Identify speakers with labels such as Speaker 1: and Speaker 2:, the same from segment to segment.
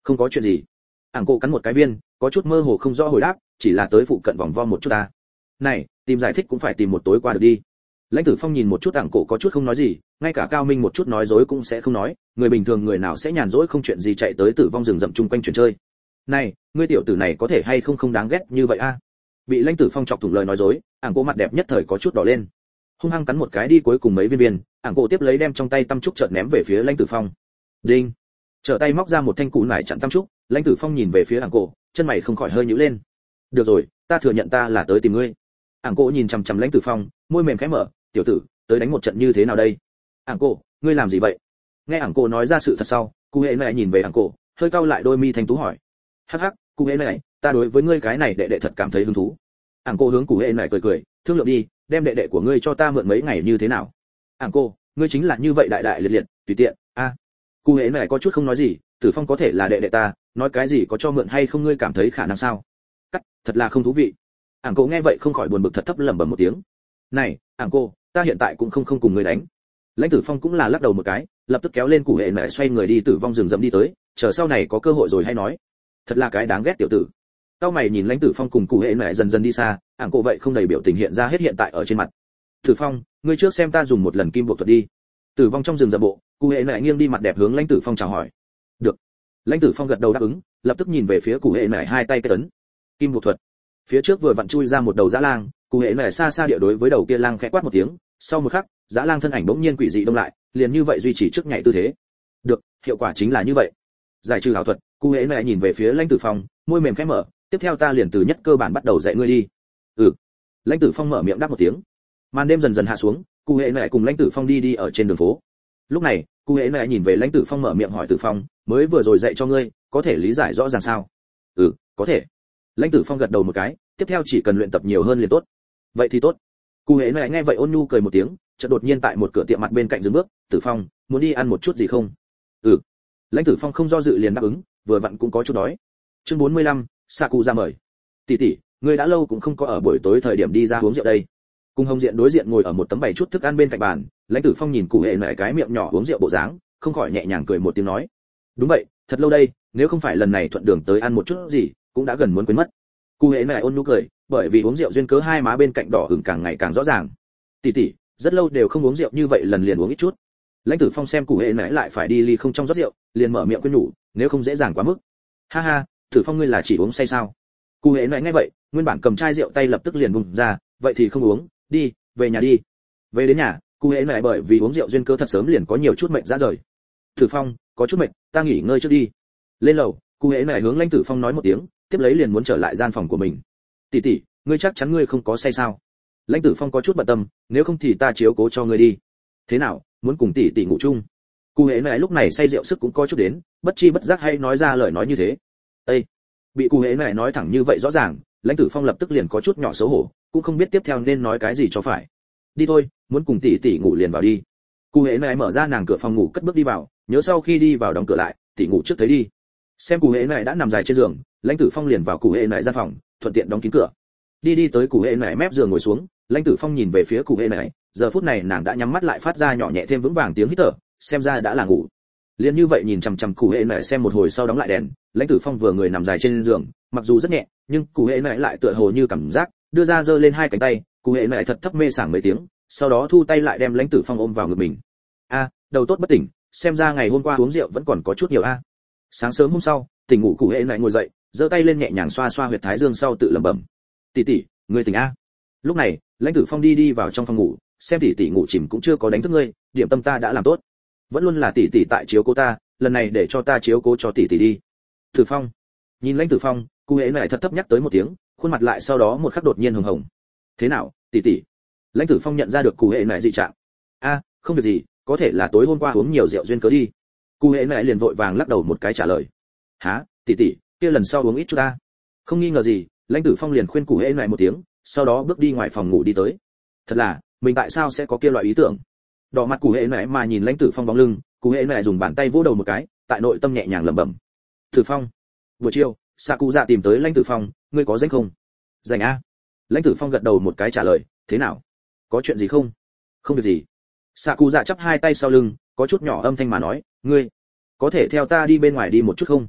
Speaker 1: Không có chuyện gì. Ảng Cổ cắn một cái viên, có chút mơ hồ không rõ hồi đáp, chỉ là tới phụ cận vòng vo một chút ta. Này, tìm giải thích cũng phải tìm một tối qua được đi. Lãnh Tử Phong nhìn một chút Ảng Cổ có chút không nói gì, ngay cả Cao Minh một chút nói dối cũng sẽ không nói, người bình thường người nào sẽ nhàn rỗi không chuyện gì chạy tới Tử Vong rừng rậm chung quanh chuyển chơi. Này, ngươi tiểu tử này có thể hay không đáng ghét như vậy a? Bị Lãnh Tử Phong chọc thủng lời nói dối, Ảng Cổ mặt đẹp nhất thời có chút đỏ lên. Hung hăng cắn một cái đi cuối cùng mấy viên viên, Ảng Cổ tiếp lấy đem trong tay tăm trúc chợt ném về phía Lãnh Tử Phong. Đinh. Trở tay móc ra một thanh củ nải chặn tăm trúc, Lãnh Tử Phong nhìn về phía Ảng Cổ, chân mày không khỏi hơi nhíu lên. Được rồi, ta thừa nhận ta là tới tìm ngươi. Ảng Cổ nhìn chằm chằm Lãnh Tử Phong, môi mềm khẽ mở, tiểu tử, tới đánh một trận như thế nào đây? Ảng Cổ, ngươi làm gì vậy? Nghe Ảng Cổ nói ra sự thật sau, Cụ Hệ này nhìn về Ảng Cổ, hơi cau lại đôi mi thanh tú hỏi. Hắc hắc, Cụ Hệ này, ta đối với ngươi cái này đệ đệ thật cảm thấy hứng thú. Ảng Cổ hướng Cụ Hệ này cười cười, thương lượng đi, đem đệ đệ của ngươi cho ta mượn mấy ngày như thế nào? Ảng Cổ, ngươi chính là như vậy đại đại liệt liệt, tùy tiện, a. Cụ Hệ này có chút không nói gì, Tử Phong có thể là đệ đệ ta, nói cái gì có cho mượn hay không ngươi cảm thấy khả năng sao? Cắt, thật là không thú vị. Ảng Cổ nghe vậy không khỏi buồn bực thật thấp lẩm bẩm một tiếng. Này, Ảng Cổ, ta hiện tại cũng không cùng ngươi đánh. Lãnh Tử Phong cũng là lắc đầu một cái, lập tức kéo lên Cụ Hệ mẹ xoay người đi Tử Vong rừng rậm đi tới, chờ sau này có cơ hội rồi hay nói. Thật là cái đáng ghét tiểu tử. Cao mày nhìn Lãnh Tử Phong cùng Cụ Hệ mẹ dần dần đi xa, Ảng Cổ vậy không đầy biểu tình hiện ra hết hiện tại ở trên mặt. Tử Phong, ngươi trước xem ta dùng một lần kim buộc thuật đi. Tử Vong trong rừng rậm bộ, Cụ Hệ mẹ nghiêng đi mặt đẹp hướng Lãnh Tử Phong chào hỏi. Được. Lãnh Tử Phong gật đầu đáp ứng, lập tức nhìn về phía Cụ Hệ mẹ hai tay kết ấn. Kim buộc thuật. Phía trước vừa vặn chui ra một đầu dã lang, Cụ Hệ mẹ xa xa địa đối với đầu kia lang khẽ quát một tiếng, sau một khắc, dã lang thân ảnh bỗng nhiên quỷ dị đông lại, liền như vậy duy trì trước nhảy tư thế. Được, hiệu quả chính là như vậy. Giải trừ ảo thuật, Cụ Hệ mẹ nhìn về phía Lãnh Tử Phong, môi mềm khẽ mở, tiếp theo ta liền từ nhất cơ bản bắt đầu dạy ngươi đi. Ừ. Lãnh Tử Phong mở miệng đáp một tiếng. Màn đêm dần dần hạ xuống, Cụ Hệ mẹ cùng Lãnh Tử Phong đi ở trên đường phố. Lúc này, Cụ Hệ mẹ nhìn về Lãnh Tử Phong mở miệng hỏi Tử Phong, mới vừa rồi dạy cho ngươi, có thể lý giải rõ ràng sao? Ừ, có thể. Lãnh Tử Phong gật đầu một cái, tiếp theo chỉ cần luyện tập nhiều hơn liền tốt. Vậy thì tốt. Cụ Hệ mẹ nghe vậy ôn nhu cười một tiếng, chợt đột nhiên tại một cửa tiệm mặt bên cạnh dừng bước, Tử Phong, muốn đi ăn một chút gì không? Ừ. Lãnh Tử Phong không do dự liền đáp ứng, vừa vặn cũng có chút đói. Chương 45, Saku ra mời. Tỷ tỷ, ngươi đã lâu cũng không có ở buổi tối thời điểm đi ra uống rượu đây. Cùng Hồng Diện đối diện ngồi ở một tấm bày chút thức ăn bên cạnh bàn, Lãnh Tử Phong nhìn Cụ Hệ mẹ cái miệng nhỏ uống rượu bộ dáng, không khỏi nhẹ nhàng cười một tiếng nói. Đúng vậy, thật lâu đây, nếu không phải lần này thuận đường tới ăn một chút gì, cũng đã gần muốn quên mất. Cụ Hệ mẹ ôn nhu cười, bởi vì uống rượu duyên cớ hai má bên cạnh đỏ ửng càng ngày càng rõ ràng. Tỷ tỷ, rất lâu đều không uống rượu như vậy lần liền uống ít chút. Lãnh Tử Phong xem Cụ Hệ mẹ lại phải đi ly không trong rót rượu, liền mở miệng khuyên nhủ, nếu không dễ dàng quá mức. Ha ha, Tử Phong ngươi là chỉ uống say sao? Cụ Hệ mẹ nghe vậy, nguyên bản cầm chai rượu tay lập tức liền vùng ra, vậy thì không uống, đi, về nhà đi. Về đến nhà, Cụ Hệ mẹ bởi vì uống rượu duyên cớ thật sớm liền có nhiều chút mệt ra rời. Tử Phong, có chút mệt, ta nghỉ ngơi trước đi. Lên lầu, Cụ Hệ mẹ hướng Lãnh Tử Phong nói một tiếng, tiếp lấy liền muốn trở lại gian phòng của mình. Tỷ tỷ, ngươi chắc chắn ngươi không có say sao? Lãnh Tử Phong có chút bận tâm, nếu không thì ta chiếu cố cho ngươi đi. Thế nào, muốn cùng tỷ tỷ ngủ chung? Cụ Hệ mẹ lúc này say rượu sức cũng có chút đến, bất chi bất giác hay nói ra lời nói như thế. Ê! Bị Cụ Hệ mẹ nói thẳng như vậy rõ ràng, Lãnh Tử Phong lập tức liền có chút nhỏ xấu hổ, cũng không biết tiếp theo nên nói cái gì cho phải. Đi thôi, muốn cùng tỷ tỷ ngủ liền vào đi. Cụ Hệ mẹ mở ra nàng cửa phòng ngủ cất bước đi vào, nhớ sau khi đi vào đóng cửa lại, tỷ ngủ trước thấy đi. Xem Cụ Hệ mẹ đã nằm dài trên giường, Lãnh Tử Phong liền vào Cụ Hệ mẹ gian phòng, thuận tiện đóng kín cửa. Đi tới Cụ Hệ mẹ mép giường ngồi xuống, Lãnh Tử Phong nhìn về phía Cụ Hệ mẹ, giờ phút này nàng đã nhắm mắt lại phát ra nhỏ nhẹ thêm vững vàng tiếng hít thở, xem ra đã là ngủ. Liên như vậy nhìn chằm chằm Cụ Hệ mẹ xem một hồi sau đóng lại đèn, Lãnh Tử Phong vừa người nằm dài trên giường, mặc dù rất nhẹ, nhưng Cụ Hệ mẹ lại tựa hồ như cảm giác, đưa ra giơ lên hai cánh tay, Cụ Hệ mẹ thật thấp mê sảng mấy tiếng, sau đó thu tay lại đem Lãnh Tử Phong ôm vào ngực mình. A, đầu tốt bất tỉnh, xem ra ngày hôm qua uống rượu vẫn còn có chút nhiều a. Sáng sớm hôm sau, tỉnh ngủ Cụ Hệ mẹ ngồi dậy, giơ tay lên nhẹ nhàng xoa xoa huyệt thái dương sau tự lẩm bẩm. Tỷ tỷ, ngươi tỉnh a? Lúc này, Lãnh Tử Phong đi vào trong phòng ngủ, xem tỷ tỷ ngủ chìm cũng chưa có đánh thức ngươi, điểm tâm ta đã làm tốt. Vẫn luôn là tỷ tỷ tại chiếu cố ta, lần này để cho ta chiếu cố cho tỷ tỷ đi. Tử Phong. Nhìn Lãnh Tử Phong, Cụ Hệ mẹ thật thấp nhắc tới một tiếng, khuôn mặt lại sau đó một khắc đột nhiên hồng hồng. Thế nào, tỷ tỷ? Lãnh Tử Phong nhận ra được Cụ Hệ mẹ dị trạng. A, không việc gì, có thể là tối hôm qua uống nhiều rượu duyên cớ đi. Cụ Hệ mẹ liền vội vàng lắc đầu một cái trả lời. Hả, tỷ tỷ, kia lần sau uống ít chút ta. Không nghi ngờ gì, Lãnh Tử Phong liền khuyên Cụ Hệ mẹ một tiếng, sau đó bước đi ngoài phòng ngủ đi tới. Thật là, mình tại sao sẽ có kia loại ý tưởng? Đỏ mặt Cụ Hệ mẹ mà nhìn Lãnh Tử Phong bóng lưng, Cụ Hệ mẹ dùng bàn tay vỗ đầu một cái, tại nội tâm nhẹ nhàng lẩm bẩm. Tử Phong. Buổi chiều, Saku dạ tìm tới Lãnh Tử Phong, ngươi có rảnh không? Rảnh a. Lãnh Tử Phong gật đầu một cái trả lời, thế nào? Có chuyện gì không? Không việc gì. Saku dạ chắp hai tay sau lưng, có chút nhỏ âm thanh mà nói, ngươi có thể theo ta đi bên ngoài đi một chút không?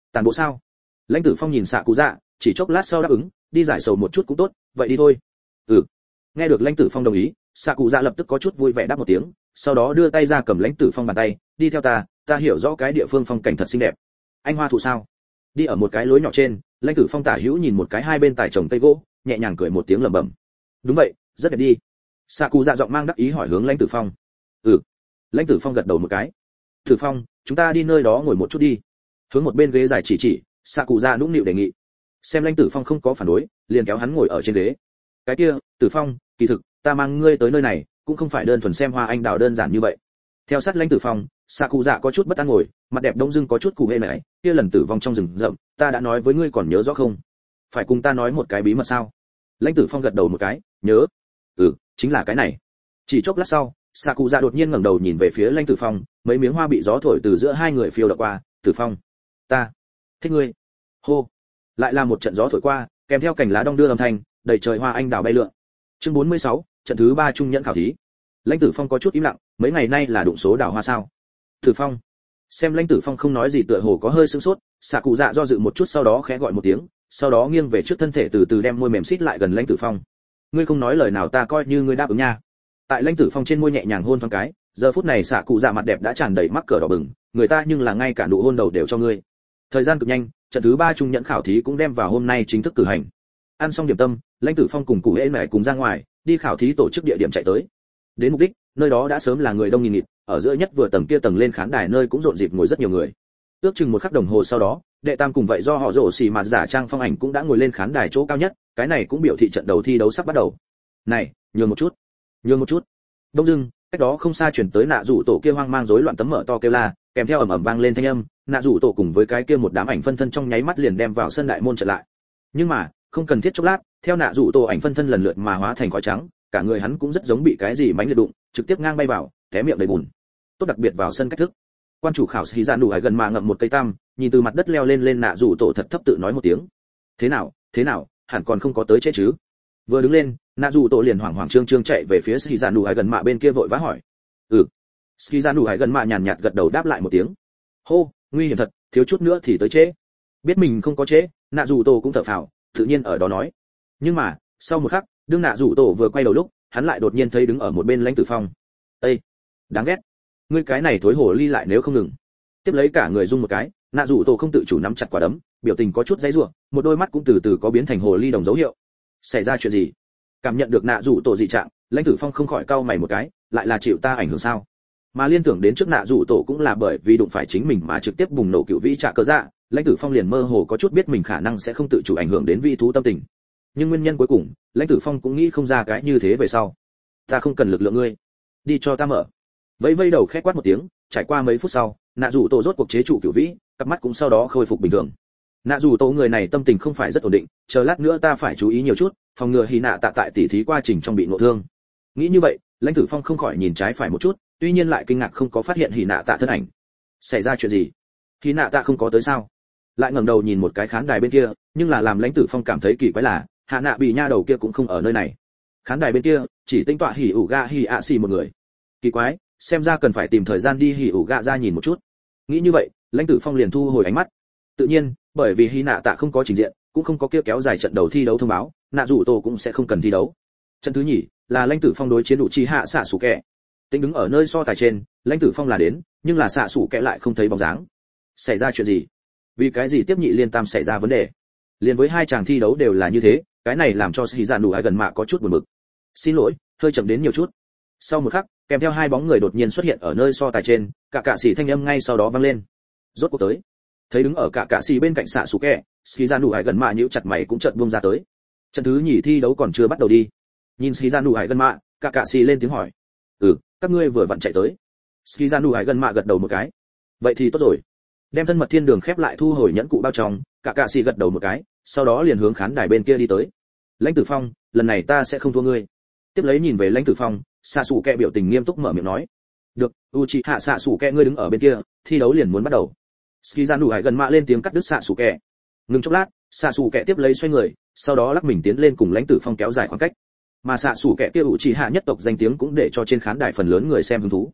Speaker 1: Tàn bộ sao? Lãnh Tử Phong nhìn Sạ Cụ Dạ, chỉ chốc lát sau đáp ứng, đi giải sầu một chút cũng tốt, vậy đi thôi. Ừ. Nghe được Lãnh Tử Phong đồng ý, Sạ Cụ Dạ lập tức có chút vui vẻ đáp một tiếng, sau đó đưa tay ra cầm Lãnh Tử Phong bàn tay, đi theo ta hiểu rõ cái địa phương phong cảnh thật xinh đẹp. Anh hoa thụ sao? Đi ở một cái lối nhỏ trên, Lãnh Tử Phong tả hữu nhìn một cái hai bên tài trồng cây gỗ, nhẹ nhàng cười một tiếng lẩm bẩm. Đúng vậy, rất đẹp đi. Sạ Cụ Dạ giọng mang đắc ý hỏi hướng Lãnh Tử Phong. Ừ. Lãnh Tử Phong gật đầu một cái. Tử Phong, chúng ta đi nơi đó ngồi một chút đi. Hướng một bên ghế dài chỉ, Sạ Cụ Dạ nũng nịu đề nghị. Xem Lãnh Tử Phong không có phản đối, liền kéo hắn ngồi ở trên ghế. Cái kia, Tử Phong, kỳ thực, ta mang ngươi tới nơi này, cũng không phải đơn thuần xem hoa anh đào đơn giản như vậy. Theo sát Lãnh Tử Phong, Sạ Cụ Dạ có chút bất an ngồi, mặt đẹp đông dưng có chút cụ hê nãy, kia lần tử vong trong rừng rậm, ta đã nói với ngươi còn nhớ rõ không? Phải cùng ta nói một cái bí mật sao? Lãnh Tử Phong gật đầu một cái, nhớ. Ừ, chính là cái này. Chỉ chốc lát sau, Sạ Cụ Dạ đột nhiên ngẩng đầu nhìn về phía Lãnh Tử Phong, mấy miếng hoa bị gió thổi từ giữa hai người phiêu đậu qua. Tử Phong, ta thích ngươi. Hô. Lại là một trận gió thổi qua, kèm theo cành lá đong đưa âm thanh, đầy trời hoa anh đào bay lượn. Chương 46, trận thứ 3 trung nhẫn khảo thí. Lãnh Tử Phong có chút im lặng, mấy ngày nay là đụng số đào hoa sao? Tử Phong. Xem Lãnh Tử Phong không nói gì tựa hồ có hơi sững sốt, Sạ Cụ Dạ do dự một chút sau đó khẽ gọi một tiếng, sau đó nghiêng về trước thân thể từ từ đem môi mềm xít lại gần Lãnh Tử Phong. Ngươi không nói lời nào ta coi như ngươi đáp ứng nha. Tại Lãnh Tử Phong trên môi nhẹ nhàng hôn thoáng cái, giờ phút này Sạ Cụ Dạ mặt đẹp đã tràn đầy mắc cỡ đỏ bừng, người ta nhưng là ngay cả nụ hôn đầu đều cho ngươi. Thời gian cực nhanh, trận thứ 3 trung nhẫn khảo thí cũng đem vào hôm nay chính thức cử hành. Ăn xong điểm tâm, Lãnh Tử Phong cùng Cụ Hễ Mẹ cùng ra ngoài, đi khảo thí tổ chức địa điểm chạy tới. Đến mục đích, nơi đó đã sớm là người đông nghìn nghịt, ở giữa nhất vừa tầng kia tầng lên khán đài nơi cũng rộn rịp ngồi rất nhiều người. Ước chừng một khắc đồng hồ sau đó, đệ tam cùng vậy do họ rổ xì mà giả trang phong ảnh cũng đã ngồi lên khán đài chỗ cao nhất, cái này cũng biểu thị trận đầu thi đấu sắp bắt đầu. Này, nhường một chút. Đông dưng, cách đó không xa chuyển tới nạ rủ tổ kia hoang mang rối loạn tấm mở to kêu la, kèm theo ầm ầm vang lên thanh âm, nạ rủ tổ cùng với cái kia một đám ảnh phân thân trong nháy mắt liền đem vào sân đại môn trở lại. Nhưng mà, không cần thiết chốc lát, theo nạ rủ tổ ảnh phân thân lần lượt mà hóa thành khói trắng, cả người hắn cũng rất giống bị cái gì mánh liệt đụng, trực tiếp ngang bay vào, té miệng đầy bùn. Tốt đặc biệt vào sân cách thức. Quan chủ khảo sĩ Dạn đủ hải gần mà ngậm một cây tam, nhìn từ mặt đất leo lên nạ rủ tổ thật thấp tự nói một tiếng. Thế nào, hẳn còn không có tới chết chứ? Vừa đứng lên, nạ rủ tổ liền hoảng hoảng trương trương chạy về phía sĩ Dạn đủ hải gần mạ bên kia vội vã hỏi. Ừ. Sĩ Dạn đủ hải gần mạ nhàn nhạt gật đầu đáp lại một tiếng. Hô, nguy hiểm thật, thiếu chút nữa thì tới trễ. Biết mình không có trễ, nạ rủ tổ cũng thở phào, tự nhiên ở đó nói. Nhưng mà, sau một khắc, đương nạ rủ tổ vừa quay đầu lúc, hắn lại đột nhiên thấy đứng ở một bên Lãnh Tử Phong. Ê, đáng ghét, ngươi cái này thối hồ ly lại nếu không ngừng. Tiếp lấy cả người rung một cái, nạ rủ tổ không tự chủ nắm chặt quả đấm, biểu tình có chút dãy rủa, một đôi mắt cũng từ từ có biến thành hồ ly đồng dấu hiệu. Xảy ra chuyện gì? Cảm nhận được nạ rủ tổ dị trạng, Lãnh Tử Phong không khỏi cau mày một cái, lại là chịu ta ảnh hưởng sao? Mà liên tưởng đến trước nạ rủ tổ cũng là bởi vì đụng phải chính mình mà trực tiếp bùng nổ cựu vĩ trả cớ dạ, Lãnh Tử Phong liền mơ hồ có chút biết mình khả năng sẽ không tự chủ ảnh hưởng đến vị thú tâm tình. Nhưng nguyên nhân cuối cùng, Lãnh Tử Phong cũng nghĩ không ra cái như thế về sau. Ta không cần lực lượng ngươi, đi cho ta mở. Vẫy đầu khẽ quát một tiếng, trải qua mấy phút sau, nạ rủ tổ rốt cuộc chế trụ cửu vĩ, cặp mắt cũng sau đó khôi phục bình thường. Nạ rủ tổ người này tâm tình không phải rất ổn định, chờ lát nữa ta phải chú ý nhiều chút, phòng ngừa Hy Nạ Tạ tại tỉ thí quá trình trong bị nội thương. Nghĩ như vậy, Lãnh Tử Phong không khỏi nhìn trái phải một chút, tuy nhiên lại kinh ngạc không có phát hiện Hy Nạ Tạ thân ảnh. Xảy ra chuyện gì? Hy Nạ Tạ không có tới sao? Lại ngẩng đầu nhìn một cái khán đài bên kia, nhưng là làm Lãnh Tử Phong cảm thấy kỳ quái là, Hạ Nạ bị nha đầu kia cũng không ở nơi này. Khán đài bên kia, chỉ tinh tọa Hỉ ủ gạ Hỉ ạ xì một người. Kỳ quái, xem ra cần phải tìm thời gian đi Hỉ ủ gạ ra nhìn một chút. Nghĩ như vậy, Lãnh Tử Phong liền thu hồi ánh mắt. Tự nhiên, bởi vì Hy Nạ Tạ không có trình diện, cũng không có kia kéo dài trận đầu thi đấu thông báo, nạ rủ tổ cũng sẽ không cần thi đấu. Trận thứ nhì là Lãnh Tử Phong đối chiến đủ chi hạ xạ sủ kẹ. Tính đứng ở nơi so tài trên, Lãnh Tử Phong là đến, nhưng là xạ sủ kẹ lại không thấy bóng dáng. Xảy ra chuyện gì? Vì cái gì tiếp nhị liên tam xảy ra vấn đề? Liên với hai chàng thi đấu đều là như thế, cái này làm cho Sĩ Dạn đủ ai gần mạ có chút buồn bực. Xin lỗi, hơi chậm đến nhiều chút. Sau một khắc, kèm theo hai bóng người đột nhiên xuất hiện ở nơi so tài trên, cả sĩ thanh âm ngay sau đó vang lên. Rốt cuộc tới. Thấy đứng ở cả sĩ bên cạnh xạ sủ kẹ, Sĩ Dạn đủ ai gần mạ nhíu chặt mày cũng chợt buông ra tới. Trận thứ nhì thi đấu còn chưa bắt đầu đi. Nhìn Sĩ Dạn đủ ai gần mạ, cả sĩ lên tiếng hỏi. Các ngươi vừa vặn chạy tới. Sĩ Dạn đủ ai gần mạ gật đầu một cái. Vậy thì tốt rồi. Đem thân mật thiên đường khép lại thu hồi nhẫn cụ bao trong, cả sĩ gật đầu một cái, sau đó liền hướng khán đài bên kia đi tới. Lãnh Tử Phong, lần này ta sẽ không thua ngươi. Tiếp lấy nhìn về Lãnh Tử Phong, xạ sủ kẹ biểu tình nghiêm túc mở miệng nói. Được, Uchiha xạ sủ kẹ ngươi đứng ở bên kia, thi đấu liền muốn bắt đầu. Ski Gian đủ hải gần mạ lên tiếng cắt đứt xạ sủ kẹ. Ngừng chốc lát, xạ sủ kẹ tiếp lấy xoay người, sau đó lắc mình tiến lên cùng Lãnh Tử Phong kéo dài khoảng cách. Mà xạ sủ kẹ kia Uchiha nhất tộc danh tiếng cũng để cho trên khán đài phần lớn người xem hứng thú.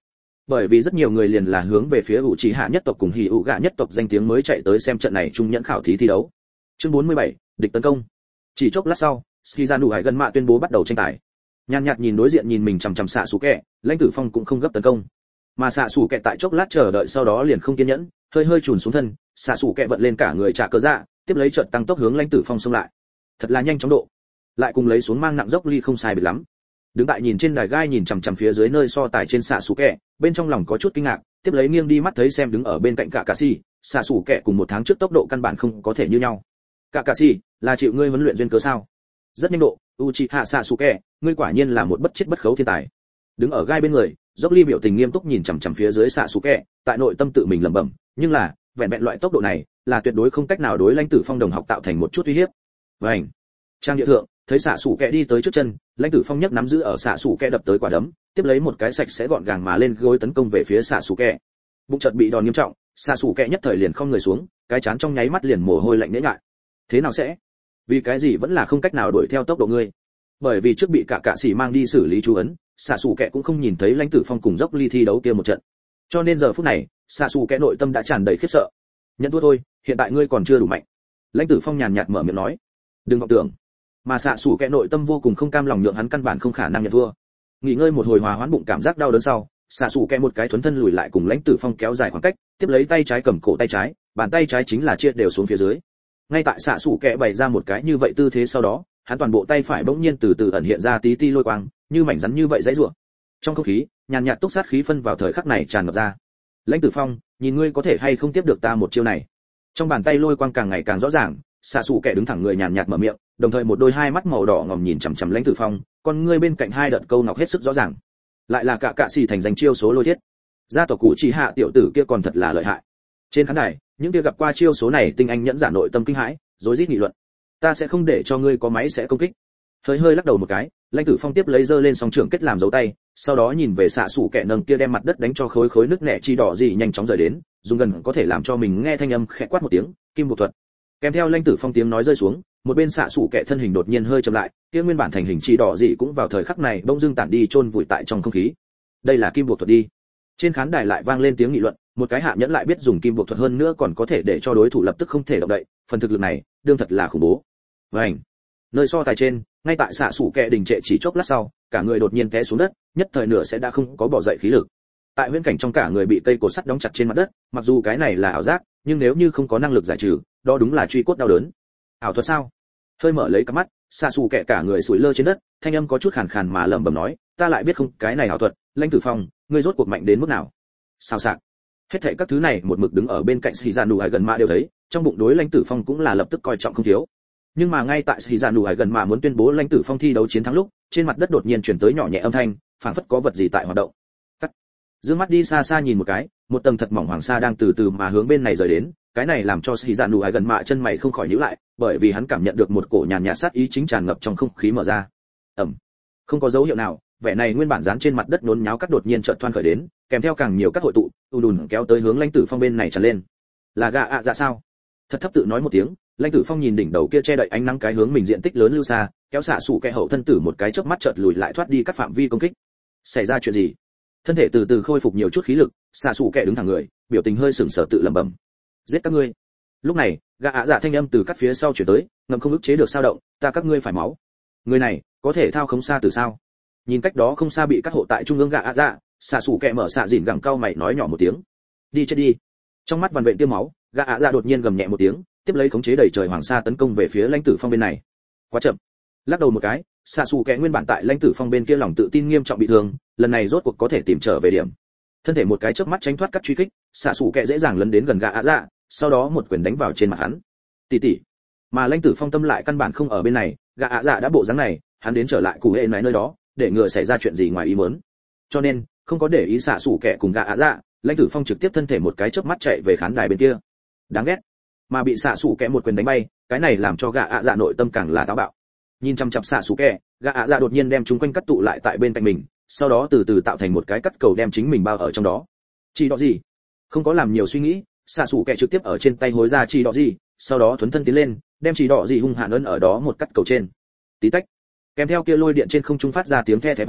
Speaker 1: Bởi vì rất nhiều người liền là hướng về phía ủ trì hạ nhất tộc cùng hỉ ủ gạ nhất tộc danh tiếng mới chạy tới xem trận này trung nhẫn khảo thí thi đấu. Chương 47, địch tấn công. Chỉ chốc lát sau, Shizanu Hải gần mạ tuyên bố bắt đầu tranh tài. Nhàn nhạt nhìn đối diện nhìn mình chằm chằm xạ sủ kẹ, lãnh tử phong cũng không gấp tấn công, mà xạ sủ kẹ tại chốc lát chờ đợi sau đó liền không kiên nhẫn, hơi hơi chùn xuống thân, xạ sủ kẹ vận lên cả người trả cờ dạ, tiếp lấy trận tăng tốc hướng lãnh tử phong xông lại. Thật là nhanh chóng độ, lại cùng lấy xuống mang nặng dốc ly không sai biệt lắm. Đứng tại nhìn trên đài gai nhìn chằm chằm phía dưới nơi so tài trên xạ sủ kẹ, bên trong lòng có chút kinh ngạc, tiếp lấy nghiêng đi mắt thấy xem đứng ở bên cạnh cả cà si, xạ sủ kẹ cùng một tháng trước tốc độ căn bản không có thể như nhau. Cả cà si, là chịu ngươi huấn luyện duyên cớ sao? Rất nhanh độ, Uchiha Sasuke, ngươi quả nhiên là một bất chết bất khấu thiên tài. Đứng ở gai bên người, Dốc Ly biểu tình nghiêm túc nhìn chằm chằm phía dưới Sasuke, tại nội tâm tự mình lẩm bẩm, nhưng là, vẹn vẹn loại tốc độ này, là tuyệt đối không cách nào đối lãnh tử phong đồng học tạo thành một chút uy hiếp. Vành. Trang địa thượng, thấy Sasuke đi tới trước chân, lãnh tử phong nhấc nắm giữ ở Sasuke đập tới quả đấm, tiếp lấy một cái sạch sẽ gọn gàng mà lên gối tấn công về phía Sasuke. Bụng chợt bị đòn nghiêm trọng, Sasuke nhất thời liền không người xuống, cái chán trong nháy mắt liền mồ hôi lạnh nhễ nhại. Thế nào sẽ? Vì cái gì vẫn là không cách nào đuổi theo tốc độ ngươi? Bởi vì trước bị cả cạ sĩ mang đi xử lý chú ấn, xạ xù kẹ cũng không nhìn thấy lãnh tử phong cùng Dốc Ly thi đấu kia một trận, cho nên giờ phút này xạ xù kẹ nội tâm đã tràn đầy khiếp sợ. Nhận thua thôi, hiện tại ngươi còn chưa đủ mạnh. Lãnh tử phong nhàn nhạt mở miệng nói. Đừng vọng tưởng. Mà xạ xù kẹ nội tâm vô cùng không cam lòng nhượng hắn căn bản không khả năng nhận thua. Nghỉ ngơi một hồi hòa hoãn bụng cảm giác đau đớn sau, xạ xù kẹ một cái thuấn thân lùi lại cùng lãnh tử phong kéo dài khoảng cách, tiếp lấy tay trái cầm cổ tay trái, bàn tay trái chính là chia đều xuống phía dưới. Ngay tại xạ xù kẹ bày ra một cái như vậy tư thế sau đó, hắn toàn bộ tay phải bỗng nhiên từ từ ẩn hiện ra tí ti lôi quang, như mảnh rắn như vậy dãy rủa. Trong không khí, nhàn nhạt túc sát khí phân vào thời khắc này tràn ngập ra. Lãnh Tử Phong, nhìn ngươi có thể hay không tiếp được ta một chiêu này. Trong bàn tay lôi quang càng ngày càng rõ ràng, xạ xù kẻ đứng thẳng người nhàn nhạt mở miệng, đồng thời một đôi hai mắt màu đỏ ngòm nhìn chằm chằm Lãnh Tử Phong, con ngươi bên cạnh hai đợt câu ngọc hết sức rõ ràng. Lại là cả cạ xì thành danh chiêu số lôi thiết. Gia tộc cụ chỉ hạ tiểu tử kia còn thật là lợi hại. Trên khán đài, những kia gặp qua chiêu số này tinh anh nhẫn giả nội tâm kinh hãi, rối rít nghị luận. Ta sẽ không để cho ngươi có máy sẽ công kích. Hơi hơi lắc đầu một cái, Lãnh Tử Phong tiếp lấy giơ lên song trưởng kết làm dấu tay, sau đó nhìn về xạ sủ kẻ nâng kia đem mặt đất đánh cho khối khối nước nẻ chi đỏ gì nhanh chóng rời đến, dùng gần có thể làm cho mình nghe thanh âm khẽ quát một tiếng, kim buộc thuật. Kèm theo Lãnh Tử Phong tiếng nói rơi xuống, một bên xạ sủ kẻ thân hình đột nhiên hơi chậm lại, kia nguyên bản thành hình chi đỏ gì cũng vào thời khắc này bỗng dưng tản đi chôn vùi tại trong không khí. Đây là kim buộc thuật đi. Trên khán đài lại vang lên tiếng nghị luận, một cái hạ nhẫn lại biết dùng kim buộc thuật hơn nữa còn có thể để cho đối thủ lập tức không thể động đậy, phần thực lực này, đương thật là khủng bố. Vành. Nơi so tài trên, ngay tại xạ sủ kẻ đình trệ chỉ chốc lát sau, cả người đột nhiên té xuống đất, nhất thời nửa sẽ đã không có bỏ dậy khí lực. Tại huyễn cảnh trong cả người bị cây cột sắt đóng chặt trên mặt đất, mặc dù cái này là ảo giác, nhưng nếu như không có năng lực giải trừ, đó đúng là truy cốt đau đớn. Ảo thuật sao? Hơi mở lấy cặp mắt, xạ sủ kẻ cả người sủi lơ trên đất, thanh âm có chút khàn khàn mà lẩm bẩm nói, ta lại biết không, cái này ảo thuật, Lãnh Tử Phong, ngươi rốt cuộc mạnh đến mức nào? Sao sạc? Hết thảy các thứ này một mực đứng ở bên cạnh Shizanu Hải gần mạ đều thấy, trong bụng đối Lãnh Tử Phong cũng là lập tức coi trọng không thiếu. Nhưng mà ngay tại Shizanu Hải gần mạ muốn tuyên bố Lãnh Tử Phong thi đấu chiến thắng lúc, trên mặt đất đột nhiên truyền tới nhỏ nhẹ âm thanh, phảng phất có vật gì tại hoạt động. Cắt. Dương mắt đi xa xa nhìn một cái, một tầng thật mỏng hoàng sa đang từ từ mà hướng bên này rời đến, cái này làm cho Shizanu Hải gần mạ chân mày không khỏi nhíu lại, bởi vì hắn cảm nhận được một cổ nhàn nhạt sát ý chính tràn ngập trong không khí mở ra. Không có dấu hiệu nào, vẻ này nguyên bản dán trên mặt đất nhốn nháo cắt đột nhiên chợt thoăn khởi đến, kèm theo càng nhiều các hội tụ, đùn kéo tới hướng Lãnh Tử Phong bên này tràn lên. Là gạ ạ dạ sao? Thật thấp tự nói một tiếng, Lãnh Tử Phong nhìn đỉnh đầu kia che đậy ánh nắng cái hướng mình diện tích lớn lưu xa, kéo xạ sủ kẻ hậu thân tử một cái chớp mắt chợt lùi lại thoát đi các phạm vi công kích. Xảy ra chuyện gì? Thân thể từ từ khôi phục nhiều chút khí lực, xạ sủ kẻ đứng thẳng người, biểu tình hơi sừng sờ tự lẩm bẩm. Giết các ngươi. Lúc này, gạ ạ dạ thanh âm từ các phía sau chuyển tới, ngầm không ức chế được sao động, ta các ngươi phải máu. Người này, có thể thao khống xa từ sao? Nhìn cách đó không xa bị các hộ tại trung ương gạ ạ dạ, xạ sủ kẻ mở xạ dỉn gẳng cau mày nói nhỏ một tiếng. Đi chết đi. Trong mắt vằn vện tiêm máu, gạ ạ dạ đột nhiên gầm nhẹ một tiếng, tiếp lấy khống chế đẩy trời hoàng sa tấn công về phía Lãnh Tử Phong bên này. Quá chậm. Lắc đầu một cái, xạ xù kẻ nguyên bản tại Lãnh Tử Phong bên kia lòng tự tin nghiêm trọng bị thương, lần này rốt cuộc có thể tìm trở về điểm. Thân thể một cái chớp mắt tránh thoát các truy kích, xạ xù kẻ dễ dàng lấn đến gần gạ ạ dạ, sau đó một quyền đánh vào trên mặt hắn. Tỷ tỷ. Mà Lãnh Tử Phong tâm lại căn bản không ở bên này, gạ ạ dạ đã bộ dáng này, hắn đến trở lại cụ hệ này nơi đó, để ngừa xảy ra chuyện gì ngoài ý muốn. Cho nên, không có để ý xạ xù kẻ cùng gạ ạ dạ, Lãnh Tử Phong trực tiếp thân thể một cái chớp mắt chạy về khán đài bên kia. Đáng ghét. Mà bị xạ xù kẻ một quyền đánh bay, cái này làm cho gạ ạ dạ nội tâm càng là táo bạo. Nhìn chăm chăm xạ xù kẻ, gạ ạ dạ đột nhiên đem chúng quanh cắt tụ lại tại bên cạnh mình, sau đó từ từ tạo thành một cái cắt cầu đem chính mình bao ở trong đó. Chỉ đó gì? Không có làm nhiều suy nghĩ, xạ xù kẻ trực tiếp ở trên tay hối ra chỉ đỏ gì, sau đó thuấn thân tiến lên, đem chỉ đỏ gì hung hãn ấn ở đó một cắt cầu trên. Tí tách. Kèm theo kia lôi điện trên không trung phát ra tiếng the thé vang,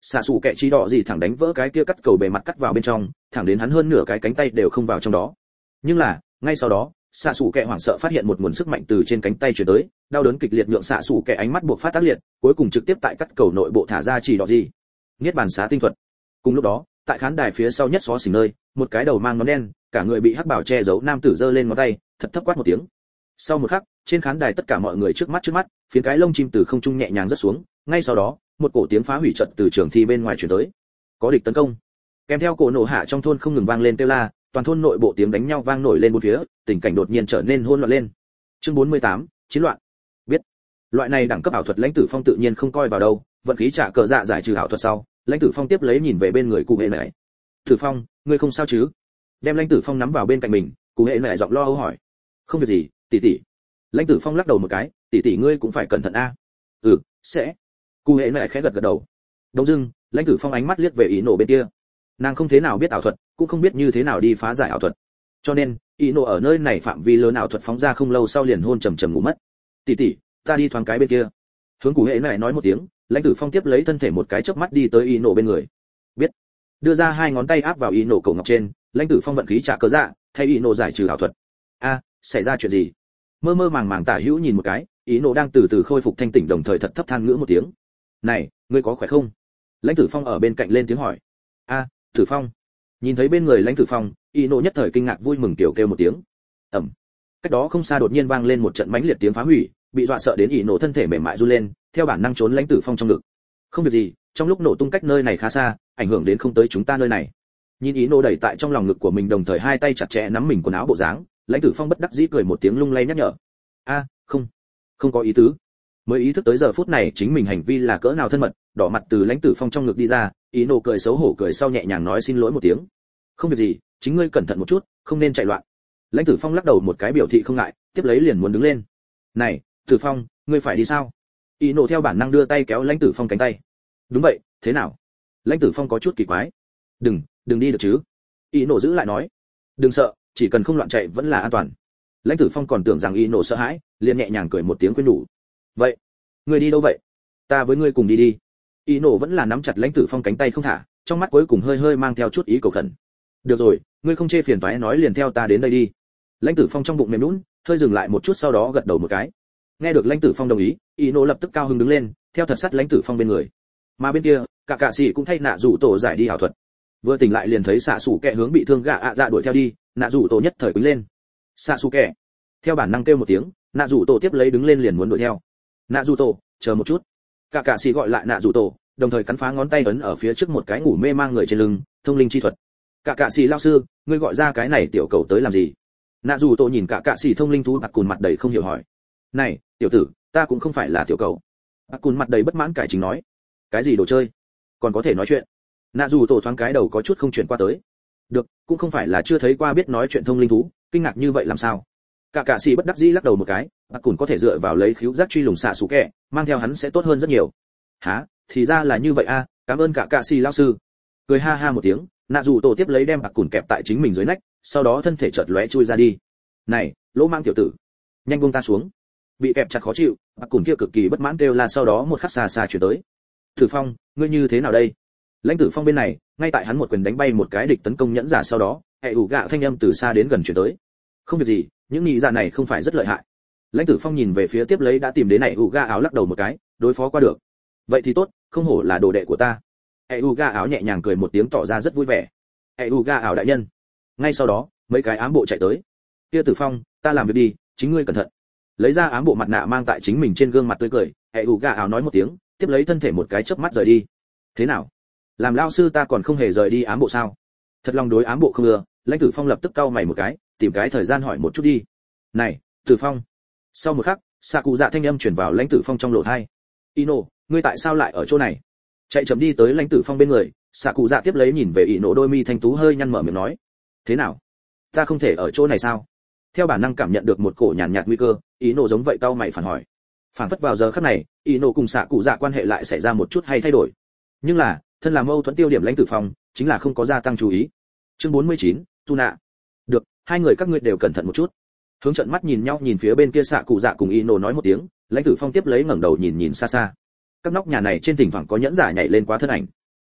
Speaker 1: xạ xù kẹ chỉ đỏ gì thẳng đánh vỡ cái kia cắt cầu bề mặt cắt vào bên trong, thẳng đến hắn hơn nửa cái cánh tay đều không vào trong đó. Nhưng là ngay sau đó xạ xù kẹ hoảng sợ phát hiện một nguồn sức mạnh từ trên cánh tay truyền tới, đau đớn kịch liệt nhượng xạ xù kẹ ánh mắt buộc phát tác liệt, cuối cùng trực tiếp tại cắt cầu nội bộ thả ra chỉ đỏ gì niết bàn xá tinh thuật. Cùng lúc đó tại khán đài phía sau nhất xó xỉnh nơi, một cái đầu mang nón đen, cả người bị hắc bảo che giấu nam tử giơ lên ngón tay, thật thấp quát một tiếng. Sau một khắc, trên khán đài tất cả mọi người trước mắt, phiến cái lông chim từ không trung nhẹ nhàng rớt xuống, ngay sau đó, một cổ tiếng phá hủy trận từ trường thi bên ngoài truyền tới. Có địch tấn công. Kèm theo cổ nổ hạ trong thôn không ngừng vang lên kêu la, toàn thôn nội bộ tiếng đánh nhau vang nổi lên bốn phía, tình cảnh đột nhiên trở nên hỗn loạn lên. Chương 48, chiến loạn. Biết. Loại này đẳng cấp ảo thuật Lãnh Tử Phong tự nhiên không coi vào đâu, vận khí trả cờ dạ giải trừ ảo thuật sau, Lãnh Tử Phong tiếp lấy nhìn về bên người cụ hệ này. "Tử Phong, ngươi không sao chứ?" Đem Lãnh Tử Phong nắm vào bên cạnh mình, cụ hệ này giọng lo âu hỏi. "Không việc gì, tỷ tỷ." Lãnh Tử Phong lắc đầu một cái, "Tỷ tỷ ngươi cũng phải cẩn thận a." "Ừ, sẽ." Cụ hệ này khẽ gật gật đầu. Đông dưng, Lãnh Tử Phong ánh mắt liếc về ý nổ bên kia. Nàng không thế nào biết ảo thuật, cũng không biết như thế nào đi phá giải ảo thuật. Cho nên, ý nổ ở nơi này phạm vi lớn ảo thuật phóng ra không lâu sau liền hôn trầm trầm ngủ mất. "Tỷ tỷ, ta đi thoáng cái bên kia." Hướng cụ hệ này nói một tiếng, Lãnh Tử Phong tiếp lấy thân thể một cái chớp mắt đi tới ý nổ bên người. "Biết." Đưa ra hai ngón tay áp vào ý nổ cổ ngọc trên, Lãnh Tử Phong vận khí trả cớ dạ, thay ý nổ giải trừ ảo thuật. "A, xảy ra chuyện gì?" Mơ mơ màng màng tả hữu nhìn một cái, ý nổ đang từ từ khôi phục thanh tỉnh đồng thời thật thấp than ngữ một tiếng. "Này, ngươi có khỏe không?" Lãnh Tử Phong ở bên cạnh lên tiếng hỏi. "A, Tử Phong." Nhìn thấy bên người Lãnh Tử Phong, ý nổ nhất thời kinh ngạc vui mừng tiểu kêu một tiếng. Ầm. Cách đó không xa đột nhiên vang lên một trận mãnh liệt tiếng phá hủy, bị dọa sợ đến ý nổ thân thể mềm mại run lên, theo bản năng trốn Lãnh Tử Phong trong ngực. "Không việc gì, trong lúc nổ tung cách nơi này khá xa, ảnh hưởng đến không tới chúng ta nơi này." Nhìn ý nổ đẩy tại trong lòng ngực của mình đồng thời hai tay chặt chẽ nắm mình quần áo bộ dáng, Lãnh Tử Phong bất đắc dĩ cười một tiếng lung lay nhắc nhở. "A, không có ý tứ." Mới ý thức tới giờ phút này chính mình hành vi là cỡ nào thân mật, đỏ mặt từ Lãnh Tử Phong trong ngực đi ra, ý nổ cười xấu hổ cười sau nhẹ nhàng nói xin lỗi một tiếng. "Không việc gì, chính ngươi cẩn thận một chút, không nên chạy loạn." Lãnh Tử Phong lắc đầu một cái biểu thị không ngại, tiếp lấy liền muốn đứng lên. "Này, Tử Phong, ngươi phải đi sao?" Ý nổ theo bản năng đưa tay kéo Lãnh Tử Phong cánh tay. "Đúng vậy, thế nào?" Lãnh Tử Phong có chút kỳ quái. Đừng đi được chứ?" Ý nổ giữ lại nói. "Đừng sợ, chỉ cần không loạn chạy vẫn là an toàn." Lãnh Tử Phong còn tưởng rằng ý nổ sợ hãi, liền nhẹ nhàng cười một tiếng khuyên nhủ. "Vậy, ngươi đi đâu vậy? Ta với ngươi cùng đi đi." Ý nổ vẫn là nắm chặt Lãnh Tử Phong cánh tay không thả, trong mắt cuối cùng hơi hơi mang theo chút ý cầu khẩn. "Được rồi, ngươi không chê phiền toái nói liền theo ta đến đây đi." Lãnh Tử Phong trong bụng mềm nhũn, hơi dừng lại một chút sau đó gật đầu một cái. Nghe được Lãnh Tử Phong đồng ý, ý nổ lập tức cao hứng đứng lên, theo thật sát Lãnh Tử Phong bên người. Mà bên kia, cả cạ sĩ cũng thay nạ rủ tổ giải đi ảo thuật. Vừa tỉnh lại liền thấy xạ sủ kẹ hướng bị thương gạ ạ dạ đuổi theo đi, nạ rủ tổ nhất thời quýnh lên. "Xạ sủ kẹ!" Theo bản năng kêu một tiếng, nạ rủ tổ tiếp lấy đứng lên liền muốn đuổi theo. "Nạ rủ tổ, chờ một chút." Cả cạ sĩ gọi lại nạ rủ tổ, đồng thời cắn phá ngón tay ấn ở phía trước một cái ngủ mê mang người trên lưng, thông linh chi thuật. "Cả cạ sĩ lão sư, ngươi gọi ra cái này tiểu cầu tới làm gì?" Nạ rủ tổ nhìn cả cạ sĩ thông linh thú bạc cùn mặt đầy không hiểu hỏi. "Này, tiểu tử, ta cũng không phải là tiểu cầu." Bạc cùn mặt đầy bất mãn cải chính nói. "Cái gì đồ chơi? Còn có thể nói chuyện?" Nạ rủ tổ thoáng cái đầu có chút không chuyển qua tới. "Được, cũng không phải là chưa thấy qua biết nói chuyện thông linh thú, kinh ngạc như vậy làm sao?" Cả cạ sĩ bất đắc dĩ lắc đầu một cái, bạc cùn có thể dựa vào lấy khíu giác truy lùng xạ sủ kẹ, mang theo hắn sẽ tốt hơn rất nhiều. "Hả, thì ra là như vậy a, cảm ơn cả cạ sĩ lão sư." Cười ha ha một tiếng, nạ rủ tổ tiếp lấy đem bạc cùn kẹp tại chính mình dưới nách, sau đó thân thể chợt lóe chui ra đi. "Này, lỗ mang tiểu tử, nhanh buông ta xuống." Bị kẹp chặt khó chịu, bạc cùn kia cực kỳ bất mãn kêu la sau đó một khắc xa xa chuyển tới. "Tử Phong, ngươi như thế nào đây?" Lãnh Tử Phong bên này, ngay tại hắn một quyền đánh bay một cái địch tấn công nhẫn giả sau đó, hệ ủ gạ thanh âm từ xa đến gần chuyển tới. "Không việc gì, những nhị dạ này không phải rất lợi hại." Lãnh Tử Phong nhìn về phía tiếp lấy đã tìm đến hệ ủ gạ áo lắc đầu một cái, đối phó qua được. "Vậy thì tốt, không hổ là đồ đệ của ta." Hệ ủ gạ áo nhẹ nhàng cười một tiếng tỏ ra rất vui vẻ. "Hệ ủ gạ áo đại nhân." Ngay sau đó, mấy cái ám bộ chạy tới. "Kia Tử Phong, ta làm việc đi, chính ngươi cẩn thận." Lấy ra ám bộ mặt nạ mang tại chính mình trên gương mặt tươi cười, hệ ủ gạ áo nói một tiếng, tiếp lấy thân thể một cái chớp mắt rời đi. "Thế nào? Làm lao sư ta còn không hề rời đi ám bộ sao?" Thật lòng đối ám bộ không ưa, Lãnh Tử Phong lập tức cau mày một cái, tìm cái thời gian hỏi một chút đi. "Này, Tử Phong." Sau một khắc, xạ cụ dạ thanh âm truyền vào Lãnh Tử Phong trong lỗ tai. "Ino, ngươi tại sao lại ở chỗ này?" Chạy chậm đi tới Lãnh Tử Phong bên người, xạ cụ dạ tiếp lấy nhìn về Ino đôi mi thanh tú hơi nhăn mở miệng nói. "Thế nào? Ta không thể ở chỗ này sao?" Theo bản năng cảm nhận được một cổ nhàn nhạt nguy cơ, Ino giống vậy cau mày phản hỏi. Phản phất vào giờ khắc này, Ino cùng xạ cụ dạ quan hệ lại xảy ra một chút hay thay đổi. Nhưng là, thân là mâu thuẫn tiêu điểm Lãnh Tử Phong, chính là không có gia tăng chú ý. Chương 49, Tuna. "Được, hai người các ngươi đều cẩn thận một chút." Hướng trận mắt nhìn nhau nhìn phía bên kia xạ cụ dạ cùng Ino nói một tiếng, Lãnh Tử Phong tiếp lấy ngẩng đầu nhìn nhìn xa xa. Các nóc nhà này trên thỉnh thoảng có nhẫn giả nhảy lên quá thân ảnh.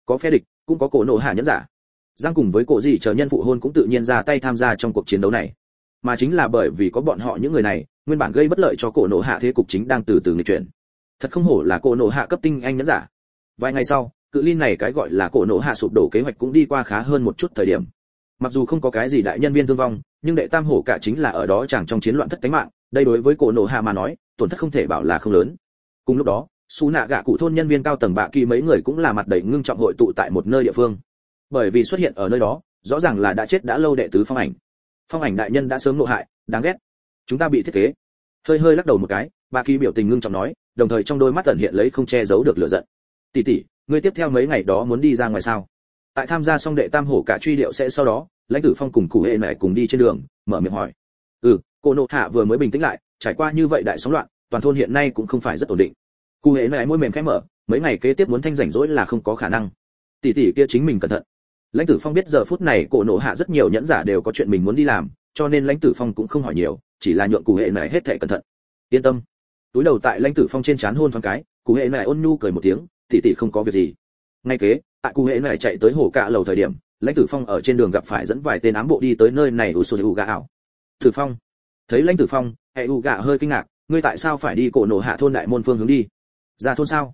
Speaker 1: có phe địch cũng có cổ nổ hạ nhẫn giả. Giang cùng với cổ gì chờ nhân phụ hôn cũng tự nhiên ra tay tham gia trong cuộc chiến đấu này, mà chính là bởi vì có bọn họ những người này, nguyên bản gây bất lợi cho cổ nổ hạ thế cục chính đang từ từ nghịch chuyển. Thật không hổ là cổ nổ hạ cấp tinh anh nhẫn giả. Vài ngày sau, cự ly này cái gọi là cổ nổ hạ sụp đổ kế hoạch cũng đi qua khá hơn một chút thời điểm. Mặc dù không có cái gì đại nhân viên thương vong, nhưng đệ tam hổ cả chính là ở đó chẳng trong chiến loạn thất cánh mạng, đây đối với cổ nổ hạ mà nói, tổn thất không thể bảo là không lớn. Cùng lúc đó, su nạ gạ cụ thôn nhân viên cao tầng bạ kỳ mấy người cũng là mặt đầy ngưng trọng hội tụ tại một nơi địa phương, bởi vì xuất hiện ở nơi đó rõ ràng là đã chết đã lâu đệ tứ phong ảnh đại nhân đã sớm nộ hại, đáng ghét. Chúng ta bị thiết kế. Hơi lắc đầu một cái, bạ kỳ biểu tình ngưng trọng nói, đồng thời trong đôi mắt ẩn hiện lấy không che giấu được lửa giận. Tỷ tỷ, ngươi tiếp theo mấy ngày đó muốn đi ra ngoài sao? Tại tham gia xong đệ tam hổ cả truy điệu sẽ sau đó, lãnh tử phong cùng cụ hệ mẹ cùng đi trên đường, mở miệng hỏi. Cô nộ hạ vừa mới bình tĩnh lại, trải qua như vậy đại sóng loạn, toàn thôn hiện nay cũng không phải rất ổn định. Cụ hệ mẹ môi mềm khẽ mở, mấy ngày kế tiếp muốn thanh rảnh rỗi là không có khả năng. Tỷ tỷ kia chính mình cẩn thận. Lãnh tử phong biết giờ phút này cổ nộ hạ rất nhiều nhẫn giả đều có chuyện mình muốn đi làm, cho nên lãnh tử phong cũng không hỏi nhiều, chỉ là nhượng cụ hệ mẹ hết thảy cẩn thận. Yên tâm. Túi đầu tại lãnh tử phong trên trán hôn thoáng cái, cụ hệ mẹ ôn nhu cười một tiếng, tỷ tỷ không có việc gì. Ngay kế, tại cụ hệ mẹ chạy tới hồ cạ lầu thời điểm, lãnh tử phong ở trên đường gặp phải dẫn vài tên ám bộ đi tới nơi này u sô gà ảo. Tử phong. Thấy lãnh tử phong, hệ u gà hơi kinh ngạc, ngươi tại sao phải đi cổ nổ hạ thôn đại môn phương hướng đi? Ra thôn sao?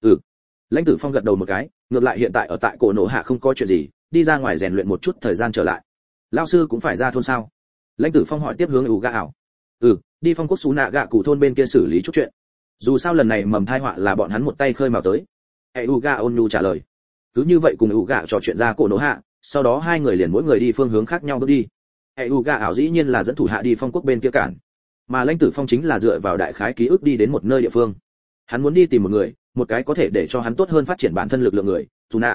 Speaker 1: Lãnh tử phong gật đầu một cái, ngược lại hiện tại ở tại cổ nổ hạ không có chuyện gì, đi ra ngoài rèn luyện một chút thời gian trở lại. Lão sư cũng phải ra thôn sao? Lãnh tử phong hỏi tiếp hướng u gà ảo. Đi phong quốc xú nạ gạ cụ thôn bên kia xử lý chút chuyện. Dù sao lần này mầm thai họa là bọn hắn một tay khơi mào tới. u gà ôn nhu trả lời. Cứ như vậy cùng u gà trò chuyện ra cổ nổ hạ, sau đó hai người liền mỗi người đi phương hướng khác nhau bước đi. u gà ảo dĩ nhiên là dẫn thủ hạ đi phong quốc bên kia cản, mà lãnh tử phong chính là dựa vào đại khái ký ức đi đến một nơi địa phương. Hắn muốn đi tìm một người, một cái có thể để cho hắn tốt hơn phát triển bản thân lực lượng người.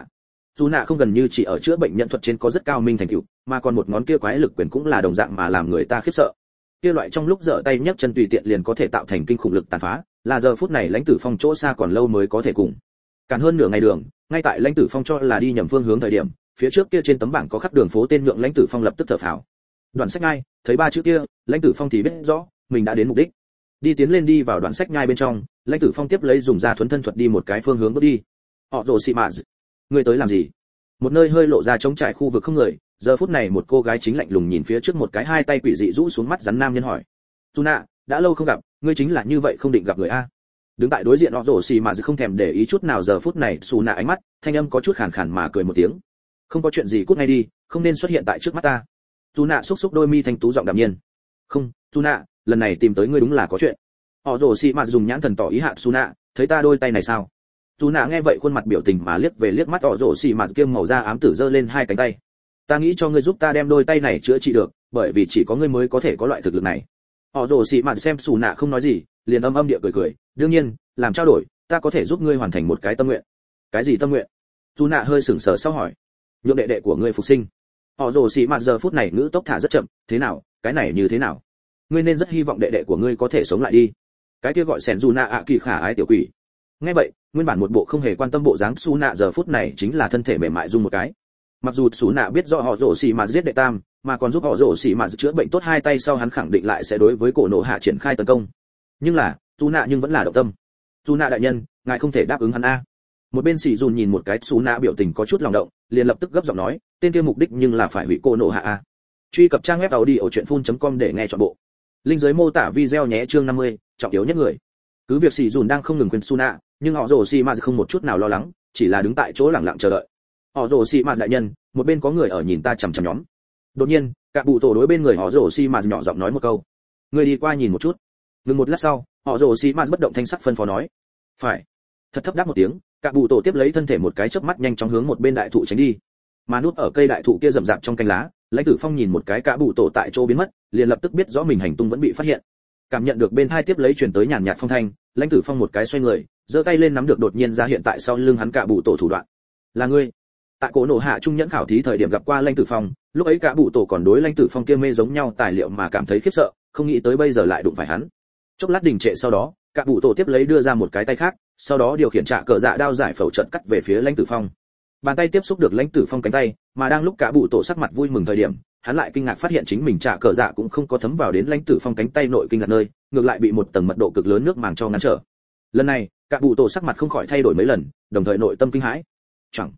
Speaker 1: Dù nạ không gần như chỉ ở chữa bệnh nhận thuật trên có rất cao minh thành tựu, mà còn một ngón kia quái lực quyền cũng là đồng dạng mà làm người ta khiếp sợ. Kia loại trong lúc giở tay nhấc chân tùy tiện liền có thể tạo thành kinh khủng lực tàn phá, là giờ phút này lãnh tử phong chỗ xa còn lâu mới có thể cùng. Cản hơn nửa ngày đường, ngay tại lãnh tử phong cho là đi nhầm phương hướng thời điểm, phía trước kia trên tấm bảng có khắc đường phố tên nhượng lãnh tử phong lập tức thở phào. Đoạn sách ngay, thấy ba chữ kia, lãnh tử phong thì biết rõ mình đã đến mục đích. Đi tiến lên đi vào đoạn sách nhai bên trong, lãnh tử phong tiếp lấy dùng ra thuấn thân thuật đi một cái phương hướng bước đi. Họ rồ xị mạ, ngươi tới làm gì? Một nơi hơi lộ ra trống trải khu vực không người, giờ phút này một cô gái chính lạnh lùng nhìn phía trước một cái hai tay quỷ dị rũ xuống mắt rắn nam nhân hỏi. Tuna, đã lâu không gặp, ngươi chính là như vậy không định gặp người a? Đứng tại đối diện họ rồ xị mạ không thèm để ý chút nào giờ phút này Suna ánh mắt, thanh âm có chút khàn khàn mà cười một tiếng. Không có chuyện gì, cút ngay đi, không nên xuất hiện tại trước mắt ta. Tuna xúc xúc đôi mi thanh tú giọng đạm nhiên. Không, Tuna, lần này tìm tới ngươi đúng là có chuyện. Họ rồ xị mạ dùng nhãn thần tỏ ý hạ Tuna, thấy ta đôi tay này sao? Tuna nghe vậy khuôn mặt biểu tình mà liếc về liếc mắt họ rồ xị mạ kiêm màu da ám tử giơ lên hai cánh tay. Ta nghĩ cho ngươi giúp ta đem đôi tay này chữa trị được, bởi vì chỉ có ngươi mới có thể có loại thực lực này. Họ rồ xị mạ xem Tuna không nói gì, liền âm địa cười, đương nhiên, làm trao đổi, ta có thể giúp ngươi hoàn thành một cái tâm nguyện. Cái gì tâm nguyện? Tuna hơi sững sờ sau hỏi. Nhượng đệ đệ của ngươi phục sinh. Họ rồ xị mạ giờ phút này ngữ tốc thả rất chậm, thế nào, cái này như thế nào? Ngươi nên rất hy vọng đệ đệ của ngươi có thể sống lại đi. Cái kia gọi sẻn dù nạ ạ kỳ khả ái tiểu quỷ. Nghe vậy, nguyên bản một bộ không hề quan tâm bộ dáng su nạ giờ phút này chính là thân thể mềm mại rung một cái. Mặc dù su nạ biết rõ họ rồ xì mà giết đệ tam, mà còn giúp họ rồ xì mà chữa bệnh tốt hai tay sau hắn khẳng định lại sẽ đối với cổ nộ hạ triển khai tấn công. Nhưng là, su nạ nhưng vẫn là động tâm. Su nạ đại nhân, ngài không thể đáp ứng hắn a. Một bên xì dùn nhìn một cái su nạ biểu tình có chút lòng động, liền lập tức gấp giọng nói, tên kia mục đích nhưng là phải hủy cổ nộ hạ a. Truy cập trang web audiochuyenphun.com để nghe trọn bộ. Link dưới mô tả video nhé. Chương 50, trọng yếu nhất người. Cứ việc xì dùn đang không ngừng khuyên Suna, nhưng họ rồ xì mà không một chút nào lo lắng, chỉ là đứng tại chỗ lặng lặng chờ đợi. Họ rồ xì mà đại nhân, một bên có người ở nhìn ta chằm chằm nhóm. Đột nhiên, cả bụ tổ đối bên người họ rồ xì mà nhỏ giọng nói một câu. Người đi qua nhìn một chút. Ngừng một lát sau, họ rồ xì mà bất động thanh sắc phân phó nói. Phải. Thật thấp đáp một tiếng, cả bụ tổ tiếp lấy thân thể một cái chớp mắt nhanh chóng hướng một bên đại thụ tránh đi. Mà núp ở cây đại thụ kia rậm rạp trong cành lá, lãnh tử phong nhìn một cái cả bụ tổ tại chỗ biến mất, liền lập tức biết rõ mình hành tung vẫn bị phát hiện. Cảm nhận được bên hai tiếp lấy truyền tới nhàn nhạt phong thanh, lãnh tử phong một cái xoay người, giơ tay lên nắm được đột nhiên ra hiện tại sau lưng hắn cả bụ tổ thủ đoạn. Là ngươi? Tại cổ nổ hạ trung nhẫn khảo thí thời điểm gặp qua lãnh tử phong, lúc ấy cả bụ tổ còn đối lãnh tử phong kia mê giống nhau tài liệu mà cảm thấy khiếp sợ, không nghĩ tới bây giờ lại đụng phải hắn. Chốc lát đình trệ sau đó, cả bụ tổ tiếp lấy đưa ra một cái tay khác, sau đó điều khiển trạ cờ dạ đao giải phẫu trận cắt về phía lãnh tử phong. Bàn tay tiếp xúc được lãnh tử phong cánh tay, mà đang lúc cả bụ tổ sắc mặt vui mừng thời điểm, hắn lại kinh ngạc phát hiện chính mình trạ cờ dạ cũng không có thấm vào đến lãnh tử phong cánh tay nội kinh ngạc nơi, ngược lại bị một tầng mật độ cực lớn nước màng cho ngăn trở. Lần này, cả bụ tổ sắc mặt không khỏi thay đổi mấy lần, đồng thời nội tâm kinh hãi. Chẳng,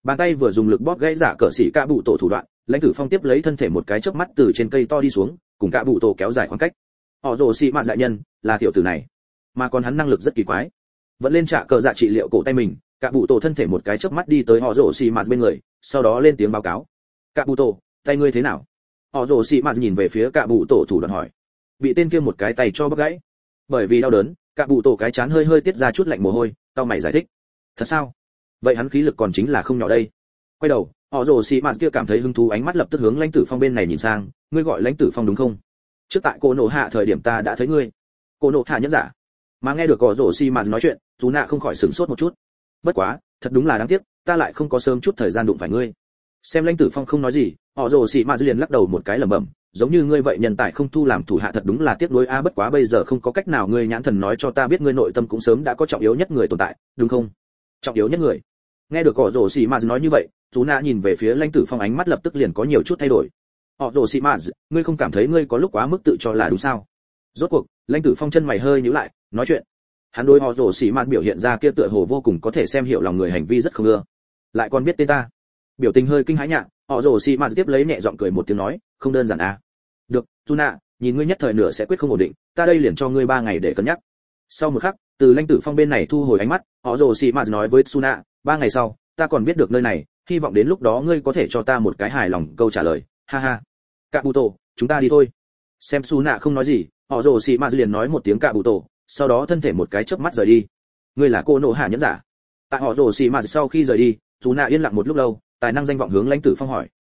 Speaker 1: Bàn tay vừa dùng lực bóp gãy giả cờ sĩ cả bụ tổ thủ đoạn, lãnh tử phong tiếp lấy thân thể một cái chớp mắt từ trên cây to đi xuống, cùng cả bụ tổ kéo dài khoảng cách. Họ rồ xì mạt đại nhân, là tiểu tử này, mà còn hắn năng lực rất kỳ quái. Vẫn lên trả cờ dạ trị liệu cổ tay mình, cả bụ tổ thân thể một cái chớp mắt đi tới họ rồ xì mạt bên người, sau đó lên tiếng báo cáo. Cả bụ tổ, tay ngươi thế nào? Họ rồ xì mạt nhìn về phía cả bụ tổ thủ đoạn hỏi. Bị tên kia một cái tay cho bóp gãy. Bởi vì đau đớn, cả bụ tổ cái chán hơi hơi tiết ra chút lạnh mồ hôi, tao mày giải thích. Thật sao? Vậy hắn khí lực còn chính là không nhỏ đây. Quay đầu, họ rồ xì mạt kia cảm thấy hứng thú, ánh mắt lập tức hướng lãnh tử phong bên này nhìn sang. Ngươi gọi lãnh tử phong đúng không? Trước tại cô nổ hạ thời điểm ta đã thấy ngươi. Cô nổ hạ nhẫn giả. Mà nghe được họ rồ xì mạt nói chuyện, chú nạ không khỏi sửng sốt một chút. Bất quá, thật đúng là đáng tiếc, ta lại không có sớm chút thời gian đụng phải ngươi. Xem lãnh tử phong không nói gì, họ rồ xì mạt liền lắc đầu một cái lẩm bẩm, giống như ngươi vậy nhân tài không thu làm thủ hạ thật đúng là tiếc nuối a. Bất quá bây giờ không có cách nào, ngươi nhãn thần nói cho ta biết ngươi nội tâm cũng sớm đã có trọng yếu nhất người tồn tại, đúng không? Trọng yếu nhất người. Nghe được họ rồ xì mạt nói như vậy, chú nạ nhìn về phía lãnh tử phong, ánh mắt lập tức liền có nhiều chút thay đổi. Họ rồ xì mạt, ngươi không cảm thấy ngươi có lúc quá mức tự cho là đúng sao? Rốt cuộc, lãnh tử phong chân mày hơi nhíu lại, nói chuyện. Hắn đối họ rồ xì mạt biểu hiện ra kia tựa hồ vô cùng có thể xem hiểu lòng người hành vi rất không ưa. Lại còn biết tên ta. Biểu tình hơi kinh hãi nhạ, họ rồ xì mạt tiếp lấy nhẹ giọng cười một tiếng nói, không đơn giản à. Được, Tuna, nhìn ngươi nhất thời nửa sẽ quyết không ổn định, ta đây liền cho ngươi 3 ngày để cân nhắc. Sau một khắc, từ lãnh tử phong bên này thu hồi ánh mắt, họ rồ xì mạt nói với Tuna, 3 ngày sau, ta còn biết được nơi này, hy vọng đến lúc đó ngươi có thể cho ta một cái hài lòng câu trả lời. Ha ha. Kabuto, chúng ta đi thôi. Xem Tuna không nói gì, họ rồ xì mạt liền nói một tiếng Kabuto, sau đó thân thể một cái chớp mắt rời đi. Ngươi là cô nộ hạ nhẫn giả? Tại họ rồ xì mạt sau khi rời đi, Tuna yên lặng một lúc lâu, tài năng danh vọng hướng lãnh tử phong hỏi.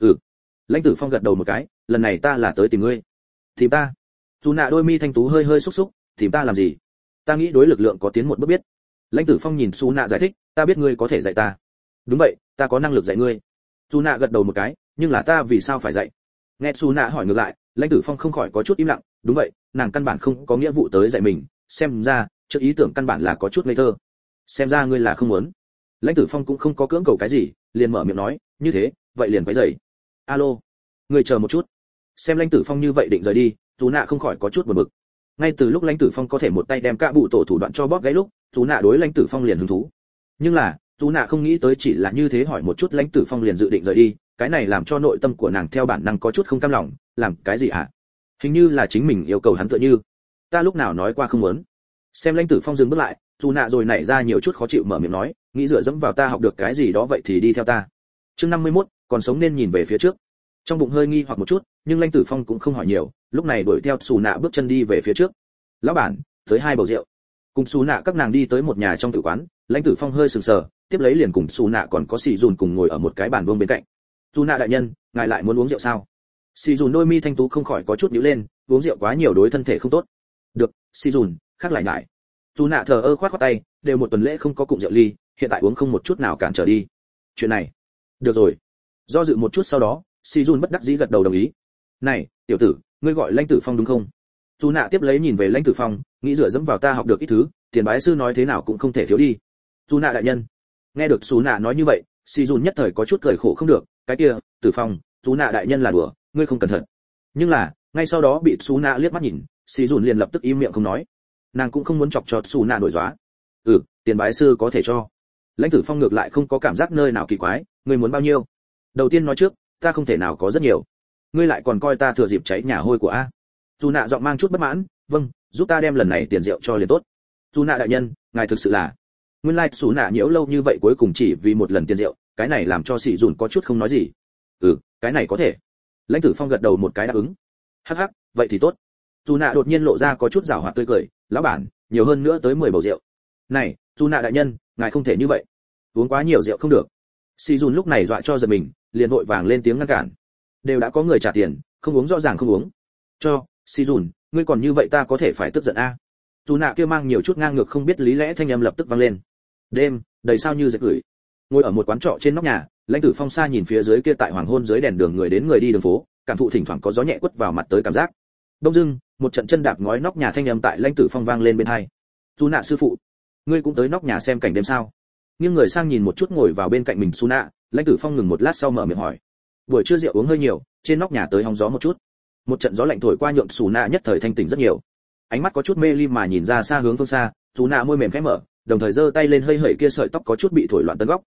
Speaker 1: Lãnh tử phong gật đầu một cái, lần này ta là tới tìm ngươi. Tìm ta? Tuna đôi mi thanh tú hơi hơi xúc xúc, tìm ta làm gì? Ta nghĩ đối lực lượng có tiến một bước biết. Lãnh tử phong nhìn Tuna giải thích, ta biết ngươi có thể dạy ta. Đúng vậy, ta có năng lực dạy ngươi. Tuna gật đầu một cái, nhưng là ta vì sao phải dạy? Nghe Tuna hỏi ngược lại, lãnh tử phong không khỏi có chút im lặng. Đúng vậy, nàng căn bản không có nghĩa vụ tới dạy mình, xem ra trước ý tưởng căn bản là có chút ngây thơ. Xem ra ngươi là không muốn. Lãnh tử phong cũng không có cưỡng cầu cái gì, liền mở miệng nói, như thế, vậy liền quấy rầy. Alo, ngươi chờ một chút. Xem lãnh tử phong như vậy định rời đi, chú nạ không khỏi có chút buồn bực. Ngay từ lúc lãnh tử phong có thể một tay đem cả bụ tổ thủ đoạn cho bóp gãy lúc, chú nạ đối lãnh tử phong liền hứng thú. Nhưng là, chú nạ không nghĩ tới chỉ là như thế hỏi một chút lãnh tử phong liền dự định rời đi, cái này làm cho nội tâm của nàng theo bản năng có chút không cam lòng. Làm cái gì hả? Hình như là chính mình yêu cầu hắn tựa như. Ta lúc nào nói qua không muốn? Xem lãnh tử phong dừng bước lại, chú nạ rồi nảy ra nhiều chút khó chịu mở miệng nói, nghĩ dựa dẫm vào ta học được cái gì đó vậy thì đi theo ta. Chương 51, còn sống nên nhìn về phía trước. Trong bụng hơi nghi hoặc một chút, nhưng lãnh tử phong cũng không hỏi nhiều, lúc này đuổi theo xù nạ bước chân đi về phía trước. Lão bản, tới 2 bầu rượu. Cùng xù nạ các nàng đi tới một nhà trong tử quán, lãnh tử phong hơi sừng sờ, tiếp lấy liền cùng xù nạ còn có xì dùn cùng ngồi ở một cái bàn vuông bên cạnh. Xù nạ đại nhân, ngài lại muốn uống rượu sao? Xì dùn đôi mi thanh tú không khỏi có chút nhíu lên, uống rượu quá nhiều đối thân thể không tốt. Được, xì dùn, khác lại ngại. Xù nạ thờ ơ khoát khoát tay, đều một tuần lễ không có cụm rượu ly, hiện tại uống không một chút nào cản trở đi. Chuyện này, được rồi. Do dự một chút sau đó, si jun bất đắc dĩ gật đầu đồng ý. Này, tiểu tử, ngươi gọi lãnh tử phong đúng không? Chu nạ tiếp lấy nhìn về lãnh tử phong, nghĩ dựa dẫm vào ta học được ít thứ, tiền bái sư nói thế nào cũng không thể thiếu đi. Chu nạ đại nhân. Nghe được Chu nạ nói như vậy, si jun nhất thời có chút cười khổ không được, cái kia, tử phong, Chu nạ đại nhân là đùa, ngươi không cẩn thận. Nhưng là, ngay sau đó bị Chu nạ liếc mắt nhìn, si jun liền lập tức im miệng không nói. Nàng cũng không muốn chọc cho Chu nạ nổi dóa. Tiền bái sư có thể cho. Lãnh tử phong ngược lại không có cảm giác nơi nào kỳ quái, ngươi muốn bao nhiêu? Đầu tiên nói trước, ta không thể nào có rất nhiều. Ngươi lại còn coi ta thừa dịp cháy nhà hôi của a? Chu nạ giọng mang chút bất mãn, vâng, giúp ta đem lần này tiền rượu cho liền tốt. Chu nạ đại nhân, ngài thực sự là. Nguyên lai Chu nạ nhiễu lâu như vậy cuối cùng chỉ vì một lần tiền rượu, cái này làm cho Sĩ Dùn có chút không nói gì. Cái này có thể. Lãnh tử phong gật đầu một cái đáp ứng. Hắc hắc, vậy thì tốt. Chu nạ đột nhiên lộ ra có chút giảo hoạt tươi cười, lão bản, nhiều hơn nữa tới 10 bầu rượu. Này, Chu nạ đại nhân, ngài không thể như vậy. Uống quá nhiều rượu không được. Sĩ Dùn lúc này dọa cho giật mình, liền vội vàng lên tiếng ngăn cản. Đều đã có người trả tiền, không uống rõ ràng không uống. Cho, Sĩ Dùn, ngươi còn như vậy ta có thể phải tức giận a. Chu nạ kia mang nhiều chút ngang ngược không biết lý lẽ thanh âm lập tức vang lên. Đêm, đầy sao như dệt gửi. Ngồi ở một quán trọ trên nóc nhà, lãnh tử phong xa nhìn phía dưới kia tại hoàng hôn dưới đèn đường người đến người đi đường phố, cảm thụ thỉnh thoảng có gió nhẹ quất vào mặt tới cảm giác. Đông dưng, một trận chân đạp ngói nóc nhà thanh âm tại lãnh tử phong vang lên bên tai. Chu nạ sư phụ, ngươi cũng tới nóc nhà xem cảnh đêm sao? Nghiêng người sang nhìn một chút ngồi vào bên cạnh mình Chu nạ, lãnh tử phong ngừng một lát sau mở miệng hỏi. Buổi trưa rượu uống hơi nhiều, trên nóc nhà tới hóng gió một chút. Một trận gió lạnh thổi qua nhượng Chu nạ nhất thời thanh tỉnh rất nhiều. Ánh mắt có chút mê ly mà nhìn ra xa hướng phương xa, Chu nạ môi mềm khẽ mở, đồng thời giơ tay lên hơi hẩy kia sợi tóc có chút bị thổi loạn tấn góc.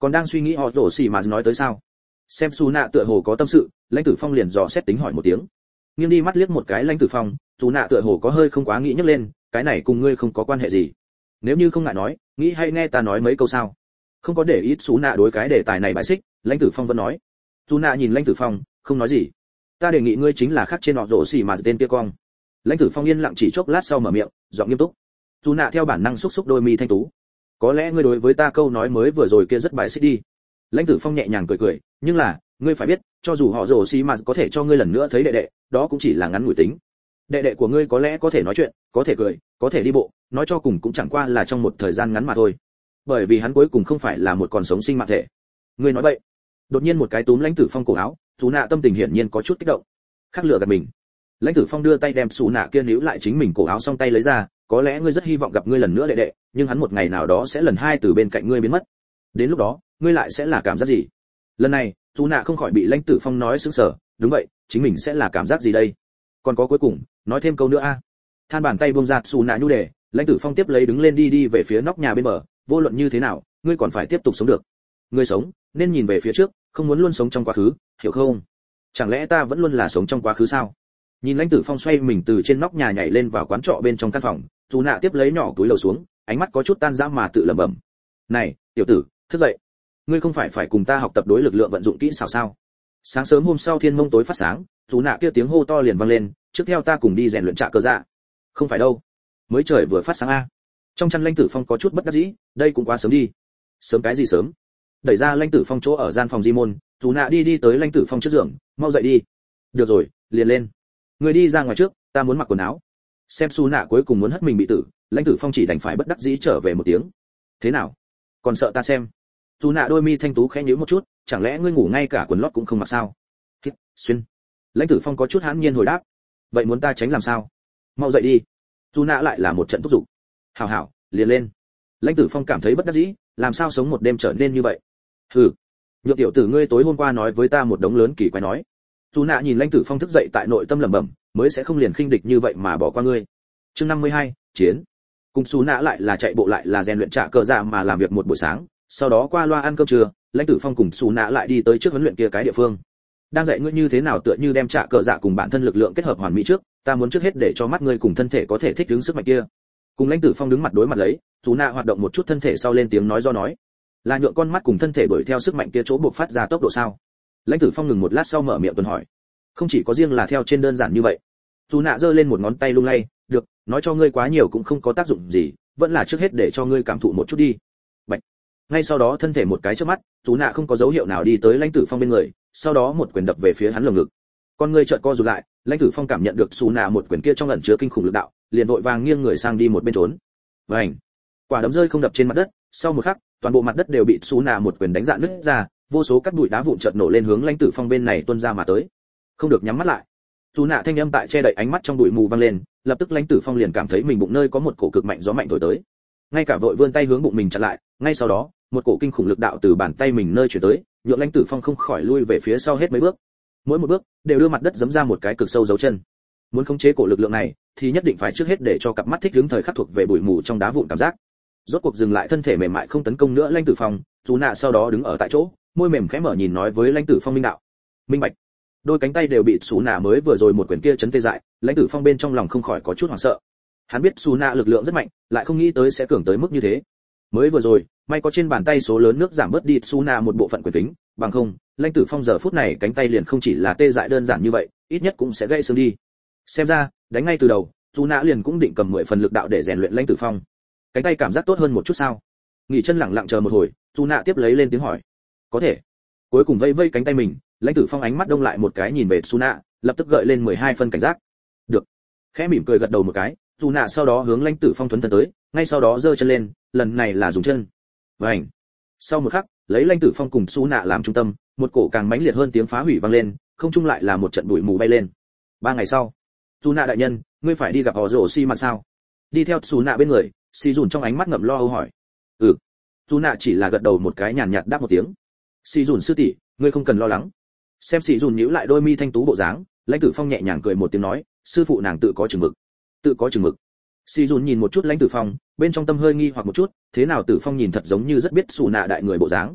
Speaker 1: còn đang suy nghĩ họ rổ xì mà nói tới sao? Xem Su Nạ tựa hồ có tâm sự, Lãnh Tử Phong liền dò xét tính hỏi một tiếng. Nghiêng đi mắt liếc một cái Lãnh Tử Phong, Su Nạ tựa hồ có hơi không quá nghĩ nhấc lên, cái này cùng ngươi không có quan hệ gì. Nếu như không ngại nói, nghĩ hay nghe ta nói mấy câu sao? Không có để ý Su Nạ đối cái đề tài này bài xích, Lãnh Tử Phong vẫn nói. Su Nạ nhìn Lãnh Tử Phong, không nói gì. Ta đề nghị ngươi chính là khắc trên họ rổ xì mà tên kia cong. Lãnh Tử Phong yên lặng chỉ chốc lát sau mở miệng, giọng nghiêm túc. Su Nạ theo bản năng xúc xúc đôi mi thanh tú. Có lẽ ngươi đối với ta câu nói mới vừa rồi kia rất bài xích đi. Lãnh Tử Phong nhẹ nhàng cười cười, nhưng là, ngươi phải biết, cho dù họ rồ xì mà có thể cho ngươi lần nữa thấy đệ đệ, đó cũng chỉ là ngắn ngủi tính. Đệ đệ của ngươi có lẽ có thể nói chuyện, có thể cười, có thể đi bộ, nói cho cùng cũng chẳng qua là trong một thời gian ngắn mà thôi. Bởi vì hắn cuối cùng không phải là một còn sống sinh mạng thể. Ngươi nói vậy? Đột nhiên một cái túm Lãnh Tử Phong cổ áo, Sú Nạ tâm tình hiển nhiên có chút kích động. Khắc lửa gạt mình. Lãnh Tử Phong đưa tay đem Sú Nạ kia níu lại chính mình cổ áo xong tay lấy ra, có lẽ ngươi rất hy vọng gặp ngươi lần nữa đệ đệ, nhưng hắn một ngày nào đó sẽ lần hai từ bên cạnh ngươi biến mất. Đến lúc đó, ngươi lại sẽ là cảm giác gì? Lần này, Sú Nạ không khỏi bị Lãnh Tử Phong nói sững sờ, đúng vậy, chính mình sẽ là cảm giác gì đây? Còn có cuối cùng, nói thêm câu nữa a. Than bàn tay buông ra Sú Nạ nhu đề, Lãnh Tử Phong tiếp lấy đứng lên đi về phía nóc nhà bên bờ, vô luận như thế nào, ngươi còn phải tiếp tục sống được. Ngươi sống, nên nhìn về phía trước, không muốn luôn sống trong quá khứ, hiểu không? Chẳng lẽ ta vẫn luôn là sống trong quá khứ sao? Nhìn Lãnh Tử Phong xoay mình từ trên nóc nhà nhảy lên vào quán trọ bên trong căn phòng, Sú Nạ tiếp lấy nhỏ túi lầu xuống, ánh mắt có chút tan rã mà tự lẩm bẩm. Này, tiểu tử, thức dậy. Ngươi không phải cùng ta học tập đối lực lượng vận dụng kỹ xảo sao? Sáng sớm hôm sau thiên mông tối phát sáng, Sú Nạ kia tiếng hô to liền vang lên, trước theo ta cùng đi rèn luyện trạ cơ dạ. Không phải đâu, mới trời vừa phát sáng a. Trong chăn Lãnh Tử Phong có chút bất đắc dĩ, đây cũng quá sớm đi. Sớm cái gì sớm? Đẩy ra Lãnh Tử Phong chỗ ở gian phòng di môn, Sú Nạ đi tới Lãnh Tử Phong trước giường, mau dậy đi. Được rồi, liền lên. Ngươi đi ra ngoài trước, ta muốn mặc quần áo. Xem Sú Nạ cuối cùng muốn hất mình bị tử, Lãnh Tử Phong chỉ đành phải bất đắc dĩ trở về một tiếng. Thế nào? Còn sợ ta xem? Sú Nạ đôi mi thanh tú khẽ nhíu một chút, chẳng lẽ ngươi ngủ ngay cả quần lót cũng không mặc sao? Hít, xuyên. Lãnh Tử Phong có chút hãn nhiên hồi đáp. Vậy muốn ta tránh làm sao? Mau dậy đi. Sú Nạ lại là một trận thúc giục. Hảo hảo, liền lên. Lãnh Tử Phong cảm thấy bất đắc dĩ, làm sao sống một đêm trở nên như vậy? Hừ. Nhược tiểu tử ngươi tối hôm qua nói với ta một đống lớn kỳ quái nói. Sú Nạ nhìn Lãnh Tử Phong thức dậy tại nội tâm lẩm bẩm, mới sẽ không liền khinh địch như vậy mà bỏ qua ngươi. Chương 52, chiến. Cùng Sú Nạ lại là chạy bộ lại là rèn luyện trạ cơ dạ mà làm việc một buổi sáng, sau đó qua loa ăn cơm trưa, Lãnh Tử Phong cùng Sú Nạ lại đi tới trước huấn luyện kia cái địa phương. Đang dạy ngươi như thế nào tựa như đem trạ cơ dạ cùng bản thân lực lượng kết hợp hoàn mỹ trước, ta muốn trước hết để cho mắt ngươi cùng thân thể có thể thích ứng sức mạnh kia. Cùng Lãnh Tử Phong đứng mặt đối mặt lấy, Sú Nạ hoạt động một chút thân thể sau lên tiếng nói do nói, là nhượng con mắt cùng thân thể đuổi theo sức mạnh kia chỗ buộc phát ra tốc độ sao? Lãnh Tử Phong ngừng một lát sau mở miệng tuần hỏi, không chỉ có riêng là theo trên đơn giản như vậy. Sú Nạ giơ lên một ngón tay lung lay, được, nói cho ngươi quá nhiều cũng không có tác dụng gì, vẫn là trước hết để cho ngươi cảm thụ một chút đi. Bạch. Ngay sau đó thân thể một cái chớp mắt, Sú Nạ không có dấu hiệu nào đi tới Lãnh Tử Phong bên người, sau đó một quyền đập về phía hắn lồng ngực. Con ngươi chợt co rụt lại, Lãnh Tử Phong cảm nhận được Sú Nạ một quyền kia trong ẩn chứa kinh khủng lực đạo, liền vội vàng nghiêng người sang đi một bên trốn. Vành. Quả đấm rơi không đập trên mặt đất, sau một khắc, toàn bộ mặt đất đều bị Sú Nạ một quyền đánh rạn nứt ra, vô số cát bụi đá vụn chợt nổ lên hướng Lãnh Tử Phong bên này tuôn ra mà tới. Không được nhắm mắt lại. Sú Nạ thanh âm tại che đậy ánh mắt trong bụi mù vang lên, lập tức Lãnh Tử Phong liền cảm thấy mình bụng nơi có một cổ cực mạnh gió mạnh thổi tới. Ngay cả vội vươn tay hướng bụng mình chặn lại, ngay sau đó, một cổ kinh khủng lực đạo từ bàn tay mình nơi chuyển tới, nhượng Lãnh Tử Phong không khỏi lui về phía sau hết mấy bước. Mỗi một bước đều đưa mặt đất giẫm ra một cái cực sâu dấu chân. Muốn khống chế cổ lực lượng này, thì nhất định phải trước hết để cho cặp mắt thích ứng thời khắc thuộc về bụi mù trong đá vụn cảm giác. Rốt cuộc dừng lại thân thể mềm mại không tấn công nữa Lãnh Tử Phong, Sú Nạ sau đó đứng ở tại chỗ, môi mềm khẽ mở nhìn nói với Lãnh Tử Phong minh đạo. Minh bạch. Đôi cánh tay đều bị Sú Nạ mới vừa rồi một quyền kia chấn tê dại, Lãnh Tử Phong bên trong lòng không khỏi có chút hoảng sợ. Hắn biết Sú Nạ lực lượng rất mạnh, lại không nghĩ tới sẽ cường tới mức như thế. Mới vừa rồi, may có trên bàn tay số lớn nước giảm bớt đi Sú Nạ một bộ phận quyền kính, bằng không, Lãnh Tử Phong giờ phút này cánh tay liền không chỉ là tê dại đơn giản như vậy, ít nhất cũng sẽ gãy xương đi. Xem ra, đánh ngay từ đầu, Sú Nạ liền cũng định cầm 10 phần lực đạo để rèn luyện Lãnh Tử Phong. Cánh tay cảm giác tốt hơn một chút sao? Nghỉ chân lặng lặng chờ một hồi, Sú Nạ tiếp lấy lên tiếng hỏi. Có thể. Cuối cùng vây vây cánh tay mình, Lãnh Tử Phong ánh mắt đông lại một cái nhìn về Sú Nạ, lập tức gợi lên 12 phân cảnh giác. Được. Khẽ mỉm cười gật đầu một cái, Sú Nạ sau đó hướng Lãnh Tử Phong thuấn thân tới, ngay sau đó giơ chân lên, lần này là dùng chân. Vành. Sau một khắc, lấy Lãnh Tử Phong cùng Sú Nạ làm trung tâm, một cổ càng mãnh liệt hơn tiếng phá hủy vang lên, không trung lại là một trận bụi mù bay lên. 3 ngày sau, Sú Nạ đại nhân, ngươi phải đi gặp họ Rồ Xi mà sao? Đi theo Sú Nạ bên người, Xi Dùn trong ánh mắt ngậm lo âu hỏi. Ừ. Sú Nạ chỉ là gật đầu một cái nhàn nhạt đáp một tiếng. Xi Dùn sư tỷ, ngươi không cần lo lắng. Xem Xi Dùn nhíu lại đôi mi thanh tú bộ dáng, Lãnh Tử Phong nhẹ nhàng cười một tiếng nói, sư phụ nàng tự có chừng mực. Tự có chừng mực. Xi Dùn nhìn một chút Lãnh Tử Phong, bên trong tâm hơi nghi hoặc một chút, thế nào Tử Phong nhìn thật giống như rất biết Sú Nạ đại người bộ dáng.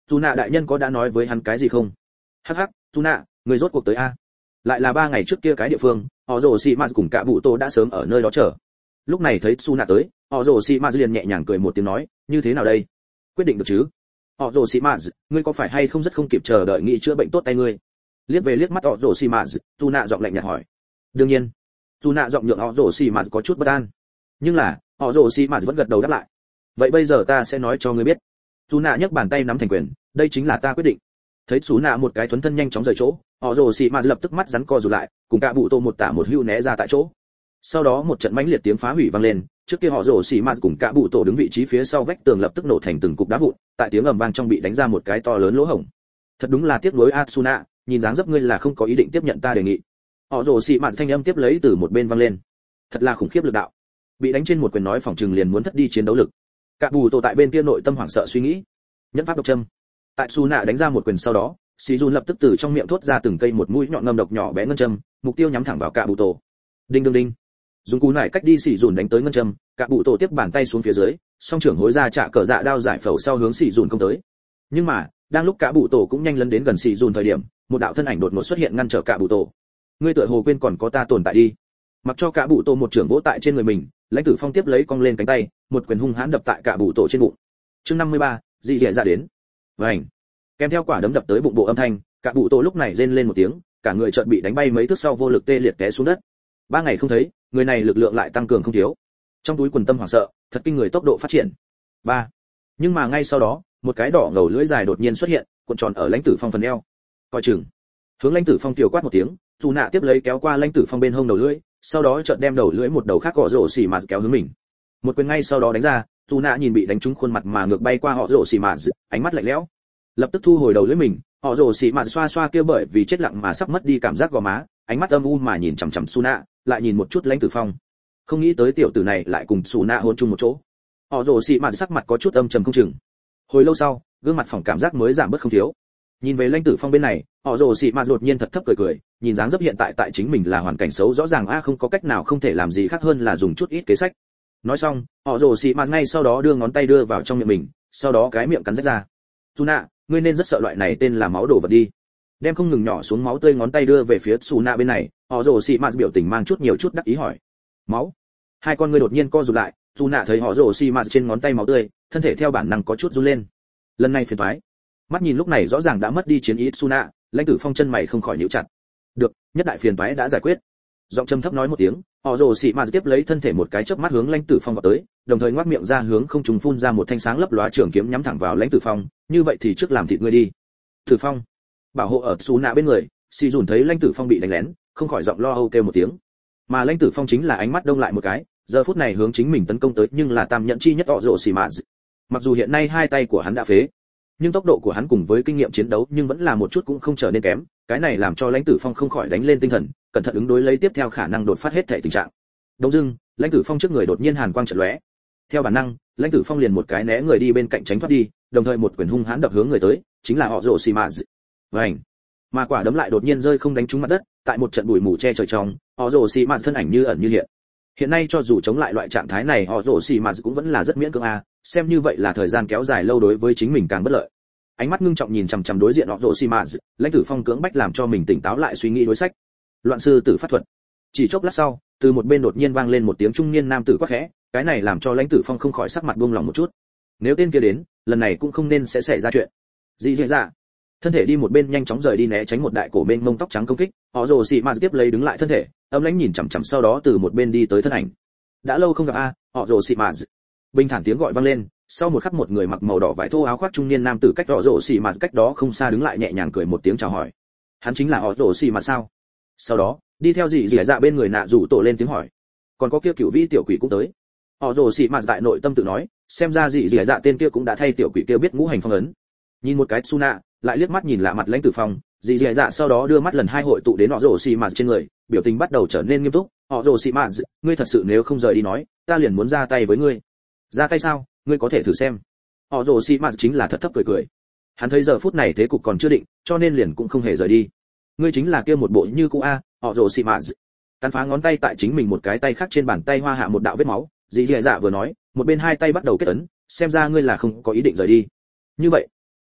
Speaker 1: Dù nạ đại nhân có đã nói với hắn cái gì không? Hắc hắc, dù nạ, người rốt cuộc tới a? Lại là 3 ngày trước kia cái địa phương, họ rồ xì mạt cùng cả bụ tô đã sớm ở nơi đó chờ. Lúc này thấy Su nạ tới, họ rồ xì mạt liền nhẹ nhàng cười một tiếng nói, như thế nào đây? Quyết định được chứ? Họ rồ xì mạt, ngươi có phải hay không rất không kịp chờ đợi nghĩ chữa bệnh tốt tay ngươi? Liếc về liếc mắt họ rồ xì mạt, Su nạ giọng lạnh nhạt hỏi. Đương nhiên. Su nạ giọng nhượng họ rồ xì mạt có chút bất an. Nhưng là, họ rồ xì mạt vẫn gật đầu đáp lại. Vậy bây giờ ta sẽ nói cho ngươi biết. Su nạ nhấc bàn tay nắm thành quyền, đây chính là ta quyết định. Thấy Su nạ một cái thuấn thân nhanh chóng rời chỗ, họ rồ xì mạt lập tức mắt rắn co rụt lại, cùng cả bụ tô một tả một hưu né ra tại chỗ. Sau đó một trận mãnh liệt tiếng phá hủy vang lên, trước kia họ rồ xì mạt cùng cả bụ tổ đứng vị trí phía sau vách tường lập tức nổ thành từng cục đá vụn, tại tiếng ầm vang trong bị đánh ra một cái to lớn lỗ hổng. Thật đúng là tiếc nuối Asuna, nhìn dáng dấp ngươi là không có ý định tiếp nhận ta đề nghị. Họ rồ xì mạt thanh âm tiếp lấy từ một bên vang lên. Thật là khủng khiếp lực đạo. Bị đánh trên một quyền nói phòng trừng liền muốn thất đi chiến đấu lực. Cả bù tổ tại bên kia nội tâm hoảng sợ suy nghĩ. Nhẫn pháp độc châm. Tại Suna đánh ra một quyền sau đó, Sĩ Jun lập tức từ trong miệng thốt ra từng cây một mũi nhọn ngâm độc nhỏ bé ngân châm, mục tiêu nhắm thẳng vào cả bụ tổ. Đinh đinh đinh. Dùng cú nải cách đi Sĩ Jun đánh tới ngân châm, cả bụ tổ tiếp bàn tay xuống phía dưới, song trưởng hối ra trả cờ dạ đao giải phẫu sau hướng Sĩ Jun công tới. Nhưng mà, đang lúc cả bụ tổ cũng nhanh lấn đến gần Sĩ Jun thời điểm, một đạo thân ảnh đột ngột xuất hiện ngăn trở cả bụ tổ. Ngươi tựa hồ quên còn có ta tồn tại đi. Mặc cho cả bụ tổ một trưởng vỗ tại trên người mình, Lãnh Tử Phong tiếp lấy cong lên cánh tay, một quyền hung hãn đập tại cả bụ tổ trên bụng. Chương 53, dị dẻ ra đến. Vành. Kèm theo quả đấm đập tới bụng bộ âm thanh, cả bụ tổ lúc này rên lên một tiếng, cả người chợt bị đánh bay mấy thước sau vô lực tê liệt té xuống đất. 3 ngày không thấy, người này lực lượng lại tăng cường không thiếu. Trong túi quần tâm hoảng sợ, thật kinh người tốc độ phát triển. 3. Nhưng mà ngay sau đó, một cái đỏ ngầu lưỡi dài đột nhiên xuất hiện, cuộn tròn ở Lãnh Tử Phong phần eo. Coi chừng. Hướng Lãnh Tử Phong tiểu quát một tiếng, dù nạ tiếp lấy kéo qua Lãnh Tử Phong bên hông đầu lưỡi, sau đó chợt đem đầu lưỡi một đầu khác cọ rổ xì mà kéo hướng mình. Một quyền ngay sau đó đánh ra, dù nạ nhìn bị đánh trúng khuôn mặt mà ngược bay qua họ rổ xì mà, ánh mắt lạnh lẽo. Lập tức thu hồi đầu lưỡi mình, họ rồ xì mà xoa xoa kia bởi vì chết lặng mà sắp mất đi cảm giác gò má, ánh mắt âm u mà nhìn chằm chằm Suna, lại nhìn một chút Lãnh Tử Phong. Không nghĩ tới tiểu tử này lại cùng Suna hôn chung một chỗ. Họ rồ xì mà sắc mặt có chút âm trầm không chừng. Hồi lâu sau, gương mặt phỏng cảm giác mới giảm bớt không thiếu. Nhìn về Lãnh Tử Phong bên này, họ rồ xì mà đột nhiên thật thấp cười cười, nhìn dáng dấp hiện tại tại chính mình là hoàn cảnh xấu rõ ràng không có cách nào không thể làm gì khác hơn là dùng chút ít kế sách. Nói xong, họ rồ xì mà ngay sau đó đưa ngón tay đưa vào trong miệng mình, sau đó cái miệng cắn rách ra. Suna, ngươi nên rất sợ loại này tên là máu đổ vật đi. Đem không ngừng nhỏ xuống máu tươi ngón tay đưa về phía Suna bên này, họ rồ xì mạt biểu tình mang chút nhiều chút đắc ý hỏi. Máu? Hai con ngươi đột nhiên co rụt lại, Suna thấy họ rồ xì mạt trên ngón tay máu tươi, thân thể theo bản năng có chút run lên. Lần này phiền toái. Mắt nhìn lúc này rõ ràng đã mất đi chiến ý Suna, Lãnh Tử Phong chân mày không khỏi nhíu chặt. Được, nhất đại phiền toái đã giải quyết. Giọng trầm thấp nói một tiếng, họ rồ xì mạt tiếp lấy thân thể một cái chớp mắt hướng Lãnh Tử Phong vào tới, đồng thời ngoác miệng ra hướng không trùng phun ra một thanh sáng lấp lóa trường kiếm nhắm thẳng vào Lãnh Tử Phong, như vậy thì trước làm thịt ngươi đi. Tử Phong, bảo hộ ở Sú nạ bên người, Xì Dùn thấy Lãnh Tử Phong bị đánh lén, không khỏi giọng lo âu kêu một tiếng. Mà Lãnh Tử Phong chính là ánh mắt đông lại một cái, giờ phút này hướng chính mình tấn công tới, nhưng là tam nhận chi nhất họ rồ xì mạt. Mặc dù hiện nay hai tay của hắn đã phế, nhưng tốc độ của hắn cùng với kinh nghiệm chiến đấu nhưng vẫn là một chút cũng không trở nên kém, cái này làm cho Lãnh Tử Phong không khỏi đánh lên tinh thần, cẩn thận ứng đối lấy tiếp theo khả năng đột phát hết thể tình trạng. Đông dưng, Lãnh Tử Phong trước người đột nhiên hàn quang chợt lóe. Theo bản năng, Lãnh Tử Phong liền một cái né người đi bên cạnh tránh thoát đi, đồng thời một quyền hung hãn đập hướng người tới, chính là họ rồ xì mạt. Vành. Mà quả đấm lại đột nhiên rơi không đánh trúng mặt đất, tại một trận bụi mù che trời trong, họ rồ xì mạt thân ảnh như ẩn như hiện. Hiện nay cho dù chống lại loại trạng thái này, họ rồ xì mạt cũng vẫn là rất miễn cưỡng xem như vậy là thời gian kéo dài lâu đối với chính mình càng bất lợi. Ánh mắt ngưng trọng nhìn chằm chằm đối diện họ rồ xì mạt, Lãnh Tử Phong cưỡng bách làm cho mình tỉnh táo lại suy nghĩ đối sách. Loạn sư tử pháp thuật. Chỉ chốc lát sau, từ một bên đột nhiên vang lên một tiếng trung niên nam tử quát khẽ, cái này làm cho Lãnh Tử Phong không khỏi sắc mặt buông lòng một chút. Nếu tên kia đến, lần này cũng không nên sẽ xảy ra chuyện. Dị dễ dạ. Thân thể đi một bên nhanh chóng rời đi né tránh một đại cổ bên mông tóc trắng công kích, họ rồ xì mạt tiếp lấy đứng lại thân thể, âm lãnh nhìn chằm chằm sau đó từ một bên đi tới thân ảnh. Đã lâu không gặp họ rồ xì mạt. Bình thản tiếng gọi vang lên, sau một khắc một người mặc màu đỏ vải thô áo khoác trung niên nam tử cách họ rồ xì mạt cách đó không xa đứng lại nhẹ nhàng cười một tiếng chào hỏi. Hắn chính là họ rồ xì mạt sao? Sau đó, đi theo dị dẻ dạ bên người nạ rủ tổ lên tiếng hỏi. Còn có kia cửu vĩ tiểu quỷ cũng tới. Họ rồ xì mạt tại nội tâm tự nói, xem ra dị dẻ dạ tên kia cũng đã thay tiểu quỷ kia biết ngũ hành phong ấn. Nhìn một cái Suna, lại liếc mắt nhìn lạ mặt Lãnh Tử Phong, dị dẻ dạ sau đó đưa mắt lần hai hội tụ đến họ rồ xì mạt trên người, biểu tình bắt đầu trở nên nghiêm túc. Họ rồ xì mạt, ngươi thật sự nếu không rời đi nói, ta liền muốn ra tay với ngươi. Ra tay sao? Ngươi có thể thử xem. Họ rồ xì mạt chính là thật thấp cười cười. Hắn thấy giờ phút này thế cục còn chưa định, cho nên liền cũng không hề rời đi. Ngươi chính là kia một bộ như cũ họ rồ xì mạt. Cắn phá ngón tay tại chính mình một cái tay khác trên bàn tay hoa hạ một đạo vết máu, dị dẻ dạ vừa nói, một bên hai tay bắt đầu kết ấn, xem ra ngươi là không có ý định rời đi. Như vậy,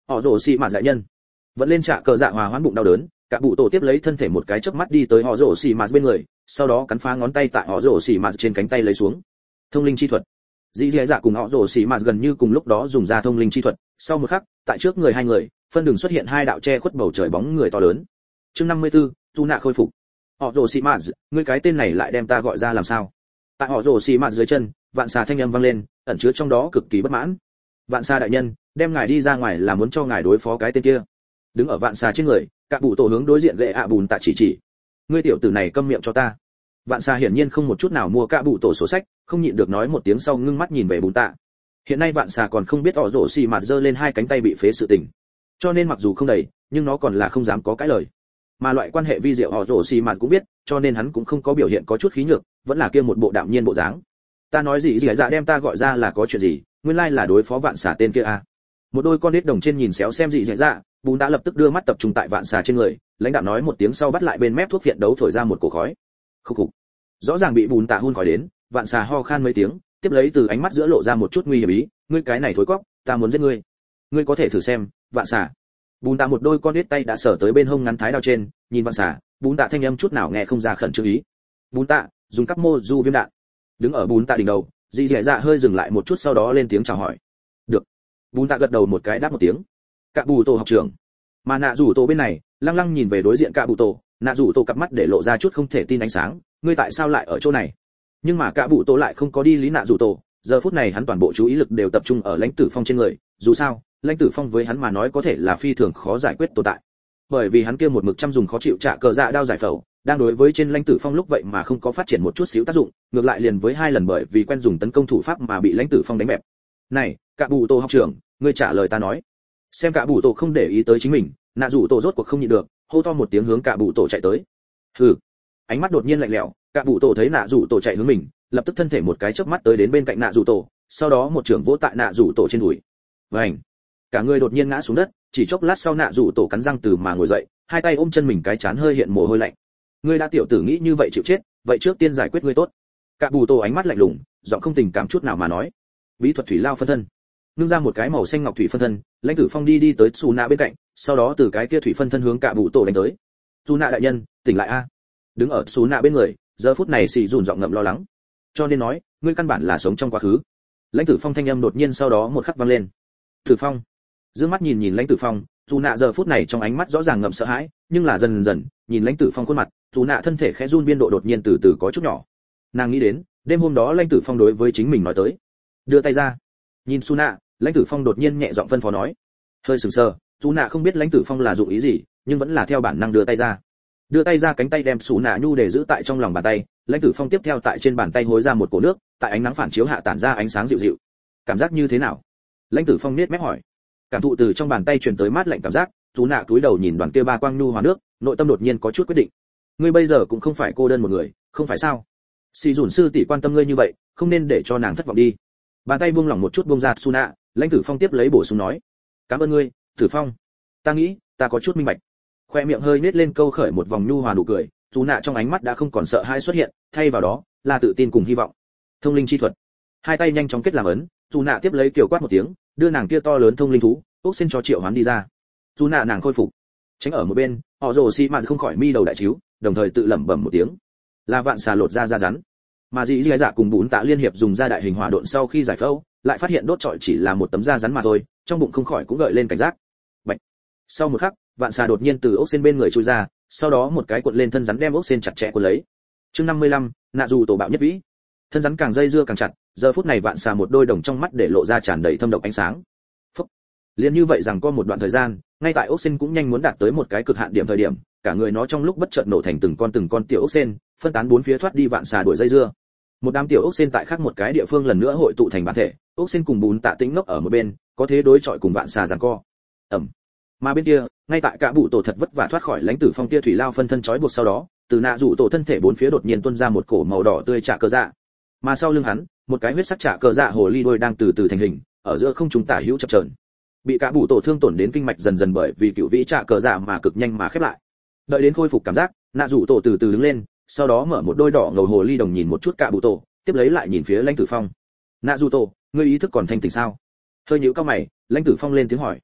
Speaker 1: họ rồ xì mạt đại nhân. Vẫn lên trả cờ dạ hòa hoãn bụng đau đớn, cả bụ tổ tiếp lấy thân thể một cái chớp mắt đi tới họ rồ xì mạt bên người, sau đó cắn phá ngón tay tại họ rồ xì mạt trên cánh tay lấy xuống. Thông linh chi thuật. Dĩ dẻ dạ cùng họ rồ xì mạt gần như cùng lúc đó dùng ra thông linh chi thuật, sau một khắc, tại trước người hai người, phân đường xuất hiện hai đạo che khuất bầu trời bóng người to lớn. Chương 54, Tu nạ khôi phục. Họ rồ xì mạt, ngươi cái tên này lại đem ta gọi ra làm sao? Tại họ rồ xì mạt dưới chân, vạn xà thanh âm vang lên, ẩn chứa trong đó cực kỳ bất mãn. Vạn xà đại nhân, đem ngài đi ra ngoài là muốn cho ngài đối phó cái tên kia. Đứng ở vạn xà trên người, cả bụ tổ hướng đối diện gệ ạ bùn tạ chỉ. Ngươi tiểu tử này câm miệng cho ta. Vạn xà hiển nhiên không một chút nào mua cả bụ tổ sổ sách, không nhịn được nói một tiếng sau ngưng mắt nhìn về bùn tạ. Hiện nay vạn xà còn không biết họ rồ xì mạt giơ lên hai cánh tay bị phế sự tình, cho nên mặc dù không đầy, nhưng nó còn là không dám có cái lời. Mà loại quan hệ vi diệu họ rồ xì mạt cũng biết, cho nên hắn cũng không có biểu hiện có chút khí nhược, vẫn là kia một bộ đạm nhiên bộ dáng. Ta nói gì dạ đem ta gọi ra là có chuyện gì, nguyên lai là đối phó vạn xà tên kia à? Một đôi con nít đồng trên nhìn xéo xem gì dạ, bùn đã lập tức đưa mắt tập trung tại vạn xà trên người, lãnh đạo nói một tiếng sau bắt lại bên mép thuốc viện đấu thổi ra một cổ khói. Khục khục. Rõ ràng bị bùn tạ hun khói đến, vạn xà ho khan mấy tiếng, tiếp lấy từ ánh mắt giữa lộ ra một chút nguy hiểm ý, ngươi cái này thối cóc, ta muốn giết ngươi. Ngươi có thể thử xem, vạn xà. Bùn tạ một đôi con nít tay đã sở tới bên hông ngắn thái đao trên, nhìn vạn xà, bùn tạ thanh âm chút nào nghe không ra khẩn trương ý. Bùn tạ, dùng các mô du viêm đạn. Đứng ở bùn tạ đỉnh đầu, dì dẻ dạ hơi dừng lại một chút sau đó lên tiếng chào hỏi. Được. Bùn tạ gật đầu một cái đáp một tiếng. Cả bù tổ học trưởng. Mà nạ rủ tổ bên này, lăng lăng nhìn về đối diện cả bù tổ, nạ rủ tổ cặp mắt để lộ ra chút không thể tin ánh sáng, ngươi tại sao lại ở chỗ này? Nhưng mà cả bù tổ lại không có đi lý nạ rủ tổ, giờ phút này hắn toàn bộ chú ý lực đều tập trung ở lãnh tử phong trên người, dù sao lãnh tử phong với hắn mà nói có thể là phi thường khó giải quyết tồn tại, bởi vì hắn kia một mực chăm dùng khó chịu trả cờ dạ đao giải phẫu đang đối với trên lãnh tử phong lúc vậy mà không có phát triển một chút xíu tác dụng, ngược lại liền với hai lần bởi vì quen dùng tấn công thủ pháp mà bị lãnh tử phong đánh bẹp. Này cả bù tổ học trưởng, ngươi trả lời ta nói. Xem cả bù tổ không để ý tới chính mình, nạ rủ tổ rốt cuộc không nhịn được, hô to một tiếng hướng cả bù tổ chạy tới. Hừ. Ánh mắt đột nhiên lạnh lẽo, cả bù tổ thấy nạ rủ tổ chạy hướng mình, lập tức thân thể một cái chớp mắt tới đến bên cạnh nạ rủ tổ, sau đó một trường vỗ tại nạ rủ tổ trên đùi. Vành. Cả người đột nhiên ngã xuống đất, chỉ chốc lát sau nạ rủ tổ cắn răng từ mà ngồi dậy, hai tay ôm chân mình cái chán hơi hiện mồ hôi lạnh. Ngươi đã tiểu tử nghĩ như vậy chịu chết, vậy trước tiên giải quyết ngươi tốt. Cả bù tổ ánh mắt lạnh lùng, giọng không tình cảm chút nào mà nói. Bí thuật thủy lao phân thân. Nương ra một cái màu xanh ngọc thủy phân thân, lãnh tử phong đi tới Su nạ bên cạnh, sau đó từ cái kia thủy phân thân hướng cả bù tổ đánh tới. Su nạ đại nhân, tỉnh lại a. Đứng ở Su nạ bên người, giờ phút này xì dùn giọng ngậm lo lắng. Cho nên nói, ngươi căn bản là sống trong quá khứ. Lãnh tử phong thanh âm đột nhiên sau đó một khắc vang lên. Tử phong. Dương mắt nhìn lãnh tử phong, Su nạ giờ phút này trong ánh mắt rõ ràng ngậm sợ hãi, nhưng là dần dần nhìn lãnh tử phong khuôn mặt, Su nạ thân thể khẽ run biên độ đột nhiên từ từ có chút nhỏ. Nàng nghĩ đến đêm hôm đó lãnh tử phong đối với chính mình nói tới. Đưa tay ra. Nhìn Su nạ, lãnh tử phong đột nhiên nhẹ giọng phân phó nói. Hơi sừng sờ, Su nạ không biết lãnh tử phong là dụng ý gì, nhưng vẫn là theo bản năng đưa tay ra. Đưa tay ra, cánh tay đem Su nạ nhu để giữ tại trong lòng bàn tay, lãnh tử phong tiếp theo tại trên bàn tay hối ra một cổ nước, tại ánh nắng phản chiếu hạ tản ra ánh sáng dịu dịu. Cảm giác như thế nào? Lãnh tử phong nết mép hỏi. Cảm thụ từ trong bàn tay truyền tới mát lạnh cảm giác, Su nạ cúi đầu nhìn đoàn kia ba quang nhu hòa nước, nội tâm đột nhiên có chút quyết định. Ngươi bây giờ cũng không phải cô đơn một người, không phải sao? Sĩ dùn sư tỷ quan tâm ngươi như vậy, không nên để cho nàng thất vọng đi. Bàn tay buông lỏng một chút buông ra Su nạ, lãnh tử phong tiếp lấy bổ sung nói. Cảm ơn ngươi, Tử Phong. Ta nghĩ, ta có chút minh bạch. Khoe miệng hơi nết lên câu khởi một vòng nhu hòa nụ cười, Su nạ trong ánh mắt đã không còn sợ hãi xuất hiện, thay vào đó là tự tin cùng hy vọng. Thông linh chi thuật. Hai tay nhanh chóng kết làm ấn, Su nạ tiếp lấy kiều quát một tiếng, đưa nàng kia to lớn thông linh thú, ốc xin cho triệu hoán đi ra. Su nạ nàng khôi phục. Tránh ở một bên, họ rồ xi mà không khỏi mi đầu đại chiếu, đồng thời tự lẩm bẩm một tiếng. Là vạn xà lột ra rắn. Mà dĩ dạ cùng bún tạ liên hiệp dùng ra đại hình hỏa độn sau khi giải phẫu, lại phát hiện đốt trọi chỉ là một tấm da rắn mà thôi, trong bụng không khỏi cũng gợi lên cảnh giác. Bạch. Sau một khắc, vạn xà đột nhiên từ ốc sen bên người chui ra, sau đó một cái cuộn lên thân rắn đem ốc sen chặt chẽ cuốn lấy. Chương 55, nạ dù tổ bạo nhất vĩ. Thân rắn càng dây dưa càng chặt, giờ phút này vạn xà một đôi đồng trong mắt để lộ ra tràn đầy thâm độc ánh sáng. Phúc. Liên như vậy rằng có một đoạn thời gian, ngay tại ốc sen cũng nhanh muốn đạt tới một cái cực hạn điểm thời điểm, cả người nó trong lúc bất chợt nổ thành từng con tiểu ốc sen, phân tán bốn phía thoát đi vạn xà đuổi dây dưa. Một đám tiểu ốc sen tại khác một cái địa phương lần nữa hội tụ thành bản thể, ốc sen cùng bùn tạ tĩnh ngốc ở một bên, có thế đối chọi cùng vạn xà giằng co. Ầm. Mà bên kia, ngay tại cả bụ tổ thật vất vả thoát khỏi lãnh tử phong kia thủy lao phân thân trói buộc sau đó, từ nạ rủ tổ thân thể bốn phía đột nhiên tuôn ra một cổ màu đỏ tươi trả cờ dạ. Mà sau lưng hắn, một cái huyết sắc trả cờ dạ hồ ly đôi đang từ từ thành hình, ở giữa không trung tả hữu chập chờn. Bị cả bụ tổ thương tổn đến kinh mạch dần dần bởi vì cựu vĩ trả cờ dạ mà cực nhanh mà khép lại. Đợi đến khôi phục cảm giác, nạ rủ tổ từ từ đứng lên, sau đó mở một đôi đỏ ngầu hồ ly đồng nhìn một chút cả bụ tổ, tiếp lấy lại nhìn phía lãnh tử phong. Nạ rủ tổ, ngươi ý thức còn thanh tỉnh sao? Hơi nhíu cao mày, lãnh tử phong lên tiếng hỏi.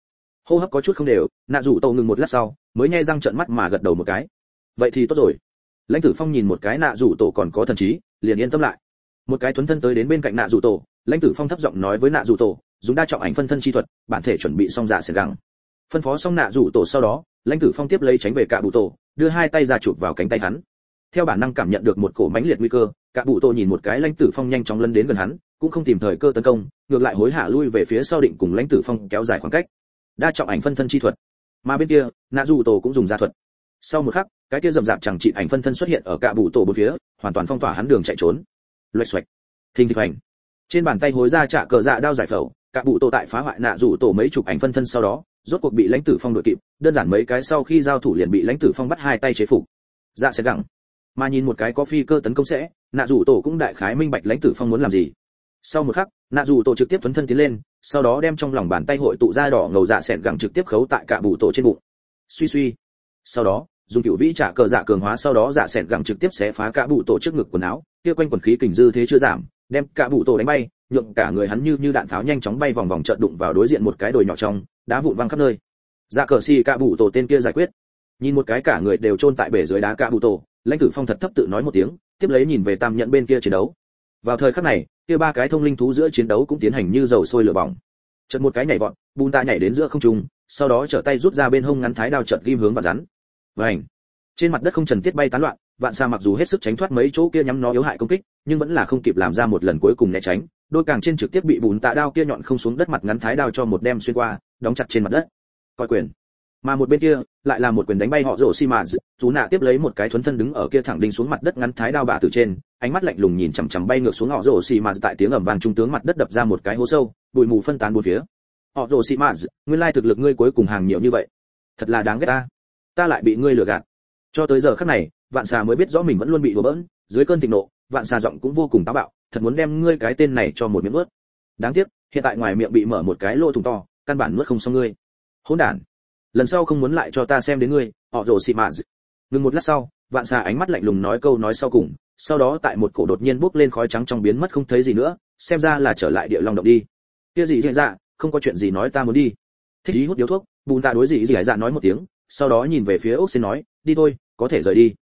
Speaker 1: hô hấp có chút không đều, nạ rủ tổ ngừng một lát sau mới nhe răng trợn mắt mà gật đầu một cái. Vậy thì tốt rồi. Lãnh Tử Phong nhìn một cái nạ rủ tổ còn có thần trí, liền yên tâm lại. Một cái thuấn thân tới đến bên cạnh nạ rủ tổ, Lãnh Tử Phong thấp giọng nói với nạ rủ tổ, dùng đa trọng ảnh phân thân chi thuật, bản thể chuẩn bị xong dạ sẽ gắng. Phân phó xong nạ rủ tổ sau đó, Lãnh Tử Phong tiếp lấy tránh về cạ bụ tổ, đưa hai tay ra chụp vào cánh tay hắn. Theo bản năng cảm nhận được một cổ mãnh liệt nguy cơ, cạ bụ tổ nhìn một cái Lãnh Tử Phong nhanh chóng lấn đến gần hắn, cũng không tìm thời cơ tấn công, ngược lại hối hả lui về phía sau định cùng Lãnh Tử Phong kéo dài khoảng cách. Đa trọng ảnh phân thân chi thuật. Mà bên kia, nạ rủ tổ cũng dùng ra thuật. Sau một khắc, cái kia rậm rạp chẳng trị ảnh phân thân xuất hiện ở cạ bụ tổ bốn phía, hoàn toàn phong tỏa hắn đường chạy trốn. Loạch xoạch, thình thịch hành. Trên bàn tay hối ra trả cờ dạ đao giải phẫu, cạ bụ tổ tại phá hoại nạ rủ tổ mấy chục ảnh phân thân sau đó, rốt cuộc bị Lãnh Tử Phong đuổi kịp, đơn giản mấy cái sau khi giao thủ liền bị Lãnh Tử Phong bắt hai tay chế phục. Dạ sẽ gặng. Mà nhìn một cái có phi cơ tấn công sẽ, nạ rủ tổ cũng đại khái minh bạch Lãnh Tử Phong muốn làm gì. Sau một khắc, nạ rủ tổ trực tiếp thuấn thân tiến lên, sau đó đem trong lòng bàn tay hội tụ ra đỏ ngầu dạ sẹn gặng trực tiếp khấu tại cạ bụ tổ trên bụng. Suy suy. Sau đó, dùng cựu vĩ trả cờ dạ cường hóa sau đó dạ sẹn gặng trực tiếp xé phá cạ bụ tổ trước ngực quần áo, kia quanh quần khí kình dư thế chưa giảm, đem cạ bụ tổ đánh bay, nhượng cả người hắn như đạn pháo nhanh chóng bay vòng vòng chợt đụng vào đối diện một cái đồi nhỏ trong, đá vụn văng khắp nơi. Dạ cờ xì cạ bụ tổ tên kia giải quyết. Nhìn một cái cả người đều chôn tại bể dưới đá cạ bụ tổ, Lãnh Tử Phong thật thấp tự nói một tiếng, tiếp lấy nhìn về Tam Nhẫn bên kia chiến đấu. Vào thời khắc này, kia ba cái thông linh thú giữa chiến đấu cũng tiến hành như dầu sôi lửa bỏng. Chợt một cái nhảy vọt, bùn tạ nhảy đến giữa không trung, sau đó trở tay rút ra bên hông ngắn thái đao chợt ghim hướng vào rắn. Vành. Trên mặt đất không trần tiết bay tán loạn, vạn xa mặc dù hết sức tránh thoát mấy chỗ kia nhắm nó yếu hại công kích, nhưng vẫn là không kịp làm ra một lần cuối cùng né tránh, đôi càng trên trực tiếp bị bùn tạ đao kia nhọn không xuống đất mặt ngắn thái đao cho một đem xuyên qua, đóng chặt trên mặt đất. Coi quyền. Mà một bên kia lại là một quyền đánh bay họ rổ xi mà, chú nạ tiếp lấy một cái thuấn thân đứng ở kia thẳng đinh xuống mặt đất ngắn thái đao bả từ trên, ánh mắt lạnh lùng nhìn chằm chằm bay ngược xuống họ rổ xi mà, tại tiếng ầm vang trung tướng mặt đất đập ra một cái hố sâu, bụi mù phân tán bốn phía. Họ rổ xi mà, nguyên lai thực lực ngươi cuối cùng hàng nhiều như vậy, thật là đáng ghét ta lại bị ngươi lừa gạt. Cho tới giờ khắc này, vạn xà mới biết rõ mình vẫn luôn bị đùa bỡn, dưới cơn thịnh nộ, vạn xà giọng cũng vô cùng táo bạo, thật muốn đem ngươi cái tên này cho một miệng nuốt. Đáng tiếc, hiện tại ngoài miệng bị mở một cái lỗ thủng to, căn bản nuốt không xong ngươi. Hỗn đản, lần sau không muốn lại cho ta xem đến ngươi, họ rồ xị mạ. Ngừng một lát sau, vạn xà ánh mắt lạnh lùng nói câu nói sau cùng, sau đó tại một cổ đột nhiên bốc lên khói trắng trong biến mất không thấy gì nữa, xem ra là trở lại địa long động đi. Kia gì dễ dạ, không có chuyện gì nói ta muốn đi. Thích ý hút điếu thuốc, bùn tạ đối gì hải dạ nói một tiếng, sau đó nhìn về phía ốc xin nói, đi thôi, có thể rời đi.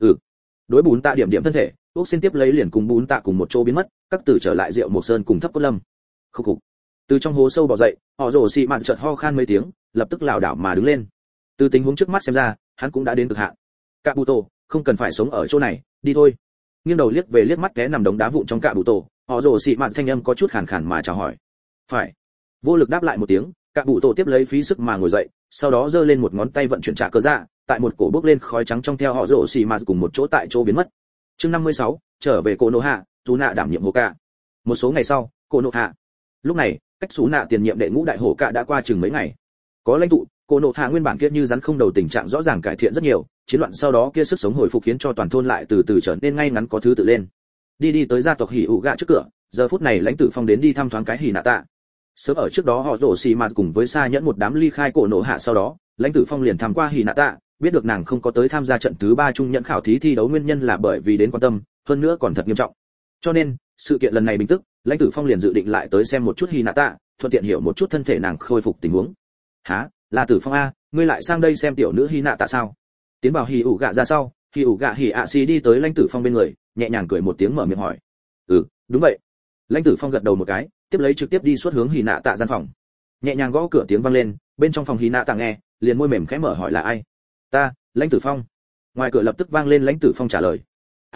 Speaker 1: Đối bùn tạ điểm điểm thân thể, ốc xin tiếp lấy liền cùng bùn tạ cùng một chỗ biến mất, các tử trở lại rượu một sơn cùng thấp cốt lâm. Khúc khục. Từ trong hố sâu bò dậy, họ rồ xị mạt chợt ho khan mấy tiếng, lập tức lảo đảo mà đứng lên. Từ tình huống trước mắt xem ra, hắn cũng đã đến cực hạn. Cạ bụ tổ, không cần phải sống ở chỗ này, đi thôi. Nghiêng đầu liếc về liếc mắt té nằm đống đá vụn trong cạ bụ tổ, họ rồ xị mạt thanh âm có chút khàn khàn mà chào hỏi. Phải. Vô lực đáp lại một tiếng, cạ bụ tổ tiếp lấy phí sức mà ngồi dậy, sau đó giơ lên một ngón tay vận chuyển trả cơ dạ, tại một cổ bốc lên khói trắng trong theo họ rồ xì mà cùng một chỗ tại chỗ biến mất. Chương 56, trở về cổ nô hạ, chú nạ đảm nhiệm hổ cả. Một số ngày sau, cổ nô hạ. Lúc này, cách chú nạ tiền nhiệm đệ ngũ đại hổ cả đã qua chừng mấy ngày. Có lãnh tụ, cổ nô hạ nguyên bản kia như rắn không đầu tình trạng rõ ràng cải thiện rất nhiều, chiến loạn sau đó kia sức sống hồi phục khiến cho toàn thôn lại từ từ trở nên ngay ngắn có thứ tự lên. Đi tới gia tộc hỉ ủ gạ trước cửa, giờ phút này lãnh tử phong đến đi thăm thoáng cái hỉ nạ tạ. Sớm ở trước đó họ rồ xì mà cùng với xa nhẫn một đám ly khai cổ nô hạ sau đó, lãnh tử phong liền tham qua hỉ nạ tạ, biết được nàng không có tới tham gia trận thứ 3 trung nhẫn khảo thí thi đấu nguyên nhân là bởi vì đến quan tâm, hơn nữa còn thật nghiêm trọng. Cho nên, sự kiện lần này bình tức, lãnh tử phong liền dự định lại tới xem một chút Hinata, thuận tiện hiểu một chút thân thể nàng khôi phục tình huống. Hả, là Tử Phong a, ngươi lại sang đây xem tiểu nữ Hinata sao? Tiến vào hỉ ủ gạ ra sau, hỉ ủ gạ hỉ ạ xì đi tới lãnh tử phong bên người, nhẹ nhàng cười một tiếng mở miệng hỏi. Đúng vậy. Lãnh tử phong gật đầu một cái, tiếp lấy trực tiếp đi suốt hướng Hinata gian phòng. Nhẹ nhàng gõ cửa tiếng vang lên, bên trong phòng Hinata nghe, liền môi mềm khẽ mở hỏi là ai. Ta, lãnh tử phong. Ngoài cửa lập tức vang lên lãnh tử phong trả lời.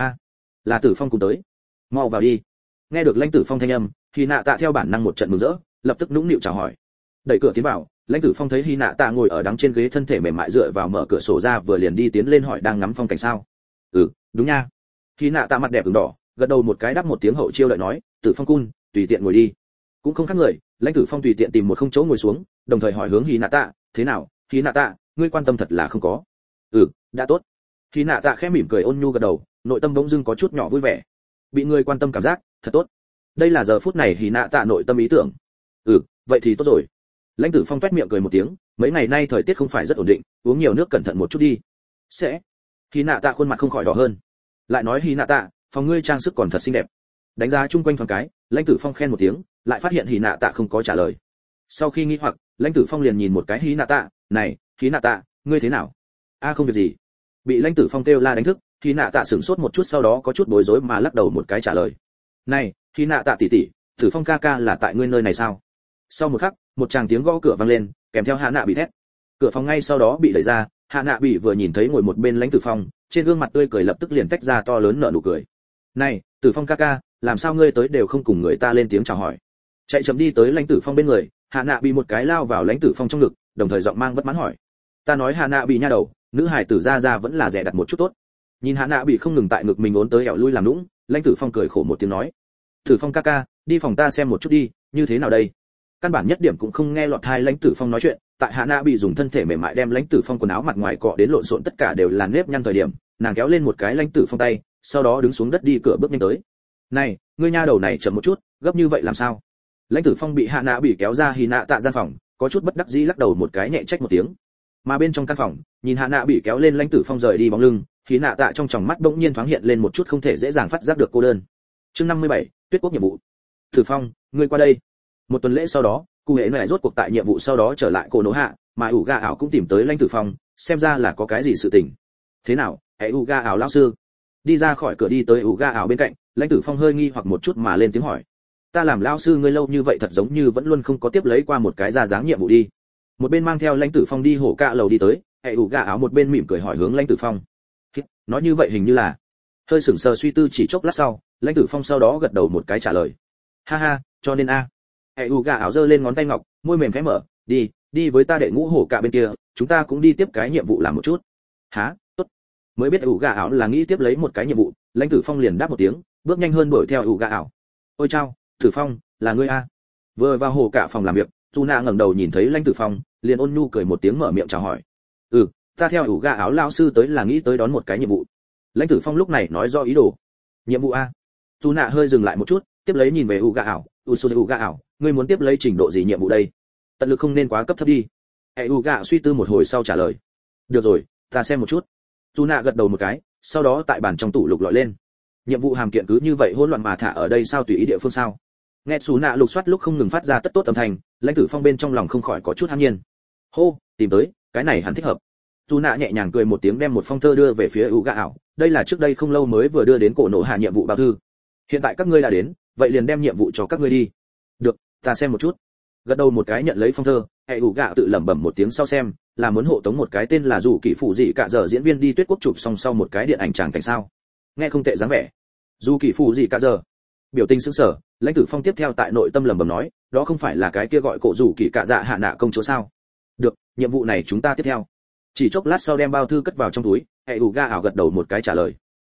Speaker 1: Là Tử Phong cùng tới. Mau vào đi. Nghe được lãnh tử phong thanh âm, Hy Nạ Tạ theo bản năng một trận mừng rỡ, lập tức nũng nịu chào hỏi. Đẩy cửa tiến vào, lãnh tử phong thấy Hy Nạ Tạ ngồi ở đằng trên ghế thân thể mềm mại dựa vào mở cửa sổ ra vừa liền đi tiến lên hỏi đang ngắm phong cảnh sao. Đúng nha. Hy Nạ Tạ mặt đẹp ửng đỏ, gật đầu một cái đáp một tiếng hậu chiêu lại nói, Tử Phong cun, tùy tiện ngồi đi. Cũng không khác người, lãnh tử phong tùy tiện tìm một không chỗ ngồi xuống, đồng thời hỏi hướng Hy Nạ Tạ, thế nào, Hy Nạ Tạ, ngươi quan tâm thật là không có. Đã tốt. Hy Nạ Tạ khẽ mỉm cười ôn nhu gật đầu, nội tâm bỗng dưng có chút nhỏ vui vẻ. Bị người quan tâm cảm giác, thật tốt. Đây là giờ phút này Hy Nạ Tạ nội tâm ý tưởng. Vậy thì tốt rồi. Lãnh tử phong toét miệng cười một tiếng, mấy ngày nay thời tiết không phải rất ổn định, uống nhiều nước cẩn thận một chút đi. Sẽ. Hy Nạ Tạ khuôn mặt không khỏi đỏ hơn. Lại nói Hy Nạ Tạ, phòng ngươi trang sức còn thật xinh đẹp. Đánh giá chung quanh thoáng cái, lãnh tử phong khen một tiếng, lại phát hiện Hy Nạ Tạ không có trả lời. Sau khi nghĩ hoặc, lãnh tử phong liền nhìn một cái hí nạ tạ, này hí nạ tạ, ngươi thế nào? A không việc gì. Bị lãnh tử phong kêu la đánh thức, hí nạ tạ sửng sốt một chút, sau đó có chút bối rối mà lắc đầu một cái trả lời. Này hí nạ tạ tỷ tỷ, tử phong ca ca là tại ngươi nơi này sao? Sau một khắc, một tràng tiếng gõ cửa vang lên, kèm theo hạ nạ bị thét. Cửa phòng ngay sau đó bị đẩy ra, hạ nạ bị vừa nhìn thấy ngồi một bên lãnh tử phong, trên gương mặt tươi cười lập tức liền tách ra to lớn nở nụ cười. Này tử phong ca ca, làm sao ngươi tới đều không cùng người ta lên tiếng chào hỏi? Chạy chậm đi tới lãnh tử phong bên người, hạ nạ bị một cái lao vào lãnh tử phong trong ngực, đồng thời giọng mang bất mãn hỏi. Ta nói hạ nạ bị nha đầu, nữ hải tử ra vẫn là rẻ đặt một chút tốt. Nhìn hạ nạ bị không ngừng tại ngực mình ốn tới ẻo lui làm nũng, lãnh tử phong cười khổ một tiếng nói. Tử phong ca ca, đi phòng ta xem một chút đi, như thế nào đây? Căn bản nhất điểm cũng không nghe lọt tai lãnh tử phong nói chuyện, tại hạ nạ bị dùng thân thể mềm mại đem lãnh tử phong quần áo mặt ngoài cọ đến lộn xộn tất cả đều là nếp nhăn thời điểm, nàng kéo lên một cái lãnh tử phong tay, sau đó đứng xuống đất đi cửa bước nhanh tới. Này ngươi nha đầu này chậm một chút, gấp như vậy làm sao? Lãnh tử phong bị hạ nạ bị kéo ra hì nạ tạ gian phòng, có chút bất đắc dĩ lắc đầu một cái nhẹ trách một tiếng. Mà bên trong căn phòng, nhìn hạ nạ bị kéo lên lãnh tử phong rời đi bóng lưng, hì nạ tạ trong tròng mắt bỗng nhiên thoáng hiện lên một chút không thể dễ dàng phát giác được cô đơn. Chương 57, Tuyết Quốc nhiệm vụ. Tử phong, ngươi qua đây. Một tuần lễ sau đó, cụ hệ lại rốt cuộc tại nhiệm vụ sau đó trở lại cổ nỗ hạ, mà ủ ga ảo cũng tìm tới lãnh tử phong, xem ra là có cái gì sự tình. Thế nào, hãy ủ ga ảo lão sư? Đi ra khỏi cửa đi tới ủ ga ảo bên cạnh, lãnh tử phong hơi nghi hoặc một chút mà lên tiếng hỏi. Ta làm lão sư ngươi lâu như vậy thật giống như vẫn luôn không có tiếp lấy qua một cái ra dáng nhiệm vụ đi. Một bên mang theo lãnh tử phong đi hổ cạ lầu đi tới, hãy ủ ga ảo một bên mỉm cười hỏi hướng lãnh tử phong. Nói như vậy hình như là. Hơi sững sờ suy tư chỉ chốc lát sau, lãnh tử phong sau đó gật đầu một cái trả lời. Ha ha, cho nên a. Hãy ủ ga ảo giơ lên ngón tay ngọc, môi mềm khẽ mở, đi với ta đệ ngũ hổ cạ bên kia, chúng ta cũng đi tiếp cái nhiệm vụ làm một chút. Hả? Tốt. Mới biết ủ ga ảo là nghĩ tiếp lấy một cái nhiệm vụ, lãnh tử phong liền đáp một tiếng, bước nhanh hơn đuổi theo ủ ga ảo. Ôi chao, Tử Phong, là ngươi a? Vừa vào hồ cả phòng làm việc, Tuna ngẩng đầu nhìn thấy lãnh tử phong, liền ôn nhu cười một tiếng mở miệng chào hỏi. Ta theo ủ ga áo lão sư tới là nghĩ tới đón một cái nhiệm vụ. Lãnh tử phong lúc này nói do ý đồ. Nhiệm vụ a? Tuna hơi dừng lại một chút, tiếp lấy nhìn về ủ ga ảo, ủ ga ảo, ngươi muốn tiếp lấy trình độ gì nhiệm vụ đây? Tận lực không nên quá cấp thấp đi. ủ ga suy tư một hồi sau trả lời. Được rồi, ta xem một chút. Tuna gật đầu một cái, sau đó tại bàn trong tủ lục lọi lên. Nhiệm vụ hàm kiện cứ như vậy hỗn loạn mà thả ở đây sao tùy ý địa phương sao? Nghe xù nạ lục soát lúc không ngừng phát ra tất tốt âm thanh, lãnh tử phong bên trong lòng không khỏi có chút hăng nhiên. Hô, tìm tới, cái này hẳn thích hợp. Xù nạ nhẹ nhàng cười một tiếng đem một phong thơ đưa về phía ủ ga ảo, đây là trước đây không lâu mới vừa đưa đến cổ nổ hạ nhiệm vụ bao thư. Hiện tại các ngươi đã đến, vậy liền đem nhiệm vụ cho các ngươi đi. Được, ta xem một chút. Gật đầu một cái nhận lấy phong thơ, ủ ga tự lẩm bẩm một tiếng sau xem, là muốn hộ tống một cái tên là dù kỳ phụ dị cả giờ diễn viên đi Tuyết Quốc chụp xong sau một cái điện ảnh tràng cảnh sao? Nghe không tệ dáng vẻ. Dù kỳ phụ dị cả giờ. Biểu tình sững sờ, lãnh tử phong tiếp theo tại nội tâm lẩm bẩm nói, đó không phải là cái kia gọi cổ rủ kỳ cạ dạ hạ nạ công chúa sao? Được, nhiệm vụ này chúng ta tiếp theo. Chỉ chốc lát sau đem bao thư cất vào trong túi, ủ ga ảo gật đầu một cái trả lời.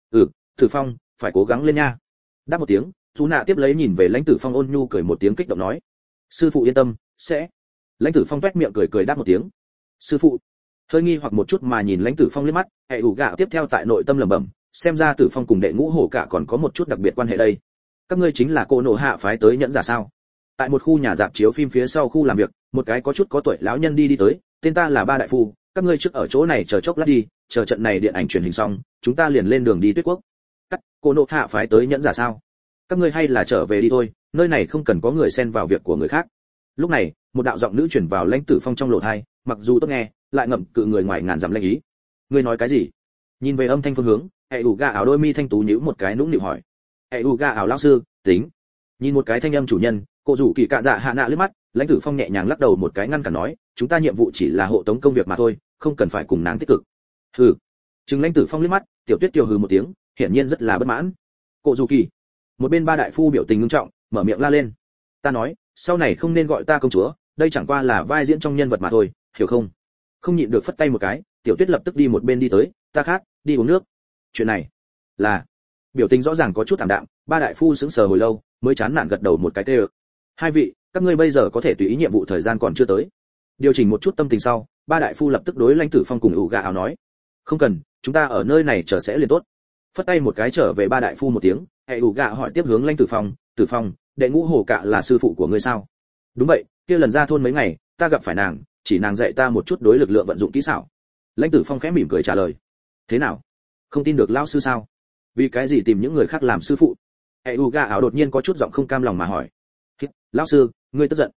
Speaker 1: Tử phong, phải cố gắng lên nha. Đáp một tiếng, chú nạ tiếp lấy nhìn về lãnh tử phong ôn nhu cười một tiếng kích động nói, sư phụ yên tâm, sẽ. Lãnh tử phong toét miệng cười đáp một tiếng. Sư phụ. Hơi nghi hoặc một chút mà nhìn lãnh tử phong liếc mắt, ủ ga tiếp theo tại nội tâm lẩm bẩm, xem ra tử phong cùng đệ ngũ hổ cả còn có một chút đặc biệt quan hệ đây. Các ngươi chính là cô nổ hạ phái tới nhẫn giả sao? Tại một khu nhà rạp chiếu phim phía sau khu làm việc, một cái có chút có tuổi lão nhân đi tới, tên ta là Ba Đại Phu, các ngươi trước ở chỗ này chờ chốc lát đi, chờ trận này điện ảnh truyền hình xong, chúng ta liền lên đường đi Tuyết Quốc. Cô nổ hạ phái tới nhẫn giả sao? Các ngươi hay là trở về đi thôi, nơi này không cần có người xen vào việc của người khác. Lúc này, một đạo giọng nữ truyền vào lãnh tử phong trong lỗ tai, mặc dù tốt nghe, lại ngậm cự người ngoài ngàn dặm lanh ý. Ngươi nói cái gì? Nhìn về âm thanh phương hướng, ủ ga áo đôi mi thanh tú nhíu một cái nũng nịu hỏi. Ga ảo lão sư, tính. Nhìn một cái thanh âm chủ nhân, cô rủ kỳ cạ dạ hạ nạ liếc mắt, lãnh tử phong nhẹ nhàng lắc đầu một cái ngăn cản nói, chúng ta nhiệm vụ chỉ là hộ tống công việc mà thôi, không cần phải cùng nàng tích cực. Hừ. Trừng lãnh tử phong liếc mắt, tiểu tuyết kiều hừ một tiếng, hiển nhiên rất là bất mãn. Cô rủ kỳ. Một bên Ba Đại Phu biểu tình nghiêm trọng, mở miệng la lên. Ta nói, sau này không nên gọi ta công chúa, đây chẳng qua là vai diễn trong nhân vật mà thôi, hiểu không? Không nhịn được phất tay một cái, tiểu tuyết lập tức đi một bên đi tới, ta khát, đi uống nước. Chuyện này là. Biểu tình rõ ràng có chút thảm đạm, Ba Đại Phu sững sờ hồi lâu mới chán nản gật đầu một cái tê. Hai vị, các ngươi bây giờ có thể tùy ý nhiệm vụ thời gian còn chưa tới. Điều chỉnh một chút tâm tình sau, Ba Đại Phu lập tức đối lãnh tử phong cùng ủ gà áo nói, không cần, chúng ta ở nơi này chờ sẽ liền tốt. Phất tay một cái trở về Ba Đại Phu một tiếng, ủ gà hỏi tiếp hướng lãnh tử phong, đệ ngũ hổ cạ là sư phụ của ngươi sao? Đúng vậy, kia lần ra thôn mấy ngày, ta gặp phải nàng, chỉ nàng dạy ta một chút đối lực lượng vận dụng kỹ xảo. Lãnh tử phong khẽ mỉm cười trả lời. Thế nào, không tin được lão sư sao? Vì cái gì tìm những người khác làm sư phụ? Ga ảo đột nhiên có chút giọng không cam lòng mà hỏi. Lão sư, ngươi tức giận?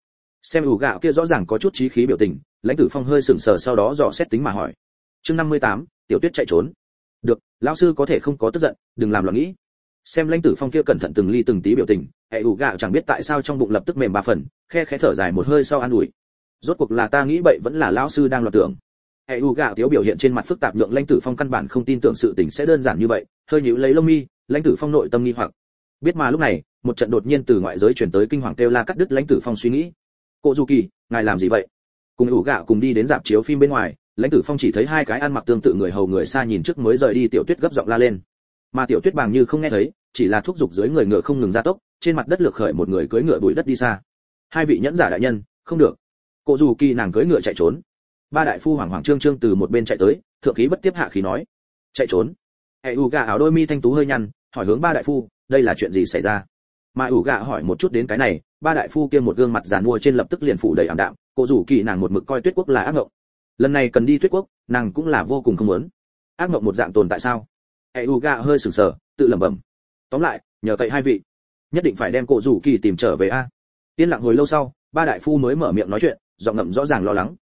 Speaker 1: Xem ủ gạo kia rõ ràng có chút chí khí biểu tình, Lãnh Tử Phong hơi sững sờ sau đó dò xét tính mà hỏi. Chương 58, Tiểu Tuyết chạy trốn. Được, lão sư có thể không có tức giận, đừng làm loạn nghĩ. Xem Lãnh Tử Phong kia cẩn thận từng ly từng tí biểu tình, ủ gạo chẳng biết tại sao trong bụng lập tức mềm ba phần, khẽ thở dài một hơi sau an ủi. Rốt cuộc là ta nghĩ bậy vẫn là lão sư đang loạn tưởng. ủ gạo thiếu biểu hiện trên mặt phức tạp lượng Lãnh Tử Phong căn bản không tin tưởng sự tình sẽ đơn giản như vậy, hơi nhíu lấy lông mi, Lãnh Tử Phong nội tâm nghi hoặc. Biết mà lúc này, một trận đột nhiên từ ngoại giới truyền tới kinh hoàng kêu la cắt đứt Lãnh Tử Phong suy nghĩ. Cô Du Kỳ, ngài làm gì vậy? Cùng ủ gạo cùng đi đến rạp chiếu phim bên ngoài, Lãnh Tử Phong chỉ thấy hai cái ăn mặc tương tự người hầu người xa nhìn trước mới rời đi. Tiểu Tuyết gấp giọng la lên, mà Tiểu Tuyết bàng như không nghe thấy, chỉ là thúc giục dưới người ngựa không ngừng gia tốc, trên mặt đất lược khởi một người cưỡi ngựa bụi đất đi xa. Hai vị nhẫn giả đại nhân, không được. Cô Du Kỳ nàng cưỡi ngựa chạy trốn. Ba đại phu hoảng hoảng trương trương từ một bên chạy tới, thượng khí bất tiếp hạ khí nói, chạy trốn. ủ gạ áo đôi mi thanh tú hơi nhăn, hỏi hướng ba đại phu, đây là chuyện gì xảy ra? Mà ủ gạ hỏi một chút đến cái này, ba đại phu kia một gương mặt giàn mua trên lập tức liền phủ đầy ảm đạm. Cô Du Kỳ nàng một mực coi Tuyết Quốc là ác ngộng, lần này cần đi Tuyết Quốc, nàng cũng là vô cùng không muốn. Ác ngộng một dạng tồn tại sao? ủ gạ hơi sửng sờ, tự lẩm bẩm. Tóm lại, nhờ cậy hai vị, nhất định phải đem cô Du Kỳ tìm trở về a. Yên lặng hồi lâu sau, ba đại phu mới mở miệng nói chuyện, giọng ngậm rõ ràng lo lắng.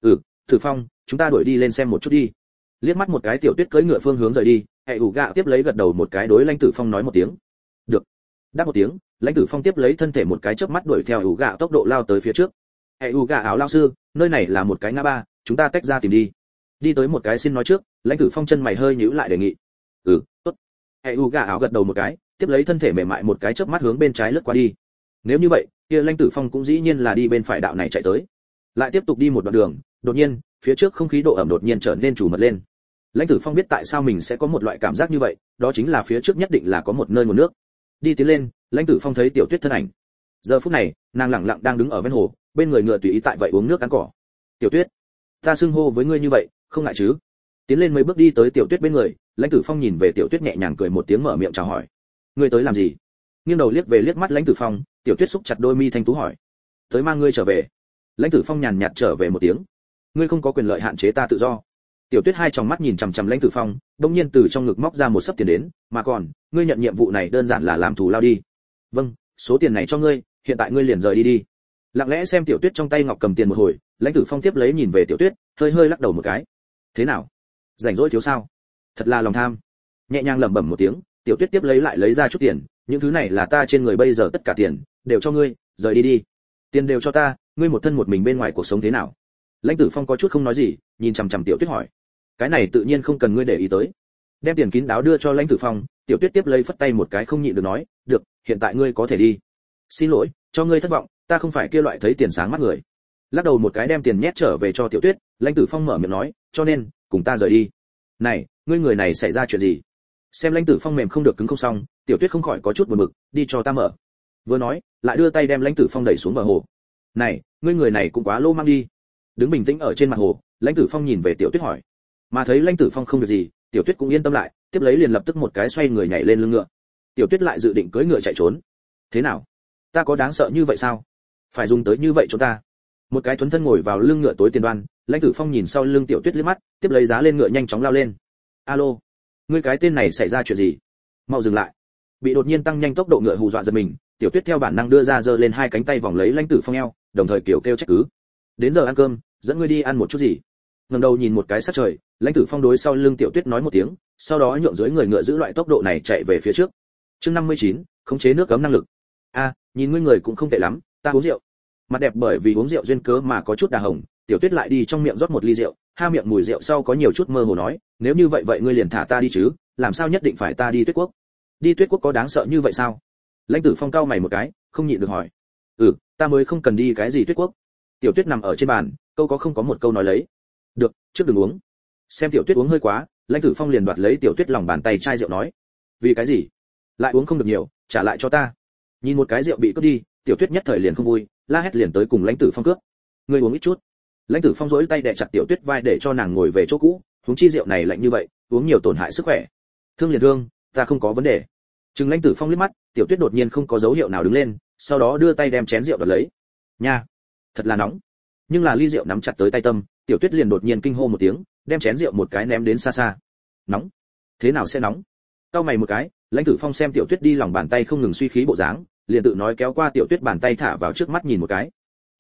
Speaker 1: Tử Phong, chúng ta đuổi đi lên xem một chút đi. Liếc mắt một cái Tiểu Tuyết cưỡi ngựa phương hướng rời đi, ủ gạ tiếp lấy gật đầu một cái đối Lãnh Tử Phong nói một tiếng. Được. Đáp một tiếng, Lãnh Tử Phong tiếp lấy thân thể một cái chớp mắt đuổi theo ủ gạ tốc độ lao tới phía trước. ủ gạ áo lao sư, nơi này là một cái ngã ba, chúng ta tách ra tìm đi. Đi tới một cái xin nói trước, Lãnh Tử Phong chân mày hơi nhíu lại đề nghị. Tốt. ủ gạ áo gật đầu một cái, tiếp lấy thân thể mềm mại một cái chớp mắt hướng bên trái lướt qua đi. Nếu như vậy, kia Lãnh Tử Phong cũng dĩ nhiên là đi bên phải đạo này chạy tới. Lại tiếp tục đi một đoạn đường, đột nhiên, phía trước không khí độ ẩm đột nhiên trở nên trù mật lên. Lãnh Tử Phong biết tại sao mình sẽ có một loại cảm giác như vậy, đó chính là phía trước nhất định là có một nơi nguồn nước. Đi tiến lên, Lãnh Tử Phong thấy Tiểu Tuyết thân ảnh. Giờ phút này, nàng lặng lặng đang đứng ở ven hồ, bên người ngựa tùy ý tại vậy uống nước ăn cỏ. Tiểu Tuyết, ta xưng hô với ngươi như vậy, không ngại chứ? Tiến lên mấy bước đi tới Tiểu Tuyết bên người, Lãnh Tử Phong nhìn về Tiểu Tuyết nhẹ nhàng cười một tiếng mở miệng chào hỏi. Ngươi tới làm gì? Nghiêng đầu liếc về liếc mắt Lãnh Tử Phong, Tiểu Tuyết xúc chặt đôi mi thanh tú hỏi. Tới mang ngươi trở về. Lãnh Tử Phong nhàn nhạt trở về một tiếng. Ngươi không có quyền lợi hạn chế ta tự do. Tiểu Tuyết hai tròng mắt nhìn chằm chằm Lãnh Tử Phong, đột nhiên từ trong ngực móc ra một sấp tiền đến, mà còn, ngươi nhận nhiệm vụ này đơn giản là làm thù lao đi. Vâng, số tiền này cho ngươi, hiện tại ngươi liền rời đi đi. Lặng lẽ xem Tiểu Tuyết trong tay ngọc cầm tiền một hồi, Lãnh Tử Phong tiếp lấy nhìn về Tiểu Tuyết, hơi lắc đầu một cái. Thế nào? Rảnh rỗi thiếu sao? Thật là lòng tham. Nhẹ nhàng lẩm bẩm một tiếng, Tiểu Tuyết tiếp lấy lại lấy ra chút tiền, những thứ này là ta trên người bây giờ tất cả tiền, đều cho ngươi, rời đi đi. Tiền đều cho ta, ngươi một thân một mình bên ngoài cuộc sống thế nào? Lãnh Tử Phong có chút không nói gì, nhìn chằm chằm Tiểu Tuyết hỏi. Cái này tự nhiên không cần ngươi để ý tới. Đem tiền kín đáo đưa cho Lãnh Tử Phong, Tiểu Tuyết tiếp lấy phất tay một cái không nhịn được nói, được, hiện tại ngươi có thể đi. Xin lỗi, cho ngươi thất vọng, ta không phải kia loại thấy tiền sáng mắt người. Lắc đầu một cái đem tiền nhét trở về cho Tiểu Tuyết, Lãnh Tử Phong mở miệng nói, cho nên, cùng ta rời đi. Này, ngươi người này xảy ra chuyện gì? Xem Lãnh Tử Phong mềm không được cứng không xong, Tiểu Tuyết không khỏi có chút buồn bực, đi cho ta mở. Vừa nói, lại đưa tay đem Lãnh Tử Phong đẩy xuống bờ hồ. Này, ngươi người này cũng quá lô mang đi. Đứng bình tĩnh ở trên mặt hồ, Lãnh Tử Phong nhìn về Tiểu Tuyết hỏi. Mà thấy Lãnh Tử Phong không việc gì, Tiểu Tuyết cũng yên tâm lại, tiếp lấy liền lập tức một cái xoay người nhảy lên lưng ngựa. Tiểu Tuyết lại dự định cưỡi ngựa chạy trốn. Thế nào? Ta có đáng sợ như vậy sao? Phải dùng tới như vậy cho ta? Một cái thuần thân ngồi vào lưng ngựa tối tiền đoan, Lãnh Tử Phong nhìn sau lưng Tiểu Tuyết liếc mắt, tiếp lấy giá lên ngựa nhanh chóng lao lên. Alo, ngươi cái tên này xảy ra chuyện gì? Mau dừng lại! Bị đột nhiên tăng nhanh tốc độ ngựa hù dọa giật mình, Tiểu Tuyết theo bản năng đưa ra giơ lên hai cánh tay vòng lấy Lãnh Tử Phong eo, đồng thời kiểu kêu trách cứ. Đến giờ ăn cơm, dẫn ngươi đi ăn một chút gì? Ngẩng đầu nhìn một cái sát trời, Lãnh Tử Phong đối sau lưng Tiểu Tuyết nói một tiếng, sau đó nhượng dưới người ngựa giữ loại tốc độ này chạy về phía trước. Chương 59, khống chế nước cấm năng lực. Nhìn ngươi người cũng không tệ lắm, ta uống rượu. Mặt đẹp bởi vì uống rượu duyên cớ mà có chút đà hồng, Tiểu Tuyết lại đi trong miệng rót một ly rượu, ha miệng mùi rượu sau có nhiều chút mơ hồ nói, nếu như vậy ngươi liền thả ta đi chứ, làm sao nhất định phải ta đi Tuyết Quốc? Đi Tuyết Quốc có đáng sợ như vậy sao? Lãnh Tử Phong cau mày một cái, không nhịn được hỏi. Ta mới không cần đi cái gì Tuyết Quốc. Tiểu Tuyết nằm ở trên bàn, câu có không có một câu nói lấy. Được, trước đừng uống. Xem Tiểu Tuyết uống hơi quá, Lãnh Tử Phong liền đoạt lấy Tiểu Tuyết lòng bàn tay chai rượu nói. Vì cái gì? Lại uống không được nhiều, trả lại cho ta. Nhìn một cái rượu bị cướp đi, Tiểu Tuyết nhất thời liền không vui, la hét liền tới cùng Lãnh Tử Phong cướp. Ngươi uống ít chút. Lãnh Tử Phong duỗi tay đè chặt Tiểu Tuyết vai để cho nàng ngồi về chỗ cũ, huống chi rượu này lạnh như vậy, uống nhiều tổn hại sức khỏe. Thương liền thương, ta không có vấn đề. Trừng Lãnh Tử Phong liếc mắt, Tiểu Tuyết đột nhiên không có dấu hiệu nào đứng lên, sau đó đưa tay đem chén rượu đoạt lấy. Nha, thật là nóng. Nhưng là ly rượu nắm chặt tới tay tâm, Tiểu Tuyết liền đột nhiên kinh hô một tiếng, đem chén rượu một cái ném đến xa xa. Nóng? Thế nào sẽ nóng? Cau mày một cái, Lãnh Tử Phong xem Tiểu Tuyết đi lòng bàn tay không ngừng suy khí bộ dáng, liền tự nói kéo qua Tiểu Tuyết bàn tay thả vào trước mắt nhìn một cái.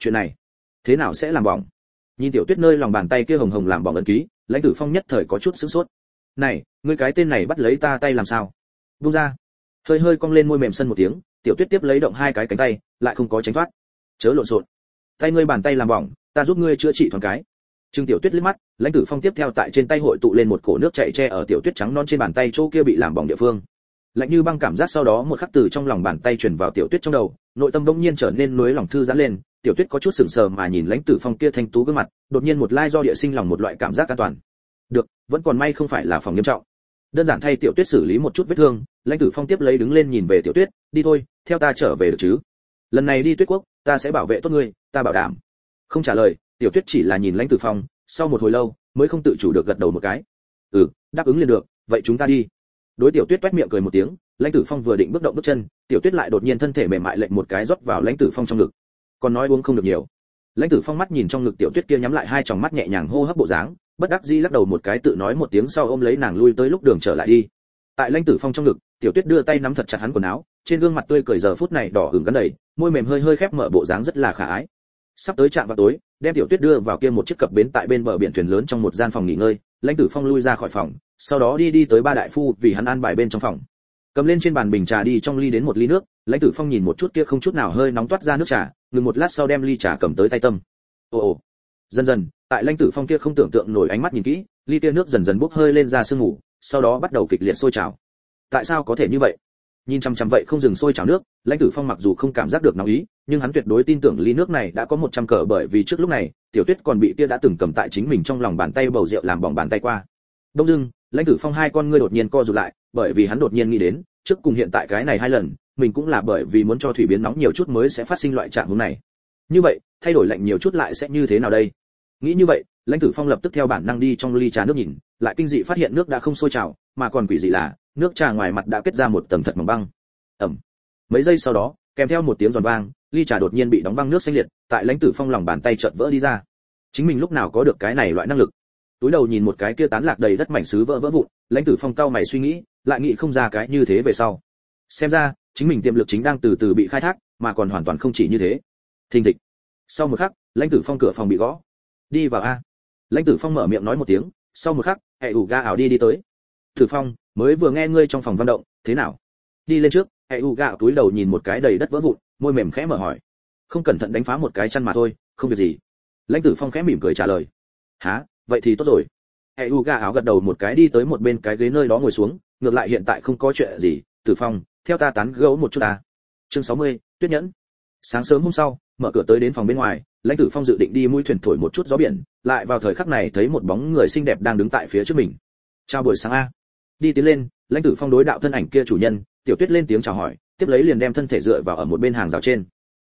Speaker 1: chuyện này thế nào sẽ làm bỏng? Nhìn Tiểu Tuyết nơi lòng bàn tay kia hồng hồng làm bỏng ấn ký, Lãnh Tử Phong nhất thời có chút sửng sốt. Này, ngươi cái tên này bắt lấy ta tay làm sao? Buông ra. Hơi hơi cong lên môi mềm sân một tiếng, Tiểu Tuyết tiếp lấy động hai cái cánh tay, lại không có tránh thoát. Chớ lộn xộn. Tay ngươi bàn tay làm bỏng, ta giúp ngươi chữa trị thoáng cái. Trương Tiểu Tuyết liếc mắt, Lãnh Tử Phong tiếp theo tại trên tay hội tụ lên một cổ nước chảy che ở Tiểu Tuyết trắng non trên bàn tay chỗ kia bị làm bỏng địa phương. Lạnh như băng cảm giác sau đó một khắc từ trong lòng bàn tay truyền vào Tiểu Tuyết trong đầu, nội tâm bỗng nhiên trở nên nuối lòng thư giãn lên. Tiểu Tuyết có chút sững sờ mà nhìn Lãnh Tử Phong kia thanh tú gương mặt, đột nhiên một lai do địa sinh lòng một loại cảm giác an toàn. Được, vẫn còn may không phải là phòng nghiêm trọng. Đơn giản thay Tiểu Tuyết xử lý một chút vết thương, Lãnh Tử Phong tiếp lấy đứng lên nhìn về Tiểu Tuyết, đi thôi, theo ta trở về được chứ? Lần này đi Tuyết Quốc, ta sẽ bảo vệ tốt ngươi, ta bảo đảm. Không trả lời, Tiểu Tuyết chỉ là nhìn Lãnh Tử Phong, sau một hồi lâu mới không tự chủ được gật đầu một cái. Đáp ứng liền được, vậy chúng ta đi. Đối Tiểu Tuyết toét miệng cười một tiếng, Lãnh Tử Phong vừa định bước động bước chân, Tiểu Tuyết lại đột nhiên thân thể mềm mại lệnh một cái rót vào Lãnh Tử Phong trong ngực. Còn nói uống không được nhiều. Lãnh Tử Phong mắt nhìn trong ngực Tiểu Tuyết kia nhắm lại hai tròng mắt nhẹ nhàng hô hấp bộ dáng, bất đắc dĩ lắc đầu một cái tự nói một tiếng sau ôm lấy nàng lui tới lúc đường trở lại đi. Tại Lãnh Tử Phong trong ngực, Tiểu Tuyết đưa tay nắm thật chặt hắn quần áo, trên gương mặt tươi cười giờ phút này đỏ ửng gắn đầy, môi mềm hơi hơi khép mở bộ dáng rất là khả ái. Sắp tới trạm vào tối, đem Tiểu Tuyết đưa vào kia một chiếc cập bến tại bên bờ biển thuyền lớn trong một gian phòng nghỉ ngơi, Lãnh Tử Phong lui ra khỏi phòng, sau đó đi tới ba đại phu vì hắn an bài bên trong phòng. Cầm lên trên bàn bình trà đi trong ly đến một ly nước, Lãnh Tử Phong nhìn một chút kia không chút nào hơi nóng toát ra nước trà, ngừng một lát sau đem ly trà cầm tới tay tâm. Ồ. Dần dần, tại Lãnh Tử Phong kia không tưởng tượng nổi ánh mắt nhìn kỹ, ly kia nước dần dần bốc hơi lên ra sương mù, sau đó bắt đầu kịch liệt sôi trào. Tại sao có thể như vậy? Nhìn chằm chằm vậy không dừng sôi trào nước, Lãnh Tử Phong mặc dù không cảm giác được nóng ý, nhưng hắn tuyệt đối tin tưởng ly nước này đã có 100 cờ bởi vì trước lúc này, Tiểu Tuyết còn bị kia đã từng cầm tại chính mình trong lòng bàn tay bầu rượu làm bỏng bàn tay qua. Đông dưng, Lãnh Tử Phong hai con ngươi đột nhiên co rụt lại, bởi vì hắn đột nhiên nghĩ đến, trước cùng hiện tại cái này hai lần, mình cũng là bởi vì muốn cho thủy biến nóng nhiều chút mới sẽ phát sinh loại trạng huống này. Như vậy, thay đổi lạnh nhiều chút lại sẽ như thế nào đây? Nghĩ như vậy, Lãnh Tử Phong lập tức theo bản năng đi trong ly trà nước nhìn, lại kinh dị phát hiện nước đã không sôi trào, mà còn quỷ dị là, nước trà ngoài mặt đã kết ra một tầng thật mỏng băng. Ẩm. Mấy giây sau đó, kèm theo một tiếng giòn vang, ly trà đột nhiên bị đóng băng nước xanh liệt, tại Lãnh Tử Phong lòng bàn tay chợt vỡ đi ra. Chính mình lúc nào có được cái này loại năng lực? Túi đầu nhìn một cái kia tán lạc đầy đất mảnh sứ vỡ vụn, Lãnh Tử Phong cau mày suy nghĩ, lại nghĩ không ra cái như thế về sau. Xem ra, chính mình tiềm lực chính đang từ từ bị khai thác, mà còn hoàn toàn không chỉ như thế. Thình thịch. Sau một khắc, Lãnh Tử Phong cửa phòng bị gõ. Đi vào a. Lãnh Tử Phong mở miệng nói một tiếng, sau một khắc, hệ ủ ga ảo đi tới. Tử Phong, mới vừa nghe ngươi trong phòng vận động, thế nào? Đi lên trước, hệ ủ ga ảo túi đầu nhìn một cái đầy đất vỡ vụn, môi mềm khẽ mở hỏi. Không cẩn thận đánh phá một cái chăn mà thôi, không việc gì. Lãnh Tử Phong khẽ mỉm cười trả lời. Hả, vậy thì tốt rồi. Hệ ủ ga ảo gật đầu một cái đi tới một bên cái ghế nơi đó ngồi xuống, ngược lại hiện tại không có chuyện gì, Tử Phong, theo ta tán gẫu một chút ta. Chương 60, Tuyết Nhẫn. Sáng sớm hôm sau, mở cửa tới đến phòng bên ngoài, Lãnh Tử Phong dự định đi mũi thuyền thổi một chút gió biển, lại vào thời khắc này thấy một bóng người xinh đẹp đang đứng tại phía trước mình. Chào buổi sáng a. Đi tiến lên, Lãnh Tử Phong đối đạo thân ảnh kia chủ nhân, Tiểu Tuyết lên tiếng chào hỏi, tiếp lấy liền đem thân thể dựa vào ở một bên hàng rào trên.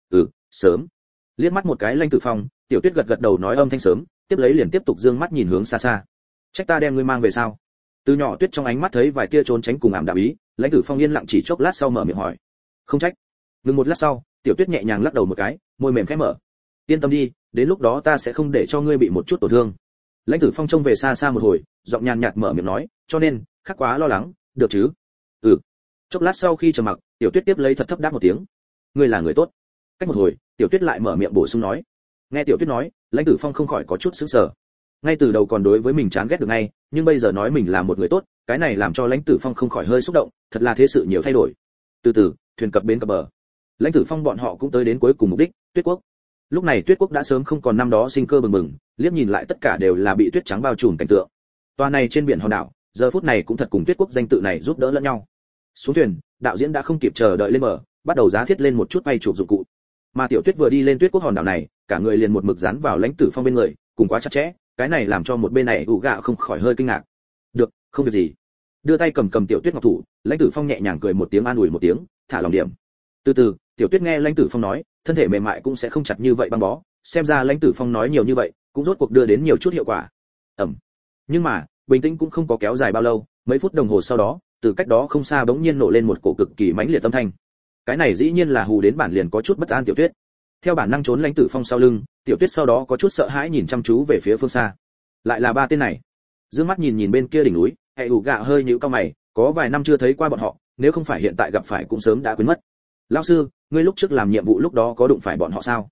Speaker 1: Sớm. Liếc mắt một cái Lãnh Tử Phong, Tiểu Tuyết gật gật đầu nói âm thanh sớm, tiếp lấy liền tiếp tục dương mắt nhìn hướng xa xa. Trách ta đem ngươi mang về sao? Từ nhỏ Tuyết trong ánh mắt thấy vài tia trốn tránh cùng ảm đạm ý, Lãnh Tử Phong yên lặng chỉ chốc lát sau mở miệng hỏi. Không trách. Ngừng một lát sau, Tiểu Tuyết nhẹ nhàng lắc đầu một cái, môi mềm khẽ mở. Yên tâm đi, đến lúc đó ta sẽ không để cho ngươi bị một chút tổn thương. Lãnh Tử Phong trông về xa xa một hồi, giọng nhàn nhạt mở miệng nói, cho nên, khắc quá lo lắng, được chứ? Chốc lát sau khi trầm mặc, Tiểu Tuyết tiếp lấy thật thấp đáp một tiếng. Ngươi là người tốt. Cách một hồi, Tiểu Tuyết lại mở miệng bổ sung nói. Nghe Tiểu Tuyết nói, Lãnh Tử Phong không khỏi có chút sững sờ. Ngay từ đầu còn đối với mình chán ghét được ngay, nhưng bây giờ nói mình là một người tốt, cái này làm cho Lãnh Tử Phong không khỏi hơi xúc động, thật là thế sự nhiều thay đổi. Từ từ, thuyền cập bến cập bờ. Lãnh Tử Phong bọn họ cũng tới đến cuối cùng mục đích, Tuyết Quốc. Lúc này Tuyết Quốc đã sớm không còn năm đó sinh cơ bừng bừng, liếc nhìn lại tất cả đều là bị tuyết trắng bao trùm cảnh tượng. Toa này trên biển hòn đảo, giờ phút này cũng thật cùng Tuyết Quốc danh tự này giúp đỡ lẫn nhau. Xuống thuyền, đạo diễn đã không kịp chờ đợi lên bờ, bắt đầu giá thiết lên một chút bay chụp dụng cụ. Mà Tiểu Tuyết vừa đi lên Tuyết Quốc hòn đảo này, cả người liền một mực dán vào Lãnh Tử Phong bên người, cùng quá chặt chẽ, cái này làm cho một bên này ủ gạo không khỏi hơi kinh ngạc. Được, không việc gì. Đưa tay cầm Tiểu Tuyết ngọc thủ, Lãnh Tử Phong nhẹ nhàng cười một tiếng an ủi một tiếng, thả lòng điểm. Từ từ, Tiểu Tuyết nghe Lãnh Tử Phong nói, thân thể mềm mại cũng sẽ không chặt như vậy băng bó, xem ra Lãnh Tử Phong nói nhiều như vậy, cũng rốt cuộc đưa đến nhiều chút hiệu quả. Nhưng mà, bình tĩnh cũng không có kéo dài bao lâu, mấy phút đồng hồ sau đó, từ cách đó không xa bỗng nhiên nổ lên một cổ cực kỳ mãnh liệt âm thanh. Cái này dĩ nhiên là hù đến bản liền có chút bất an Tiểu Tuyết. Theo bản năng trốn Lãnh Tử Phong sau lưng, Tiểu Tuyết sau đó có chút sợ hãi nhìn chăm chú về phía phương xa. Lại là ba tên này. Dương mắt nhìn nhìn bên kia đỉnh núi, hệ ủ gạ hơi nhíu cau mày, có vài năm chưa thấy qua bọn họ, nếu không phải hiện tại gặp phải cũng sớm đã quên mất. Lão sư, ngươi lúc trước làm nhiệm vụ lúc đó có đụng phải bọn họ sao?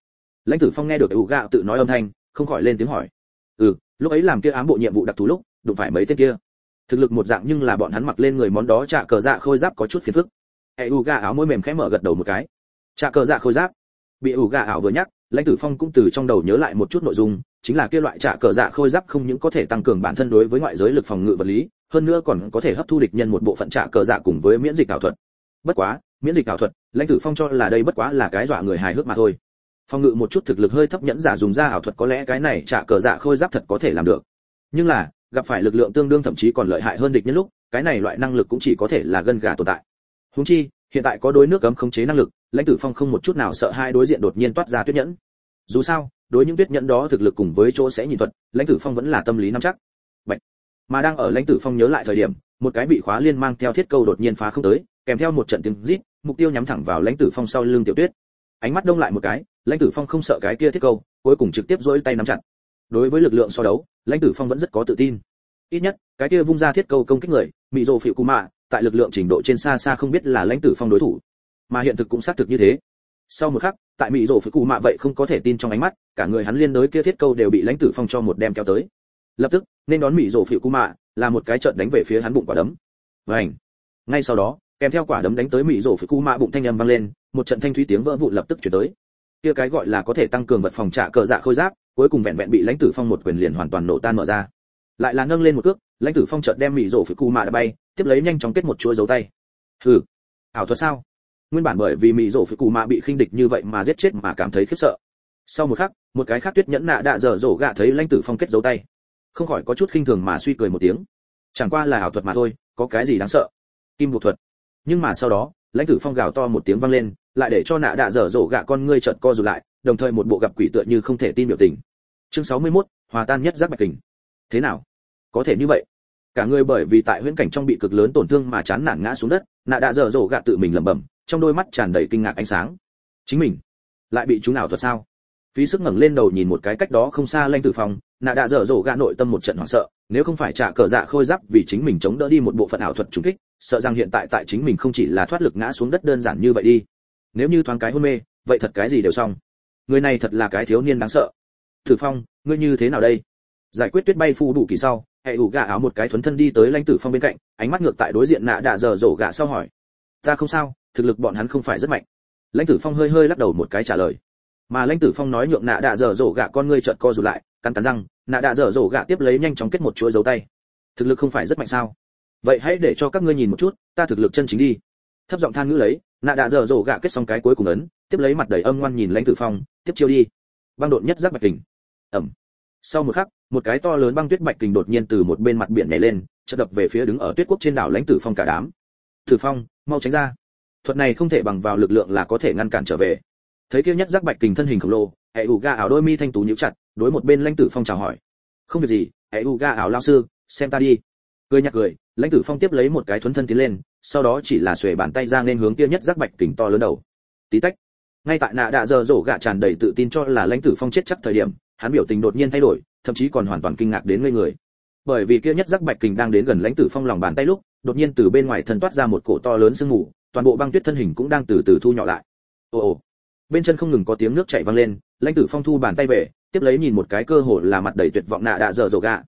Speaker 1: Lãnh Tử Phong nghe được ủ gạ tự nói âm thanh, không khỏi lên tiếng hỏi. Lúc ấy làm kia ám bộ nhiệm vụ đặc thù lúc, đụng phải mấy tên kia. Thực lực một dạng nhưng là bọn hắn mặc lên người món đó trả cờ dạ khôi giáp có chút phiền phức. ủ gạ áo môi mềm khẽ mở gật đầu một cái. Trả cờ dạ khôi giáp. Bị ủ gạ áo vừa nhắc, Lãnh Tử Phong cũng từ trong đầu nhớ lại một chút nội dung, chính là kia loại trả cờ dạ khôi giáp không những có thể tăng cường bản thân đối với ngoại giới lực phòng ngự vật lý, hơn nữa còn có thể hấp thu địch nhân một bộ phận trả cờ dạ cùng với miễn dịch ảo thuật. Bất quá, miễn dịch ảo thuật, Lãnh Tử Phong cho là đây bất quá là cái dọa người hài hước mà thôi. Phòng ngự một chút thực lực hơi thấp nhẫn giả dùng ra ảo thuật có lẽ cái này trả cờ dạ khôi giáp thật có thể làm được. Nhưng là, gặp phải lực lượng tương đương thậm chí còn lợi hại hơn địch nhân lúc, cái này loại năng lực cũng chỉ có thể là gân gà tồn tại. Huống chi, hiện tại có đối nước cấm khống chế năng lực, Lãnh Tử Phong không một chút nào sợ hai đối diện đột nhiên toát ra tuyết nhẫn. Dù sao, đối những tuyết nhẫn đó thực lực cùng với chỗ sẽ nhìn thuật, Lãnh Tử Phong vẫn là tâm lý nắm chắc. Bạch. Mà đang ở Lãnh Tử Phong nhớ lại thời điểm, một cái bị khóa liên mang theo thiết câu đột nhiên phá không tới, kèm theo một trận tiếng rít, mục tiêu nhắm thẳng vào Lãnh Tử Phong sau lưng Tiểu Tuyết. Ánh mắt đông lại một cái, Lãnh Tử Phong không sợ cái kia thiết câu, cuối cùng trực tiếp duỗi tay nắm chặt. Đối với lực lượng so đấu, Lãnh Tử Phong vẫn rất có tự tin. Ít nhất, cái kia vung ra thiết câu công kích người, Mị Dụ Phỉ Cú Mạ, tại lực lượng trình độ trên xa xa không biết là Lãnh Tử Phong đối thủ. Mà hiện thực cũng xác thực như thế. Sau một khắc, tại Mị Dụ Phỉ Cú Mạ vậy không có thể tin trong ánh mắt, cả người hắn liên đối kia thiết câu đều bị Lãnh Tử Phong cho một đem kéo tới. Lập tức, nên đón Mị Dụ Phỉ Cú Mạ, là một cái trận đánh về phía hắn bụng quả đấm. Vành. Ngay sau đó, kèm theo quả đấm đánh tới Mị Dụ Phỉ Cú Mạ bụng thanh âm vang lên, một trận thanh thúy tiếng vỡ vụn lập tức truyền tới. Kia cái gọi là có thể tăng cường vật phòng trả cờ dạ khôi giáp, cuối cùng vẹn vẹn bị Lãnh Tử Phong một quyền liền hoàn toàn nổ tan mở ra. Lại là nâng lên một cước, Lãnh Tử Phong chợt đem Mị Dụ Phỉ Cú Mạ đã bay, tiếp lấy nhanh chóng kết một chuỗi dấu tay. Hừ, ảo thuật sao? Nguyên bản bởi vì Mị Dụ Phỉ Cú Mạ bị khinh địch như vậy mà giết chết mà cảm thấy khiếp sợ. Sau một khắc, một cái khác tuyết nhẫn nạ đạ dở dỗ gạ thấy Lãnh Tử Phong kết dấu tay, không khỏi có chút khinh thường mà suy cười một tiếng. Chẳng qua là ảo thuật mà thôi, có cái gì đáng sợ? Kim buộc thuật. Nhưng mà sau đó, Lãnh Tử Phong gào to một tiếng vang lên, lại để cho nạ đạ dở dỗ gạ con ngươi chợt co rụt lại, đồng thời một bộ gặp quỷ tựa như không thể tin biểu tình. Chương 61, hòa tan nhất giác bạch kình. Thế nào? Có thể như vậy? Cả người bởi vì tại huyễn cảnh trong bị cực lớn tổn thương mà chán nản ngã xuống đất, nạ đạ dở dỗ gạ tự mình lẩm bẩm, trong đôi mắt tràn đầy kinh ngạc ánh sáng. Chính mình lại bị chúng ảo thuật sao? Phí sức ngẩng lên đầu nhìn một cái cách đó không xa Lãnh Tử Phong, nạ đạ dở dỗ gạ nội tâm một trận hoảng sợ, nếu không phải trả cờ dạ khôi giáp vì chính mình chống đỡ đi một bộ phận ảo thuật trùng kích, sợ rằng hiện tại tại chính mình không chỉ là thoát lực ngã xuống đất đơn giản như vậy đi. Nếu như thoáng cái hôn mê, vậy thật cái gì đều xong. Người này thật là cái thiếu niên đáng sợ. Tử Phong, ngươi như thế nào đây? Giải quyết tuyết bay phu đủ kỳ sau, hệ ủ gạ áo một cái thuấn thân đi tới Lãnh Tử Phong bên cạnh, ánh mắt ngược tại đối diện nạ đạ dở dỗ gạ sau hỏi. Ta không sao, thực lực bọn hắn không phải rất mạnh. Lãnh Tử Phong hơi hơi lắc đầu một cái trả lời. Mà Lãnh Tử Phong nói nhượng nạ đạ dở dỗ gạ con ngươi chợt co rụt lại, cắn cắn răng, nạ đạ dở dỗ gạ tiếp lấy nhanh chóng kết một chuỗi dấu tay. Thực lực không phải rất mạnh sao? Vậy hãy để cho các ngươi nhìn một chút, ta thực lực chân chính đi. Thấp giọng than ngữ lấy, nạ đạ dở dỗ gạ kết xong cái cuối cùng ấn, tiếp lấy mặt đầy âm ngoan nhìn Lãnh Tử Phong, tiếp chiêu đi. Băng độn nhất giác bạch kình. Ầm. Sau một khắc, một cái to lớn băng tuyết bạch kình đột nhiên từ một bên mặt biển nhảy lên, chợt đập về phía đứng ở tuyết quốc trên đảo Lãnh Tử Phong cả đám. Tử Phong, mau tránh ra. Thuật này không thể bằng vào lực lượng là có thể ngăn cản trở về. Thấy kia nhất giác bạch kình thân hình khổng lồ, hệ ủ ga ảo đôi mi thanh tú nhíu chặt, đối một bên Lãnh Tử Phong chào hỏi. Không việc gì, hệ ủ ga ảo lão sư, xem ta đi. Cười nhạt cười, Lãnh Tử Phong tiếp lấy một cái thuấn thân tiến lên, sau đó chỉ là xuề bàn tay ra nên hướng kia nhất giác bạch kình to lớn đầu. Tí tách. Ngay tại nạ đạ dở dỗ gạ tràn đầy tự tin cho là Lãnh Tử Phong chết chắc thời điểm, hắn biểu tình đột nhiên thay đổi, thậm chí còn hoàn toàn kinh ngạc đến ngây người. Bởi vì kia nhất giác bạch kình đang đến gần Lãnh Tử Phong lòng bàn tay lúc, đột nhiên từ bên ngoài thân toát ra một cổ to lớn sương mù, toàn bộ băng tuyết thân hình cũng đang từ từ thu nhỏ lại. Ồ, bên chân không ngừng có tiếng nước chảy vang lên, Lãnh Tử Phong thu bàn tay về, tiếp lấy nhìn một cái cơ hồ là mặt đầy tuyệt vọng nạ đạ dở dỗ gạ.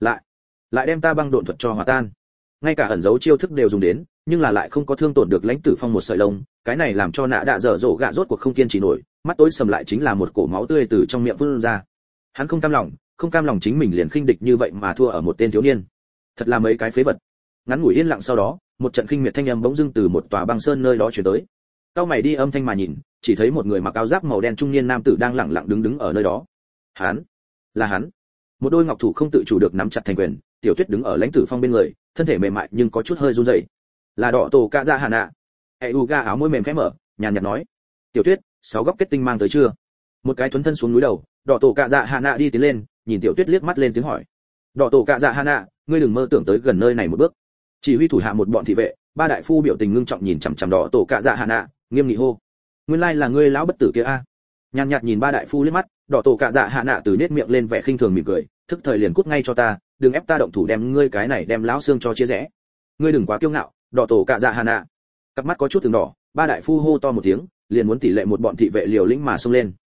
Speaker 1: Lại đem ta băng độn thuật cho hòa tan. Ngay cả ẩn dấu chiêu thức đều dùng đến, nhưng là lại không có thương tổn được Lãnh Tử Phong một sợi lông, cái này làm cho nạ đạ dở dỗ gạ rốt cuộc không kiên trì nổi, mắt tối sầm lại chính là một cổ máu tươi từ trong miệng phun ra. Hắn không cam lòng chính mình liền khinh địch như vậy mà thua ở một tên thiếu niên. Thật là mấy cái phế vật. Ngắn ngủi yên lặng sau đó, một trận khinh miệt thanh âm bỗng dưng từ một tòa băng sơn nơi đó truyền tới. Cao mày đi âm thanh mà nhìn, chỉ thấy một người mặc áo giáp màu đen trung niên nam tử đang lặng lặng đứng ở nơi đó. Là hắn. Một đôi ngọc thủ không tự chủ được nắm chặt thành quyền, Tiểu Tuyết đứng ở Lãnh Tử Phong bên người, thân thể mềm mại nhưng có chút hơi run rẩy. Là Đỏ Tổ Cạ Dạ Hà Nạ. Ga áo môi mềm khẽ mở, nhàn nhạt nói. Tiểu Tuyết, 6 góc kết tinh mang tới chưa? Một cái thuấn thân xuống núi đầu, Đỏ Tổ Cạ Dạ Hà Nạ đi tiến lên, nhìn Tiểu Tuyết liếc mắt lên tiếng hỏi. Đỏ Tổ Cạ Dạ Hà Nạ, ngươi đừng mơ tưởng tới gần nơi này một bước. Chỉ huy thủ hạ một bọn thị vệ, ba đại phu biểu tình ngưng trọng nhìn chằm chằm Đỏ Tổ Cạ Dạ Hà Nạ, nghiêm nghị hô. Nguyên lai là ngươi lão bất tử kia a. Nhàn nhạt nhìn ba đại phu liếc mắt, Đỏ Tổ Cạ Dạ Hà Nạ từ nét miệng lên vẻ khinh thường mỉm cười, thức thời liền cút ngay cho ta, đừng ép ta động thủ đem ngươi cái này đem lão xương cho chia rẽ. Ngươi đừng quá kiêu ngạo, Đỏ Tổ Cạ Dạ Hà Nạ. Cặp mắt có chút từng đỏ, ba đại phu hô to một tiếng, liền muốn tỷ lệ một bọn thị vệ liều lĩnh mà xông lên.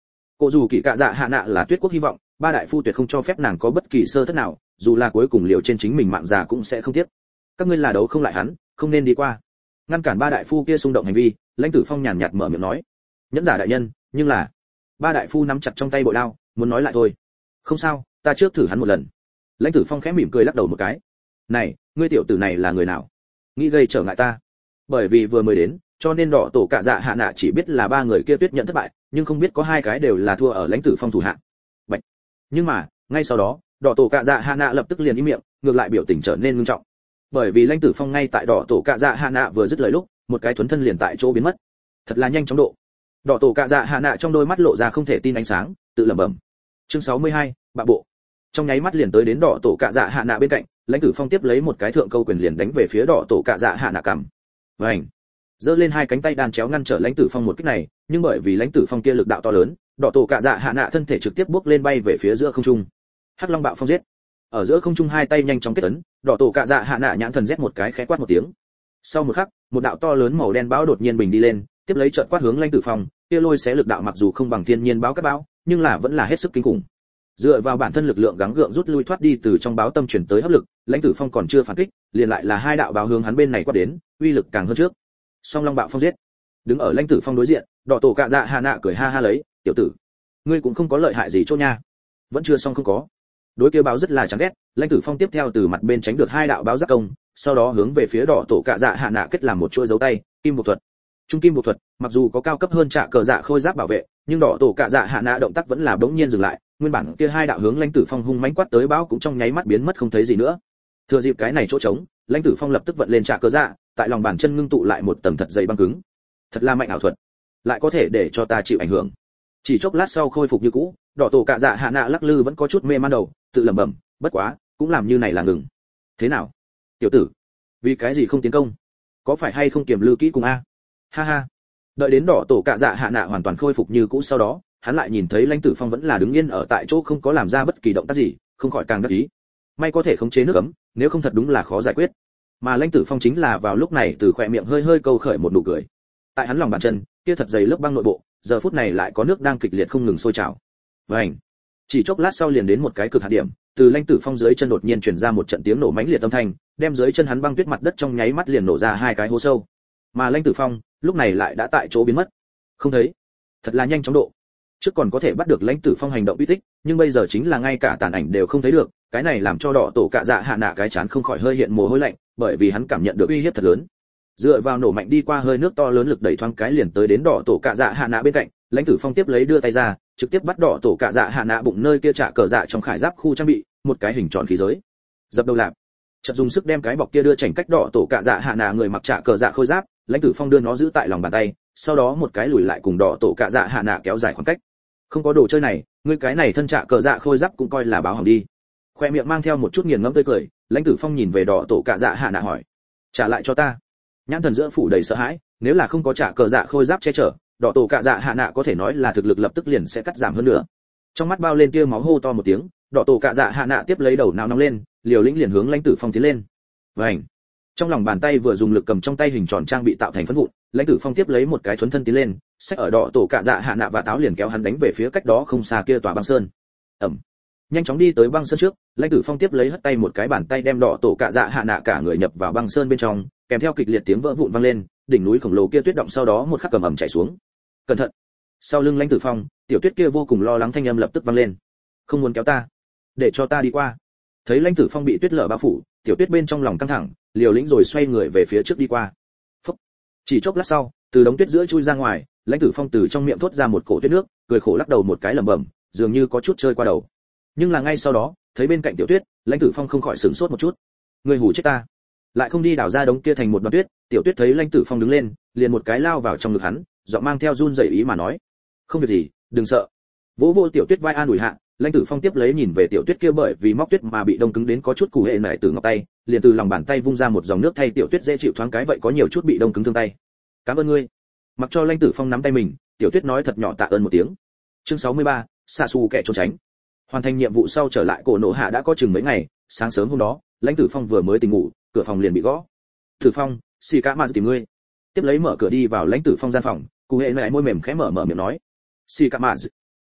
Speaker 1: Cô dù kỳ cạ dạ hạ nạ là Tuyết quốc hy vọng, ba đại phu tuyệt không cho phép nàng có bất kỳ sơ thất nào, dù là cuối cùng liều trên chính mình mạng già cũng sẽ không tiếc. Các ngươi là đấu không lại hắn, không nên đi qua. Ngăn cản ba đại phu kia xung động hành vi, Lãnh Tử Phong nhàn nhạt mở miệng nói. Nhẫn giả đại nhân, nhưng là ba đại phu nắm chặt trong tay bội đao, muốn nói lại thôi. Không sao, ta trước thử hắn một lần. Lãnh Tử Phong khẽ mỉm cười lắc đầu một cái. Này, ngươi tiểu tử này là người nào? Nghĩ gây trở ngại ta? Bởi vì vừa mới đến, cho nên đỏ tổ cạ dạ hạ nạ chỉ biết là ba người kia Tuyết nhận thất bại, nhưng không biết có hai cái đều là thua ở Lãnh Tử Phong thủ hạ. Bạch. Nhưng mà, ngay sau đó, đỏ tổ cạ dạ hạ nạ lập tức liền im miệng, ngược lại biểu tình trở nên nghiêm trọng. Bởi vì Lãnh Tử Phong ngay tại đỏ tổ cạ dạ hạ nạ vừa dứt lời lúc, một cái thuấn thân liền tại chỗ biến mất. Thật là nhanh chóng độ. Đỏ tổ cạ dạ hạ nạ trong đôi mắt lộ ra không thể tin ánh sáng, tự lẩm bẩm. Chương 62, bạo bộ. Trong nháy mắt liền tới đến đỏ tổ cạ dạ hạ nạ bên cạnh, Lãnh Tử Phong tiếp lấy một cái thượng câu quyền liền đánh về phía đỏ tổ cạ dạ hạ nạ cằm. Vành. Giơ lên hai cánh tay đan chéo ngăn trở Lãnh Tử Phong một kích này, nhưng bởi vì Lãnh Tử Phong kia lực đạo to lớn, đỏ tổ cạ dạ hạ nạ thân thể trực tiếp bước lên bay về phía giữa không trung. Hắc Long bạo phong giết. Ở giữa không trung hai tay nhanh chóng kết ấn, đỏ tổ cạ dạ hạ nạ nhãn thần rét một cái khẽ quát một tiếng. Sau một khắc, một đạo to lớn màu đen bão đột nhiên bình đi lên, tiếp lấy chợt quát hướng Lãnh Tử Phong, kia lôi xé lực đạo mặc dù không bằng thiên nhiên bão cát bão, nhưng là vẫn là hết sức kinh khủng. Dựa vào bản thân lực lượng gắng gượng rút lui thoát đi từ trong báo tâm chuyển tới hấp lực, Lãnh Tử Phong còn chưa phản kích, liền lại là hai đạo báo hướng hắn bên này quát đến, uy lực càng hơn trước. Song Long bạo phong giết. Đứng ở Lãnh Tử Phong đối diện, đỏ tổ cạ dạ hạ nạ cười ha ha lấy, tiểu tử, ngươi cũng không có lợi hại gì chỗ nha. Vẫn chưa xong không có. Đối kia báo rất là chán ghét, Lãnh Tử Phong tiếp theo từ mặt bên tránh được hai đạo báo giác công, sau đó hướng về phía đỏ tổ cạ dạ hạ nạ kết làm một chuỗi dấu tay, kim bộ thuật. Trung kim bộ thuật, mặc dù có cao cấp hơn trả cờ dạ khôi giáp bảo vệ, nhưng đỏ tổ cạ dạ hạ nạ động tác vẫn là bỗng nhiên dừng lại, nguyên bản kia hai đạo hướng Lãnh Tử Phong hung mãnh quát tới báo cũng trong nháy mắt biến mất không thấy gì nữa. Thừa dịp cái này chỗ trống, Lãnh Tử Phong lập tức vận lên trả cờ dạ, tại lòng bàn chân ngưng tụ lại một tầng thật dày băng cứng. Thật là mạnh ảo thuật, lại có thể để cho ta chịu ảnh hưởng. Chỉ chốc lát sau khôi phục như cũ, đỏ tổ cạ dạ hạ nạ lắc lư vẫn có chút mê man đầu, tự lẩm bẩm, bất quá, cũng làm như này là ngừng. Thế nào, tiểu tử, vì cái gì không tiến công? Có phải hay không kiềm lư kỹ cùng a? Ha ha. Đợi đến đỏ tổ cạ dạ hạ nạ hoàn toàn khôi phục như cũ sau đó, hắn lại nhìn thấy Lãnh Tử Phong vẫn là đứng yên ở tại chỗ không có làm ra bất kỳ động tác gì, không khỏi càng đắc ý. May có thể khống chế nước ấm, nếu không thật đúng là khó giải quyết. Mà Lãnh Tử Phong chính là vào lúc này từ khóe miệng hơi hơi câu khởi một nụ cười. Tại hắn lòng bàn chân, kia thật dày lớp băng nội bộ, giờ phút này lại có nước đang kịch liệt không ngừng sôi trào. Vành. Chỉ chốc lát sau liền đến một cái cực hạn điểm, từ Lãnh Tử Phong dưới chân đột nhiên truyền ra một trận tiếng nổ mãnh liệt âm thanh, đem dưới chân hắn băng tuyết mặt đất trong nháy mắt liền nổ ra hai cái hố sâu. Mà Lãnh Tử Phong, lúc này lại đã tại chỗ biến mất. Không thấy. Thật là nhanh chóng độ. Trước còn có thể bắt được Lãnh Tử Phong hành động uy tích, nhưng bây giờ chính là ngay cả tàn ảnh đều không thấy được, cái này làm cho đỏ tổ cạ dạ hạ nạ cái chán không khỏi hơi hiện mồ hôi lạnh, bởi vì hắn cảm nhận được uy hiếp thật lớn. Dựa vào nổ mạnh đi qua hơi nước to lớn lực đẩy thoáng cái liền tới đến đỏ tổ cạ dạ hạ nạ bên cạnh, Lãnh Tử Phong tiếp lấy đưa tay ra, trực tiếp bắt đỏ tổ cạ dạ hạ nạ bụng nơi kia trả cờ dạ trong khải giáp khu trang bị, một cái hình tròn khí giới. Dập đầu lạp. Chợt dùng sức đem cái bọc kia đưa chảnh cách đỏ tổ cạ dạ hạ nạ người mặc trả cờ dạ khôi giáp, Lãnh Tử Phong đưa nó giữ tại lòng bàn tay, sau đó một cái lùi lại cùng đỏ tổ cạ dạ hạ nạ kéo dài khoảng cách. Không có đồ chơi này, ngươi cái này thân trả cờ dạ khôi giáp cũng coi là báo hỏng đi. Khoe miệng mang theo một chút nghiền ngẫm tươi cười, Lãnh Tử Phong nhìn về đỏ tổ cạ dạ hạ nạ hỏi, trả lại cho ta. Nhãn thần giữa phủ đầy sợ hãi, nếu là không có trả cờ dạ khôi giáp che chở, đỏ tổ cạ dạ hạ nạ có thể nói là thực lực lập tức liền sẽ cắt giảm hơn nữa. Trong mắt bao lên tia máu hô to một tiếng, đỏ tổ cạ dạ hạ nạ tiếp lấy đầu não nóng lên, liều lĩnh liền hướng Lãnh Tử Phong tiến lên. Vành. Trong lòng bàn tay vừa dùng lực cầm trong tay hình tròn trang bị tạo thành phấn vụn, Lãnh Tử Phong tiếp lấy một cái thuấn thân tiến lên, xách ở đỏ tổ cạ dạ hạ nạ và táo liền kéo hắn đánh về phía cách đó không xa kia tòa băng sơn. Ầm. Nhanh chóng đi tới băng sơn trước, Lãnh Tử Phong tiếp lấy hất tay một cái bàn tay đem đỏ tổ cạ dạ hạ nạ cả người nhập vào băng sơn bên trong, kèm theo kịch liệt tiếng vỡ vụn vang lên, đỉnh núi khổng lồ kia tuyết động sau đó một khắc cầm ẩm chảy xuống. Cẩn thận. Sau lưng Lãnh Tử Phong, tiểu tuyết kia vô cùng lo lắng thanh âm lập tức vang lên. Không muốn kéo ta, để cho ta đi qua. Thấy Lãnh Tử Phong bị tuyết lở bao phủ, tiểu tuyết bên trong lòng căng thẳng, liều lĩnh rồi xoay người về phía trước đi qua. Phúc. Chỉ chốc lát sau, từ đống tuyết giữa chui ra ngoài, Lãnh Tử Phong từ trong miệng thốt ra một cổ tuyết nước, cười khổ lắc đầu một cái lẩm bẩm, dường như có chút chơi qua đầu. Nhưng là ngay sau đó, thấy bên cạnh tiểu tuyết, Lãnh Tử Phong không khỏi sửng sốt một chút. Người hù chết ta, lại không đi đào ra đống kia thành một đoàn tuyết. Tiểu tuyết thấy Lãnh Tử Phong đứng lên, liền một cái lao vào trong ngực hắn, giọng mang theo run rẩy ý mà nói, không việc gì, đừng sợ. Vỗ vỗ tiểu tuyết vai an ủi hạ, Lãnh Tử Phong tiếp lấy nhìn về tiểu tuyết kia bởi vì móc tuyết mà bị đông cứng đến có chút củ hệ nảy từ ngọc tay, liền từ lòng bàn tay vung ra một dòng nước thay tiểu tuyết dễ chịu thoáng cái vậy có nhiều chút bị đông cứng thương tay. Cảm ơn ngươi. Mặc cho Lãnh Tử Phong nắm tay mình, tiểu tuyết nói thật nhỏ tạ ơn một tiếng. Chương 63, xạ xù kẻ trốn tránh. Hoàn thành nhiệm vụ sau trở lại cổ nổ hạ đã có chừng mấy ngày, sáng sớm hôm đó, Lãnh Tử Phong vừa mới tỉnh ngủ, cửa phòng liền bị gõ. Tử Phong, xì cả mà tìm ngươi. Tiếp lấy mở cửa đi vào Lãnh Tử Phong gian phòng, cụ hệ nảy môi mềm khẽ mở miệng nói. Xì cả mà.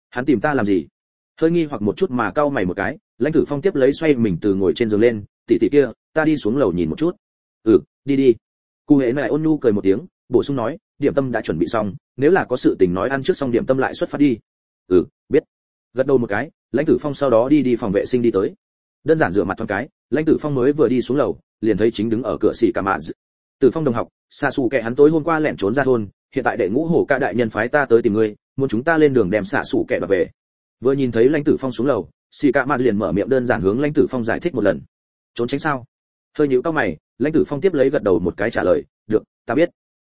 Speaker 1: Hắn tìm ta làm gì? Hơi nghi hoặc một chút mà cau mày một cái, Lãnh Tử Phong tiếp lấy xoay mình từ ngồi trên giường lên, tỷ tỷ kia, ta đi xuống lầu nhìn một chút. Đi đi. Cụ Hễ lại ôn nhu cười một tiếng, bổ sung nói, điểm tâm đã chuẩn bị xong, nếu là có sự tình nói ăn trước xong điểm tâm lại xuất phát đi. Biết. Gật đầu một cái, Lãnh Tử Phong sau đó đi phòng vệ sinh đi tới. Đơn giản rửa mặt thoáng cái, Lãnh Tử Phong mới vừa đi xuống lầu, liền thấy chính đứng ở cửa xỉ cả mạ. Tử Phong đồng học, Sa Sủ Kệ hắn tối hôm qua lẻn trốn ra thôn, hiện tại đệ ngũ hổ ca đại nhân phái ta tới tìm ngươi, muốn chúng ta lên đường đem Sa Sủ Kệ về. Vừa nhìn thấy Lãnh Tử Phong xuống lầu, xỉ cả mạ liền mở miệng đơn giản hướng Lãnh Tử Phong giải thích một lần. Trốn tránh sao? Hơi nhíu cau mày, Lãnh Tử Phong tiếp lấy gật đầu một cái trả lời, được, ta biết.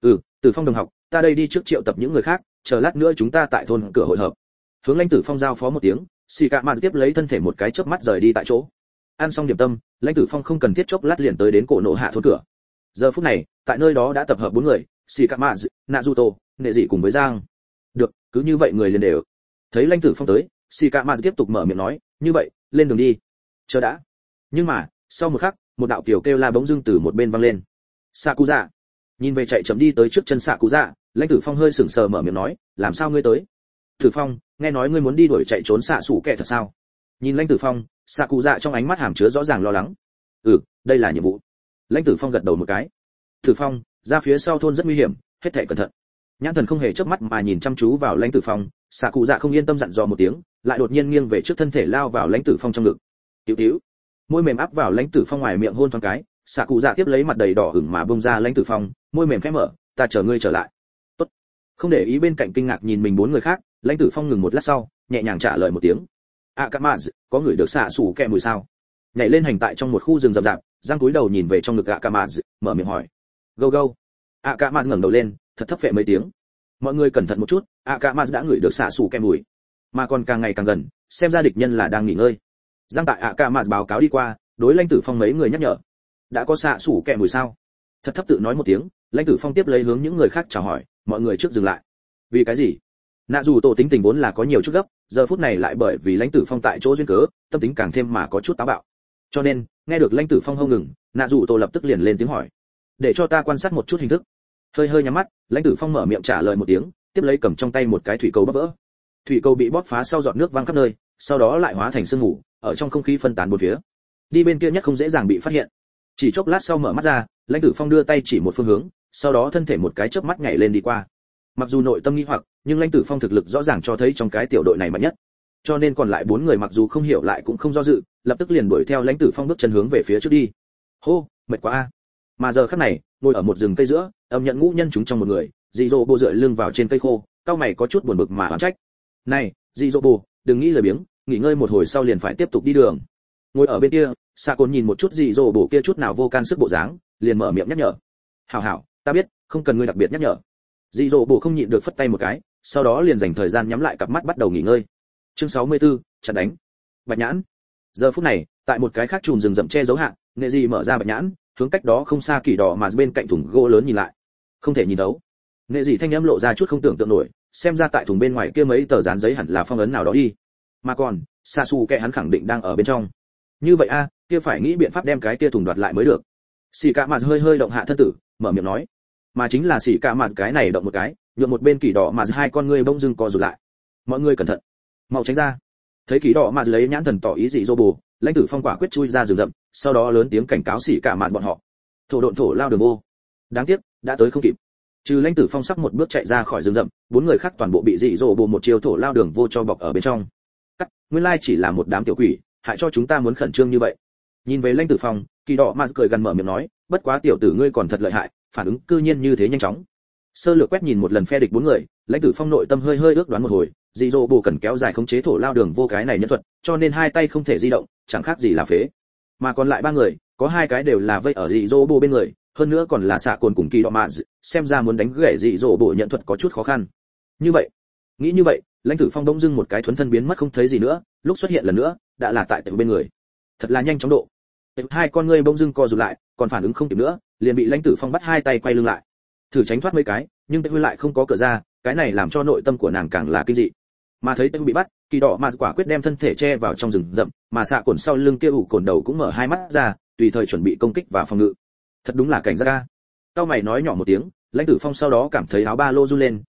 Speaker 1: Tử Phong đồng học, ta đây đi trước triệu tập những người khác, chờ lát nữa chúng ta tại thôn cửa hội hợp. Hướng Lãnh Tử Phong giao phó một tiếng, xì cạ mạ tiếp lấy thân thể một cái chớp mắt rời đi tại chỗ. Ăn xong điểm tâm, Lãnh Tử Phong không cần thiết chốc lát liền tới đến cổ nộ hạ thôn cửa. Giờ phút này, tại nơi đó đã tập hợp 4 người, xì cạ mạ, Naruto, Nệ Dị cùng với Giang. Được, cứ như vậy người liền đều. Thấy Lãnh Tử Phong tới, xì cạ mạ tiếp tục mở miệng nói, như vậy, lên đường đi. Chờ đã. Nhưng mà, sau một khắc, một đạo kiểu kêu la bỗng dưng từ một bên vang lên. Sakuza. Nhìn về chạy chậm đi tới trước chân Sakuza, Lãnh Tử Phong hơi sững sờ mở miệng nói, làm sao ngươi tới? Tử Phong, nghe nói ngươi muốn đi đuổi chạy trốn xạ sủ kẻ thật sao? Nhìn Lãnh Tử Phong, Sakuza trong ánh mắt hàm chứa rõ ràng lo lắng. Đây là nhiệm vụ. Lãnh Tử Phong gật đầu một cái. Tử Phong, ra phía sau thôn rất nguy hiểm, hết thảy cẩn thận. Nhãn thần không hề chớp mắt mà nhìn chăm chú vào Lãnh Tử Phong, Sakuza không yên tâm dặn dò một tiếng, lại đột nhiên nghiêng về trước thân thể lao vào Lãnh Tử Phong trong ngực. Tiểu tiểu, môi mềm áp vào Lãnh Tử Phong ngoài miệng hôn thoáng cái, Sakuza tiếp lấy mặt đầy đỏ ửng mà bông ra Lãnh Tử Phong, môi mềm khẽ mở, ta chờ ngươi trở lại. Tốt. Không để ý bên cạnh kinh ngạc nhìn mình 4 người khác, Lãnh Tử Phong ngừng một lát sau, nhẹ nhàng trả lời một tiếng. Akamaz, có người được xạ sủ kẹ mùi sao? Nhảy lên hành tại trong một khu rừng rậm rạp, Giang cúi đầu nhìn về trong ngực Akamaz, mở miệng hỏi. Go go. Akamaz ngẩng đầu lên, thật thấp phệ mấy tiếng. Mọi người cẩn thận một chút, Akamaz đã ngửi được xạ sủ kẹ mùi, mà còn càng ngày càng gần, xem ra địch nhân là đang nghỉ ngơi. Giang tại Akamaz báo cáo đi qua, đối Lãnh Tử Phong mấy người nhắc nhở. Đã có xạ sủ kẹ mùi sao? Thật thấp tự nói một tiếng, Lãnh Tử Phong tiếp lấy hướng những người khác chào hỏi, mọi người trước dừng lại. Vì cái gì? Nạ dù tổ tính tình vốn là có nhiều chút gấp, giờ phút này lại bởi vì Lãnh Tử Phong tại chỗ duyên cớ, tâm tính càng thêm mà có chút táo bạo. Cho nên, nghe được Lãnh Tử Phong hô ngừng, Nạ dù tổ lập tức liền lên tiếng hỏi. Để cho ta quan sát một chút hình thức. Hơi nhắm mắt, Lãnh Tử Phong mở miệng trả lời một tiếng, tiếp lấy cầm trong tay một cái thủy cầu bóp vỡ. Thủy cầu bị bóp phá sau giọt nước văng khắp nơi, sau đó lại hóa thành sương mù, ở trong không khí phân tán bốn phía. Đi bên kia nhất không dễ dàng bị phát hiện. Chỉ chốc lát sau mở mắt ra, Lãnh Tử Phong đưa tay chỉ một phương hướng, sau đó thân thể một cái chớp mắt nhảy lên đi qua. Mặc dù nội tâm nghi hoặc, nhưng Lãnh Tử Phong thực lực rõ ràng cho thấy trong cái tiểu đội này mạnh nhất. Cho nên còn lại 4 người mặc dù không hiểu lại cũng không do dự, lập tức liền đuổi theo Lãnh Tử Phong bước chân hướng về phía trước đi. Hô, mệt quá a. Mà giờ khắc này, ngồi ở một rừng cây giữa, âm nhận ngũ nhân chúng trong một người, Dị Dụ Bồ dựa lưng vào trên cây khô, cao mày có chút buồn bực mà oán trách. Này, Dị Dụ Bồ, đừng nghĩ lười biếng, nghỉ ngơi một hồi sau liền phải tiếp tục đi đường. Ngồi ở bên kia, Sa Côn nhìn một chút Dị Dụ Bồ kia chút nào vô can sức bộ dáng, liền mở miệng nhắc nhở. Hảo, ta biết, không cần ngươi đặc biệt nhắc nhở. Dị Dụ Bồ không nhịn được phất tay một cái, sau đó liền dành thời gian nhắm lại cặp mắt bắt đầu nghỉ ngơi. Chương 64, chặt đánh. Bạch nhãn. Giờ phút này, tại một cái khác chùm rừng rậm che giấu hạ, Nệ Dị mở ra bạch nhãn, hướng cách đó không xa kỳ đỏ mà bên cạnh thùng gỗ lớn nhìn lại. Không thể nhìn đấu. Nệ Dị thanh âm lộ ra chút không tưởng tượng nổi, xem ra tại thùng bên ngoài kia mấy tờ dán giấy hẳn là phong ấn nào đó đi. Mà còn, Sasuke hắn khẳng định đang ở bên trong. Như vậy a, kia phải nghĩ biện pháp đem cái kia thùng đoạt lại mới được. Sĩ Cả Mạt hơi động hạ thân tử, mở miệng nói. Mà chính là Sĩ Cả Mạt cái này động một cái, nhượng một bên kỳ đỏ mà hai con ngươi bỗng dưng co rụt lại. Mọi người cẩn thận, mau tránh ra. Thấy kỳ đỏ mà lấy nhãn thần tỏ ý dị dô bù, Lãnh Tử Phong quả quyết chui ra rừng rậm, sau đó lớn tiếng cảnh cáo Sĩ Cả Mạt bọn họ. Thổ độn thổ lao đường vô. Đáng tiếc, đã tới không kịp. Trừ Lãnh Tử Phong sắc một bước chạy ra khỏi rừng rậm, 4 người khác toàn bộ bị dị dô bù một chiêu thổ lao đường vô cho bọc ở bên trong. Nguyên lai chỉ là một đám tiểu quỷ, hại cho chúng ta muốn khẩn trương như vậy. Nhìn về Lãnh Tử Phong, kỳ đỏ mà cười gần mở miệng nói, bất quá tiểu tử ngươi còn thật lợi hại, phản ứng cư nhiên như thế nhanh chóng. Sơ lược quét nhìn một lần phe địch 4 người, Lãnh Tử Phong nội tâm hơi ước đoán một hồi, dị dô bù cần kéo dài khống chế thổ lao đường vô cái này nhân thuật, cho nên hai tay không thể di động, chẳng khác gì là phế. Mà còn lại 3 người, có 2 cái đều là vây ở dị dô bù bên người, hơn nữa còn là xạ cồn cùng kỳ đỏ mà, xem ra muốn đánh gãy dị dô bù nhận thuật có chút khó khăn. Như vậy, nghĩ như vậy, Lãnh Tử Phong bỗng dưng một cái thuấn thân biến mất không thấy gì nữa, lúc xuất hiện lần nữa, đã là tại bên người. Thật là nhanh chóng độ. Hai con ngươi bỗng dưng co rụt lại, còn phản ứng không kịp nữa, liền bị Lãnh Tử Phong bắt hai tay quay lưng lại. Thử tránh thoát mấy cái, nhưng Tây Huy lại không có cửa ra, cái này làm cho nội tâm của nàng càng là kinh dị. Mà thấy Tây Huy bị bắt, kỳ đỏ mà quả quyết đem thân thể che vào trong rừng rậm, mà xạ cồn sau lưng kia ủ cồn đầu cũng mở hai mắt ra, tùy thời chuẩn bị công kích và phòng ngự. Thật đúng là cảnh giác a. Cao mày nói nhỏ một tiếng, Lãnh Tử Phong sau đó cảm thấy áo ba lô run lên,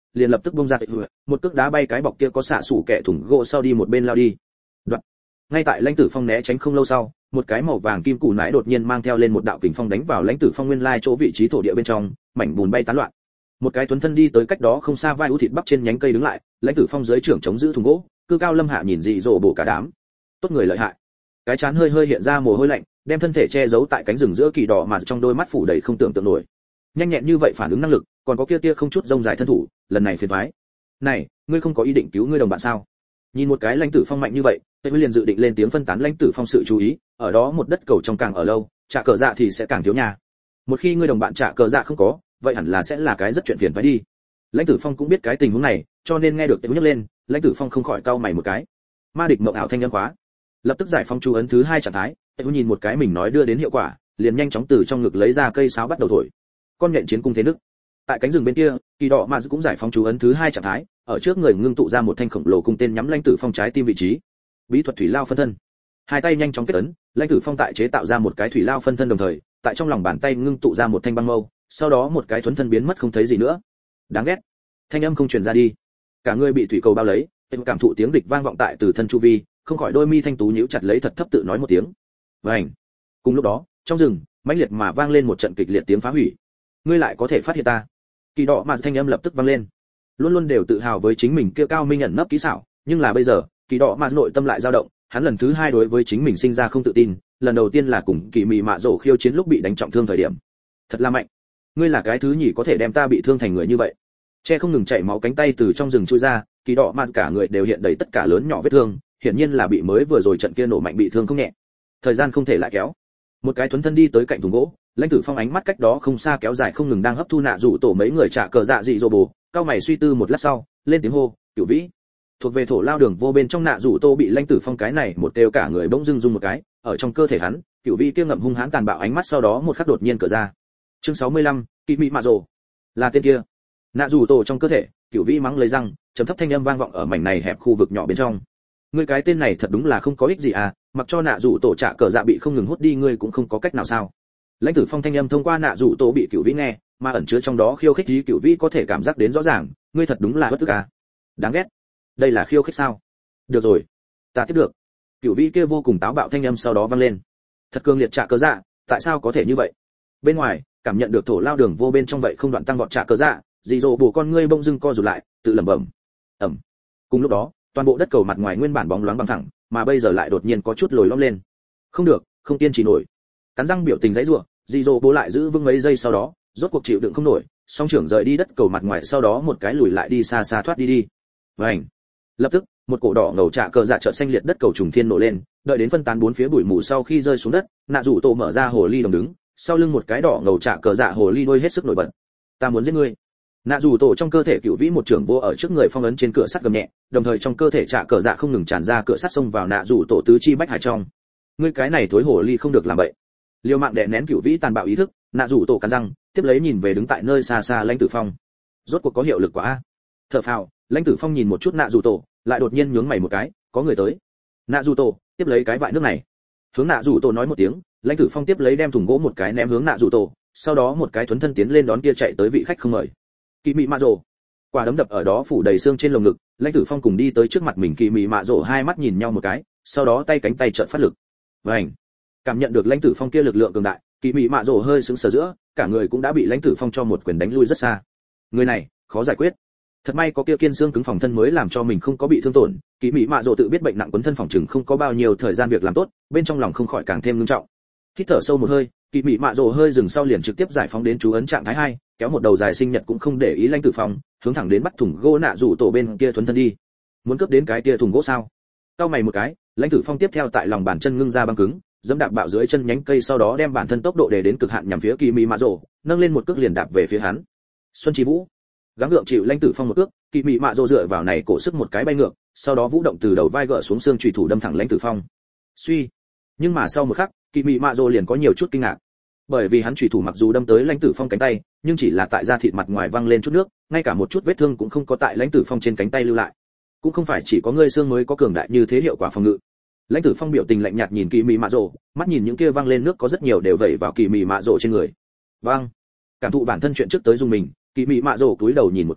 Speaker 1: liền lập tức bung ra một cước đá bay cái bọc kia có xạ sủ kẻ thủng gỗ sau đi một bên lao đi. Đoạn. Ngay tại lãnh tử phong né tránh không lâu sau, một cái màu vàng kim củ nải đột nhiên mang theo lên một đạo kình phong đánh vào lãnh tử phong nguyên lai chỗ vị trí thổ địa bên trong, mảnh bùn bay tán loạn. Một cái tuấn thân đi tới cách đó không xa vai ú thịt bắp trên nhánh cây đứng lại, lãnh tử phong dưới trưởng chống giữ thùng gỗ, cư cao lâm hạ nhìn dị dỗ bổ cả đám. Tốt người lợi hại. Cái chán hơi hơi hiện ra mồ hôi lạnh, đem thân thể che giấu tại cánh rừng giữa kỳ đỏ mà trong đôi mắt phủ đầy không tưởng tượng nổi. Nhanh nhẹn như vậy phản ứng năng lực, còn có kia tia không chút rông dài thân thủ, lần này phiền toái. Này, ngươi không có ý định cứu ngươi đồng bạn sao? Nhìn một cái lãnh tử phong mạnh như vậy, tây liền dự định lên tiếng phân tán lãnh tử phong sự chú ý, ở đó một đất cầu trong càng ở lâu, trả cờ dạ thì sẽ càng thiếu nhà. Một khi ngươi đồng bạn trả cờ dạ không có, vậy hẳn là sẽ là cái rất chuyện phiền phải đi. Lãnh tử phong cũng biết cái tình huống này, cho nên nghe được tây nhắc lên, lãnh tử phong không khỏi cau mày một cái. Ma địch mộng ảo thanh âm khóa, lập tức giải phóng chú ấn thứ 2 trạng thái, tây nhìn một cái mình nói đưa đến hiệu quả, liền nhanh chóng từ trong ngực lấy ra cây sáo bắt đầu thổi. Con nhện chiến cung thế nước. Tại cánh rừng bên kia, kỳ đỏ mà cũng giải phóng chú ấn thứ 2 trạng thái, ở trước người ngưng tụ ra một thanh khổng lồ cung tên nhắm lãnh tử phong trái tim vị trí. Bí thuật thủy lao phân thân. Hai tay nhanh chóng kết ấn, lãnh tử phong tại chế tạo ra một cái thủy lao phân thân đồng thời, tại trong lòng bàn tay ngưng tụ ra một thanh băng mâu, sau đó một cái thuấn thân biến mất không thấy gì nữa. Đáng ghét. Thanh âm không truyền ra đi. Cả người bị thủy cầu bao lấy, em cảm thụ tiếng địch vang vọng tại từ thân chu vi, không khỏi đôi mi thanh tú nhíu chặt lấy thật thấp tự nói một tiếng. Vành. Cùng lúc đó, trong rừng, mãnh liệt mà vang lên một trận kịch liệt tiếng phá hủy. Ngươi lại có thể phát hiện ta? Kỳ đỏ mà thanh âm lập tức vang lên. Luôn luôn đều tự hào với chính mình kia cao minh ẩn nấp kỹ xảo, nhưng là bây giờ, kỳ đỏ mà nội tâm lại dao động, hắn lần thứ 2 đối với chính mình sinh ra không tự tin, lần đầu tiên là cùng kỳ mị mạ rổ khiêu chiến lúc bị đánh trọng thương thời điểm. Thật là mạnh. Ngươi là cái thứ nhỉ có thể đem ta bị thương thành người như vậy. Che không ngừng chảy máu cánh tay từ trong rừng chui ra, kỳ đỏ mà cả người đều hiện đầy tất cả lớn nhỏ vết thương, hiển nhiên là bị mới vừa rồi trận kia nổ mạnh bị thương không nhẹ. Thời gian không thể lại kéo. Một cái thuấn thân đi tới cạnh thùng gỗ, lãnh tử phong ánh mắt cách đó không xa kéo dài không ngừng đang hấp thu nạ rủ tổ mấy người trả cờ dạ dị dỗ bồ, cao mày suy tư một lát sau, lên tiếng hô, "Cửu Vĩ!" Thuộc về thổ lao đường vô bên trong nạ rủ tô bị lãnh tử phong cái này một kêu cả người bỗng dưng rung một cái, ở trong cơ thể hắn, Cửu Vĩ kia ngậm hung hãn tàn bạo ánh mắt sau đó một khắc đột nhiên cởi ra. Chương 65, Kỵ Mị Mạ Rồ. Là tên kia. Nạ rủ tổ trong cơ thể, Cửu Vĩ mắng lấy răng, trầm thấp thanh âm vang vọng ở mảnh này hẹp khu vực nhỏ bên trong. Ngươi cái tên này thật đúng là không có ích gì à, mặc cho nạ rủ tổ trả cờ dạ bị không ngừng hút đi ngươi cũng không có cách nào sao? Lãnh tử phong thanh âm thông qua nạ rủ tổ bị Cửu Vĩ nghe, mà ẩn chứa trong đó khiêu khích ý Cửu Vĩ có thể cảm giác đến rõ ràng, ngươi thật đúng là bất tức à. Đáng ghét. Đây là khiêu khích sao? Được rồi, ta tiếp được. Cửu Vĩ kia vô cùng táo bạo thanh âm sau đó vang lên. Thật cường liệt trả cờ dạ, tại sao có thể như vậy? Bên ngoài, cảm nhận được thổ lao đường vô bên trong vậy không đoạn tăng vọt trả cờ dạ, dị dỗ bổ con ngươi bỗng dưng co rụt lại, tự lẩm bẩm. Ẩm. Cùng lúc đó, toàn bộ đất cầu mặt ngoài nguyên bản bóng loáng bằng thẳng, mà bây giờ lại đột nhiên có chút lồi lõm lên. Không được, không kiên trì nổi. Cắn răng biểu tình dãy rủa, dị dỗ bố lại giữ vững mấy giây sau đó, rốt cuộc chịu đựng không nổi, song trưởng rời đi đất cầu mặt ngoài sau đó một cái lùi lại đi xa xa thoát đi đi. Vành. Lập tức, một cổ đỏ ngầu trả cờ dạ chợt xanh liệt đất cầu trùng thiên nổ lên, đợi đến phân tán bốn phía bụi mù sau khi rơi xuống đất, nạ rủ tổ mở ra hồ ly đồng đứng, sau lưng một cái đỏ ngầu trả cờ dạ hồ ly đôi hết sức nổi bật. Ta muốn giết ngươi. Nạ rủ tổ trong cơ thể Cửu Vĩ một trưởng vô ở trước người phong ấn trên cửa sắt gầm nhẹ, đồng thời trong cơ thể trả cờ dạ không ngừng tràn ra cửa sắt xông vào nạ rủ tổ tứ chi bách hải trong. Ngươi cái này thối hồ ly không được làm vậy. Liều mạng đè nén Cửu Vĩ tàn bạo ý thức, nạ rủ tổ cắn răng, tiếp lấy nhìn về đứng tại nơi xa xa lãnh tử phong. Rốt cuộc có hiệu lực quá a. Thở phào, lãnh tử phong nhìn một chút nạ rủ tổ, lại đột nhiên nhướng mày một cái, có người tới. Nạ rủ tổ, tiếp lấy cái vại nước này. Hướng nạ rủ tổ nói một tiếng, lãnh tử phong tiếp lấy đem thùng gỗ một cái ném hướng nạ rủ tổ, sau đó một cái thuấn thân tiến lên đón kia chạy tới vị khách không mời. Kỳ Mị Mạ Rồ. Quả đấm đập ở đó phủ đầy xương trên lồng ngực, lãnh tử phong cùng đi tới trước mặt mình. Kỳ Mị Mạ Rồ hai mắt nhìn nhau một cái, sau đó tay cánh tay chợt phát lực. Vành. Cảm nhận được lãnh tử phong kia lực lượng cường đại, Kỳ Mị Mạ Rồ hơi sững sờ giữa, cả người cũng đã bị lãnh tử phong cho một quyền đánh lui rất xa. Người này khó giải quyết. Thật may có kia kiên xương cứng phòng thân mới làm cho mình không có bị thương tổn. Kỳ Mị Mạ Rồ tự biết bệnh nặng quấn thân phòng chừng không có bao nhiêu thời gian việc làm tốt, bên trong lòng không khỏi càng thêm nghiêm trọng. Hít thở sâu một hơi, Kỳ Mị Mạ Rồ hơi dừng sau liền trực tiếp giải phóng đến chú ấn trạng thái 2, kéo một đầu dài sinh nhật cũng không để ý lãnh tử phong, hướng thẳng đến bắt thùng gỗ nạ rủ tổ bên kia thuấn thân đi. Muốn cướp đến cái kia thùng gỗ sao? Cao mày một cái, lãnh tử phong tiếp theo tại lòng bàn chân ngưng ra băng cứng, giẫm đạp bạo dưới chân nhánh cây sau đó đem bản thân tốc độ để đến cực hạn nhằm phía Kỳ Mị Mạ Rồ, nâng lên một cước liền đạp về phía hắn. Xuân Chi Vũ, gắng gượng chịu lãnh tử phong một cước, Kỳ Mị Mạ Rồ dựa vào này cổ sức một cái bay ngược, sau đó vũ động từ đầu vai gỡ xuống xương chủy thủ đâm thẳng lãnh tử phong. Suy, nhưng mà sau một khắc, Kỳ Mị Mạ Rồ liền có nhiều chút kinh ngạc, bởi vì hắn chủy thủ mặc dù đâm tới lãnh tử phong cánh tay, nhưng chỉ là tại da thịt mặt ngoài văng lên chút nước, ngay cả một chút vết thương cũng không có tại lãnh tử phong trên cánh tay lưu lại. Cũng không phải chỉ có ngươi xương mới có cường đại như thế hiệu quả phòng ngự. Lãnh tử phong biểu tình lạnh nhạt nhìn Kỳ Mị Mạ Rồ, mắt nhìn những kia văng lên nước có rất nhiều đều vẩy vào Kỳ Mị Mạ Rồ trên người. Vâng, cảm thụ bản thân chuyện trước tới dùng mình, Kỳ Mị Mạ Rồ cúi đầu nhìn một cái,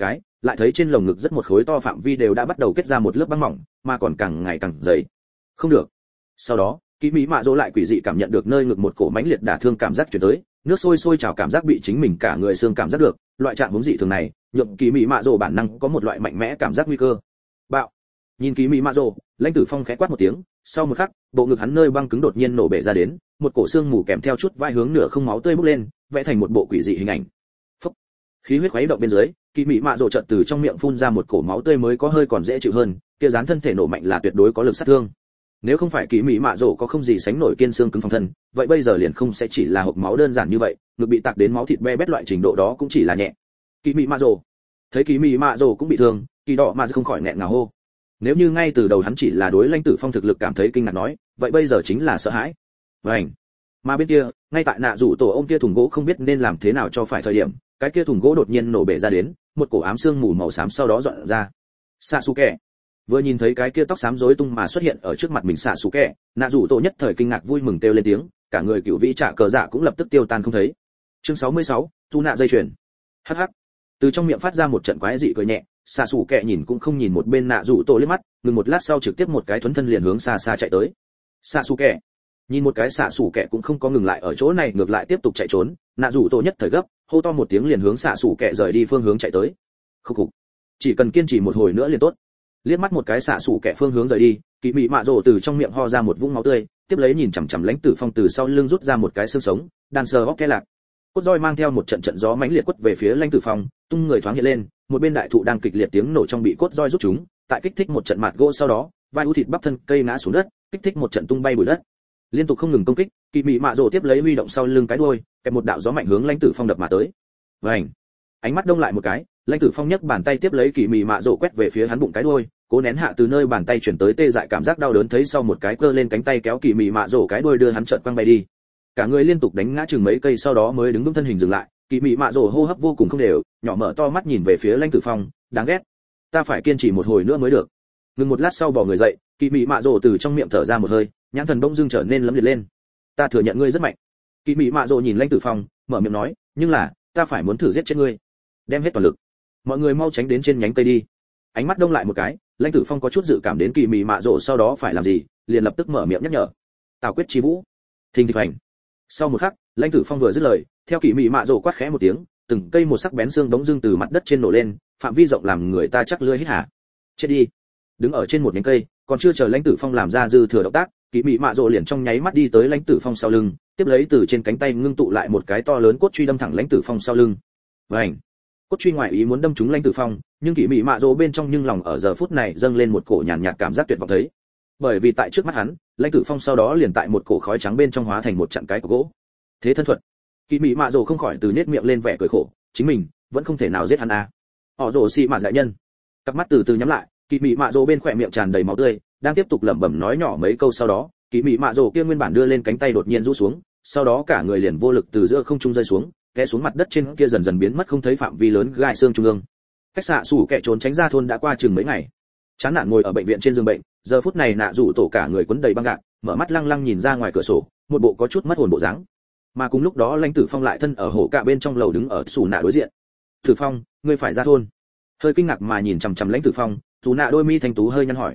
Speaker 1: lại thấy trên lồng ngực rất một khối to phạm vi đều đã bắt đầu kết ra một lớp băng mỏng, mà còn càng ngày càng dày. Không được. Sau đó, Kỳ Mỹ Mạ Dỗ lại quỷ dị cảm nhận được nơi ngực một cổ mãnh liệt đả thương cảm giác truyền tới, nước sôi sôi trào cảm giác bị chính mình cả người xương cảm giác được, loại trạng huống dị thường này, nhượng Kỳ Mỹ Mạ Dỗ bản năng có một loại mạnh mẽ cảm giác nguy cơ. Bạo. Nhìn Kỳ Mỹ Mạ Dỗ, Lãnh Tử Phong khẽ quát một tiếng, sau một khắc, bộ ngực hắn nơi băng cứng đột nhiên nổ bể ra đến, một cổ xương mù kèm theo chút vai hướng nửa không máu tươi bốc lên, vẽ thành một bộ quỷ dị hình ảnh. Phốc. Khí huyết khuấy động bên dưới, Kỳ Mỹ Mạ Dỗ chợt từ trong miệng phun ra một cổ máu tươi mới có hơi còn dễ chịu hơn, kia dán thân thể nổ mạnh là tuyệt đối có lực sát thương. Nếu không phải Kỳ Mỹ Mạ Dỗ có không gì sánh nổi kiên xương cứng phòng thân, vậy bây giờ liền không sẽ chỉ là hộc máu đơn giản như vậy, ngực bị tạc đến máu thịt be bét loại trình độ đó cũng chỉ là nhẹ. Kỳ Mỹ Mạ Dỗ thấy Kỳ Mỹ Mạ Dỗ cũng bị thương, Kỳ Đỏ mà không khỏi nghẹn ngào hô. Nếu như ngay từ đầu hắn chỉ là đối Lãnh Tử Phong thực lực cảm thấy kinh ngạc nói, vậy bây giờ chính là sợ hãi. Vành. Mà bên kia, ngay tại nạ rủ tổ ông kia thùng gỗ không biết nên làm thế nào cho phải thời điểm, cái kia thùng gỗ đột nhiên nổ bể ra đến, một cổ ám xương mù màu xám sau đó dọn ra. Sasuke vừa nhìn thấy cái kia tóc xám rối tung mà xuất hiện ở trước mặt mình Sasuke, nạ rủ tổ nhất thời kinh ngạc vui mừng kêu lên tiếng, cả người cựu vĩ trả cờ dạ cũng lập tức tiêu tan không thấy. Chương 66, tu nạ dây chuyền. Hắc hắc. Từ trong miệng phát ra một trận quái dị cười nhẹ, Sasuke nhìn cũng không nhìn một bên nạ rủ tổ liếc mắt, ngừng một lát sau trực tiếp một cái thuấn thân liền hướng xa xa chạy tới. Sasuke nhìn một cái Sasuke cũng không có ngừng lại ở chỗ này, ngược lại tiếp tục chạy trốn, nạ rủ tổ nhất thời gấp, hô to một tiếng liền hướng Sasuke rời đi phương hướng chạy tới. Khục khục. Chỉ cần kiên trì một hồi nữa liền tốt. Liếc mắt một cái Sasuke phương hướng rời đi, Kỳ Mỹ Mạ Dỗ từ trong miệng ho ra một vũng máu tươi, tiếp lấy nhìn chằm chằm Lãnh Tử Phong từ sau lưng rút ra một cái xương sống, đan sờ hốc kẽ lạc. Cốt roi mang theo một trận trận gió mãnh liệt quất về phía Lãnh Tử Phong, tung người thoáng hiện lên, một bên đại thụ đang kịch liệt tiếng nổ trong bị cốt roi rút chúng, tại kích thích một trận mạt gỗ sau đó, vai u thịt bắp thân cây ngã xuống đất, kích thích một trận tung bay bụi đất. Liên tục không ngừng công kích, Kỳ Mỹ Mạ Dỗ tiếp lấy huy động sau lưng cái đuôi, kẹp một đạo gió mạnh hướng Lãnh Tử Phong đập mà tới. Vành. Ánh mắt đông lại một cái, Lãnh Tử Phong nhấc bàn tay tiếp lấy Kỳ Mỹ Mạ Dỗ quét về phía hắn bụng cái đuôi, cố nén hạ từ nơi bàn tay chuyển tới tê dại cảm giác đau đớn, thấy sau một cái cơ lên cánh tay kéo Kỳ Mỹ Mạ Dỗ cái đuôi đưa hắn chợt quăng bay đi. Cả người liên tục đánh ngã chừng mấy cây sau đó mới đứng vững thân hình dừng lại, Kỳ Mỹ Mạ Dỗ hô hấp vô cùng không đều, nhỏ mở to mắt nhìn về phía Lãnh Tử Phong, đáng ghét, ta phải kiên trì một hồi nữa mới được. Ngừng một lát sau bỏ người dậy, Kỳ Mỹ Mạ Dỗ từ trong miệng thở ra một hơi, nhãn thần bỗng dưng trở nên lấm liệt lên. Ta thừa nhận ngươi rất mạnh. Kỳ Mỹ Mạ Dỗ nhìn Lãnh Tử Phong, mở miệng nói, nhưng là, ta phải muốn thử giết chết ngươi, đem hết toàn lực. Mọi người mau tránh đến trên nhánh cây đi. Ánh mắt đông lại một cái, Lãnh Tử Phong có chút dự cảm đến Kỳ Mỹ Mạ Dỗ sau đó phải làm gì, liền lập tức mở miệng nhắc nhở. Tào quyết chi vũ. Thình thịch hành. Sau một khắc, Lãnh Tử Phong vừa dứt lời, theo Kỳ Mỹ Mạ Dỗ quát khẽ một tiếng, từng cây một sắc bén xương đống dưng từ mặt đất trên nổ lên, phạm vi rộng làm người ta chắc lưỡi hít hà. Chết đi. Đứng ở trên một nhánh cây, còn chưa chờ Lãnh Tử Phong làm ra dư thừa động tác, Kỳ Mỹ Mạ Dỗ liền trong nháy mắt đi tới Lãnh Tử Phong sau lưng, tiếp lấy từ trên cánh tay ngưng tụ lại một cái to lớn cốt truy đâm thẳng Lãnh Tử Phong sau lưng. Vành. Cốt truy ngoại ý muốn đâm trúng Lãnh Tử Phong, nhưng Kỳ Mỹ Mạ Dỗ bên trong nhưng lòng ở giờ phút này dâng lên một cổ nhàn nhạt cảm giác tuyệt vọng thấy. Bởi vì tại trước mắt hắn, Lãnh Tử Phong sau đó liền tại một cổ khói trắng bên trong hóa thành một trận cái của gỗ. Thế thân thuật. Kỳ Mỹ Mạ Dỗ không khỏi từ nết miệng lên vẻ cười khổ, chính mình vẫn không thể nào giết hắn à? Họ Dỗ xì mạ đại nhân. Cặp mắt từ từ nhắm lại, Kỳ Mỹ Mạ Dỗ bên khỏe miệng tràn đầy máu tươi, đang tiếp tục lẩm bẩm nói nhỏ mấy câu sau đó, Kỳ Mỹ Mạ Dỗ kia nguyên bản đưa lên cánh tay đột nhiên rũ xuống, sau đó cả người liền vô lực từ giữa không trung rơi xuống, té xuống mặt đất trên kia dần dần biến mất không thấy phạm vi lớn gai xương trung ương. Cách xạ sủ kẻ trốn tránh ra thôn đã qua chừng mấy ngày. Chán nản ngồi ở bệnh viện trên giường bệnh, giờ phút này nạ rủ tổ cả người quấn đầy băng gạc, mở mắt lăng lăng nhìn ra ngoài cửa sổ, một bộ có chút mất hồn bộ dáng. Mà cùng lúc đó Lãnh Tử Phong lại thân ở hổ cạ bên trong lầu đứng ở sủ nạ đối diện. Tử Phong, ngươi phải ra thôn. Hơi kinh ngạc mà nhìn chằm chằm Lãnh Tử Phong, dù nạ đôi mi thanh tú hơi nhăn hỏi.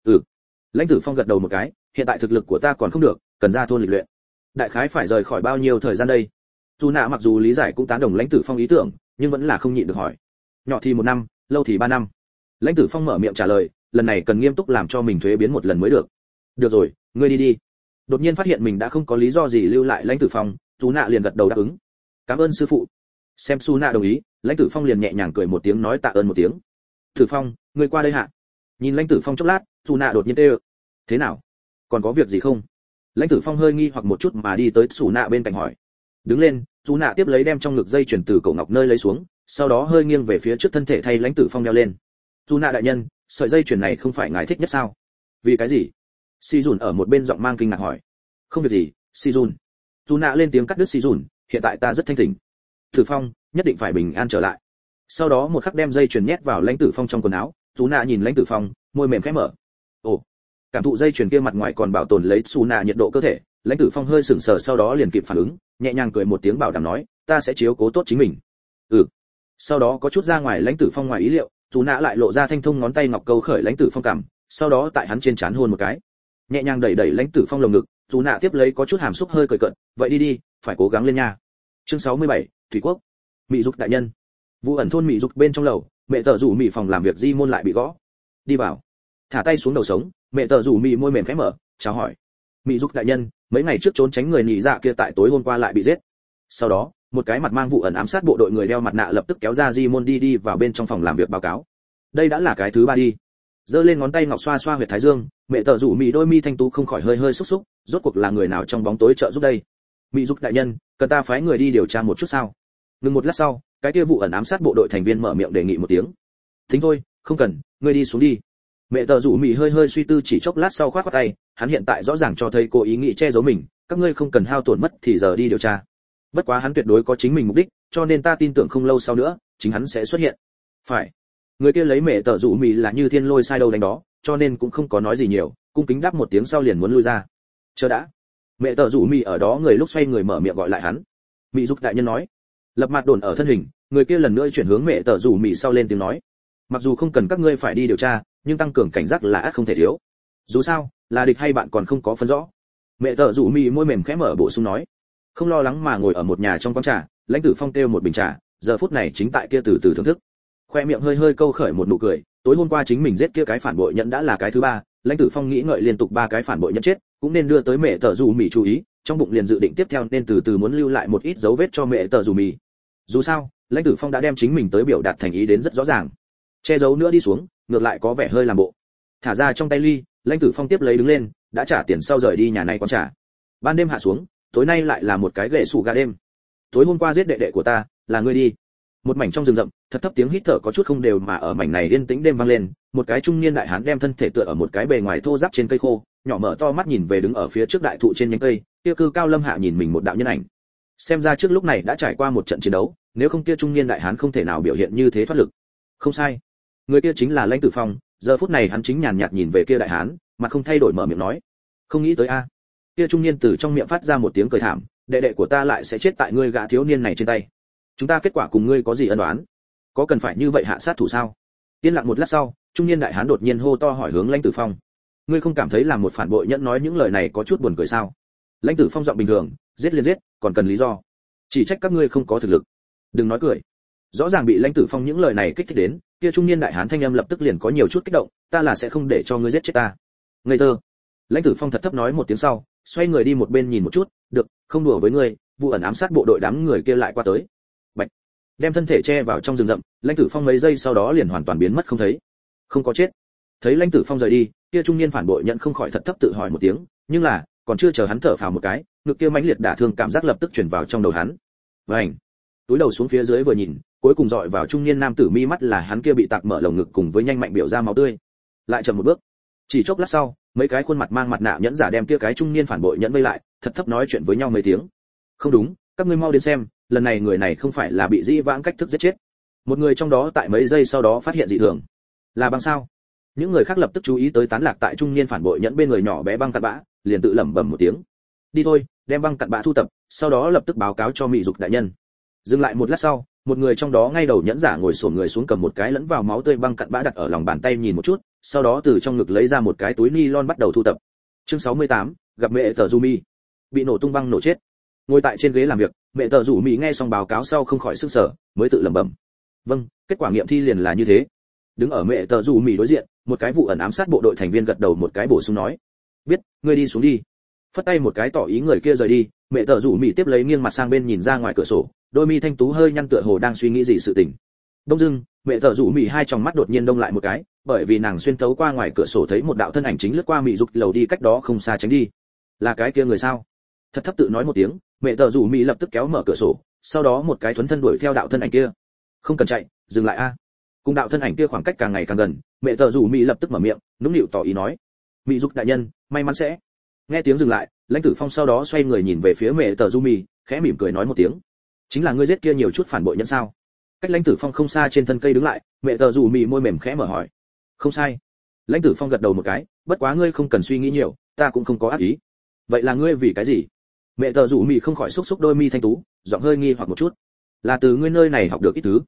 Speaker 1: Lãnh Tử Phong gật đầu một cái, hiện tại thực lực của ta còn không được, cần ra thôn lịch luyện. Đại khái phải rời khỏi bao nhiêu thời gian đây? Dù nạ mặc dù lý giải cũng tán đồng Lãnh Tử Phong ý tưởng, nhưng vẫn là không nhịn được hỏi. Nhỏ thì 1 năm, lâu thì 3 năm. Lãnh Tử Phong mở miệng trả lời, lần này cần nghiêm túc làm cho mình thuế biến một lần mới được. Được rồi, ngươi đi đi. Đột nhiên phát hiện mình đã không có lý do gì lưu lại Lãnh Tử Phong, Sú nạ liền gật đầu đáp ứng. Cảm ơn sư phụ. Xem Sú nạ đồng ý, Lãnh Tử Phong liền nhẹ nhàng cười một tiếng nói tạ ơn một tiếng. Tử Phong, ngươi qua đây hạ. Nhìn Lãnh Tử Phong chốc lát, Sú nạ đột nhiên kêu. Thế nào? Còn có việc gì không? Lãnh Tử Phong hơi nghi hoặc một chút mà đi tới Sú nạ bên cạnh hỏi. Đứng lên, Sú nạ tiếp lấy đem trong ngực dây chuyền từ cổ ngọc nơi lấy xuống, sau đó hơi nghiêng về phía trước thân thể thay Lãnh Tử Phong đeo lên. Sú nạ đại nhân, sợi dây chuyền này không phải ngài thích nhất sao? Vì cái gì? Si Dùn ở một bên giọng mang kinh ngạc hỏi. Không việc gì, Si Dùn. Sú nạ lên tiếng cắt đứt Si Dùn, hiện tại ta rất thanh tỉnh. Tử Phong, nhất định phải bình an trở lại. Sau đó một khắc đem dây chuyền nhét vào Lãnh Tử Phong trong quần áo, Sú nạ nhìn Lãnh Tử Phong, môi mềm khẽ mở. Ồ, cảm thụ dây chuyền kia mặt ngoài còn bảo tồn lấy Sú nạ nhiệt độ cơ thể, Lãnh Tử Phong hơi sững sờ sau đó liền kịp phản ứng, nhẹ nhàng cười một tiếng bảo đảm nói, ta sẽ chiếu cố tốt chính mình. Sau đó có chút ra ngoài lãnh tử phong ngoài ý liệu, dù nã lại lộ ra thanh thông ngón tay ngọc câu khởi lãnh tử phong cằm, sau đó tại hắn trên trán hôn một cái, nhẹ nhàng đẩy đẩy lãnh tử phong lồng ngực. Dù nã tiếp lấy có chút hàm xúc hơi cười cợt, vậy đi đi, phải cố gắng lên nha. Chương 67, Thủy Quốc. Mị Dục đại nhân. Vụ ẩn thôn Mị Dục bên trong lầu, mẹ tờ rủ Mị phòng làm việc di môn lại bị gõ. Đi vào. Thả tay xuống đầu sống, mẹ tờ rủ Mị môi mềm khẽ mở, chào hỏi. Mị Dục đại nhân, mấy ngày trước trốn tránh người nhị dạ kia tại tối hôm qua lại bị giết. Sau đó, một cái mặt mang vụ ẩn ám sát bộ đội người đeo mặt nạ lập tức kéo ra di môn đi vào bên trong phòng làm việc báo cáo. Đây đã là cái thứ ba đi. Giơ lên ngón tay ngọc xoa xoa huyệt thái dương, mẹ tờ rủ Mị đôi mi thanh tú không khỏi hơi xúc xúc, rốt cuộc là người nào trong bóng tối trợ giúp đây? Mị Dục đại nhân, cần ta phái người đi điều tra một chút sao? Ngừng một lát sau, cái kia vụ ẩn ám sát bộ đội thành viên mở miệng đề nghị một tiếng. Thính thôi, không cần, ngươi đi xuống đi. Mẹ tờ rủ Mị hơi suy tư chỉ chốc lát sau khoát tay, hắn hiện tại rõ ràng cho thấy cô ý nghĩ che giấu mình, các ngươi không cần hao tổn mất thì giờ đi điều tra. Bất quá hắn tuyệt đối có chính mình mục đích, cho nên ta tin tưởng không lâu sau nữa, chính hắn sẽ xuất hiện. Phải. Người kia lấy mẹ tờ rủ Mị là như thiên lôi sai đâu đánh đó, cho nên cũng không có nói gì nhiều, cung kính đáp một tiếng sau liền muốn lui ra. Chờ đã. Mẹ tờ rủ Mị ở đó người lúc xoay người mở miệng gọi lại hắn. Mị Dục đại nhân nói. Lập mặt đồn ở thân hình, người kia lần nữa chuyển hướng mẹ tờ rủ Mị sau lên tiếng nói. Mặc dù không cần các ngươi phải đi điều tra, nhưng tăng cường cảnh giác là ắt không thể thiếu. Dù sao, là địch hay bạn còn không có phân rõ. Mẹ tờ rủ Mị môi mềm khẽ mở bổ sung nói. Không lo lắng mà ngồi ở một nhà trong quán trà, lãnh tử phong kêu một bình trà, giờ phút này chính tại kia từ từ thưởng thức. Khoe miệng hơi câu khởi một nụ cười, tối hôm qua chính mình giết kia cái phản bội nhận đã là cái thứ ba, lãnh tử phong nghĩ ngợi liên tục ba cái phản bội nhận chết, cũng nên đưa tới mẹ tờ rủ Mị chú ý, trong bụng liền dự định tiếp theo nên từ từ muốn lưu lại một ít dấu vết cho mẹ tờ rủ Mị. Dù sao, lãnh tử phong đã đem chính mình tới biểu đạt thành ý đến rất rõ ràng, che giấu nữa đi xuống, ngược lại có vẻ hơi làm bộ. Thả ra trong tay ly, lãnh tử phong tiếp lấy đứng lên, đã trả tiền sau rời đi nhà này quán trà. Ban đêm hạ xuống, tối nay lại là một cái ghệ sủ gà đêm. Tối hôm qua giết đệ đệ của ta, là ngươi đi. Một mảnh trong rừng rậm, thật thấp tiếng hít thở có chút không đều mà ở mảnh này yên tĩnh đêm vang lên, một cái trung niên đại hán đem thân thể tựa ở một cái bề ngoài thô ráp trên cây khô, nhỏ mở to mắt nhìn về đứng ở phía trước đại thụ trên nhánh cây, kia cư cao lâm hạ nhìn mình một đạo nhân ảnh. Xem ra trước lúc này đã trải qua một trận chiến đấu, nếu không kia trung niên đại hán không thể nào biểu hiện như thế thoát lực. Không sai, người kia chính là Lãnh Tử Phong, giờ phút này hắn chính nhàn nhạt nhìn về kia đại hán, mà không thay đổi mở miệng nói. Không nghĩ tới a. Kia trung niên từ trong miệng phát ra một tiếng cười thảm, đệ đệ của ta lại sẽ chết tại ngươi gã thiếu niên này trên tay. Chúng ta kết quả cùng ngươi có gì ân oán? Có cần phải như vậy hạ sát thủ sao? Yên lặng một lát sau, trung niên đại hán đột nhiên hô to hỏi hướng Lãnh Tử Phong. Ngươi không cảm thấy là một phản bội nhẫn nói những lời này có chút buồn cười sao? Lãnh Tử Phong giọng bình thường, giết liền giết, còn cần lý do? Chỉ trách các ngươi không có thực lực. Đừng nói cười. Rõ ràng bị Lãnh Tử Phong những lời này kích thích đến, kia trung niên đại hán thanh âm lập tức liền có nhiều chút kích động, ta là sẽ không để cho ngươi giết chết ta. Ngây thơ. Lãnh Tử Phong thật thấp nói một tiếng sau, xoay người đi một bên nhìn một chút, được, không đùa với ngươi, vụ ẩn ám sát bộ đội đám người kia lại qua tới. Bạch. Đem thân thể che vào trong rừng rậm, Lãnh Tử Phong mấy giây sau đó liền hoàn toàn biến mất không thấy. Không có chết. Thấy Lãnh Tử Phong rời đi, kia trung niên phản bội nhận không khỏi thật thấp tự hỏi một tiếng, nhưng là, còn chưa chờ hắn thở phào một cái, ngực kia mãnh liệt đả thương cảm giác lập tức truyền vào trong đầu hắn. Vành. Túi đầu xuống phía dưới vừa nhìn, cuối cùng dọi vào trung niên nam tử mi mắt là hắn kia bị tạc mở lồng ngực cùng với nhanh mạnh biểu ra máu tươi. Lại chậm một bước. Chỉ chốc lát sau, mấy cái khuôn mặt mang mặt nạ nhẫn giả đem kia cái trung niên phản bội nhẫn vây lại, thật thấp nói chuyện với nhau mấy tiếng. Không đúng, các ngươi mau đến xem, lần này người này không phải là bị dĩ vãng cách thức giết chết. Một người trong đó tại mấy giây sau đó phát hiện dị thường. Là băng sao? Những người khác lập tức chú ý tới tán lạc tại trung niên phản bội nhẫn bên người nhỏ bé băng cặn bã, liền tự lẩm bẩm một tiếng. Đi thôi, đem băng cặn bã thu tập, sau đó lập tức báo cáo cho Mị Dục đại nhân. Dừng lại một lát sau, một người trong đó ngay đầu nhẫn giả ngồi xổm người xuống cầm một cái lẫn vào máu tươi băng cặn bã đặt ở lòng bàn tay nhìn một chút, sau đó từ trong ngực lấy ra một cái túi nylon bắt đầu thu tập. Chương 68, gặp mẹ tờ Jumi. Bị nổ tung băng nổ chết. Ngồi tại trên ghế làm việc, mẹ tờ Jumi nghe xong báo cáo sau không khỏi sửng sở, mới tự lẩm bẩm. Vâng, kết quả nghiệm thi liền là như thế. Đứng ở mẹ tờ Jumi đối diện, một cái vụ ẩn ám sát bộ đội thành viên gật đầu một cái bổ sung nói. Biết, ngươi đi xuống đi. Phất tay một cái tỏ ý người kia rời đi, mẹ tờ Jumi tiếp lấy nghiêng mặt sang bên nhìn ra ngoài cửa sổ, đôi mi thanh tú hơi nhăn tựa hồ đang suy nghĩ gì sự tình. Đông dưng, mẹ tờ Jumi hai tròng mắt đột nhiên đông lại một cái, bởi vì nàng xuyên thấu qua ngoài cửa sổ thấy một đạo thân ảnh chính lướt qua Mị Dục lầu đi cách đó không xa tránh đi. Là cái kia người sao? Thật thấp tự nói một tiếng, mẹ tờ Jumi lập tức kéo mở cửa sổ, sau đó một cái thuấn thân đuổi theo đạo thân ảnh kia. Không cần chạy, dừng lại a. Cùng đạo thân ảnh kia khoảng cách càng ngày càng gần, mẹ tờ Jumi lập tức mở miệng, nũng nịu tỏ ý nói. Mị Dục đại nhân, may mắn sẽ. Nghe tiếng dừng lại, Lãnh Tử Phong sau đó xoay người nhìn về phía mẹ tờ Jumi, khẽ mỉm cười nói một tiếng. Chính là ngươi giết kia nhiều chút phản bội nhân sao? Cách Lãnh Tử Phong không xa trên thân cây đứng lại, mẹ tờ Jumi môi mềm khẽ mở hỏi. Không sai. Lãnh Tử Phong gật đầu một cái, bất quá ngươi không cần suy nghĩ nhiều, ta cũng không có ác ý. Vậy là ngươi vì cái gì? Mẹ tờ Jumi không khỏi xúc xúc đôi mi thanh tú, giọng hơi nghi hoặc một chút. Là từ ngươi nơi này học được ít thứ.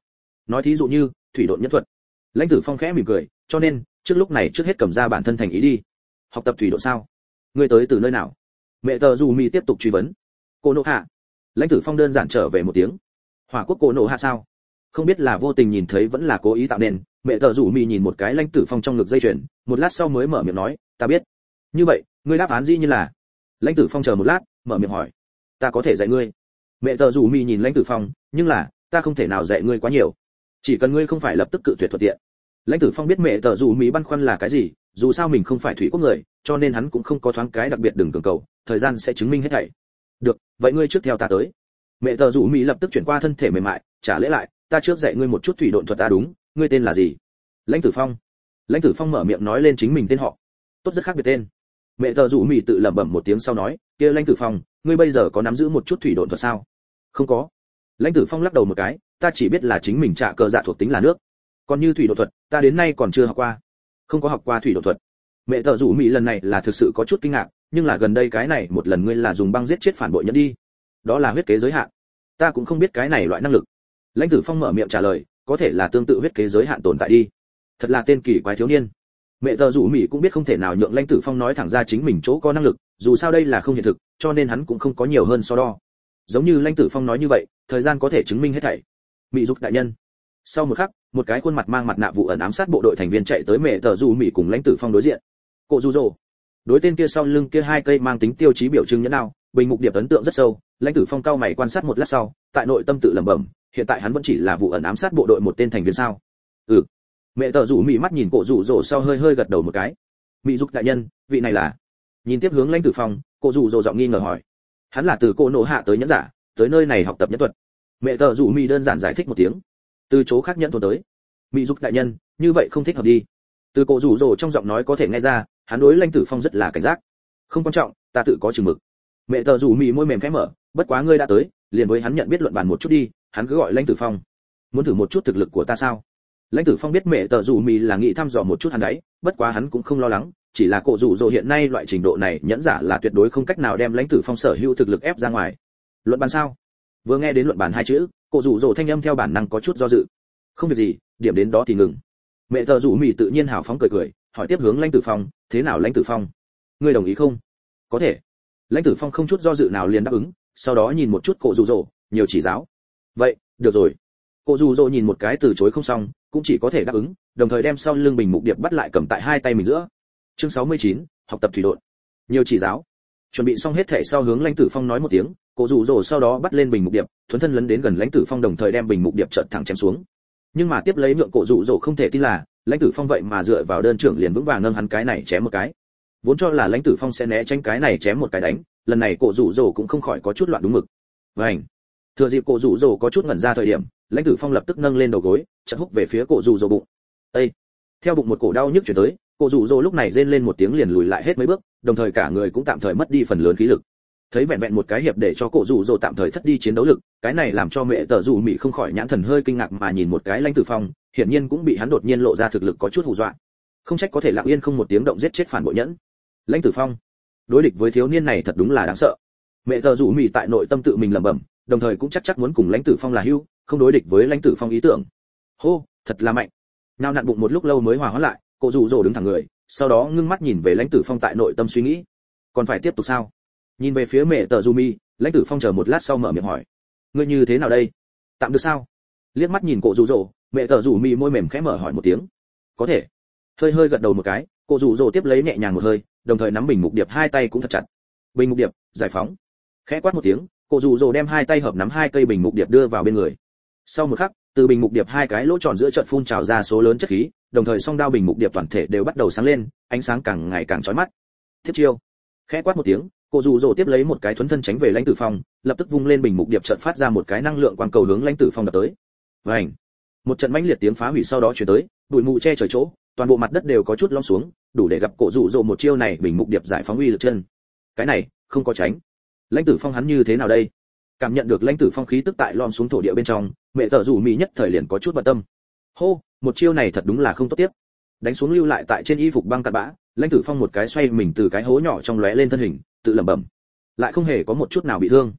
Speaker 1: nói thí dụ như thủy độn nhất thuật. Lãnh Tử Phong khẽ mỉm cười, cho nên trước lúc này trước hết cầm ra bản thân thành ý đi. Học tập thủy độn sao? Ngươi tới từ nơi nào? Mẹ tờ dù mi tiếp tục truy vấn. Cô nộ hạ. Lãnh Tử Phong đơn giản trở về một tiếng. Hỏa quốc cô nộ hạ sao? Không biết là vô tình nhìn thấy vẫn là cố ý tạo nên. Mẹ tờ rủ mì nhìn một cái Lãnh Tử Phong trong ngực dây chuyền, một lát sau mới mở miệng nói, ta biết. Như vậy ngươi đáp án dĩ như là? Lãnh Tử Phong chờ một lát, mở miệng hỏi, ta có thể dạy ngươi. Mẹ tờ rủ mì nhìn Lãnh Tử Phong, nhưng là ta không thể nào dạy ngươi quá nhiều, chỉ cần ngươi không phải lập tức cự tuyệt thuận tiện. Lãnh Tử Phong biết mẹ tờ rủ mì băn khoăn là cái gì, dù sao mình không phải thủy quốc người, cho nên hắn cũng không có thoáng cái đặc biệt đừng cường cầu, thời gian sẽ chứng minh hết thảy. Được, vậy ngươi trước theo ta tới. Mẹ tờ rủ mì lập tức chuyển qua thân thể mềm mại, trả lễ lại, ta trước dạy ngươi một chút thủy độn thuật. Ta đúng, ngươi tên là gì? Lãnh Tử Phong. Lãnh Tử Phong mở miệng nói lên chính mình tên họ. Tốt, rất khác biệt tên. Mẹ tờ rủ mì tự lẩm bẩm một tiếng sau nói, kia Lãnh Tử Phong, ngươi bây giờ có nắm giữ một chút thủy độn thuật sao? Không có. Lãnh Tử Phong lắc đầu một cái, ta chỉ biết là chính mình trả cờ dạ thuộc tính là nước, còn như thủy độn thuật ta đến nay còn chưa học qua. Không có học qua thủy độn thuật. Mẹ tờ rủ mì lần này là thực sự có chút kinh ngạc, nhưng là gần đây cái này một lần ngươi là dùng băng giết chết phản bội nhẫn đi. Đó là huyết kế giới hạn. Ta cũng không biết cái này loại năng lực. Lãnh Tử Phong mở miệng trả lời, có thể là tương tự huyết kế giới hạn tồn tại đi. Thật là tên kỳ quái thiếu niên. Mẹ tờ rủ mì cũng biết không thể nào nhượng Lãnh Tử Phong nói thẳng ra chính mình chỗ có năng lực, dù sao đây là không hiện thực, cho nên hắn cũng không có nhiều hơn so đo. Giống như Lãnh Tử Phong nói như vậy, thời gian có thể chứng minh hết thảy. Mị dục đại nhân. Sau một khắc, một cái khuôn mặt mang mặt nạ vụ ẩn ám sát bộ đội thành viên chạy tới mẹ tờ rủ mì cùng Lãnh Tử Phong đối diện. Cổ Dụ Dỗ. Đối tên kia sau lưng kia hai cây mang tính tiêu chí biểu trưng nhẫn nào, bình mục điệp ấn tượng rất sâu. Lãnh Tử Phong cao mày quan sát một lát sau, tại nội tâm tự lẩm bẩm, hiện tại hắn vẫn chỉ là vụ ẩn ám sát bộ đội một tên thành viên sao? Ừ. Mẹ tờ rủ mị mắt nhìn Cổ Dụ Dỗ sau hơi hơi gật đầu một cái. Mị dục đại nhân, vị này là? Nhìn tiếp hướng Lãnh Tử Phong, Cổ Dụ Dỗ giọng nghi ngờ hỏi. Hắn là từ cô nộ hạ tới nhẫn giả, tới nơi này học tập nhẫn thuật. Mẹ tờ rủ mị đơn giản giải thích một tiếng. Từ chỗ khác nhẫn thuật tới. Mị dục đại nhân, như vậy không thích hợp đi. Từ Cổ Dụ Dỗ trong giọng nói có thể nghe ra, hắn đối Lãnh Tử Phong rất là cảnh giác. Không quan trọng, ta tự có chừng mực. Mẹ tờ rủ mị môi mềm khẽ mở, bất quá ngươi đã tới, liền với hắn nhận biết luận bàn một chút đi. Hắn cứ gọi Lãnh Tử Phong. Muốn thử một chút thực lực của ta sao? Lãnh Tử Phong biết mẹ tờ rủ mị là nghĩ thăm dò một chút hắn đấy, bất quá hắn cũng không lo lắng, chỉ là Cổ Dụ Dỗ hiện nay loại trình độ này nhẫn giả là tuyệt đối không cách nào đem Lãnh Tử Phong sở hữu thực lực ép ra ngoài. Luận bàn sao? Vừa nghe đến luận bàn hai chữ, Cổ Dụ Dỗ thanh âm theo bản năng có chút do dự. Không việc gì, điểm đến đó thì ngừng. Mẹ tờ rủ mị tự nhiên hào phóng cười cười, hỏi tiếp hướng Lãnh Tử Phong, thế nào Lãnh Tử Phong? Ngươi đồng ý không? Có thể. Lãnh Tử Phong không chút do dự nào liền đáp ứng, sau đó nhìn một chút Cổ Dụ Dỗ, nhiều chỉ giáo. Vậy, được rồi. Cổ Dụ Dỗ nhìn một cái từ chối không xong, cũng chỉ có thể đáp ứng, đồng thời đem sau lưng bình mục điệp bắt lại cầm tại hai tay mình giữa. Chương 69, học tập thủy độn. Nhiều chỉ giáo. Chuẩn bị xong hết thảy sau hướng Lãnh Tử Phong nói một tiếng, Cổ Dụ Dỗ sau đó bắt lên bình mục điệp, thuấn thân lấn đến gần Lãnh Tử Phong đồng thời đem bình mục điệp chợt thẳng chém xuống. Nhưng mà tiếp lấy nhượng Cổ Dụ Dỗ không thể tin là, Lãnh Tử Phong vậy mà dựa vào đơn trưởng liền vững vàng nâng hắn cái này chém một cái. Vốn cho là Lãnh Tử Phong sẽ né tránh cái này chém một cái đánh, lần này Cổ Dụ Dỗ cũng không khỏi có chút loạn đúng mực. Vành. Thừa dịp Cổ Dụ Dỗ có chút ngẩn ra thời điểm, Lãnh Tử Phong lập tức nâng lên đầu gối, chặt húc về phía Cổ Dụ Dỗ bụng. Ê! Theo bụng một cổ đau nhức truyền tới, Cổ Dụ Dỗ lúc này rên lên một tiếng liền lùi lại hết mấy bước, đồng thời cả người cũng tạm thời mất đi phần lớn khí lực. Thấy vẹn vẹn một cái hiệp để cho Cổ Dụ Dỗ tạm thời thất đi chiến đấu lực, cái này làm cho mẹ tờ rủ mị không khỏi nhãn thần hơi kinh ngạc mà nhìn một cái Lãnh Tử Phong, hiển nhiên cũng bị hắn đột nhiên lộ ra thực lực có chút hù dọa. Không trách có thể lặng yên không một tiếng động giết chết phản bội nhẫn. Lãnh Tử Phong, đối địch với thiếu niên này thật đúng là đáng sợ. Mẹ tờ rủ mị tại nội tâm tự mình lẩm bẩm, đồng thời cũng chắc muốn cùng Lãnh Tử Phong là hữu, không đối địch với Lãnh Tử Phong ý tưởng. Hô, thật là mạnh. Nào nặn bụng một lúc lâu mới hòa hoãn lại, Cổ Dụ Dỗ đứng thẳng người, sau đó ngưng mắt nhìn về Lãnh Tử Phong tại nội tâm suy nghĩ. Còn phải tiếp tục sao? Nhìn về phía mẹ tờ rủ mị, Lãnh Tử Phong chờ một lát sau mở miệng hỏi. Ngươi như thế nào đây? Tạm được sao? Liếc mắt nhìn Cổ Dụ Dỗ, mẹ tờ rủ mị môi mềm khẽ mở hỏi một tiếng. Có thể. Hơi hơi gật đầu một cái, Cổ Dụ Dỗ tiếp lấy nhẹ nhàng một hơi, đồng thời nắm bình mục điệp hai tay cũng thật chặt. Bình mục điệp, giải phóng. Khẽ quát một tiếng, Cổ Dụ Dỗ đem hai tay hợp nắm hai cây bình mục điệp đưa vào bên người. Sau một khắc, từ bình mục điệp hai cái lỗ tròn giữa chợt phun trào ra số lớn chất khí, đồng thời song đao bình mục điệp toàn thể đều bắt đầu sáng lên, ánh sáng càng ngày càng chói mắt. Tiếp chiêu. Khẽ quát một tiếng, Cổ Dụ Dỗ tiếp lấy một cái thuấn thân tránh về Lãnh Tử Phong, lập tức vung lên bình mục điệp chợt phát ra một cái năng lượng quang cầu hướng Lãnh Tử Phong đập tới. Vành. Một trận mãnh liệt tiếng phá hủy sau đó truyền tới, bụi mù che trời chỗ, toàn bộ mặt đất đều có chút lõm xuống, đủ để gặp Cổ Dụ Dỗ một chiêu này bình mục điệp giải phóng uy lực chân. Cái này, không có tránh. Lãnh Tử Phong hắn như thế nào đây? Cảm nhận được Lãnh Tử Phong khí tức tại lõm xuống thổ địa bên trong, mẹ tờ rủ mị nhất thời liền có chút bận tâm. Hô, một chiêu này thật đúng là không tốt tiếp. Đánh xuống lưu lại tại trên y phục băng cặn bã, Lãnh Tử Phong một cái xoay mình từ cái hố nhỏ trong lóe lên thân hình, tự lẩm bẩm, lại không hề có một chút nào bị thương.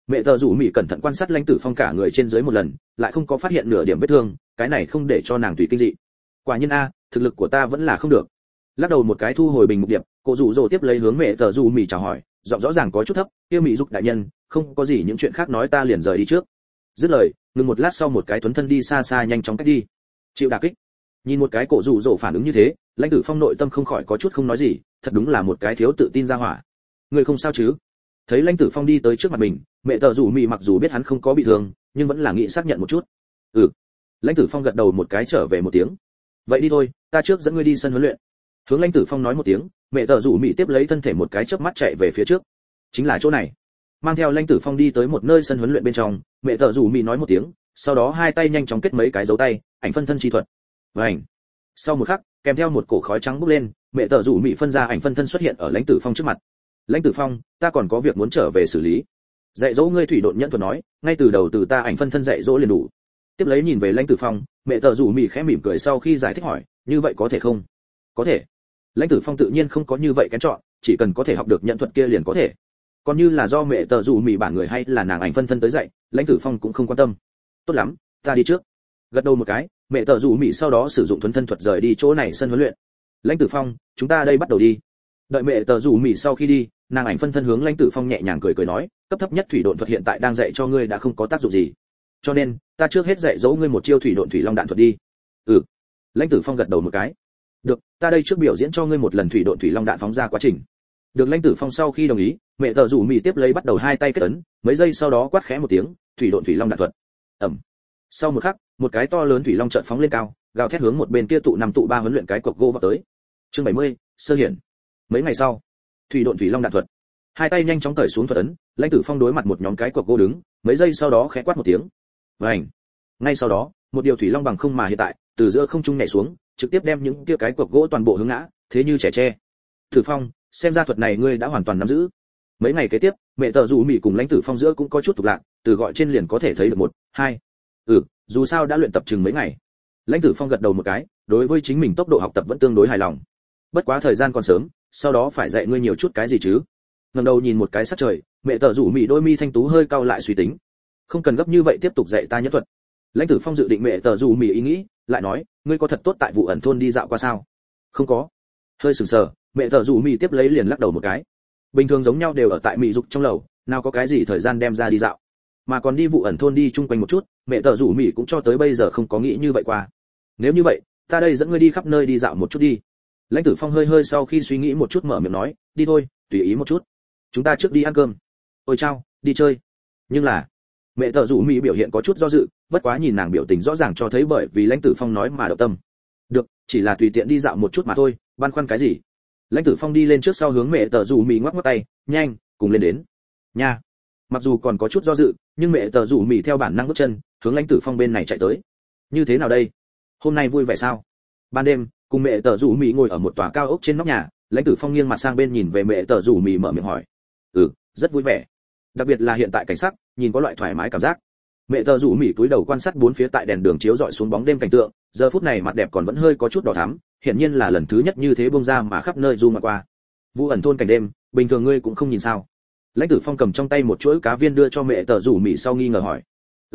Speaker 1: Mẹ tờ rủ mỉ cẩn thận quan sát lãnh tử phong cả người trên dưới một lần, lại không có phát hiện nửa điểm vết thương, cái này không để cho nàng tùy kinh dị. Quả nhiên a, thực lực của ta vẫn là không được. Lắc đầu một cái thu hồi bình mục điệp, cô rủ rồ tiếp lấy hướng mẹ tờ rủ mỉ chào hỏi, giọng rõ ràng có chút thấp, kia mỉ dục đại nhân, không có gì những chuyện khác nói ta liền rời đi trước. Dứt lời, ngừng một lát sau một cái tuấn thân đi xa xa nhanh chóng cách đi. Chịu đả kích. Nhìn một cái cổ rủ rồ phản ứng như thế, lãnh tử phong nội tâm không khỏi có chút không nói gì, thật đúng là một cái thiếu tự tin ra hỏa. Người không sao chứ? Thấy lãnh tử phong đi tới trước mặt mình, mẹ tờ rủ mỉ mặc dù biết hắn không có bị thương, nhưng vẫn là nghĩ xác nhận một chút. Lãnh tử phong gật đầu một cái trở về một tiếng. Vậy đi thôi, ta trước dẫn ngươi đi sân huấn luyện. Hướng lãnh tử phong nói một tiếng, mẹ tờ rủ mỉ tiếp lấy thân thể một cái chớp mắt chạy về phía trước. Chính là chỗ này. Mang theo lãnh tử phong đi tới một nơi sân huấn luyện bên trong, mẹ tờ rủ mỉ nói một tiếng, sau đó hai tay nhanh chóng kết mấy cái dấu tay, ảnh phân thân chi thuật. Vành. Sau một khắc, kèm theo một cổ khói trắng bốc lên, mẹ tờ rủ mỉ phân ra ảnh phân thân xuất hiện ở lãnh tử phong trước mặt. Lãnh tử phong, ta còn có việc muốn trở về xử lý. Dạy dỗ ngươi thủy độn nhẫn thuật nói, ngay từ đầu từ ta ảnh phân thân dạy dỗ liền đủ. Tiếp lấy nhìn về lãnh tử phong, mẹ tờ rủ mỉ khẽ mỉm cười sau khi giải thích hỏi, như vậy có thể không? Có thể. Lãnh tử phong tự nhiên không có như vậy kén chọn, chỉ cần có thể học được nhẫn thuật kia liền có thể. Còn như là do mẹ tờ rủ mỉ bản người hay là nàng ảnh phân thân tới dạy, lãnh tử phong cũng không quan tâm. Tốt lắm, ta đi trước. Gật đầu một cái, mẹ tờ rủ mỉ sau đó sử dụng thuần thân thuật rời đi chỗ này sân huấn luyện. Lãnh tử phong, chúng ta đây bắt đầu đi. Đợi mẹ tờ rủ mỉ sau khi đi, nàng ảnh phân thân hướng lãnh tử phong nhẹ nhàng cười nói, cấp thấp nhất thủy độn thuật hiện tại đang dạy cho ngươi đã không có tác dụng gì, cho nên ta trước hết dạy dỗ ngươi một chiêu thủy độn thủy long đạn thuật đi. Lãnh tử phong gật đầu một cái. Được, ta đây trước biểu diễn cho ngươi một lần thủy độn thủy long đạn phóng ra quá trình. Được. Lãnh tử phong sau khi đồng ý, mẹ tờ rủ mỉ tiếp lấy bắt đầu hai tay kết ấn, mấy giây sau đó quát khẽ một tiếng, thủy độn thủy long đạn thuật. Sau một khắc, một cái to lớn thủy long chợt phóng lên cao, gào thét hướng một bên kia tụ 5 tụ 3 huấn luyện cái cọc gỗ vào tới. Chương 70, sơ hiển. Mấy ngày sau, thủy độn thủy long đạn thuật. Hai tay nhanh chóng cởi xuống thuật ấn, lãnh tử phong đối mặt một nhóm cái cọc gỗ đứng, mấy giây sau đó khẽ quát một tiếng. Vành. Ngay sau đó, một điều thủy long bằng không mà hiện tại, từ giữa không trung nhảy xuống, trực tiếp đem những kia cái cọc gỗ toàn bộ hướng ngã, thế như trẻ tre. Tử Phong, xem ra thuật này ngươi đã hoàn toàn nắm giữ. Mấy ngày kế tiếp, mẹ tờ rủ mỉ cùng lãnh tử phong giữa cũng có chút tục lạc, từ gọi trên liền có thể thấy được một, hai. Dù sao đã luyện tập chừng mấy ngày. Lãnh tử phong gật đầu một cái, đối với chính mình tốc độ học tập vẫn tương đối hài lòng. Bất quá thời gian còn sớm, sau đó phải dạy ngươi nhiều chút cái gì chứ. Ngẩng đầu nhìn một cái sắc trời, mẹ tờ rủ mỉ đôi mi thanh tú hơi cau lại suy tính. Không cần gấp như vậy tiếp tục dạy ta nhất thuật. Lãnh tử phong dự định mẹ tờ rủ mỉ ý nghĩ, lại nói, ngươi có thật tốt tại vụ ẩn thôn đi dạo qua sao? Không có. Hơi sừng sờ, mẹ tờ rủ mỉ tiếp lấy liền lắc đầu một cái. Bình thường giống nhau đều ở tại mỹ dục trong lầu, nào có cái gì thời gian đem ra đi dạo. Mà còn đi vụ ẩn thôn đi chung quanh một chút, mẹ tờ rủ mỉ cũng cho tới bây giờ không có nghĩ như vậy qua. Nếu như vậy, ta đây dẫn ngươi đi khắp nơi đi dạo một chút đi. Lãnh tử phong hơi sau khi suy nghĩ một chút mở miệng nói, đi thôi, tùy ý một chút. Chúng ta trước đi ăn cơm. Ôi chao, đi chơi. Nhưng là, mẹ tờ rủ mỉ biểu hiện có chút do dự, bất quá nhìn nàng biểu tình rõ ràng cho thấy bởi vì lãnh tử phong nói mà động tâm. Được, chỉ là tùy tiện đi dạo một chút mà thôi, băn khoăn cái gì? Lãnh tử phong đi lên trước sau hướng mẹ tờ rủ mỉ ngoắc ngoắc tay, nhanh, cùng lên đến. Nha. Mặc dù còn có chút do dự, nhưng mẹ tờ rủ mỉ theo bản năng bước chân hướng lãnh tử phong bên này chạy tới. Như thế nào đây? Hôm nay vui vẻ sao? Ban đêm, cùng mẹ tờ rủ mỉ ngồi ở một tòa cao ốc trên nóc nhà, lãnh tử phong nghiêng mặt sang bên nhìn về mẹ tờ rủ mỉ mở miệng hỏi. Rất vui vẻ. Đặc biệt là hiện tại cảnh sắc, nhìn có loại thoải mái cảm giác. Mẹ tờ rủ mỉ cúi đầu quan sát bốn phía tại đèn đường chiếu rọi xuống bóng đêm cảnh tượng, giờ phút này mặt đẹp còn vẫn hơi có chút đỏ thắm, hiển nhiên là lần thứ nhất như thế bông ra mà khắp nơi du mà qua. Vụ ẩn thôn cảnh đêm, bình thường ngươi cũng không nhìn sao? Lãnh tử phong cầm trong tay một chuỗi cá viên đưa cho mẹ tờ rủ mỉ sau nghi ngờ hỏi.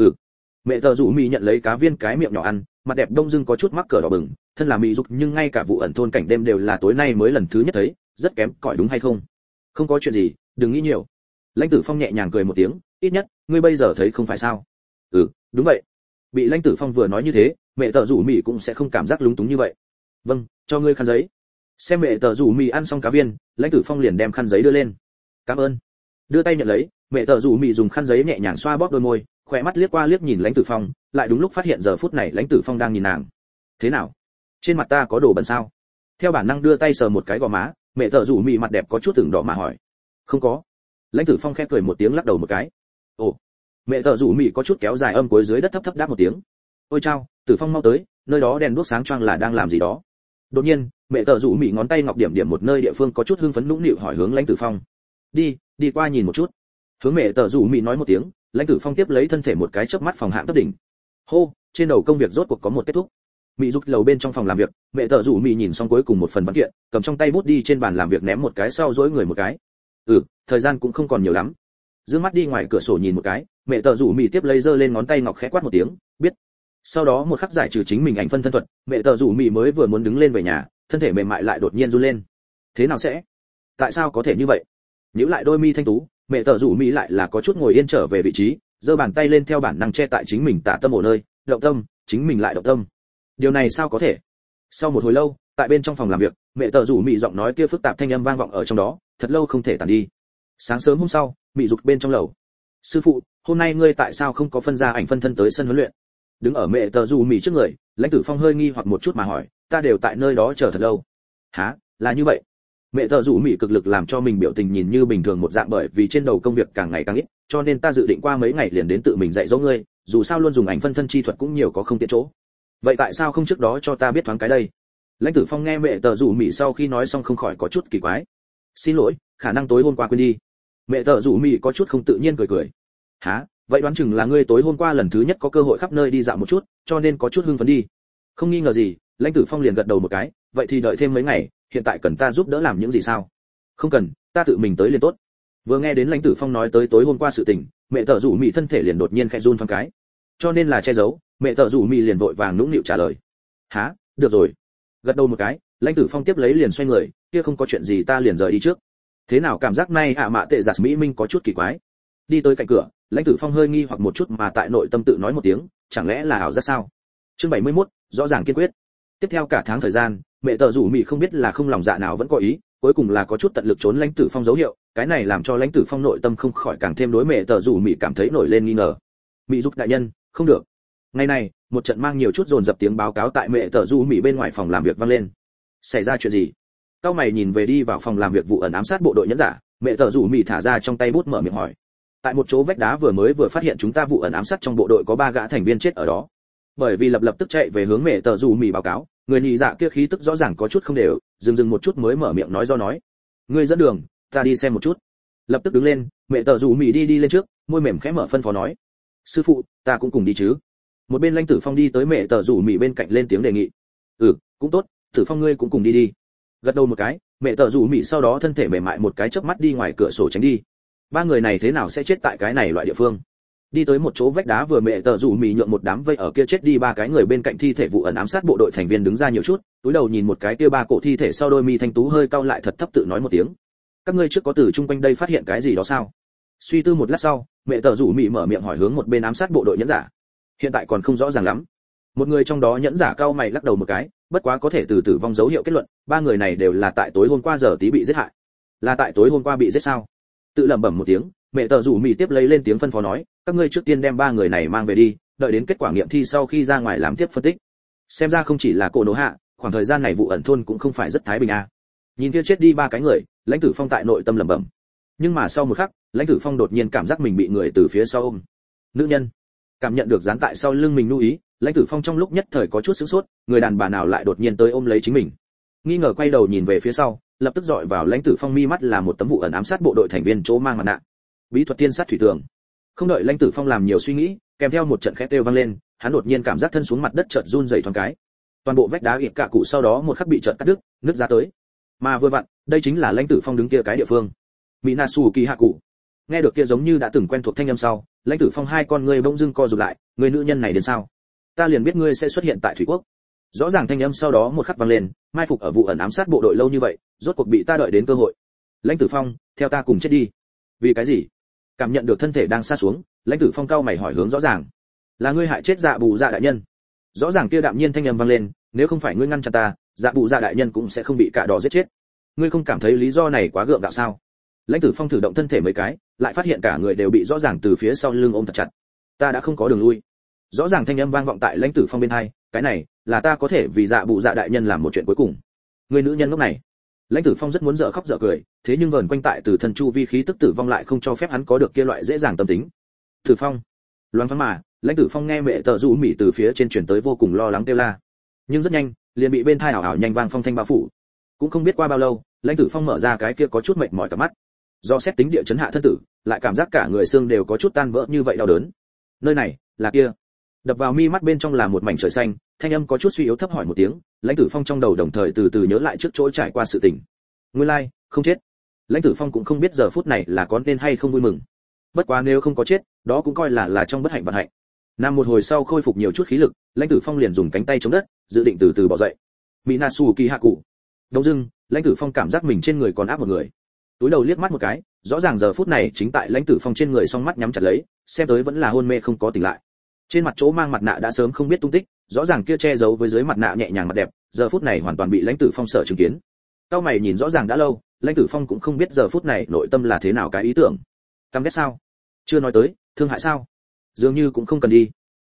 Speaker 1: Mẹ tờ rủ mỉ nhận lấy cá viên cái miệng nhỏ ăn, mặt đẹp đông dưng có chút mắc cỡ đỏ bừng, thân là mỹ dục nhưng ngay cả vụ ẩn thôn cảnh đêm đều là tối nay mới lần thứ nhất thấy, rất kém cỏi đúng hay không? Không có chuyện gì, đừng nghĩ nhiều. Lãnh tử phong nhẹ nhàng cười một tiếng, ít nhất ngươi bây giờ thấy không phải sao? Đúng vậy. Bị lãnh tử phong vừa nói như thế, mẹ tờ rủ mỉ cũng sẽ không cảm giác lúng túng như vậy. Vâng, cho ngươi khăn giấy. Xem mẹ tờ rủ mỉ ăn xong cá viên, lãnh tử phong liền đem khăn giấy đưa lên. Cảm ơn. Đưa tay nhận lấy, mẹ tờ rủ mỉ dùng khăn giấy nhẹ nhàng xoa bóp đôi môi, khỏe mắt liếc qua liếc nhìn lãnh tử phong, lại đúng lúc phát hiện giờ phút này lãnh tử phong đang nhìn nàng. Thế nào? Trên mặt ta có đồ bẩn sao? Theo bản năng đưa tay sờ một cái gò má, mẹ tờ rủ mỉ mặt đẹp có chút ửng đỏ mà hỏi. Không có. Lãnh tử phong khẽ cười một tiếng lắc đầu một cái. Ồ. Mẹ tờ rủ mỉ có chút kéo dài âm cuối dưới đất thấp thấp đáp một tiếng. Ôi chao, tử phong mau tới, nơi đó đèn đuốc sáng choang là đang làm gì đó? Đột nhiên, mẹ tờ rủ mỉ ngón tay ngọc điểm điểm một nơi địa phương có chút hưng phấn nũng nịu hỏi hướng lãnh tử phong. Đi qua nhìn một chút. Hướng mẹ tờ rủ mỉ nói một tiếng, lãnh tử phong tiếp lấy thân thể một cái chớp mắt phòng hạng thấp đỉnh. Hô, trên đầu công việc rốt cuộc có một kết thúc. Mỹ dục lầu bên trong phòng làm việc, mẹ tờ rủ mỉ nhìn xong cuối cùng một phần văn kiện, cầm trong tay bút đi trên bàn làm việc ném một cái sau dỗi người một cái. Thời gian cũng không còn nhiều lắm. dương mắt đi ngoài cửa sổ nhìn một cái, mẹ tờ rủ mì tiếp lấy giơ lên ngón tay ngọc khẽ quát một tiếng, biết. Sau đó một khắc giải trừ chính mình ảnh phân thân thuật, mẹ tờ rủ mì mới vừa muốn đứng lên về nhà, thân thể mềm mại lại đột nhiên run lên. Thế nào sẽ? Tại sao có thể như vậy? Nhíu lại đôi mi thanh tú, mẹ tờ rủ mì lại là có chút ngồi yên trở về vị trí, giơ bàn tay lên theo bản năng che tại chính mình tả tâm ổ nơi, động tâm, chính mình lại động tâm. Điều này sao có thể? Sau một hồi lâu, tại bên trong phòng làm việc, mẹ tờ rủ mị giọng nói kia phức tạp thanh âm vang vọng ở trong đó, thật lâu không thể tản đi. Sáng sớm hôm sau, mị dục bên trong lầu. Sư phụ, hôm nay ngươi tại sao không có phân ra ảnh phân thân tới sân huấn luyện? Đứng ở mẹ tờ rủ mị trước người, Lãnh Tử Phong hơi nghi hoặc một chút mà hỏi, ta đều tại nơi đó chờ thật lâu. Hả, là như vậy? Mẹ tờ rủ mị cực lực làm cho mình biểu tình nhìn như bình thường một dạng, bởi vì trên đầu công việc càng ngày càng ít, cho nên ta dự định qua mấy ngày liền đến tự mình dạy dỗ ngươi, dù sao luôn dùng ảnh phân thân chi thuật cũng nhiều có không tiện chỗ. Vậy tại sao không trước đó cho ta biết thoáng cái đây? Lãnh Tử Phong nghe mẹ tờ rủ mị sau khi nói xong không khỏi có chút kỳ quái. Xin lỗi, khả năng tối hôm qua quên đi. Mẹ tờ rủ mị có chút không tự nhiên cười cười. Hả, vậy đoán chừng là ngươi tối hôm qua lần thứ nhất có cơ hội khắp nơi đi dạo một chút, cho nên có chút hưng phấn đi. Không nghi ngờ gì, Lãnh Tử Phong liền gật đầu một cái, vậy thì đợi thêm mấy ngày, hiện tại cần ta giúp đỡ làm những gì sao? Không cần, ta tự mình tới liền tốt. Vừa nghe đến Lãnh Tử Phong nói tới tối hôm qua sự tình, mẹ tờ rủ mị thân thể liền đột nhiên khẽ run thoáng cái. Cho nên là che giấu, mẹ tờ rủ mị liền vội vàng nũng nịu trả lời. Hả, được rồi. Gật đầu một cái, Lãnh Tử Phong tiếp lấy liền xoay người, kia không có chuyện gì ta liền rời đi trước. Thế nào cảm giác nay mạ tệ giặt mỹ minh có chút kỳ quái. Đi tới cạnh cửa, Lãnh Tử Phong hơi nghi hoặc một chút mà tại nội tâm tự nói một tiếng, chẳng lẽ là ảo giác sao? Chương 71, rõ ràng kiên quyết. Tiếp theo cả tháng thời gian, mẹ tờ rủ mị không biết là không lòng dạ nào vẫn có ý, cuối cùng là có chút tận lực trốn Lãnh Tử Phong dấu hiệu, cái này làm cho Lãnh Tử Phong nội tâm không khỏi càng thêm đối mẹ tờ rủ mị cảm thấy nổi lên nghi ngờ. Mị giúp đại nhân, không được. Ngày này, một trận mang nhiều chút dồn dập tiếng báo cáo tại mẹ tờ rủ mị bên ngoài phòng làm việc vang lên. Xảy ra chuyện gì? Cao mày nhìn về đi vào phòng làm việc vụ ẩn ám sát bộ đội nhẫn giả, mẹ tờ rủ mị thả ra trong tay bút mở miệng hỏi. Tại một chỗ vách đá vừa phát hiện chúng ta vụ ẩn ám sát trong bộ đội có 3 gã thành viên chết ở đó. Bởi vì lập tức chạy về hướng mẹ tờ rủ mị báo cáo, người nhị dạ kia khí tức rõ ràng có chút không đều, dừng một chút mới mở miệng nói do nói. Ngươi dẫn đường, ta đi xem một chút. Lập tức đứng lên, mẹ tờ rủ mị đi lên trước, môi mềm khẽ mở phân phó nói. Sư phụ, ta cũng cùng đi chứ? Một bên Lãnh Tử Phong đi tới mẹ tờ rủ mị bên cạnh lên tiếng đề nghị. Cũng tốt, Tử Phong ngươi cũng cùng đi đi. Gật đầu một cái, mẹ tờ rủ mị sau đó thân thể mềm mại một cái chớp mắt đi ngoài cửa sổ tránh đi. 3 người này thế nào sẽ chết tại cái này loại địa phương? Đi tới một chỗ vách đá vừa mẹ tờ rủ mị nhượng một đám vây ở kia chết đi 3 cái người bên cạnh thi thể vụ ẩn ám sát bộ đội thành viên đứng ra nhiều chút, túi đầu nhìn một cái kia 3 cổ thi thể sau đôi mi thanh tú hơi cau lại thật thấp tự nói một tiếng. Các ngươi trước có từ chung quanh đây phát hiện cái gì đó sao? Suy tư một lát sau, mẹ tờ rủ mị mở miệng hỏi hướng một bên ám sát bộ đội nhẫn giả. Hiện tại còn không rõ ràng lắm. Một người trong đó nhẫn giả cau mày lắc đầu một cái, bất quá có thể từ tử vong dấu hiệu kết luận, 3 người này đều là tại tối hôm qua giờ tí bị giết hại. Là tại tối hôm qua bị giết sao? Tự lẩm bẩm một tiếng, mẹ tờ rủ mị tiếp lấy lên tiếng phân phó nói, các ngươi trước tiên đem 3 người này mang về đi, đợi đến kết quả nghiệm thi sau khi ra ngoài làm tiếp phân tích. Xem ra không chỉ là cổ nổ hạ, khoảng thời gian này vụ ẩn thôn cũng không phải rất thái bình a. Nhìn kia chết đi 3 cái người, Lãnh Tử Phong tại nội tâm lẩm bẩm. Nhưng mà sau một khắc, Lãnh Tử Phong đột nhiên cảm giác mình bị người từ phía sau ôm. Nữ nhân. Cảm nhận được dán tại sau lưng mình nuôi ý, Lãnh Tử Phong trong lúc nhất thời có chút sửng sốt, người đàn bà nào lại đột nhiên tới ôm lấy chính mình. Nghi ngờ quay đầu nhìn về phía sau, lập tức dọi vào Lãnh Tử Phong mi mắt là một tấm vụ ẩn ám sát bộ đội thành viên chỗ mang mặt nạ. Bí thuật tiên sát thủy tường. Không đợi Lãnh Tử Phong làm nhiều suy nghĩ, kèm theo một trận khét kêu vang lên, hắn đột nhiên cảm giác thân xuống mặt đất chợt run rẩy thoáng cái. Toàn bộ vách đá ịt cả cụ sau đó một khắc bị chợt cắt đứt, nứt ra tới. Mà vừa vặn, đây chính là Lãnh Tử Phong đứng kia cái địa phương. Minasu Kỳ Hạ Cụ. Nghe được kia giống như đã từng quen thuộc thanh âm sau, Lãnh Tử Phong hai con ngươi bỗng dưng co rụt lại, người nữ nhân này đến sao? Ta liền biết ngươi sẽ xuất hiện tại thủy quốc. Rõ ràng thanh âm sau đó một khắc vang lên, mai phục ở vụ ẩn ám sát bộ đội lâu như vậy, rốt cuộc bị ta đợi đến cơ hội. Lãnh Tử Phong, theo ta cùng chết đi. Vì cái gì? Cảm nhận được thân thể đang sa xuống, Lãnh Tử Phong cau mày hỏi hướng rõ ràng. Là ngươi hại chết Dạ Bù Dạ đại nhân. Rõ ràng kia đạm nhiên thanh âm vang lên, nếu không phải ngươi ngăn chặn ta, Dạ Bù Dạ đại nhân cũng sẽ không bị cả đỏ giết chết. Ngươi không cảm thấy lý do này quá gượng gạo sao? Lãnh Tử Phong thử động thân thể mấy cái, lại phát hiện cả người đều bị rõ ràng từ phía sau lưng ôm thật chặt. Ta đã không có đường lui. Rõ ràng thanh âm vang vọng tại Lãnh Tử Phong bên tai, cái này là ta có thể vì Dạ Bù Dạ đại nhân làm một chuyện cuối cùng. Người nữ nhân lúc này, Lãnh Tử Phong rất muốn dở khóc dở cười, thế nhưng vờn quanh tại từ thân chu vi khí tức tử vong lại không cho phép hắn có được kia loại dễ dàng tâm tính. Tử Phong, loáng thoáng mà, Lãnh Tử Phong nghe mẹ tờ rủ mỉ từ phía trên truyền tới vô cùng lo lắng kêu la, nhưng rất nhanh liền bị bên tai ảo ảo nhanh vang phong thanh bao phủ. Cũng không biết qua bao lâu, Lãnh Tử Phong mở ra cái kia có chút mệt mỏi cả mắt, do xét tính địa chấn hạ thân tử, lại cảm giác cả người xương đều có chút tan vỡ như vậy đau đớn. Nơi này là kia. Đập vào mi mắt bên trong là một mảnh trời xanh, thanh âm có chút suy yếu thấp hỏi một tiếng, Lãnh Tử Phong trong đầu đồng thời từ từ nhớ lại trước chỗ trải qua sự tình. Nguyên lai, không chết. Lãnh Tử Phong cũng không biết giờ phút này là có nên hay không vui mừng. Bất quá nếu không có chết, đó cũng coi là trong bất hạnh vận hạnh. Nằm một hồi sau khôi phục nhiều chút khí lực, Lãnh Tử Phong liền dùng cánh tay chống đất, dự định từ từ bò dậy. Minasu kỳ hạ cụ. Đông dưng, Lãnh Tử Phong cảm giác mình trên người còn áp một người. Túi đầu liếc mắt một cái, rõ ràng giờ phút này chính tại Lãnh Tử Phong trên người, song mắt nhắm chặt lấy, xem tới vẫn là hôn mê không có tỉnh lại. Trên mặt chỗ mang mặt nạ đã sớm không biết tung tích, rõ ràng kia che giấu với dưới mặt nạ nhẹ nhàng mặt đẹp, giờ phút này hoàn toàn bị Lãnh Tử Phong sợ chứng kiến. Cao mày nhìn rõ ràng đã lâu, Lãnh Tử Phong cũng không biết giờ phút này nội tâm là thế nào cái ý tưởng. Căm ghét sao? Chưa nói tới, thương hại sao? Dường như cũng không cần đi.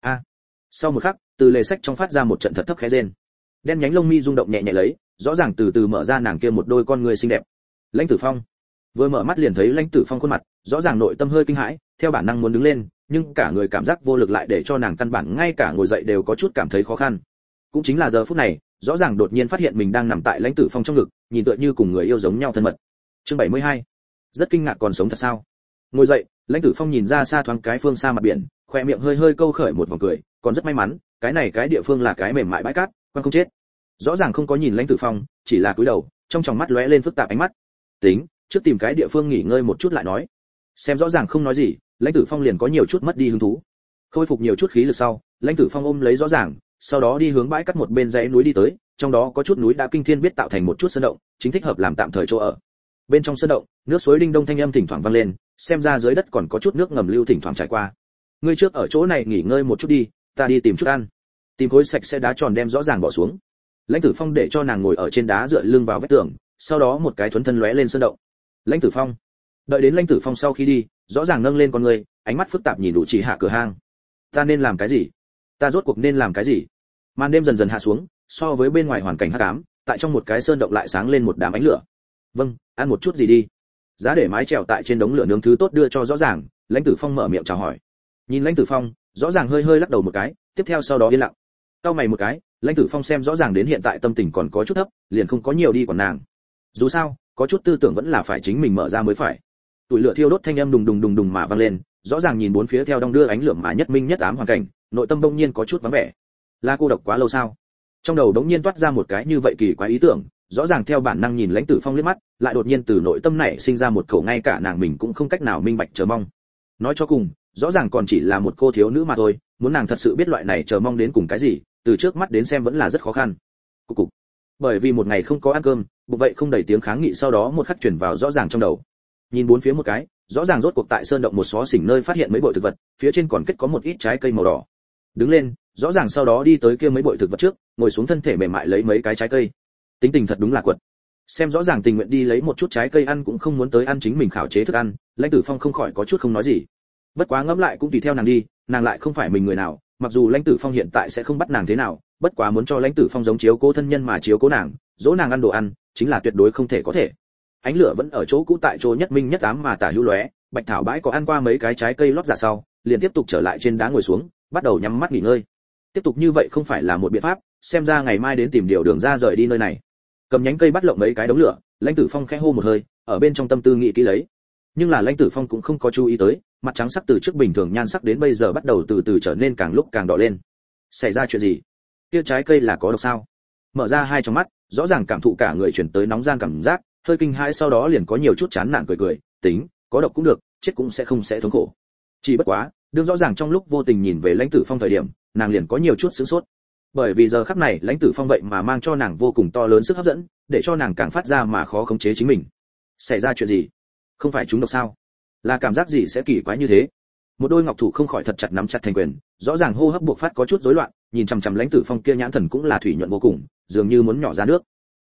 Speaker 1: Sau một khắc, từ lề sách trong phát ra một trận thật thấp khẽ rên. Đen nhánh lông mi rung động nhẹ nhẹ lấy, rõ ràng từ từ mở ra nàng kia một đôi con người xinh đẹp. Lãnh Tử Phong vừa mở mắt liền thấy Lãnh Tử Phong khuôn mặt, rõ ràng nội tâm hơi kinh hãi, theo bản năng muốn đứng lên, nhưng cả người cảm giác vô lực lại để cho nàng căn bản ngay cả ngồi dậy đều có chút cảm thấy khó khăn. Cũng chính là giờ phút này, rõ ràng đột nhiên phát hiện mình đang nằm tại Lãnh Tử Phong trong ngực, nhìn tựa như cùng người yêu giống nhau thân mật. Chương 72. Rất kinh ngạc còn sống thật sao? Ngồi dậy, Lãnh Tử Phong nhìn ra xa thoáng cái phương xa mặt biển, khoe miệng hơi hơi câu khởi một vòng cười, còn rất may mắn, cái địa phương là cái mềm mại bãi cát, quan không chết. Rõ ràng không có nhìn Lãnh Tử Phong, chỉ là cúi đầu, trong tròng mắt lóe lên phức tạp ánh mắt. Tính, trước tìm cái địa phương nghỉ ngơi một chút lại nói. Xem rõ ràng không nói gì, Lãnh Tử Phong liền có nhiều chút mất đi hứng thú. Khôi phục nhiều chút khí lực sau, Lãnh Tử Phong ôm lấy rõ ràng, sau đó đi hướng bãi cát một bên dãy núi đi tới, trong đó có chút núi đã kinh thiên biết tạo thành một chút sơn động, chính thích hợp làm tạm thời chỗ ở. Bên trong sơn động, nước suối đinh đông thanh âm thỉnh thoảng vang lên, xem ra dưới đất còn có chút nước ngầm lưu thỉnh thoảng chảy qua. Ngươi trước ở chỗ này nghỉ ngơi một chút đi, ta đi tìm chút ăn. Tìm khối sạch sẽ đá tròn đem rõ ràng bỏ xuống. Lãnh Tử Phong để cho nàng ngồi ở trên đá dựa lưng vào vách tường, sau đó một cái thuấn thân lóe lên sơn động. Lãnh Tử Phong. Đợi đến Lãnh Tử Phong sau khi đi, rõ ràng nâng lên con người, ánh mắt phức tạp nhìn đủ chỉ hạ cửa hang. Ta nên làm cái gì? Ta rốt cuộc nên làm cái gì? Màn đêm dần dần hạ xuống, so với bên ngoài hoàn cảnh hắc ám, tại trong một cái sơn động lại sáng lên một đám ánh lửa. Vâng, ăn một chút gì đi. Giá để mái trèo tại trên đống lửa nướng thứ tốt đưa cho rõ ràng, Lãnh Tử Phong mở miệng chào hỏi. Nhìn Lãnh Tử Phong, rõ ràng hơi hơi lắc đầu một cái, tiếp theo sau đó yên lặng. Cau mày một cái, Lãnh Tử Phong xem rõ ràng đến hiện tại tâm tình còn có chút thấp, liền không có nhiều đi quản nàng. Dù sao, có chút tư tưởng vẫn là phải chính mình mở ra mới phải. Tuổi lửa thiêu đốt thanh âm đùng đùng mà vang lên, rõ ràng nhìn bốn phía theo đong đưa ánh lửa mà nhất minh nhất ám hoàn cảnh, nội tâm bỗng nhiên có chút vắng vẻ. Là cô độc quá lâu sao? Trong đầu đống nhiên toát ra một cái như vậy kỳ quái ý tưởng, rõ ràng theo bản năng nhìn Lãnh Tử Phong liếc mắt, lại đột nhiên từ nội tâm này sinh ra một khẩu ngay cả nàng mình cũng không cách nào minh bạch chờ mong. Nói cho cùng, rõ ràng còn chỉ là một cô thiếu nữ mà thôi, muốn nàng thật sự biết loại này chờ mong đến cùng cái gì, từ trước mắt đến xem vẫn là rất khó khăn. Cục. Bởi vì một ngày không có ăn cơm, bụng vậy không đầy tiếng kháng nghị sau đó một khắc truyền vào rõ ràng trong đầu. Nhìn bốn phía một cái, rõ ràng rốt cuộc tại sơn động một xó xỉnh nơi phát hiện mấy bội thực vật, phía trên còn kết có một ít trái cây màu đỏ. Đứng lên, rõ ràng sau đó đi tới kia mấy bội thực vật trước, ngồi xuống thân thể mềm mại lấy mấy cái trái cây. Tính tình thật đúng là quật. Xem rõ ràng tình nguyện đi lấy một chút trái cây ăn cũng không muốn tới ăn chính mình khảo chế thức ăn, Lãnh Tử Phong không khỏi có chút không nói gì. Bất quá ngẫm lại cũng tùy theo nàng đi, nàng lại không phải mình người nào, mặc dù Lãnh Tử Phong hiện tại sẽ không bắt nàng thế nào, bất quá muốn cho Lãnh Tử Phong giống chiếu cố thân nhân mà chiếu cố nàng, dỗ nàng ăn đồ ăn, chính là tuyệt đối không thể có thể. Ánh lửa vẫn ở chỗ cũ tại chỗ nhất minh nhất ám mà tả hữu lóe, Bạch Thảo bãi có ăn qua mấy cái trái cây lót dạ sau, liền tiếp tục trở lại trên đá ngồi xuống, bắt đầu nhắm mắt nghỉ ngơi. Tiếp tục như vậy không phải là một biện pháp, xem ra ngày mai đến tìm điều đường ra rời đi nơi này. Cầm nhánh cây bắt lộng mấy cái đống lửa, Lãnh Tử Phong khẽ hô một hơi, ở bên trong tâm tư nghĩ kỹ lấy. Nhưng là Lãnh Tử Phong cũng không có chú ý tới, mặt trắng sắc từ trước bình thường nhan sắc đến bây giờ bắt đầu từ từ trở nên càng lúc càng đỏ lên. Xảy ra chuyện gì? Kia trái cây là có độc sao? Mở ra hai tròng mắt, rõ ràng cảm thụ cả người chuyển tới nóng gian cảm giác, hơi kinh hãi sau đó liền có nhiều chút chán nản cười, tính, có độc cũng được, chết cũng sẽ không thống khổ. Chỉ bất quá, đương rõ ràng trong lúc vô tình nhìn về Lãnh Tử Phong thời điểm, nàng liền có nhiều chút sửng sốt. Bởi vì giờ khắc này Lãnh Tử Phong vậy mà mang cho nàng vô cùng to lớn sức hấp dẫn, để cho nàng càng phát ra mà khó khống chế chính mình. Xảy ra chuyện gì? Không phải chúng độc sao? Là cảm giác gì sẽ kỳ quái như thế? Một đôi ngọc thủ không khỏi thật chặt nắm chặt thành quyền, rõ ràng hô hấp buộc phát có chút rối loạn, nhìn chằm chằm Lãnh Tử Phong kia nhãn thần cũng là thủy nhuận vô cùng, dường như muốn nhỏ ra nước.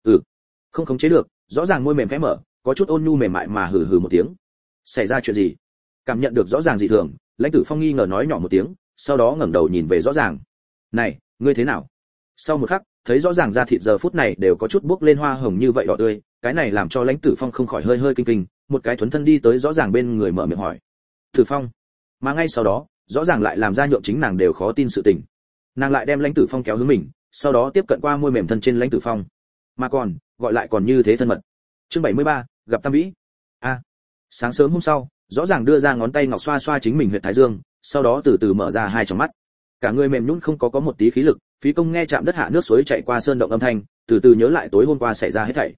Speaker 1: Không khống chế được, rõ ràng môi mềm khẽ mở, có chút ôn nhu mềm mại mà hừ hừ một tiếng. Xảy ra chuyện gì? Cảm nhận được rõ ràng dị thường, Lãnh Tử Phong nghi ngờ nói nhỏ một tiếng, sau đó ngẩng đầu nhìn về rõ ràng. Này, ngươi thế nào? Sau một khắc, thấy rõ ràng da thịt giờ phút này đều có chút bốc lên hoa hồng như vậy đỏ tươi, cái này làm cho Lãnh Tử Phong không khỏi hơi hơi kinh kinh, một cái thuấn thân đi tới rõ ràng bên người mở miệng hỏi. Tử Phong. Mà ngay sau đó, rõ ràng lại làm ra nhượng chính nàng đều khó tin sự tình. Nàng lại đem Lãnh Tử Phong kéo hướng mình, sau đó tiếp cận qua môi mềm thân trên Lãnh Tử Phong. Mà còn, gọi lại còn như thế thân mật. Chương 73, gặp Tam Vĩ. Sáng sớm hôm sau, rõ ràng đưa ra ngón tay ngọc xoa xoa chính mình huyệt thái dương, sau đó từ từ mở ra hai tròng mắt. Cả người mềm nhũn không có một tí khí lực, phí công nghe chạm đất hạ nước suối chảy qua sơn động âm thanh, từ từ nhớ lại tối hôm qua xảy ra hết thảy.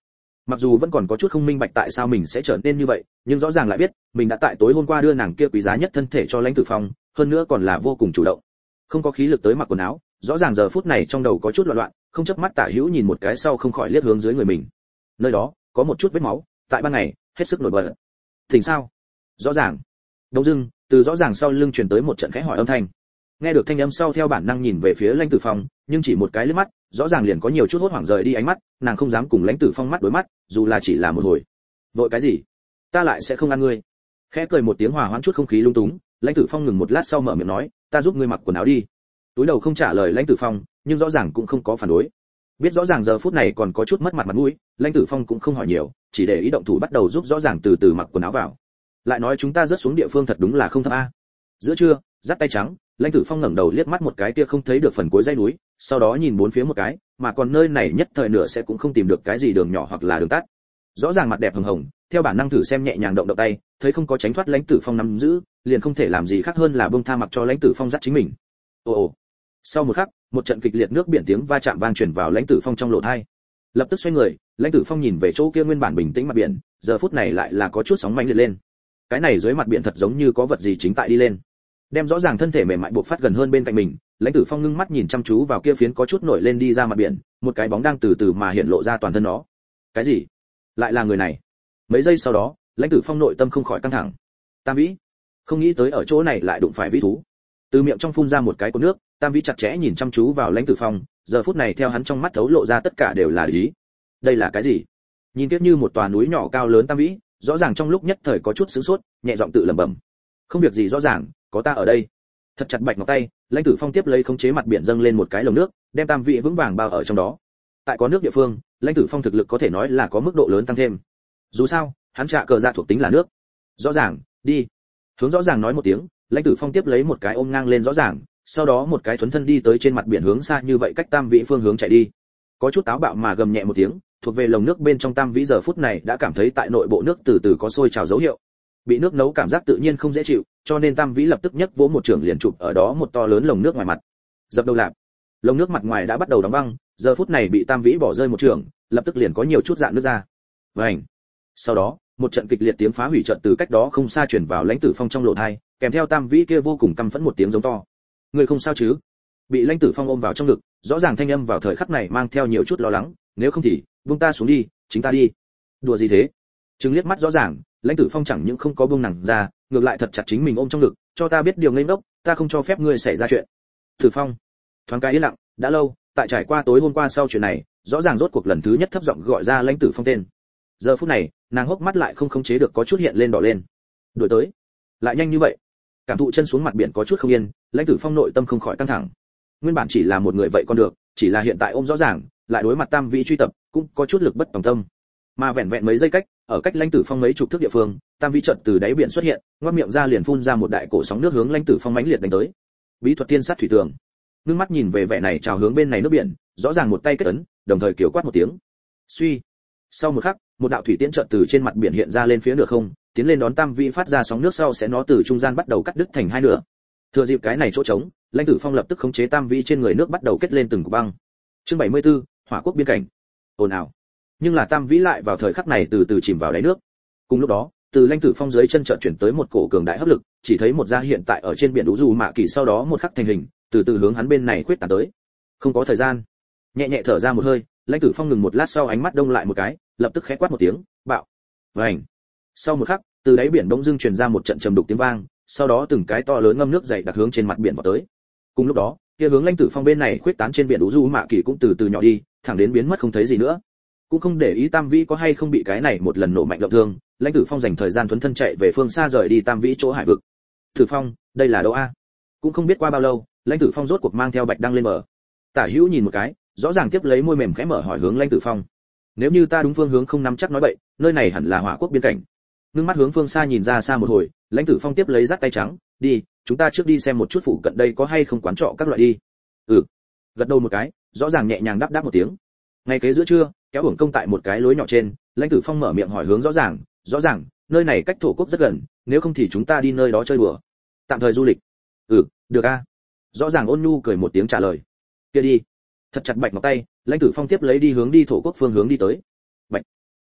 Speaker 1: Mặc dù vẫn còn có chút không minh bạch tại sao mình sẽ trở nên như vậy, nhưng rõ ràng lại biết mình đã tại tối hôm qua đưa nàng kia quý giá nhất thân thể cho Lãnh Tử Phong, hơn nữa còn là vô cùng chủ động. Không có khí lực tới mặc quần áo, rõ ràng giờ phút này trong đầu có chút loạn loạn, không chớp mắt Tả Hữu nhìn một cái sau không khỏi liếc hướng dưới người mình. Nơi đó có một chút vết máu, tại ban ngày hết sức nổi bật. Thỉnh sao? Rõ ràng. Đông dưng, từ rõ ràng sau lưng truyền tới một trận khẽ hỏi âm thanh. Nghe được thanh âm sau theo bản năng nhìn về phía Lãnh Tử Phong, nhưng chỉ một cái liếc mắt, rõ ràng liền có nhiều chút hốt hoảng rời đi ánh mắt, nàng không dám cùng Lãnh Tử Phong mắt đối mắt, dù là chỉ là một hồi. Vội cái gì? Ta lại sẽ không ăn ngươi. Khẽ cười một tiếng hòa hoãn chút không khí lung túng, Lãnh Tử Phong ngừng một lát sau mở miệng nói, ta giúp ngươi mặc quần áo đi. Túi đầu không trả lời Lãnh Tử Phong, nhưng rõ ràng cũng không có phản đối. Biết rõ ràng giờ phút này còn có chút mất mặt mũi, Lãnh Tử Phong cũng không hỏi nhiều, chỉ để ý động thủ bắt đầu giúp rõ ràng từ từ mặc quần áo vào. Lại nói chúng ta rớt xuống địa phương thật đúng là không thấp a. Giữa trưa, dắt tay trắng, Lãnh Tử Phong ngẩng đầu liếc mắt một cái kia không thấy được phần cuối dãy núi, sau đó nhìn bốn phía một cái, mà còn nơi này nhất thời nửa sẽ cũng không tìm được cái gì đường nhỏ hoặc là đường tắt. Rõ ràng mặt đẹp hồng hồng, theo bản năng thử xem nhẹ nhàng động động tay, thấy không có tránh thoát Lãnh Tử Phong nắm giữ, liền không thể làm gì khác hơn là buông tha mặc cho Lãnh Tử Phong dắt chính mình. Ồ. Sau một khắc, một trận kịch liệt nước biển tiếng va chạm vang truyền vào Lãnh Tử Phong trong lỗ tai. Lập tức xoay người, Lãnh Tử Phong nhìn về chỗ kia nguyên bản bình tĩnh mặt biển, giờ phút này lại là có chút sóng mãnh liệt lên. Cái này dưới mặt biển thật giống như có vật gì chính tại đi lên. Đem rõ ràng thân thể mềm mại buộc phát gần hơn bên cạnh mình, Lãnh Tử Phong ngưng mắt nhìn chăm chú vào kia phiến có chút nổi lên đi ra mặt biển, một cái bóng đang từ từ mà hiện lộ ra toàn thân nó. Cái gì? Lại là người này? Mấy giây sau đó, Lãnh Tử Phong nội tâm không khỏi căng thẳng. Tam Vĩ, không nghĩ tới ở chỗ này lại đụng phải vĩ thú. Từ miệng trong phun ra một cái cột nước, Tam Vĩ chặt chẽ nhìn chăm chú vào Lãnh Tử Phong, giờ phút này theo hắn trong mắt thấu lộ ra tất cả đều là ý. Đây là cái gì? Nhìn tiếp như một tòa núi nhỏ cao lớn Tam Vĩ, rõ ràng trong lúc nhất thời có chút sửng sốt, nhẹ giọng tự lẩm bẩm. Không việc gì rõ ràng, có ta ở đây. Thật chặt bạch ngọc tay, Lãnh Tử Phong tiếp lấy khống chế mặt biển dâng lên một cái lồng nước, đem Tam Vĩ vững vàng bao ở trong đó. Tại có nước địa phương, Lãnh Tử Phong thực lực có thể nói là có mức độ lớn tăng thêm. Dù sao, hắn trạ cờ dạ thuộc tính là nước. Rõ ràng, đi. Hướng rõ ràng nói một tiếng, Lãnh Tử Phong tiếp lấy một cái ôm ngang lên rõ ràng, sau đó một cái thuấn thân đi tới trên mặt biển hướng xa như vậy cách Tam Vĩ phương hướng chạy đi. Có chút táo bạo mà gầm nhẹ một tiếng, thuộc về lồng nước bên trong Tam Vĩ giờ phút này đã cảm thấy tại nội bộ nước từ từ có sôi trào dấu hiệu. Bị nước nấu cảm giác tự nhiên không dễ chịu, cho nên Tam Vĩ lập tức nhấc vỗ một trường liền chụp ở đó một to lớn lồng nước ngoài mặt. Dập đầu lạp. Lồng nước mặt ngoài đã bắt đầu đóng băng, giờ phút này bị Tam Vĩ bỏ rơi một trường, lập tức liền có nhiều chút dạn nước ra. Vành. Sau đó, một trận kịch liệt tiếng phá hủy trận từ cách đó không xa truyền vào Lãnh Tử Phong trong lỗ tai, kèm theo Tam Vĩ kia vô cùng căm phẫn một tiếng giống to. Người không sao chứ? Bị Lãnh Tử Phong ôm vào trong ngực, rõ ràng thanh âm vào thời khắc này mang theo nhiều chút lo lắng, nếu không thì, buông ta xuống đi, chính ta đi. Đùa gì thế? Trừng liếc mắt rõ ràng, Lãnh Tử Phong chẳng những không có buông nàng ra, ngược lại thật chặt chính mình ôm trong ngực, cho ta biết điều ngây ngốc, ta không cho phép ngươi xảy ra chuyện. Tử Phong, thoáng cái yên lặng, đã lâu, tại trải qua tối hôm qua sau chuyện này, rõ ràng rốt cuộc lần thứ nhất thấp giọng gọi ra Lãnh Tử Phong tên. Giờ phút này, nàng hốc mắt lại không khống chế được có chút hiện lên đỏ lên. Đuổi tới, lại nhanh như vậy. Cảm thụ chân xuống mặt biển có chút không yên, Lãnh Tử Phong nội tâm không khỏi căng thẳng. Nguyên bản chỉ là một người vậy còn được, chỉ là hiện tại ôm rõ ràng, lại đối mặt Tam Vĩ truy tập, cũng có chút lực bất tòng tâm. Mà vẹn vẹn mấy giây cách, ở cách Lãnh Tử Phong mấy chục thước địa phương, Tam Vĩ chợt từ đáy biển xuất hiện, ngoác miệng ra liền phun ra một đại cổ sóng nước hướng Lãnh Tử Phong mãnh liệt đánh tới. Bí thuật tiên sát thủy tường. Ngưng mắt nhìn về vẻ này chào hướng bên này nước biển, rõ ràng một tay kết ấn, đồng thời kiều quát một tiếng. Suy. Sau một khắc, một đạo thủy tiễn chợt từ trên mặt biển hiện ra lên phía nửa không, tiến lên đón Tam Vĩ phát ra sóng nước sau sẽ nó từ trung gian bắt đầu cắt đứt thành hai nửa. Thừa dịp cái này chỗ trống, Lãnh Tử Phong lập tức khống chế Tam Vĩ trên người nước bắt đầu kết lên từng cục băng. Chương 74, Hỏa quốc biên cảnh. Ồn ào. Nhưng là Tam Vĩ lại vào thời khắc này từ từ chìm vào đáy nước. Cùng lúc đó, từ Lãnh Tử Phong dưới chân chợt chuyển tới một cổ cường đại hấp lực, chỉ thấy một da hiện tại ở trên biển đú dù mạ kỳ sau đó một khắc thành hình, từ từ hướng hắn bên này khuyết tán tới. Không có thời gian. Nhẹ nhẹ thở ra một hơi, Lãnh Tử Phong ngừng một lát sau ánh mắt đông lại một cái, lập tức khẽ quát một tiếng, bạo. Vành. Sau một khắc, từ đáy biển bỗng dưng truyền ra một trận trầm đục tiếng vang, sau đó từng cái to lớn ngâm nước dày đặc hướng trên mặt biển vào tới. Cùng lúc đó, kia hướng Lãnh Tử Phong bên này khuyết tán trên biển đú du mạ kỳ cũng từ từ nhỏ đi, thẳng đến biến mất không thấy gì nữa. Cũng không để ý Tam Vĩ có hay không bị cái này một lần nổ mạnh động thương, Lãnh Tử Phong dành thời gian thuấn thân chạy về phương xa rời đi Tam Vĩ chỗ hải vực. Tử Phong, đây là đâu a? Cũng không biết qua bao lâu, Lãnh Tử Phong rốt cuộc mang theo Bạch Đăng lên bờ. Tả Hữu nhìn một cái, rõ ràng tiếp lấy môi mềm khẽ mở hỏi hướng Lãnh Tử Phong. Nếu như ta đúng phương hướng không nắm chắc nói bậy, nơi này hẳn là Hỏa quốc biên cảnh. Ngưng mắt hướng phương xa nhìn ra xa một hồi, Lãnh Tử Phong tiếp lấy dắt tay trắng, đi, chúng ta trước đi xem một chút phụ cận đây có hay không quán trọ các loại đi. Ừ. Gật đầu một cái, rõ ràng nhẹ nhàng đáp đáp một tiếng. Ngay kế giữa trưa, kéo hưởng công tại một cái lối nhỏ trên, Lãnh Tử Phong mở miệng hỏi hướng rõ ràng, nơi này cách thổ quốc rất gần, nếu không thì chúng ta đi nơi đó chơi đùa. Tạm thời du lịch. Ừ, được a. Rõ ràng ôn nhu cười một tiếng trả lời. Kia đi. Thật chặt Bạch ngọc tay, Lãnh Tử Phong tiếp lấy đi hướng đi thổ quốc phương hướng đi tới. Bạch.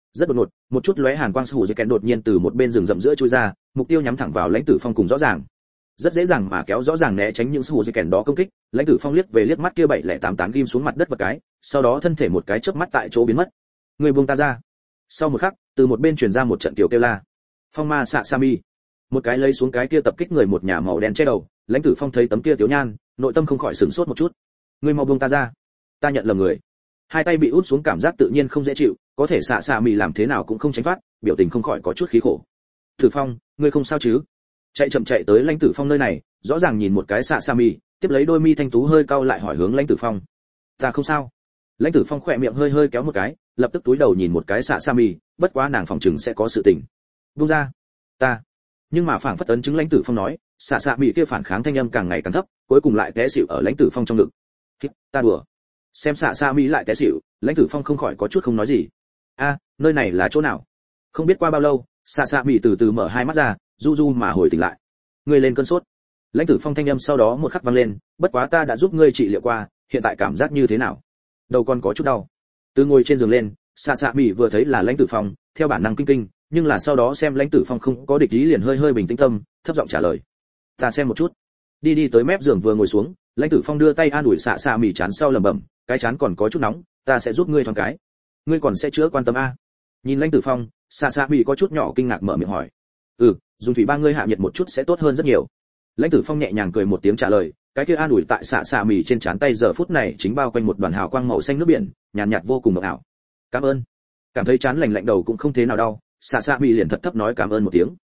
Speaker 1: Rất đột ngột, một chút lóe hàn quang sủ dây kèn đột nhiên từ một bên rừng rậm giữa chui ra, mục tiêu nhắm thẳng vào Lãnh Tử Phong cùng rõ ràng. Rất dễ dàng mà kéo rõ ràng né tránh những sủ dây kèn đó công kích, Lãnh Tử Phong liếc về liếc mắt kia 708 ghim xuống mặt đất vật cái, sau đó thân thể một cái chớp mắt tại chỗ biến mất. Người buông ta ra. Sau một khắc, từ một bên truyền ra một trận tiểu kêu la. Phong ma xạ sa mi. Một cái lấy xuống cái kia tập kích người một nhà màu đen che đầu, Lãnh Tử Phong thấy tấm kia tiểu nhan, nội tâm không khỏi sửng sốt một chút. Ngươi mau buông ta ra. Ta nhận lầm người. Hai tay bị út xuống cảm giác tự nhiên không dễ chịu, có thể xạ xạ mì làm thế nào cũng không tránh thoát, biểu tình không khỏi có chút khí khổ. Tử Phong, ngươi không sao chứ? Chạy chậm chạy tới Lãnh Tử Phong nơi này, rõ ràng nhìn một cái xạ xạ mì, tiếp lấy đôi mi thanh tú hơi cau lại hỏi hướng Lãnh Tử Phong. Ta không sao. Lãnh Tử Phong khỏe miệng hơi hơi kéo một cái, lập tức túi đầu nhìn một cái xạ xạ mì, bất quá nàng phòng chừng sẽ có sự tình. Buông ra. Ta. Nhưng mà phảng phất ấn chứng Lãnh Tử Phong nói, xạ xạ mì kia phản kháng thanh âm càng ngày càng thấp, cuối cùng lại té xỉu ở Lãnh Tử Phong trong ngực. Ta đùa. Xem xạ xạ mì lại té xỉu, Lãnh Tử Phong không khỏi có chút không nói gì. Nơi này là chỗ nào? Không biết qua bao lâu, xạ xạ mì từ từ mở hai mắt ra, du du mà hồi tỉnh lại. Ngươi lên cơn sốt. Lãnh Tử Phong thanh âm sau đó một khắc vang lên, bất quá ta đã giúp ngươi trị liệu qua, hiện tại cảm giác như thế nào? Đầu con có chút đau. Từ ngồi trên giường lên, xạ xạ mì vừa thấy là Lãnh Tử Phong, theo bản năng kinh kinh, nhưng là sau đó xem Lãnh Tử Phong không có địch ý liền hơi hơi bình tĩnh tâm, thấp giọng trả lời. Ta xem một chút. Đi tới mép giường vừa ngồi xuống, Lãnh Tử Phong đưa tay an ủi xạ xạ mì chán sau lẩm bẩm, cái chán còn có chút nóng, ta sẽ giúp ngươi thoáng cái. Ngươi còn sẽ chữa quan tâm a? Nhìn Lãnh Tử Phong, xạ xạ mì có chút nhỏ kinh ngạc mở miệng hỏi. Dùng thủy ba ngươi hạ nhiệt một chút sẽ tốt hơn rất nhiều. Lãnh Tử Phong nhẹ nhàng cười một tiếng trả lời, cái kia an ủi tại xạ xạ mì trên trán tay giờ phút này chính bao quanh một đoàn hào quang màu xanh nước biển, nhàn nhạt vô cùng mộng ảo. Cảm ơn. Cảm thấy chán lạnh lạnh đầu cũng không thế nào đau, xạ xạ mì liền thật thấp nói cảm ơn một tiếng.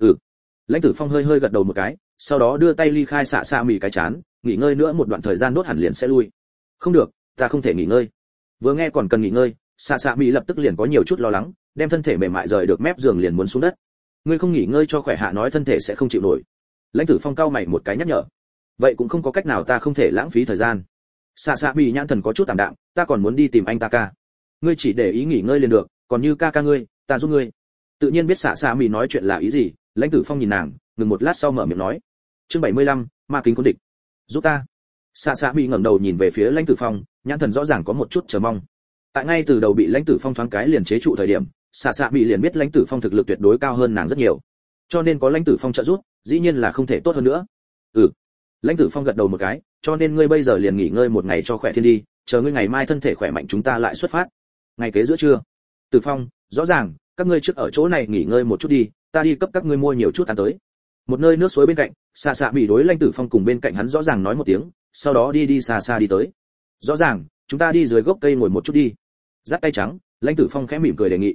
Speaker 1: Lãnh Tử Phong hơi hơi gật đầu một cái, sau đó đưa tay ly khai xạ xạ mì cái chán, nghỉ ngơi nữa một đoạn thời gian đốt hẳn liền sẽ lui. Không được, ta không thể nghỉ ngơi. Vừa nghe còn cần nghỉ ngơi, xạ xạ mì lập tức liền có nhiều chút lo lắng, đem thân thể mềm mại rời được mép giường liền muốn xuống đất. Ngươi không nghỉ ngơi cho khỏe hạ nói thân thể sẽ không chịu nổi. Lãnh Tử Phong cau mày một cái nhắc nhở. Vậy cũng không có cách nào, ta không thể lãng phí thời gian. Xạ xạ mì nhãn thần có chút tạm đạm, ta còn muốn đi tìm anh ta ca. Ngươi chỉ để ý nghỉ ngơi liền được, còn như ca ngươi, ta giúp ngươi. Tự nhiên biết xạ xạ mì nói chuyện là ý gì, Lãnh Tử Phong nhìn nàng, ngừng một lát sau mở miệng nói. Chương 75, ma kính khốn địch. Giúp ta. Xạ xạ mì ngẩng đầu nhìn về phía Lãnh Tử Phong, nhãn thần rõ ràng có một chút chờ mong. Tại ngay từ đầu bị Lãnh Tử Phong thoáng cái liền chế trụ thời điểm, xạ xạ mì liền biết Lãnh Tử Phong thực lực tuyệt đối cao hơn nàng rất nhiều, cho nên có Lãnh Tử Phong trợ giúp, dĩ nhiên là không thể tốt hơn nữa. Lãnh Tử Phong gật đầu một cái, cho nên ngươi bây giờ liền nghỉ ngơi một ngày cho khỏe thiên đi, chờ ngươi ngày mai thân thể khỏe mạnh chúng ta lại xuất phát. Ngày kế giữa trưa. Tử Phong, rõ ràng, các ngươi trước ở chỗ này nghỉ ngơi một chút đi, ta đi cấp các ngươi mua nhiều chút ăn tới. Một nơi nước suối bên cạnh, xạ xạ mì đối Lãnh Tử Phong cùng bên cạnh hắn rõ ràng nói một tiếng, sau đó đi xa xa đi tới. Rõ ràng, chúng ta đi dưới gốc cây ngồi một chút đi. Dắt tay trắng, Lãnh Tử Phong khẽ mỉm cười đề nghị.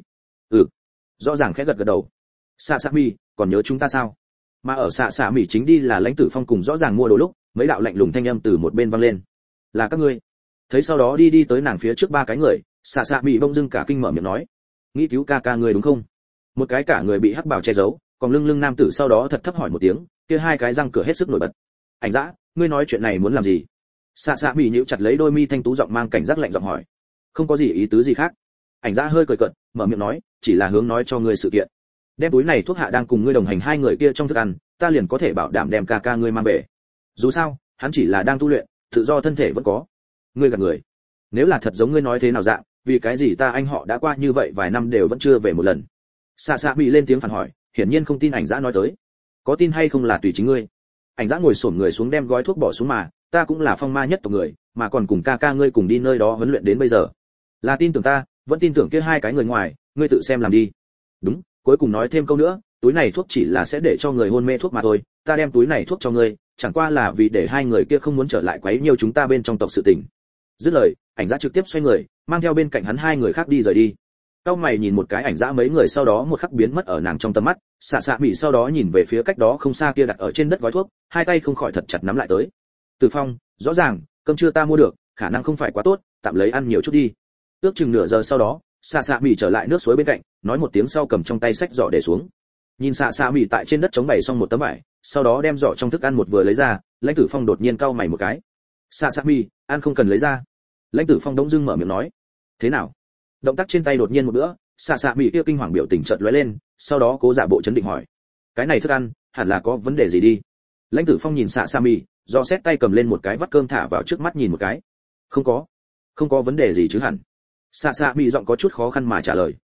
Speaker 1: Rõ ràng khẽ gật gật đầu. Xạ xạ mì, còn nhớ chúng ta sao? Mà ở xạ xạ mì chính đi là Lãnh Tử Phong cùng rõ ràng mua đồ lúc, mấy đạo lạnh lùng thanh âm từ một bên vang lên. Là các ngươi. Thấy sau đó đi tới nàng phía trước ba cái người, xạ xạ mì bỗng dưng cả kinh mở miệng nói. Nghĩ cứu ca người đúng không? Một cái cả người bị hắc bào che giấu, còn lưng nam tử sau đó thật thấp hỏi một tiếng, kia hai cái răng cửa hết sức nổi bật. Ảnh dã, ngươi nói chuyện này muốn làm gì? Xạ xạ mì nhíu chặt lấy đôi mi thanh tú giọng mang cảnh giác lạnh giọng hỏi. Không có gì ý tứ gì khác. Ảnh dã hơi cười cợt, mở miệng nói, chỉ là hướng nói cho ngươi sự kiện. Đem túi này thuốc hạ đang cùng ngươi đồng hành hai người kia trong thức ăn, ta liền có thể bảo đảm đem ca ngươi mang về. Dù sao, hắn chỉ là đang tu luyện, tự do thân thể vẫn có. Ngươi gạt người. Nếu là thật giống ngươi nói thế nào dạng, vì cái gì ta anh họ đã qua như vậy vài năm đều vẫn chưa về một lần. Xạ xạ bị lên tiếng phản hỏi, hiển nhiên không tin ảnh dã nói tới. Có tin hay không là tùy chính ngươi. Ảnh dã ngồi xổm người xuống đem gói thuốc bỏ xuống mà, ta cũng là phong ma nhất tộc người, mà còn cùng ca ngươi cùng đi nơi đó huấn luyện đến bây giờ. Là tin tưởng ta, vẫn tin tưởng kia hai cái người ngoài, ngươi tự xem làm đi. Đúng, cuối cùng nói thêm câu nữa, túi này thuốc chỉ là sẽ để cho người hôn mê thuốc mà thôi, ta đem túi này thuốc cho ngươi, chẳng qua là vì để hai người kia không muốn trở lại quấy nhiêu chúng ta bên trong tộc sự tình. Dứt lời, ảnh dã trực tiếp xoay người, mang theo bên cạnh hắn hai người khác đi rời đi. Cao mày nhìn một cái ảnh dã mấy người sau đó một khắc biến mất ở nàng trong tầm mắt, xạ xạ mỉ sau đó nhìn về phía cách đó không xa kia đặt ở trên đất gói thuốc, hai tay không khỏi thật chặt nắm lại tới. Từ Phong, rõ ràng, cơm trưa ta mua được, khả năng không phải quá tốt, tạm lấy ăn nhiều chút đi. Ước chừng nửa giờ sau đó, xạ xạ mỉ trở lại nước suối bên cạnh, nói một tiếng sau cầm trong tay sách giỏ để xuống. Nhìn xạ xạ mỉ tại trên đất chống bày xong một tấm vải, sau đó đem giỏ trong thức ăn một vừa lấy ra, Lãnh Tử Phong đột nhiên cau mày một cái. Xạ xạ mỉ, ăn không cần lấy ra. Lãnh Tử Phong đống dưng mở miệng nói. Thế nào? Động tác trên tay đột nhiên một bữa, xạ xạ mỉ kia kinh hoàng biểu tình chợt lóe lên, sau đó cố giả bộ chấn định hỏi. Cái này thức ăn, hẳn là có vấn đề gì đi? Lãnh Tử Phong nhìn xạ xạ mỉ, do xét tay cầm lên một cái vắt cơm thả vào trước mắt nhìn một cái. Không có vấn đề gì chứ hẳn. Xạ xạ mỉ giọng có chút khó khăn mà trả lời.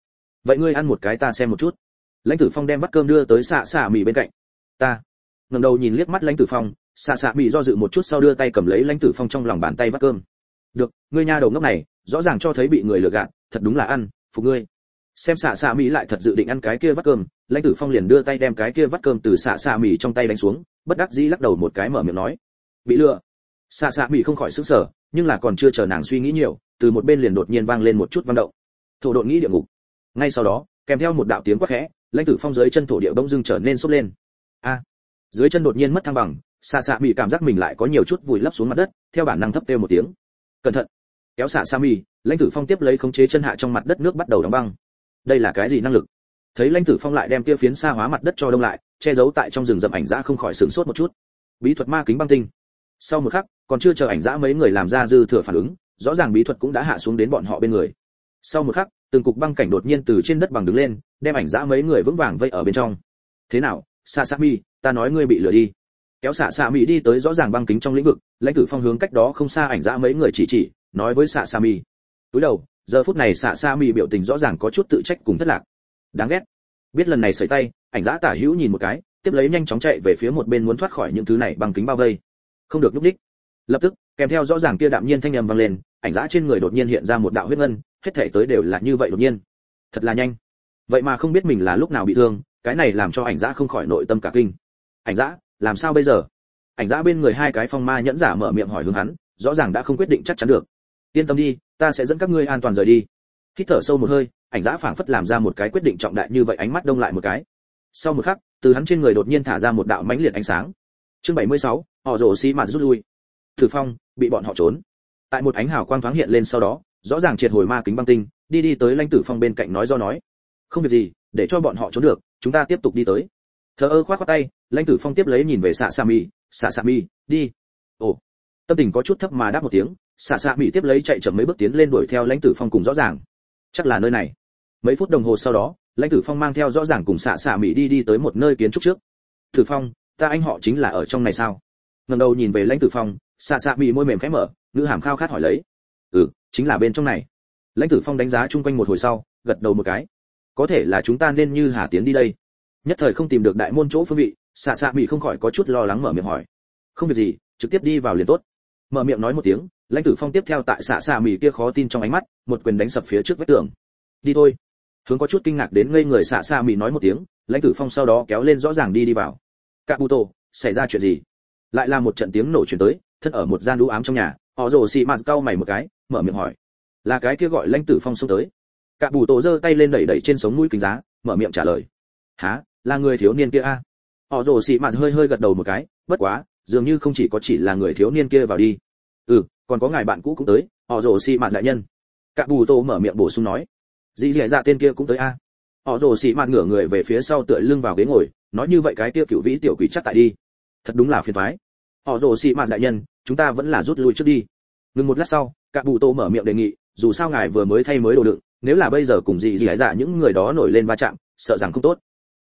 Speaker 1: vậy ngươi ăn một cái ta xem một chút. Lãnh Tử Phong đem bát cơm đưa tới xạ xạ mì bên cạnh. Ta ngẩng đầu nhìn liếc mắt Lãnh Tử Phong, xạ xạ mì do dự một chút sau đưa tay cầm lấy Lãnh Tử Phong trong lòng bàn tay bát cơm. Được, ngươi nha đầu ngốc này, rõ ràng cho thấy bị người lừa gạt, thật đúng là ăn, phục ngươi. Xem xạ xạ mì lại thật dự định ăn cái kia vắt cơm, Lãnh Tử Phong liền đưa tay đem cái kia vắt cơm từ xạ xạ mì trong tay đánh xuống, bất đắc dĩ lắc đầu một cái mở miệng nói, bị lừa. Xạ xạ mì không khỏi sửng sở, nhưng là còn chưa chờ nàng suy nghĩ nhiều, từ một bên liền đột nhiên vang lên một chút vang động. Thổ độn nghĩ địa ngục. Ngay sau đó, kèm theo một đạo tiếng quát khẽ, Lãnh Tử Phong dưới chân thổ địa bỗng dưng trở nên sốt lên. A! Dưới chân đột nhiên mất thăng bằng, xạ xạ mì cảm giác mình lại có nhiều chút vùi lấp xuống mặt đất, theo bản năng thấp kêu một tiếng. Cẩn thận! Kéo xạ xạ mì, Lãnh Tử Phong tiếp lấy khống chế chân hạ trong mặt đất nước bắt đầu đóng băng. Đây là cái gì năng lực? Thấy Lãnh Tử Phong lại đem kia phiến xa hóa mặt đất cho đông lại, che giấu tại trong rừng rậm ảnh dã không khỏi sửng sốt một chút. Bí thuật ma kính băng tinh. Sau một khắc, còn chưa chờ ảnh dã mấy người làm ra dư thừa phản ứng, rõ ràng bí thuật cũng đã hạ xuống đến bọn họ bên người. Sau một khắc, từng cục băng cảnh đột nhiên từ trên đất bằng đứng lên, đem ảnh dã mấy người vững vàng vây ở bên trong. Thế nào, Sasami, ta nói ngươi bị lừa đi. Kéo Sasami đi tới rõ ràng băng kính trong lĩnh vực, Lãnh Tử Phong hướng cách đó không xa ảnh dã mấy người chỉ, nói với Sasami. Túi đầu, giờ phút này Sasami biểu tình rõ ràng có chút tự trách cùng thất lạc. Đáng ghét. Biết lần này sẩy tay, ảnh dã tả hữu nhìn một cái, tiếp lấy nhanh chóng chạy về phía một bên muốn thoát khỏi những thứ này băng kính bao vây. Không được lúc đích. Lập tức, kèm theo rõ ràng kia đạm nhiên thanh âm vang lên, ảnh dã trên người đột nhiên hiện ra một đạo huyết ngân, hết thảy tới đều là như vậy đột nhiên. Thật là nhanh. Vậy mà không biết mình là lúc nào bị thương, cái này làm cho ảnh dã không khỏi nội tâm cả kinh. Ảnh dã, làm sao bây giờ? Ảnh dã bên người hai cái phong ma nhẫn giả mở miệng hỏi hướng hắn, rõ ràng đã không quyết định chắc chắn được. Yên tâm đi, ta sẽ dẫn các ngươi an toàn rời đi. Hít thở sâu một hơi, ảnh dã phảng phất làm ra một cái quyết định trọng đại như vậy, ánh mắt đông lại một cái. Sau một khắc, từ hắn trên người đột nhiên thả ra một đạo mãnh liệt ánh sáng. Chương 76, họ rồ xi mà rút lui. Tử Phong bị bọn họ trốn. Tại một ánh hào quang thoáng hiện lên sau đó, rõ ràng triệt hồi ma kính băng tinh, đi tới Lãnh Tử Phong bên cạnh nói không việc gì, để cho bọn họ trốn được, chúng ta tiếp tục đi tới. Thờ ơ khoát tay, Lãnh Tử Phong tiếp lấy nhìn về Sasami, đi. Ồ, tâm tình có chút thấp mà đáp một tiếng, Sasami tiếp lấy chạy chậm mấy bước tiến lên đuổi theo Lãnh Tử Phong cùng rõ ràng. Chắc là nơi này. Mấy phút đồng hồ sau đó, Lãnh Tử Phong mang theo rõ ràng cùng Sasami đi tới một nơi kiến trúc trước. Tử Phong, ta anh họ chính là ở trong này sao? Ngẩng đầu nhìn về Lãnh Tử Phong, Sasami môi mềm khẽ mở, ngữ hàm khao khát hỏi lấy. Chính là bên trong này. Lãnh Tử Phong đánh giá chung quanh một hồi sau, gật đầu một cái. Có thể là chúng ta nên như hà tiến đi đây. Nhất thời không tìm được đại môn chỗ phương vị, Sasami không khỏi có chút lo lắng mở miệng hỏi. Không việc gì, trực tiếp đi vào liền tốt. Mở miệng nói một tiếng, Lãnh Tử Phong tiếp theo tại Sasami kia khó tin trong ánh mắt, một quyền đánh sập phía trước vách tường. Đi thôi. Hướng có chút kinh ngạc đến ngây người Sasami nói một tiếng, Lãnh Tử Phong sau đó kéo lên rõ ràng đi vào. Kabuto, xảy ra chuyện gì? Lại là một trận tiếng nổ truyền tới, thân ở một gian u ám trong nhà, họ rồ xì mạt cau mày một cái, mở miệng hỏi. Là cái kia gọi Lãnh Tử Phong xông tới. Kabuto giơ tay lên đẩy trên sống mũi kính giá, mở miệng trả lời. Hả, là người thiếu niên kia a? Họ rồ xì mạt hơi gật đầu một cái, bất quá, dường như không chỉ là người thiếu niên kia vào đi. Còn có ngài bạn cũ cũng tới, họ rồ xì mạt đại nhân. Kabuto mở miệng bổ sung nói. Dĩ dạ tên kia cũng tới a? Họ rồ xì mạt ngửa người về phía sau tựa lưng vào ghế ngồi, nói như vậy cái kia cửu vĩ tiểu quỷ chắc tại đi. Thật đúng là phiền toái. Họ rồ xì mạt đại nhân, chúng ta vẫn là rút lui trước đi. Ngừng một lát sau, Kabuto mở miệng đề nghị, dù sao ngài vừa mới thay mới đồ đựng, nếu là bây giờ cùng dì dạ những người đó nổi lên va chạm, sợ rằng không tốt.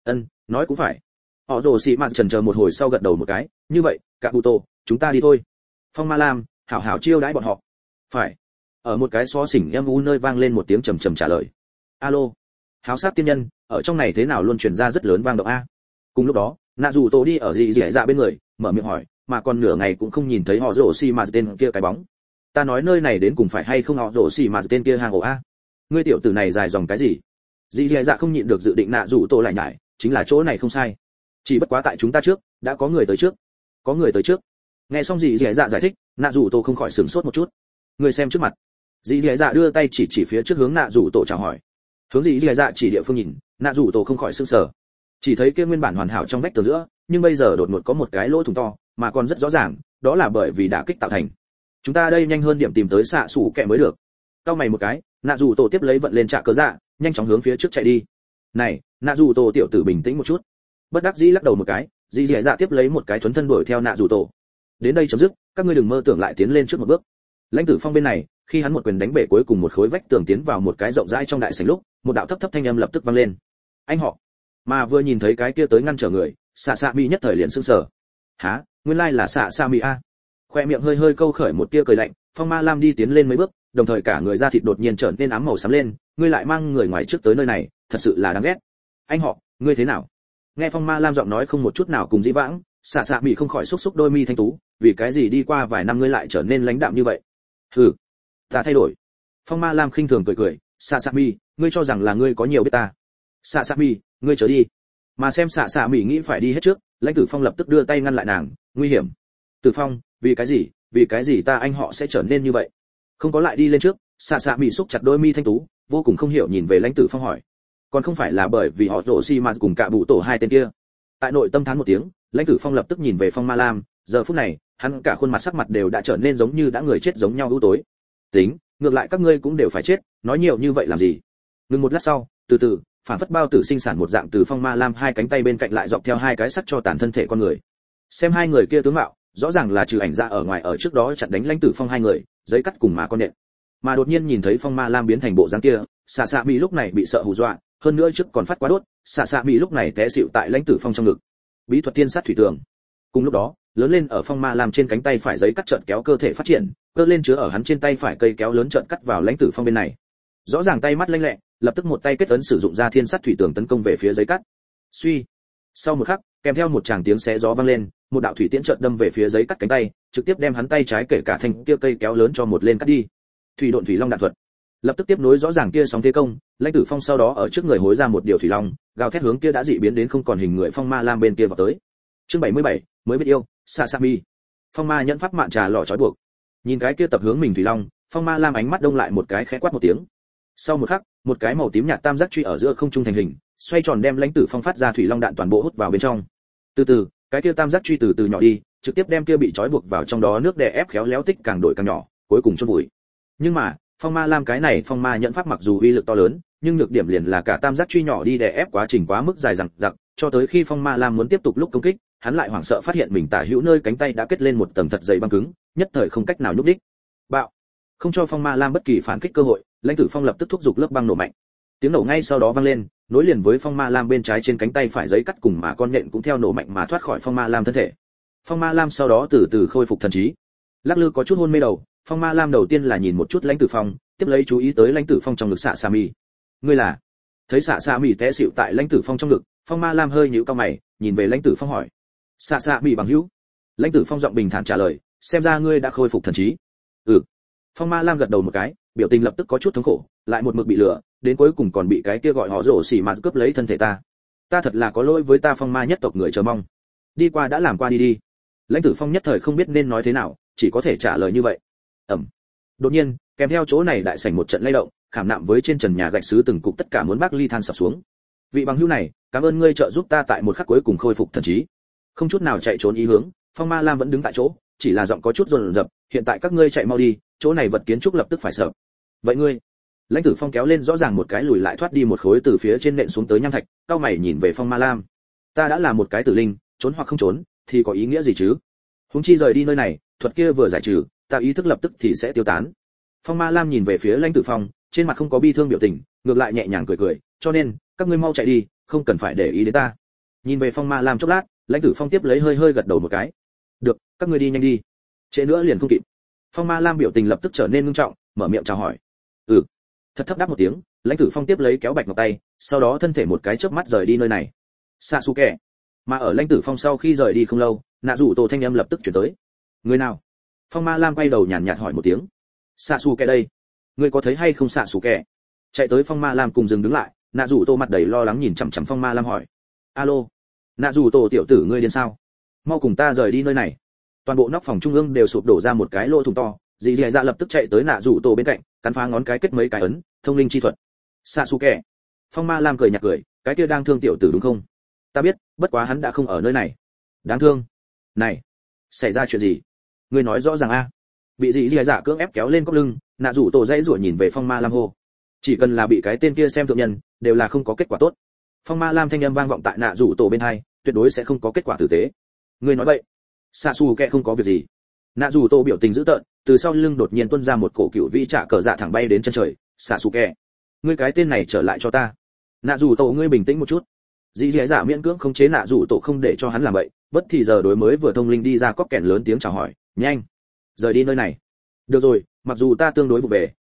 Speaker 1: Nói cũng phải. Họ rồ xì mạt chần chờ một hồi sau gật đầu một cái, như vậy, Kabuto, chúng ta đi thôi. Phong Ma Lam, hảo hảo chiêu đãi bọn họ. Phải. Ở một cái xó xỉnh em u nơi vang lên một tiếng trầm trầm trả lời. Alo. Háo sát tiên nhân, ở trong này thế nào luôn truyền ra rất lớn vang động a. Cùng lúc đó, nạ dù tổ đi ở dì dạ bên người, mở miệng hỏi, mà còn nửa ngày cũng không nhìn thấy họ rồ xì mạt tên kia cái bóng. Ta nói nơi này đến cùng phải hay không họ rồ xì mạt tên kia hang ổ a? Ngươi tiểu tử này dài dòng cái gì? Dì dạ không nhịn được dự định nạ dù tổ lại nhải, chính là chỗ này không sai. Chỉ bất quá tại chúng ta trước, đã có người tới trước. Có người tới trước. Nghe xong dì dạ giải thích, nạ dù tổ không khỏi sửng sốt một chút. Ngươi xem trước mặt. Dì dạ đưa tay chỉ phía trước hướng nạ dù tổ chào hỏi. Hướng dì dạ chỉ địa phương nhìn, nạ dù tổ không khỏi sững sờ. Chỉ thấy kia nguyên bản hoàn hảo trong vách tường giữa, nhưng bây giờ đột ngột có một cái lỗ thủng to, mà còn rất rõ ràng, đó là bởi vì đả kích tạo thành. Chúng ta đây nhanh hơn điểm tìm tới xạ sủ kẹ mới được. Cao mày một cái, nạ dù tổ tiếp lấy vận lên trạ cớ dạ, nhanh chóng hướng phía trước chạy đi. Này, nạ dù tổ tiểu tử bình tĩnh một chút. Bất đắc dĩ lắc đầu một cái, dì dạ tiếp lấy một cái thuấn thân đuổi theo nạ dù tổ. Đến đây chấm dứt, các ngươi đừng mơ tưởng lại tiến lên trước một bước. Lãnh Tử Phong bên này, khi hắn một quyền đánh bể cuối cùng một khối vách tường tiến vào một cái rộng rãi trong đại sảnh lúc, một đạo thấp thanh âm lập tức vang lên. Anh họ. Mà vừa nhìn thấy cái kia tới ngăn trở người, Sasami nhất thời liền sững sờ. Hả, nguyên lai là Sasami a. Khoe miệng hơi câu khởi một tia cười lạnh, Phong Ma Lam đi tiến lên mấy bước, đồng thời cả người da thịt đột nhiên trở nên ám màu xám lên, ngươi lại mang người ngoài trước tới nơi này, thật sự là đáng ghét. Anh họ, ngươi thế nào? Nghe Phong Ma Lam giọng nói không một chút nào cùng dĩ vãng, xạ xạ mị không khỏi xúc xúc đôi mi thanh tú, vì cái gì đi qua vài năm ngươi lại trở nên lãnh đạm như vậy? Hừ, ta thay đổi. Phong Ma Lam khinh thường cười cười, xạ xạ mị, ngươi cho rằng là ngươi có nhiều biết ta. Xạ xạ mị, ngươi trở đi. Mà xem xạ xạ mị nghĩ phải đi hết trước, Lãnh Tử Phong lập tức đưa tay ngăn lại nàng, nguy hiểm. Tử Phong, vì cái gì ta anh họ sẽ trở nên như vậy? Không có lại đi lên trước, xạ xạ mị xúc chặt đôi mi thanh tú, vô cùng không hiểu nhìn về Lãnh Tử Phong hỏi, còn không phải là bởi vì họ rổ xi mà cùng cả bụ tổ hai tên kia. Tại nội tâm thán một tiếng, Lãnh Tử Phong lập tức nhìn về Phong Ma Lam, giờ phút này hắn cả khuôn mặt sắc mặt đều đã trở nên giống như đã người chết giống nhau u tối. Tính, ngược lại các ngươi cũng đều phải chết, nói nhiều như vậy làm gì? Ngừng một lát sau, từ từ, phản phất bao tử sinh sản một dạng từ Phong Ma Lam hai cánh tay bên cạnh lại dọc theo hai cái sắt cho tàn thân thể con người. Xem hai người kia tướng mạo, rõ ràng là trừ ảnh ra ở ngoài ở trước đó chặn đánh Lãnh Tử Phong hai người, giấy cắt cùng mà con nện. Mà đột nhiên nhìn thấy Phong Ma Lam biến thành bộ dáng kia, xạ xạ mỹ lúc này bị sợ hù dọa, hơn nữa trước còn phát quá đốt, xạ xạ mỹ lúc này té xỉu tại Lãnh Tử Phong trong ngực. Bí thuật tiên sát thủy tường. Cùng lúc đó, lớn lên ở Phong Ma Lam trên cánh tay phải giấy cắt trợn kéo cơ thể phát triển, cơ lên chứa ở hắn trên tay phải cây kéo lớn trợn cắt vào Lãnh Tử Phong bên này. Rõ ràng tay mắt lanh lẹ, lập tức một tay kết ấn sử dụng ra thiên sát thủy tường tấn công về phía giấy cắt. Suy. Sau một khắc, kèm theo một tràng tiếng xé gió vang lên, một đạo thủy tiễn chợt đâm về phía giấy cắt cánh tay, trực tiếp đem hắn tay trái kể cả thanh kia cây kéo lớn cho một lên cắt đi. Thủy độn thủy long đạn thuật. Lập tức tiếp nối rõ ràng kia sóng thế công, Lãnh Tử Phong sau đó ở trước người hối ra một điều thủy long, gào thét hướng kia đã dị biến đến không còn hình người Phong Ma Lam bên kia vào tới. Chương 77, mới biết yêu, Sasami. Phong Ma nhẫn pháp mạn trà lọ trói buộc. Nhìn cái kia tập hướng mình thủy long, Phong Ma Lam ánh mắt đông lại một cái khẽ quát một tiếng. Sau một khắc, một cái màu tím nhạt tam giác truy ở giữa không trung thành hình, xoay tròn đem Lãnh Tử Phong phát ra thủy long đạn toàn bộ hút vào bên trong. Từ từ, cái kia tam giác truy từ từ nhỏ đi, trực tiếp đem kia bị trói buộc vào trong đó nước đè ép khéo léo tích càng đổi càng nhỏ, cuối cùng chôn vùi. Nhưng mà, Phong Ma Lam cái này Phong Ma nhẫn pháp mặc dù uy lực to lớn, nhưng nhược điểm liền là cả tam giác truy nhỏ đi đè ép quá trình quá mức dài dằng dặc, cho tới khi Phong Ma Lam muốn tiếp tục lúc công kích, hắn lại hoảng sợ phát hiện mình tả hữu nơi cánh tay đã kết lên một tầng thật dày băng cứng, nhất thời không cách nào nhúc đích. Bạo! Không cho Phong Ma Lam bất kỳ phản kích cơ hội, Lãnh Tử Phong lập tức thúc giục lớp băng nổ mạnh. Tiếng nổ ngay sau đó vang lên, nối liền với Phong Ma Lam bên trái trên cánh tay phải giấy cắt cùng mà con nhện cũng theo nổ mạnh mà thoát khỏi Phong Ma Lam thân thể. Phong Ma Lam sau đó từ từ khôi phục thần trí. Lắc lư có chút hôn mê đầu, Phong Ma Lam đầu tiên là nhìn một chút Lãnh Tử Phong, tiếp lấy chú ý tới Lãnh Tử Phong trong ngực xạ xạ mì. Ngươi là? Thấy xạ xạ mì té xỉu tại Lãnh Tử Phong trong ngực, Phong Ma Lam hơi nhíu cau mày, nhìn về Lãnh Tử Phong hỏi: xạ xạ mì bằng hữu? Lãnh Tử Phong giọng bình thản trả lời: xem ra ngươi đã khôi phục thần trí. Ừ. Phong Ma Lam gật đầu một cái, biểu tình lập tức có chút thống khổ, lại một mực bị lừa, đến cuối cùng còn bị cái kia gọi họ rổ xỉ mà cướp lấy thân thể ta. Ta thật là có lỗi với ta Phong Ma nhất tộc người chờ mong. Đi qua đã làm qua đi đi. Lãnh Tử Phong nhất thời không biết nên nói thế nào, chỉ có thể trả lời như vậy. Đột nhiên, kèm theo chỗ này đại sảnh một trận lay động, khảm nạm với trên trần nhà gạch sứ từng cục tất cả muốn bác ly than sập xuống. Vị bằng hữu này, cảm ơn ngươi trợ giúp ta tại một khắc cuối cùng khôi phục thần trí. Không chút nào chạy trốn ý hướng, Phong Ma Lam vẫn đứng tại chỗ, chỉ là giọng có chút run rập, hiện tại các ngươi chạy mau đi, chỗ này vật kiến trúc lập tức phải sợ. Vậy ngươi? Lãnh Tử Phong kéo lên rõ ràng một cái lùi lại thoát đi một khối từ phía trên nện xuống tới nham thạch, cao mày nhìn về Phong Ma Lam. Ta đã là một cái tử linh, trốn hoặc không trốn, thì có ý nghĩa gì chứ? Huống chi rời đi nơi này, thuật kia vừa giải trừ, ta ý thức lập tức thì sẽ tiêu tán. Phong Ma Lam nhìn về phía Lãnh Tử Phong, trên mặt không có bi thương biểu tình, ngược lại nhẹ nhàng cười cười, cho nên các ngươi mau chạy đi, không cần phải để ý đến ta. Nhìn về Phong Ma Lam chốc lát, Lãnh Tử Phong tiếp lấy hơi hơi gật đầu một cái. Được, các ngươi đi nhanh đi, trễ nữa liền không kịp. Phong Ma Lam biểu tình lập tức trở nên nghiêm trọng, mở miệng chào hỏi. Ừ. Thật thấp đáp một tiếng, Lãnh Tử Phong tiếp lấy kéo Bạch Ngọc tay, sau đó thân thể một cái chớp mắt rời đi nơi này. Sasuke. Mà ở Lãnh Tử Phong sau khi rời đi không lâu, nạ rủ tổ thanh âm lập tức chuyển tới. Người nào? Phong Ma Lam quay đầu nhàn nhạt hỏi một tiếng. Sasuke đây. Ngươi có thấy hay không Sasuke? Chạy tới Phong Ma Lam cùng dừng đứng lại, nạ rủ tổ mặt đầy lo lắng nhìn chằm chằm Phong Ma Lam hỏi. Alo. Nạ rủ tổ tiểu tử ngươi điên sao? Mau cùng ta rời đi nơi này. Toàn bộ nóc phòng trung ương đều sụp đổ ra một cái lỗ thủng to, dì dì dạ lập tức chạy tới nạ rủ tổ bên cạnh, cắn phá ngón cái kết mấy cái ấn, thông linh chi thuật. Sasuke. Phong Ma Lam cười nhạt cười, cái kia đang thương tiểu tử đúng không? Ta biết, bất quá hắn đã không ở nơi này. Đáng thương. Này, xảy ra chuyện gì? Ngươi nói rõ ràng a. Bị dì dì dạ cưỡng ép kéo lên cốc lưng, nạ rủ tổ dãy rủa nhìn về Phong Ma Lam hô. Chỉ cần là bị cái tên kia xem thượng nhân, đều là không có kết quả tốt. Phong Ma Lam thanh âm vang vọng tại nạ rủ tổ bên hai, tuyệt đối sẽ không có kết quả tử tế. Ngươi nói vậy? Sasuke không có việc gì. Nạ rủ tổ biểu tình dữ tợn, từ sau lưng đột nhiên tuôn ra một cổ cựu vĩ trả cờ dạ thẳng bay đến chân trời. Sasuke, ngươi cái tên này trở lại cho ta. Nạ rủ tổ ngươi bình tĩnh một chút. Dĩ dĩ dạ miễn cưỡng khống chế nạ rủ tổ không để cho hắn làm vậy, bất thì giờ đối mới vừa thông linh đi ra cóp kèn lớn tiếng chào hỏi, nhanh rời đi nơi này. Được rồi, mặc dù ta tương đối vụ về,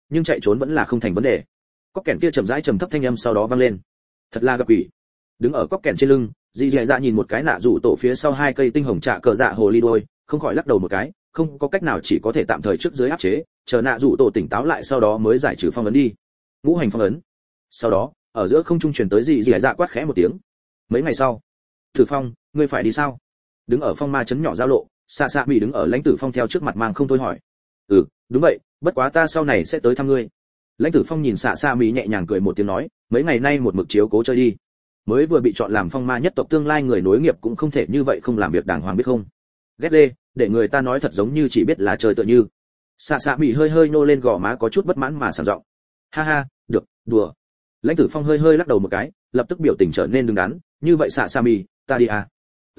Speaker 1: nhưng chạy trốn vẫn là không thành vấn đề. Cóc kèn kia chậm rãi trầm thấp thanh âm sau đó vang lên. Thật là gặp quỷ. Đứng ở cóc kèn trên lưng, dì dì dạ nhìn một cái nạ rủ tổ phía sau hai cây tinh hồng trạ cờ dạ hồ ly đôi, không khỏi lắc đầu một cái, không có cách nào chỉ có thể tạm thời trước dưới áp chế, chờ nạ rủ tổ tỉnh táo lại sau đó mới giải trừ phong ấn đi. Ngũ hành phong ấn. Sau đó, ở giữa không trung truyền tới dì dì dạ quát khẽ một tiếng. Mấy ngày sau, Tử Phong, ngươi phải đi sao? Đứng ở phong ma chấn nhỏ giao lộ, Xạ Xạ Mị đứng ở Lãnh Tử Phong theo trước mặt mang không thôi hỏi. Đúng vậy, bất quá ta sau này sẽ tới thăm ngươi. Lãnh Tử Phong nhìn Xạ Xạ Mị nhẹ nhàng cười một tiếng nói, mấy ngày nay một mực chiếu cố chơi đi. Mới vừa bị chọn làm phong ma nhất tộc tương lai người nối nghiệp cũng không thể như vậy không làm việc đàng hoàng biết không? Ghét lê, để người ta nói thật giống như chỉ biết là chơi tựa như. Xạ Xạ Mị hơi hơi nô lên gò má có chút bất mãn mà sảng giọng. Ha ha, được, đùa. Lãnh Tử Phong hơi hơi lắc đầu một cái, lập tức biểu tình trở nên đứng đắn, như vậy Xạ Xạ Mị, ta đi à?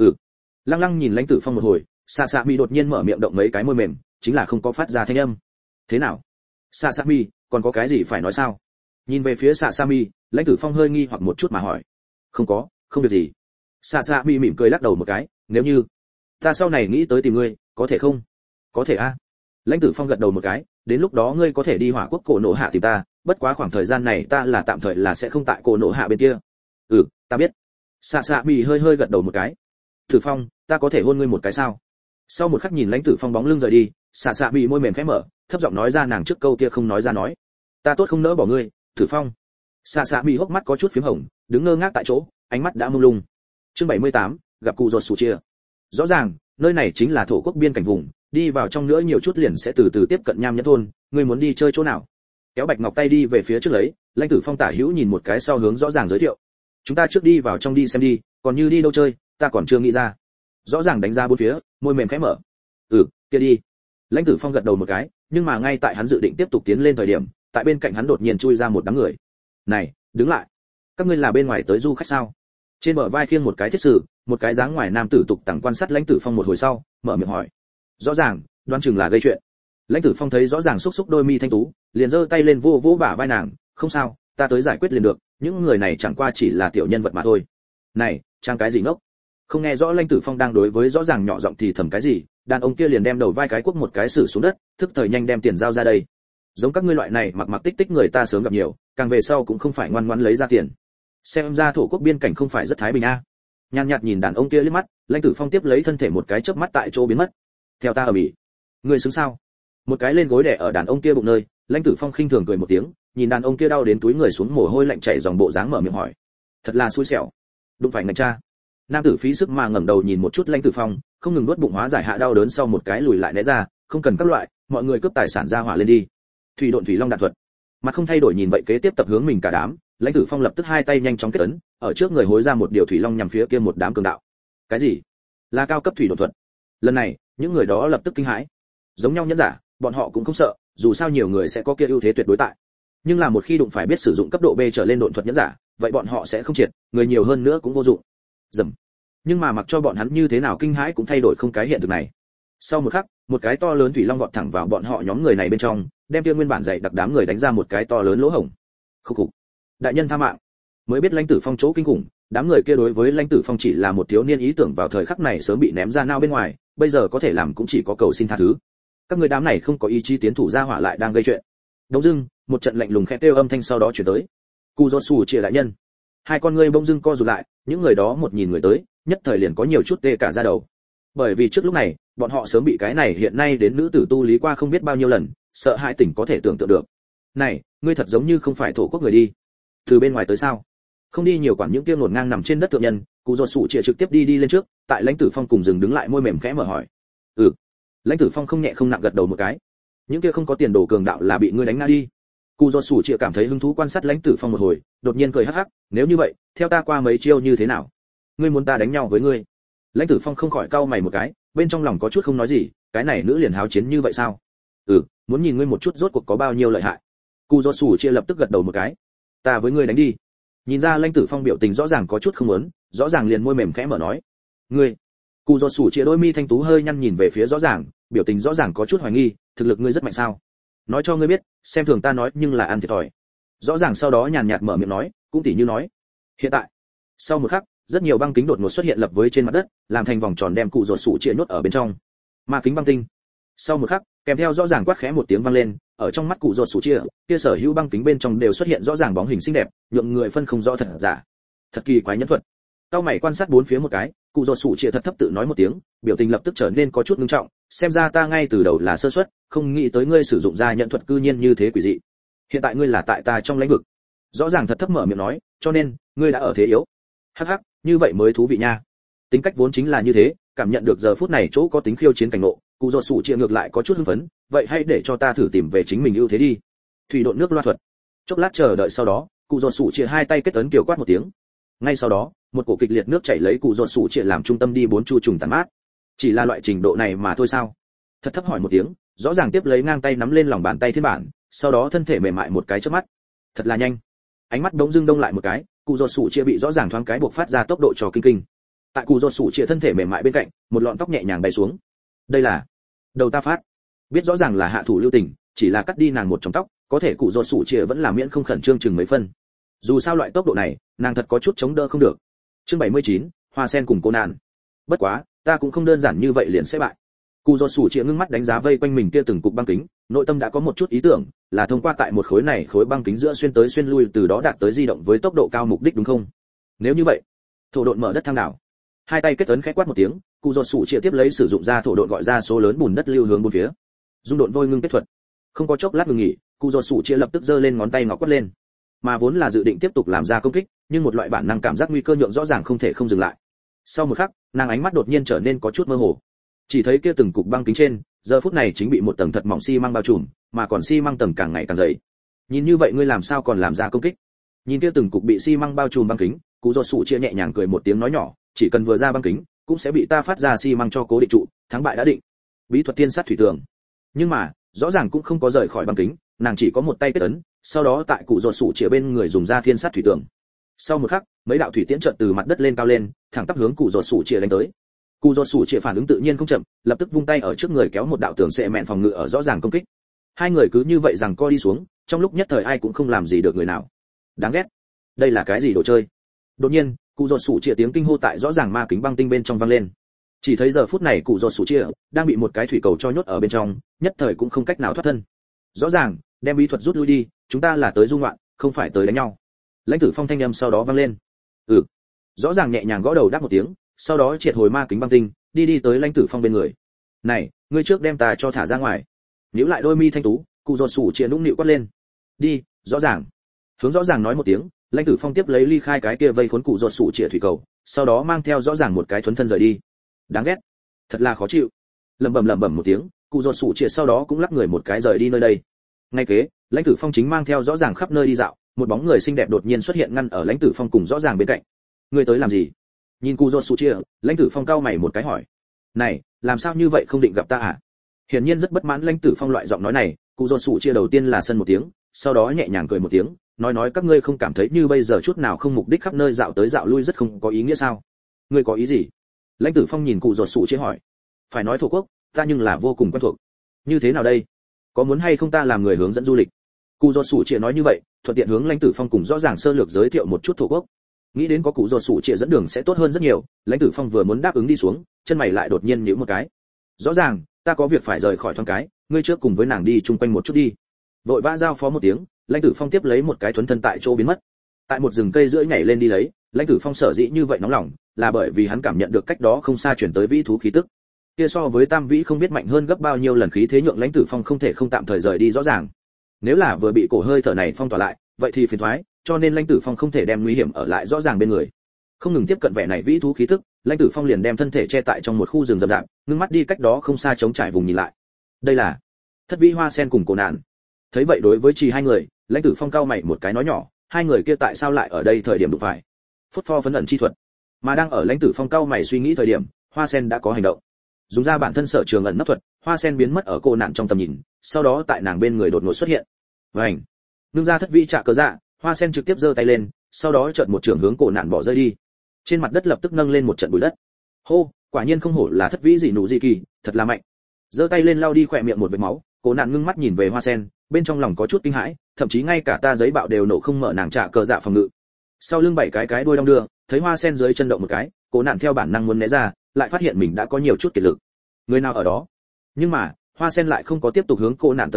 Speaker 1: Lăng Lăng nhìn Lãnh Tử Phong một hồi, Xạ Xạ Mị đột nhiên mở miệng động mấy cái môi mềm, chính là không có phát ra thanh âm. Thế nào? Xạ Xạ Mị, còn có cái gì phải nói sao? Nhìn về phía Xạ Xạ Mị, Lãnh Tử Phong hơi nghi hoặc một chút mà hỏi. Không có, không việc gì. Xạ Xạ Mị mỉm cười lắc đầu một cái, nếu như ta sau này nghĩ tới tìm ngươi, có thể không? Có thể a. Lãnh Tử Phong gật đầu một cái, đến lúc đó ngươi có thể đi Hỏa Quốc Cổ Nộ Hạ tìm ta, bất quá khoảng thời gian này ta là tạm thời là sẽ không tại Cổ Nộ Hạ bên kia. Ta biết. Xạ Xạ Mị hơi hơi gật đầu một cái. Tử Phong, ta có thể hôn ngươi một cái sao? Sau một khắc nhìn Lãnh Tử Phong bóng lưng rời đi, Xạ Xạ Mị môi mềm khẽ mở, thấp giọng nói ra nàng trước câu kia không nói ra nói. Ta tốt không nỡ bỏ ngươi, Tử Phong. Xạ Xạ Mị hốc mắt có chút phím hồng, đứng ngơ ngác tại chỗ, ánh mắt đã mông lung. Chương 78, gặp cụ ruột sủ chia. Rõ ràng, nơi này chính là thổ quốc biên cảnh vùng, đi vào trong nữa nhiều chút liền sẽ từ từ tiếp cận Nham Nhẫn thôn, ngươi muốn đi chơi chỗ nào? Kéo Bạch Ngọc tay đi về phía trước lấy, Lãnh Tử Phong tả hữu nhìn một cái sau hướng rõ ràng giới thiệu. Chúng ta trước đi vào trong đi xem đi, còn như đi đâu chơi, ta còn chưa nghĩ ra. Rõ ràng đánh ra bốn phía, môi mềm khẽ mở. Kia đi. Lãnh Tử Phong gật đầu một cái, nhưng mà ngay tại hắn dự định tiếp tục tiến lên thời điểm, tại bên cạnh hắn đột nhiên chui ra một đám người. Này, đứng lại. Các ngươi là bên ngoài tới du khách sao? Trên bờ vai khiêng một cái thiết sử, một cái dáng ngoài nam tử tục tẳng quan sát Lãnh Tử Phong một hồi sau, mở miệng hỏi. Rõ ràng, đoán chừng là gây chuyện. Lãnh Tử Phong thấy rõ ràng xúc xúc đôi mi thanh tú, liền giơ tay lên vô vỗ bả vai nàng, không sao, ta tới giải quyết liền được, những người này chẳng qua chỉ là tiểu nhân vật mà thôi. Này, trang cái gì ngốc? Không nghe rõ Lãnh Tử Phong đang đối với rõ ràng nhỏ giọng thì thầm cái gì, đàn ông kia liền đem đầu vai cái quốc một cái sử xuống đất, thức thời nhanh đem tiền giao ra đây. Giống các ngươi loại này mặc mặc tích tích người ta sớm gặp nhiều, càng về sau cũng không phải ngoan ngoãn lấy ra tiền. Xem ra thổ quốc biên cảnh không phải rất thái bình a. Nhàn nhạt nhìn đàn ông kia liếc mắt, Lãnh Tử Phong tiếp lấy thân thể một cái chớp mắt tại chỗ biến mất. Theo ta ở Bỉ, ngươi xứng sao? Một cái lên gối đè ở đàn ông kia bụng nơi, Lãnh Tử Phong khinh thường cười một tiếng, nhìn đàn ông kia đau đến túi người xuống mồ hôi lạnh chảy dòng bộ dáng mở miệng hỏi. Thật là xui xẻo. Đụng phải ngạch cha. Nam tử phí sức mà ngẩng đầu nhìn một chút Lãnh Tử Phong, không ngừng nuốt bụng hóa giải hạ đau đớn sau một cái lùi lại né ra, không cần các loại, mọi người cướp tài sản ra hỏa lên đi. Thủy độn thủy long đạn thuật. Mặt không thay đổi nhìn vậy kế tiếp tập hướng mình cả đám, Lãnh Tử Phong lập tức hai tay nhanh chóng kết ấn, ở trước người hối ra một điều thủy long nhằm phía kia một đám cường đạo. Cái gì? Là cao cấp thủy độn thuật. Lần này, những người đó lập tức kinh hãi. Giống nhau nhẫn giả, bọn họ cũng không sợ, dù sao nhiều người sẽ có kia ưu thế tuyệt đối tại. Nhưng là một khi đụng phải biết sử dụng cấp độ B trở lên độn thuật nhẫn giả, vậy bọn họ sẽ không triệt, người nhiều hơn nữa cũng vô dụng. Dầm. Nhưng mà mặc cho bọn hắn như thế nào kinh hãi cũng thay đổi không cái hiện thực này. Sau một khắc, một cái to lớn thủy long vọt thẳng vào bọn họ nhóm người này bên trong, đem kia nguyên bản dày đặc đám người đánh ra một cái to lớn lỗ hổng. Khục khục. Đại nhân tha mạng. Mới biết Lãnh Tử Phong chỗ kinh khủng, đám người kia đối với Lãnh Tử Phong chỉ là một thiếu niên ý tưởng vào thời khắc này sớm bị ném ra nao bên ngoài, bây giờ có thể làm cũng chỉ có cầu xin tha thứ. Các người đám này không có ý chí tiến thủ ra hỏa lại đang gây chuyện. Đông dưng, một trận lạnh lùng khẽ kêu âm thanh sau đó truyền tới. Cù Dột Sủ Chia đại nhân. Hai con ngươi bỗng dưng co rụt lại, những người đó một nhìn người tới, nhất thời liền có nhiều chút tê cả da đầu. Bởi vì trước lúc này, bọn họ sớm bị cái này hiện nay đến nữ tử tu lý qua không biết bao nhiêu lần, sợ hãi tỉnh có thể tưởng tượng được. Này, ngươi thật giống như không phải thổ quốc người đi. Từ bên ngoài tới sao? Không đi nhiều quản những kia ngổn ngang nằm trên đất thượng nhân, Cù Dột Sủ Chia trực tiếp đi lên trước, tại Lãnh Tử Phong cùng dừng đứng lại môi mềm khẽ mở hỏi. Lãnh Tử Phong không nhẹ không nặng gật đầu một cái. Những kia không có tiền đồ cường đạo là bị ngươi đánh ngã đi. Cù Dột Sủ Chia cảm thấy hứng thú quan sát Lãnh Tử Phong một hồi, đột nhiên cười hắc hắc, nếu như vậy, theo ta qua mấy chiêu như thế nào? Ngươi muốn ta đánh nhau với ngươi? Lãnh Tử Phong không khỏi cau mày một cái, bên trong lòng có chút không nói gì, cái này nữ liền háo chiến như vậy sao? Muốn nhìn ngươi một chút rốt cuộc có bao nhiêu lợi hại. Cù Dột Sủ Chia lập tức gật đầu một cái. Ta với ngươi đánh đi. Nhìn ra Lãnh Tử Phong biểu tình rõ ràng có chút không muốn, rõ ràng liền môi mềm khẽ mở nói. Ngươi. Cù Dột Sủ Chia đôi mi thanh tú hơi nhăn nhìn về phía rõ ràng, biểu tình rõ ràng có chút hoài nghi, thực lực ngươi rất mạnh sao? Nói cho ngươi biết, xem thường ta nói nhưng là ăn thiệt thòi. Rõ ràng sau đó nhàn nhạt mở miệng nói, cũng tỉ như nói. Hiện tại, sau một khắc, rất nhiều băng kính đột ngột xuất hiện lập với trên mặt đất, làm thành vòng tròn đem Cù Dột Sủ Chia nhốt ở bên trong. Ma kính băng tinh. Sau một khắc, kèm theo rõ ràng quát khẽ một tiếng vang lên, ở trong mắt cụ rột sủ chia, kia sở hữu băng kính bên trong đều xuất hiện rõ ràng bóng hình xinh đẹp, nhượng người phân không rõ thật giả. Thật kỳ quái nhẫn thuật. Cao mày quan sát bốn phía một cái, cụ rột sủ chia thật thấp tự nói một tiếng, biểu tình lập tức trở nên có chút nghiêm trọng, xem ra ta ngay từ đầu là sơ suất, không nghĩ tới ngươi sử dụng ra nhẫn thuật cư nhiên như thế quỷ dị. Hiện tại ngươi là tại ta trong lãnh vực. Rõ ràng thật thấp mở miệng nói, cho nên ngươi đã ở thế yếu. Hắc hắc, như vậy mới thú vị nha. Tính cách vốn chính là như thế, cảm nhận được giờ phút này chỗ có tính khiêu chiến cảnh ngộ, cụ rột sủ chia ngược lại có chút hưng phấn, vậy hãy để cho ta thử tìm về chính mình ưu thế đi. Thủy độn nước loa thuật. Chốc lát chờ đợi sau đó, cụ rột sủ chia hai tay kết ấn kiều quát một tiếng. Ngay sau đó, một cổ kịch liệt nước chảy lấy cụ rột sủ chia làm trung tâm đi bốn chu trùng tàn mát. Chỉ là loại trình độ này mà thôi sao? Thật thấp hỏi một tiếng, rõ ràng tiếp lấy ngang tay nắm lên lòng bàn tay thiên bản, sau đó thân thể mềm mại một cái chớp mắt. Thật là nhanh. Ánh mắt đống dưng đông lại một cái, cụ rột sủ chia bị rõ ràng thoáng cái buộc phát ra tốc độ cho kinh kinh. Tại cụ rột sủ chia thân thể mềm mại bên cạnh, một lọn tóc nhẹ nhàng bay xuống. Đây là đầu ta phát. Biết rõ ràng là hạ thủ lưu tình, chỉ là cắt đi nàng một trong tóc, có thể cụ rột sủ chia vẫn là miễn không khẩn trương chừng mấy phân. Dù sao loại tốc độ này, nàng thật có chút chống đỡ không được. Chương 79, Hoa sen cùng cô nạn. Bất quá, ta cũng không đơn giản như vậy liền sẽ bại. Cụ rột sủ chia ngưng mắt đánh giá vây quanh mình kia từng cục băng kính, nội tâm đã có một chút ý tưởng, là thông qua tại một khối này khối băng kính giữa xuyên tới xuyên lui, từ đó đạt tới di động với tốc độ cao mục đích đúng không? Nếu như vậy, thổ độn mở đất thang đảo. Hai tay kết ấn khẽ quát một tiếng, cụ rột sủ chia tiếp lấy sử dụng ra thổ độn gọi ra số lớn bùn đất lưu hướng bốn phía. Dung độn vôi ngưng kết thuật. Không có chốc lát ngừng nghỉ, cụ rột sủ chia lập tức giơ lên ngón tay ngọc quất lên. Mà vốn là dự định tiếp tục làm ra công kích, nhưng một loại bản năng cảm giác nguy cơ nhượng rõ ràng không thể không dừng lại. Sau một khắc, nàng ánh mắt đột nhiên trở nên có chút mơ hồ. Chỉ thấy kia từng cục băng kính trên, giờ phút này chính bị một tầng thật mỏng xi măng bao trùm, mà còn xi măng tầng càng ngày càng dày. Nhìn như vậy ngươi làm sao còn làm ra công kích? Nhìn kia từng cục bị xi măng bao trùm băng kính, cụ rột sủ chia nhẹ nhàng cười một tiếng nói nhỏ, chỉ cần vừa ra băng kính, cũng sẽ bị ta phát ra xi măng cho cố định trụ, thắng bại đã định. Bí thuật tiên sát thủy tường. Nhưng mà, rõ ràng cũng không có rời khỏi băng kính, nàng chỉ có một tay kết ấn, sau đó tại cụ rột sủ chia bên người dùng ra thiên sát thủy tường. Sau một khắc, mấy đạo thủy tiễn chợt từ mặt đất lên cao lên, thẳng tắp hướng cụ rột sủ chia đánh tới. Cụ rột sủ chia phản ứng tự nhiên không chậm, lập tức vung tay ở trước người kéo một đạo tường sệ mẹn phòng ngự ở rõ ràng công kích. Hai người cứ như vậy rằng co đi xuống, trong lúc nhất thời ai cũng không làm gì được người nào. Đáng ghét. Đây là cái gì đồ chơi? Đột nhiên, cụ rột sủ chia tiếng kinh hô tại rõ ràng ma kính băng tinh bên trong vang lên. Chỉ thấy giờ phút này cụ rột sủ chia đang bị một cái thủy cầu cho nhốt ở bên trong, nhất thời cũng không cách nào thoát thân. Rõ ràng, đem bí thuật rút lui đi, chúng ta là tới dung loạn, không phải tới đánh nhau. Lãnh Tử Phong thanh âm sau đó vang lên. Ừ. Rõ ràng nhẹ nhàng gõ đầu đáp một tiếng, sau đó triệt hồi ma kính băng tinh, đi tới Lãnh Tử Phong bên người. Này, ngươi trước đem ta cho thả ra ngoài. Nhíu lại đôi mi thanh tú, cụ rột sủ chia nũng nịu quát lên. Đi, rõ ràng. Hướng rõ ràng nói một tiếng, Lãnh Tử Phong tiếp lấy ly khai cái kia vây khốn cụ rột sủ chia thủy cầu, sau đó mang theo rõ ràng một cái thuấn thân rời đi. Đáng ghét, thật là khó chịu. Lẩm bẩm một tiếng, cụ rột sủ chia sau đó cũng lắc người một cái rời đi nơi đây. Ngay kế, Lãnh Tử Phong chính mang theo rõ ràng khắp nơi đi dạo, một bóng người xinh đẹp đột nhiên xuất hiện ngăn ở Lãnh Tử Phong cùng rõ ràng bên cạnh. Ngươi tới làm gì? Nhìn cụ rột sủ chia, Lãnh Tử Phong cau mày một cái hỏi. Này, làm sao như vậy không định gặp ta à? Hiển nhiên rất bất mãn Lãnh Tử Phong loại giọng nói này, cụ rột sủ chia đầu tiên là sân một tiếng, sau đó nhẹ nhàng cười một tiếng, nói các ngươi không cảm thấy như bây giờ chút nào không mục đích khắp nơi dạo tới dạo lui rất không có ý nghĩa sao? Ngươi có ý gì? Lãnh Tử Phong nhìn cụ rột sủ chia hỏi. Phải nói thổ quốc, ta nhưng là vô cùng quen thuộc. Như thế nào đây? Có muốn hay không ta làm người hướng dẫn du lịch? Cụ rột sủ chia nói như vậy, thuận tiện hướng Lãnh Tử Phong cùng rõ ràng sơ lược giới thiệu một chút thổ quốc. Nghĩ đến có cụ rột sủ chia dẫn đường sẽ tốt hơn rất nhiều, Lãnh Tử Phong vừa muốn đáp ứng đi xuống, chân mày lại đột nhiên nhíu một cái. Rõ ràng, ta có việc phải rời khỏi thoáng cái, ngươi trước cùng với nàng đi chung quanh một chút đi. Vội vã giao phó một tiếng, Lãnh Tử Phong tiếp lấy một cái thuấn thân tại chỗ biến mất. Tại một rừng cây rưỡi nhảy lên đi lấy, Lãnh Tử Phong sở dĩ như vậy nóng lòng, là bởi vì hắn cảm nhận được cách đó không xa chuyển tới vĩ thú khí tức. Kia so với Tam Vĩ không biết mạnh hơn gấp bao nhiêu lần khí thế nhượng Lãnh Tử Phong không thể không tạm thời rời đi rõ ràng. Nếu là vừa bị cổ hơi thở này phong tỏa lại, vậy thì phiền toái, cho nên Lãnh Tử Phong không thể đem nguy hiểm ở lại rõ ràng bên người. Không ngừng tiếp cận vẻ này vĩ thú khí tức, Lãnh Tử Phong liền đem thân thể che tại trong một khu rừng rậm rạp, ngưng mắt đi cách đó không xa trống trải vùng nhìn lại. Đây là Thất Vĩ Hoa Sen cùng Cổ Nạn. Thấy vậy đối với chỉ hai người, Lãnh Tử Phong cau mày một cái nói nhỏ, hai người kia tại sao lại ở đây thời điểm đụng phải? Phốt pho phấn ẩn chi thuật. Mà đang ở Lãnh Tử Phong cau mày suy nghĩ thời điểm, Hoa Sen đã có hành động. Dùng ra bản thân sở trường ẩn nấp thuật, Hoa Sen biến mất ở Cổ Nạn trong tầm nhìn, sau đó tại nàng bên người đột ngột xuất hiện. Vành. Nương ra Thất Vĩ trạ cờ dạ, Hoa Sen trực tiếp giơ tay lên, sau đó chợt một trường hướng Cổ Nạn bỏ rơi đi. Trên mặt đất lập tức nâng lên một trận bụi đất. Hô, quả nhiên không hổ là Thất Vĩ dị nụ dị kỳ, thật là mạnh. Giơ tay lên lau đi khỏe miệng một vệt máu, Cổ Nạn ngưng mắt nhìn về Hoa Sen, bên trong lòng có chút kinh hãi, thậm chí ngay cả ta giấy bạo đều nổ không mở nàng trạ cờ dạ phòng ngự. Sau lưng bảy cái đuôi đong đưa, thấy Hoa Sen dưới chân động một cái, Cổ Nạn theo bản năng muốn né ra, lại phát hiện mình đã có nhiều chút kiệt lực. Người nào ở đó? Nhưng mà, Hoa Sen lại không có tiếp tục hướng Cổ Nạn tấn công,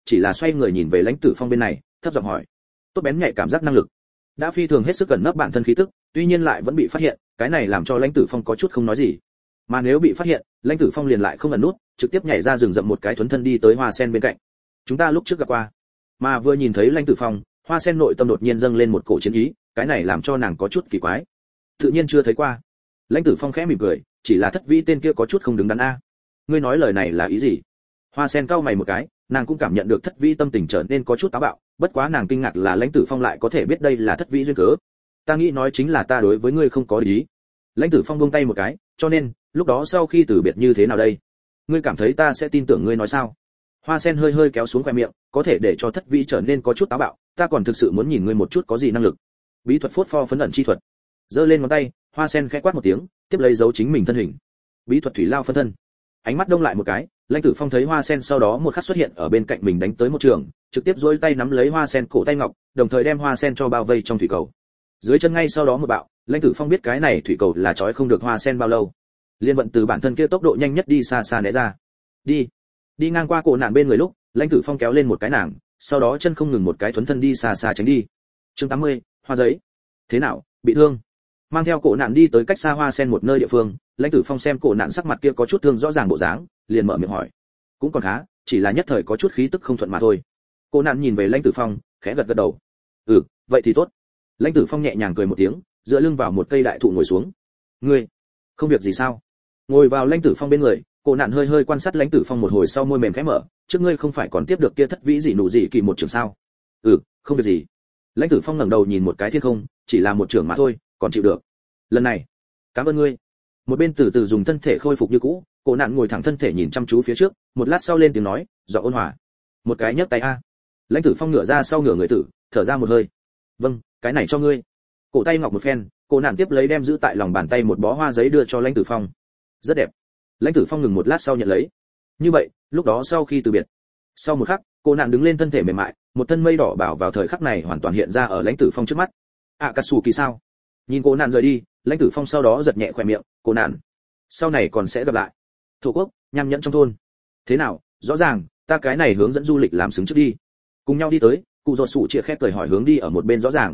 Speaker 1: chỉ là xoay người nhìn về lãnh tử phong bên này, thấp giọng hỏi. Tốt bén nhạy cảm giác năng lực, đã phi thường hết sức gần nấp bản thân khí tức, tuy nhiên lại vẫn bị phát hiện, cái này làm cho lãnh tử phong có chút không nói gì. Mà nếu bị phát hiện, lãnh tử phong liền lại không ẩn nút, trực tiếp nhảy ra rừng rậm một cái thuấn thân đi tới hoa sen bên cạnh. Chúng ta lúc trước gặp qua. Mà vừa nhìn thấy lãnh tử phong, hoa sen nội tâm đột nhiên dâng lên một cổ chiến ý, cái này làm cho nàng có chút kỳ quái. Tự nhiên chưa thấy qua. Lãnh tử phong khẽ mỉm cười, chỉ là Thất Vĩ tên kia có chút không đứng đắn a. Ngươi nói lời này là ý gì? Hoa sen cau mày một cái, nàng cũng cảm nhận được Thất Vĩ tâm tình trở nên có chút táo bạo, bất quá nàng kinh ngạc là lãnh tử phong lại có thể biết đây là Thất Vĩ duyên cớ. Ta nghĩ nói chính là ta đối với ngươi không có ý. Lãnh tử phong buông tay một cái, cho nên lúc đó sau khi từ biệt như thế nào đây? Ngươi cảm thấy ta sẽ tin tưởng ngươi nói sao? Hoa sen hơi hơi kéo xuống khóe miệng, có thể để cho Thất Vĩ trở nên có chút táo bạo, ta còn thực sự muốn nhìn ngươi một chút có gì năng lực. Bí thuật phốt pho phấn ẩn chi thuật. Giơ lên ngón tay, Hoa sen khẽ quát một tiếng, tiếp lấy giấu chính mình thân hình. Bí thuật thủy lao phân thân. Ánh mắt đông lại một cái, lãnh tử phong thấy Hoa sen sau đó một khắc xuất hiện ở bên cạnh mình đánh tới một trường, trực tiếp duỗi tay nắm lấy Hoa sen cổ tay ngọc, đồng thời đem Hoa sen cho bao vây trong thủy cầu. Dưới chân ngay sau đó một bạo, lãnh tử phong biết cái này thủy cầu là trói không được Hoa sen bao lâu, liên vận từ bản thân kia tốc độ nhanh nhất đi xa xa né ra. Đi ngang qua cổ nạn bên người lúc, lãnh tử phong kéo lên một cái nàng, sau đó chân không ngừng một cái thuấn thân đi xa xa tránh đi. Chương 80, hoa giấy. Thế nào, bị thương? Mang theo cổ nạn đi tới cách xa hoa sen một nơi địa phương, lãnh tử phong xem cổ nạn sắc mặt kia có chút thương rõ ràng bộ dáng, liền mở miệng hỏi. Cũng còn khá, chỉ là nhất thời có chút khí tức không thuận mà thôi. Cổ nạn nhìn về lãnh tử phong, khẽ gật gật đầu. Vậy thì tốt. Lãnh tử phong nhẹ nhàng cười một tiếng, dựa lưng vào một cây đại thụ ngồi xuống. Ngươi, không việc gì sao? Ngồi vào lãnh tử phong bên người, cổ nạn hơi hơi quan sát lãnh tử phong một hồi sau môi mềm khẽ mở, trước ngươi không phải còn tiếp được kia Thất Vĩ gì nụ gì kỳ một trường sao? Không việc gì. Lãnh tử phong ngẩng đầu nhìn một cái thiên không, chỉ là một trường mà thôi, còn chịu được. Lần này, cảm ơn ngươi. Một bên từ từ dùng thân thể khôi phục như cũ, cổ nạn ngồi thẳng thân thể nhìn chăm chú phía trước, một lát sau lên tiếng nói, giọng ôn hòa. Một cái nhấc tay a. Lãnh tử phong ngửa ra sau ngửa người tử, thở ra một hơi. Vâng, cái này cho ngươi. Cổ tay ngọc một phen, cổ nạn tiếp lấy đem giữ tại lòng bàn tay một bó hoa giấy đưa cho lãnh tử phong. Rất đẹp. Lãnh tử phong ngừng một lát sau nhận lấy. Như vậy, lúc đó sau khi từ biệt, sau một khắc, cô nạn đứng lên thân thể mềm mại, một thân mây đỏ bảo vào thời khắc này hoàn toàn hiện ra ở lãnh tử phong trước mắt. Akatsuki sao? Nhìn cô nạn rời đi, lãnh tử phong sau đó giật nhẹ khóe miệng, cô nạn, sau này còn sẽ gặp lại. Thổ quốc, nham nhẫn trong thôn. Thế nào, rõ ràng, ta cái này hướng dẫn du lịch làm xứng trước đi. Cùng nhau đi tới, cụ ruột sụ chia khép cười hỏi hướng đi ở một bên rõ ràng.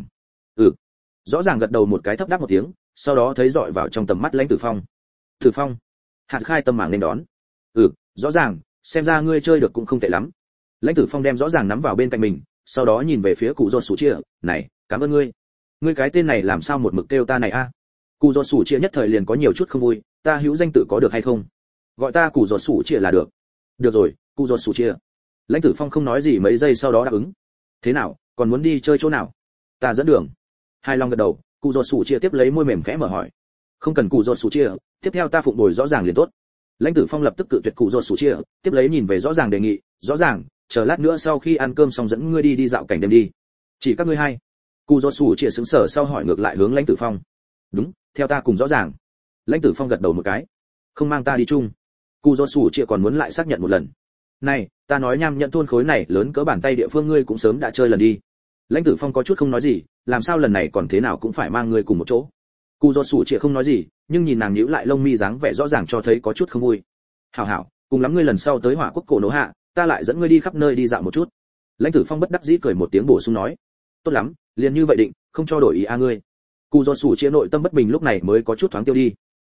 Speaker 1: Rõ ràng gật đầu một cái thấp đáp một tiếng, sau đó thấy dọi vào trong tầm mắt lãnh tử phong. Tử phong, hạt khai tâm màng nên đón. Rõ ràng, xem ra ngươi chơi được cũng không tệ lắm. Lãnh tử phong đem rõ ràng nắm vào bên cạnh mình, sau đó nhìn về phía cụ ruột sụ chia, này, cảm ơn ngươi. Ngươi cái tên này làm sao một mực kêu ta này a? Cụ ruột sụ chia nhất thời liền có nhiều chút không vui, ta hữu danh tự có được hay không? Gọi ta cụ ruột sụ chia là được. Được rồi, cụ ruột sụ chia. Lãnh tử phong không nói gì mấy giây sau đó đáp ứng. Thế nào, còn muốn đi chơi chỗ nào? Ta dẫn đường. Hai long gật đầu, cụ ruột sụ chia tiếp lấy môi mềm khẽ mở hỏi. Không cần cụ ruột sụ chia, tiếp theo ta phụng bồi rõ ràng liền tốt. Lãnh tử phong lập tức cự tuyệt cụ ruột sụ chia, tiếp lấy nhìn về rõ ràng đề nghị, rõ ràng, chờ lát nữa sau khi ăn cơm xong dẫn ngươi đi dạo cảnh đêm đi. Chỉ các ngươi hai. Cụ ruột sụ chia sững sờ sau hỏi ngược lại hướng lãnh tử phong. Đúng, theo ta cùng rõ ràng. Lãnh tử phong gật đầu một cái. Không mang ta đi chung. Cụ ruột sụ chia còn muốn lại xác nhận một lần. Này, ta nói nham nhận thôn khối này lớn cỡ bàn tay địa phương ngươi cũng sớm đã chơi lần đi. Lãnh tử phong có chút không nói gì, làm sao lần này còn thế nào cũng phải mang ngươi cùng một chỗ. Cụ ruột sụ chia không nói gì, nhưng nhìn nàng nhíu lại lông mi dáng vẻ rõ ràng cho thấy có chút không vui. Hảo hảo, cùng lắm ngươi lần sau tới hỏa quốc cổ nỗ hạ, ta lại dẫn ngươi đi khắp nơi đi dạo một chút. Lãnh tử phong bất đắc dĩ cười một tiếng bổ sung nói. Tốt lắm, liền như vậy định, không cho đổi ý a ngươi. Cụ ruột sụ chia nội tâm bất bình lúc này mới có chút thoáng tiêu đi.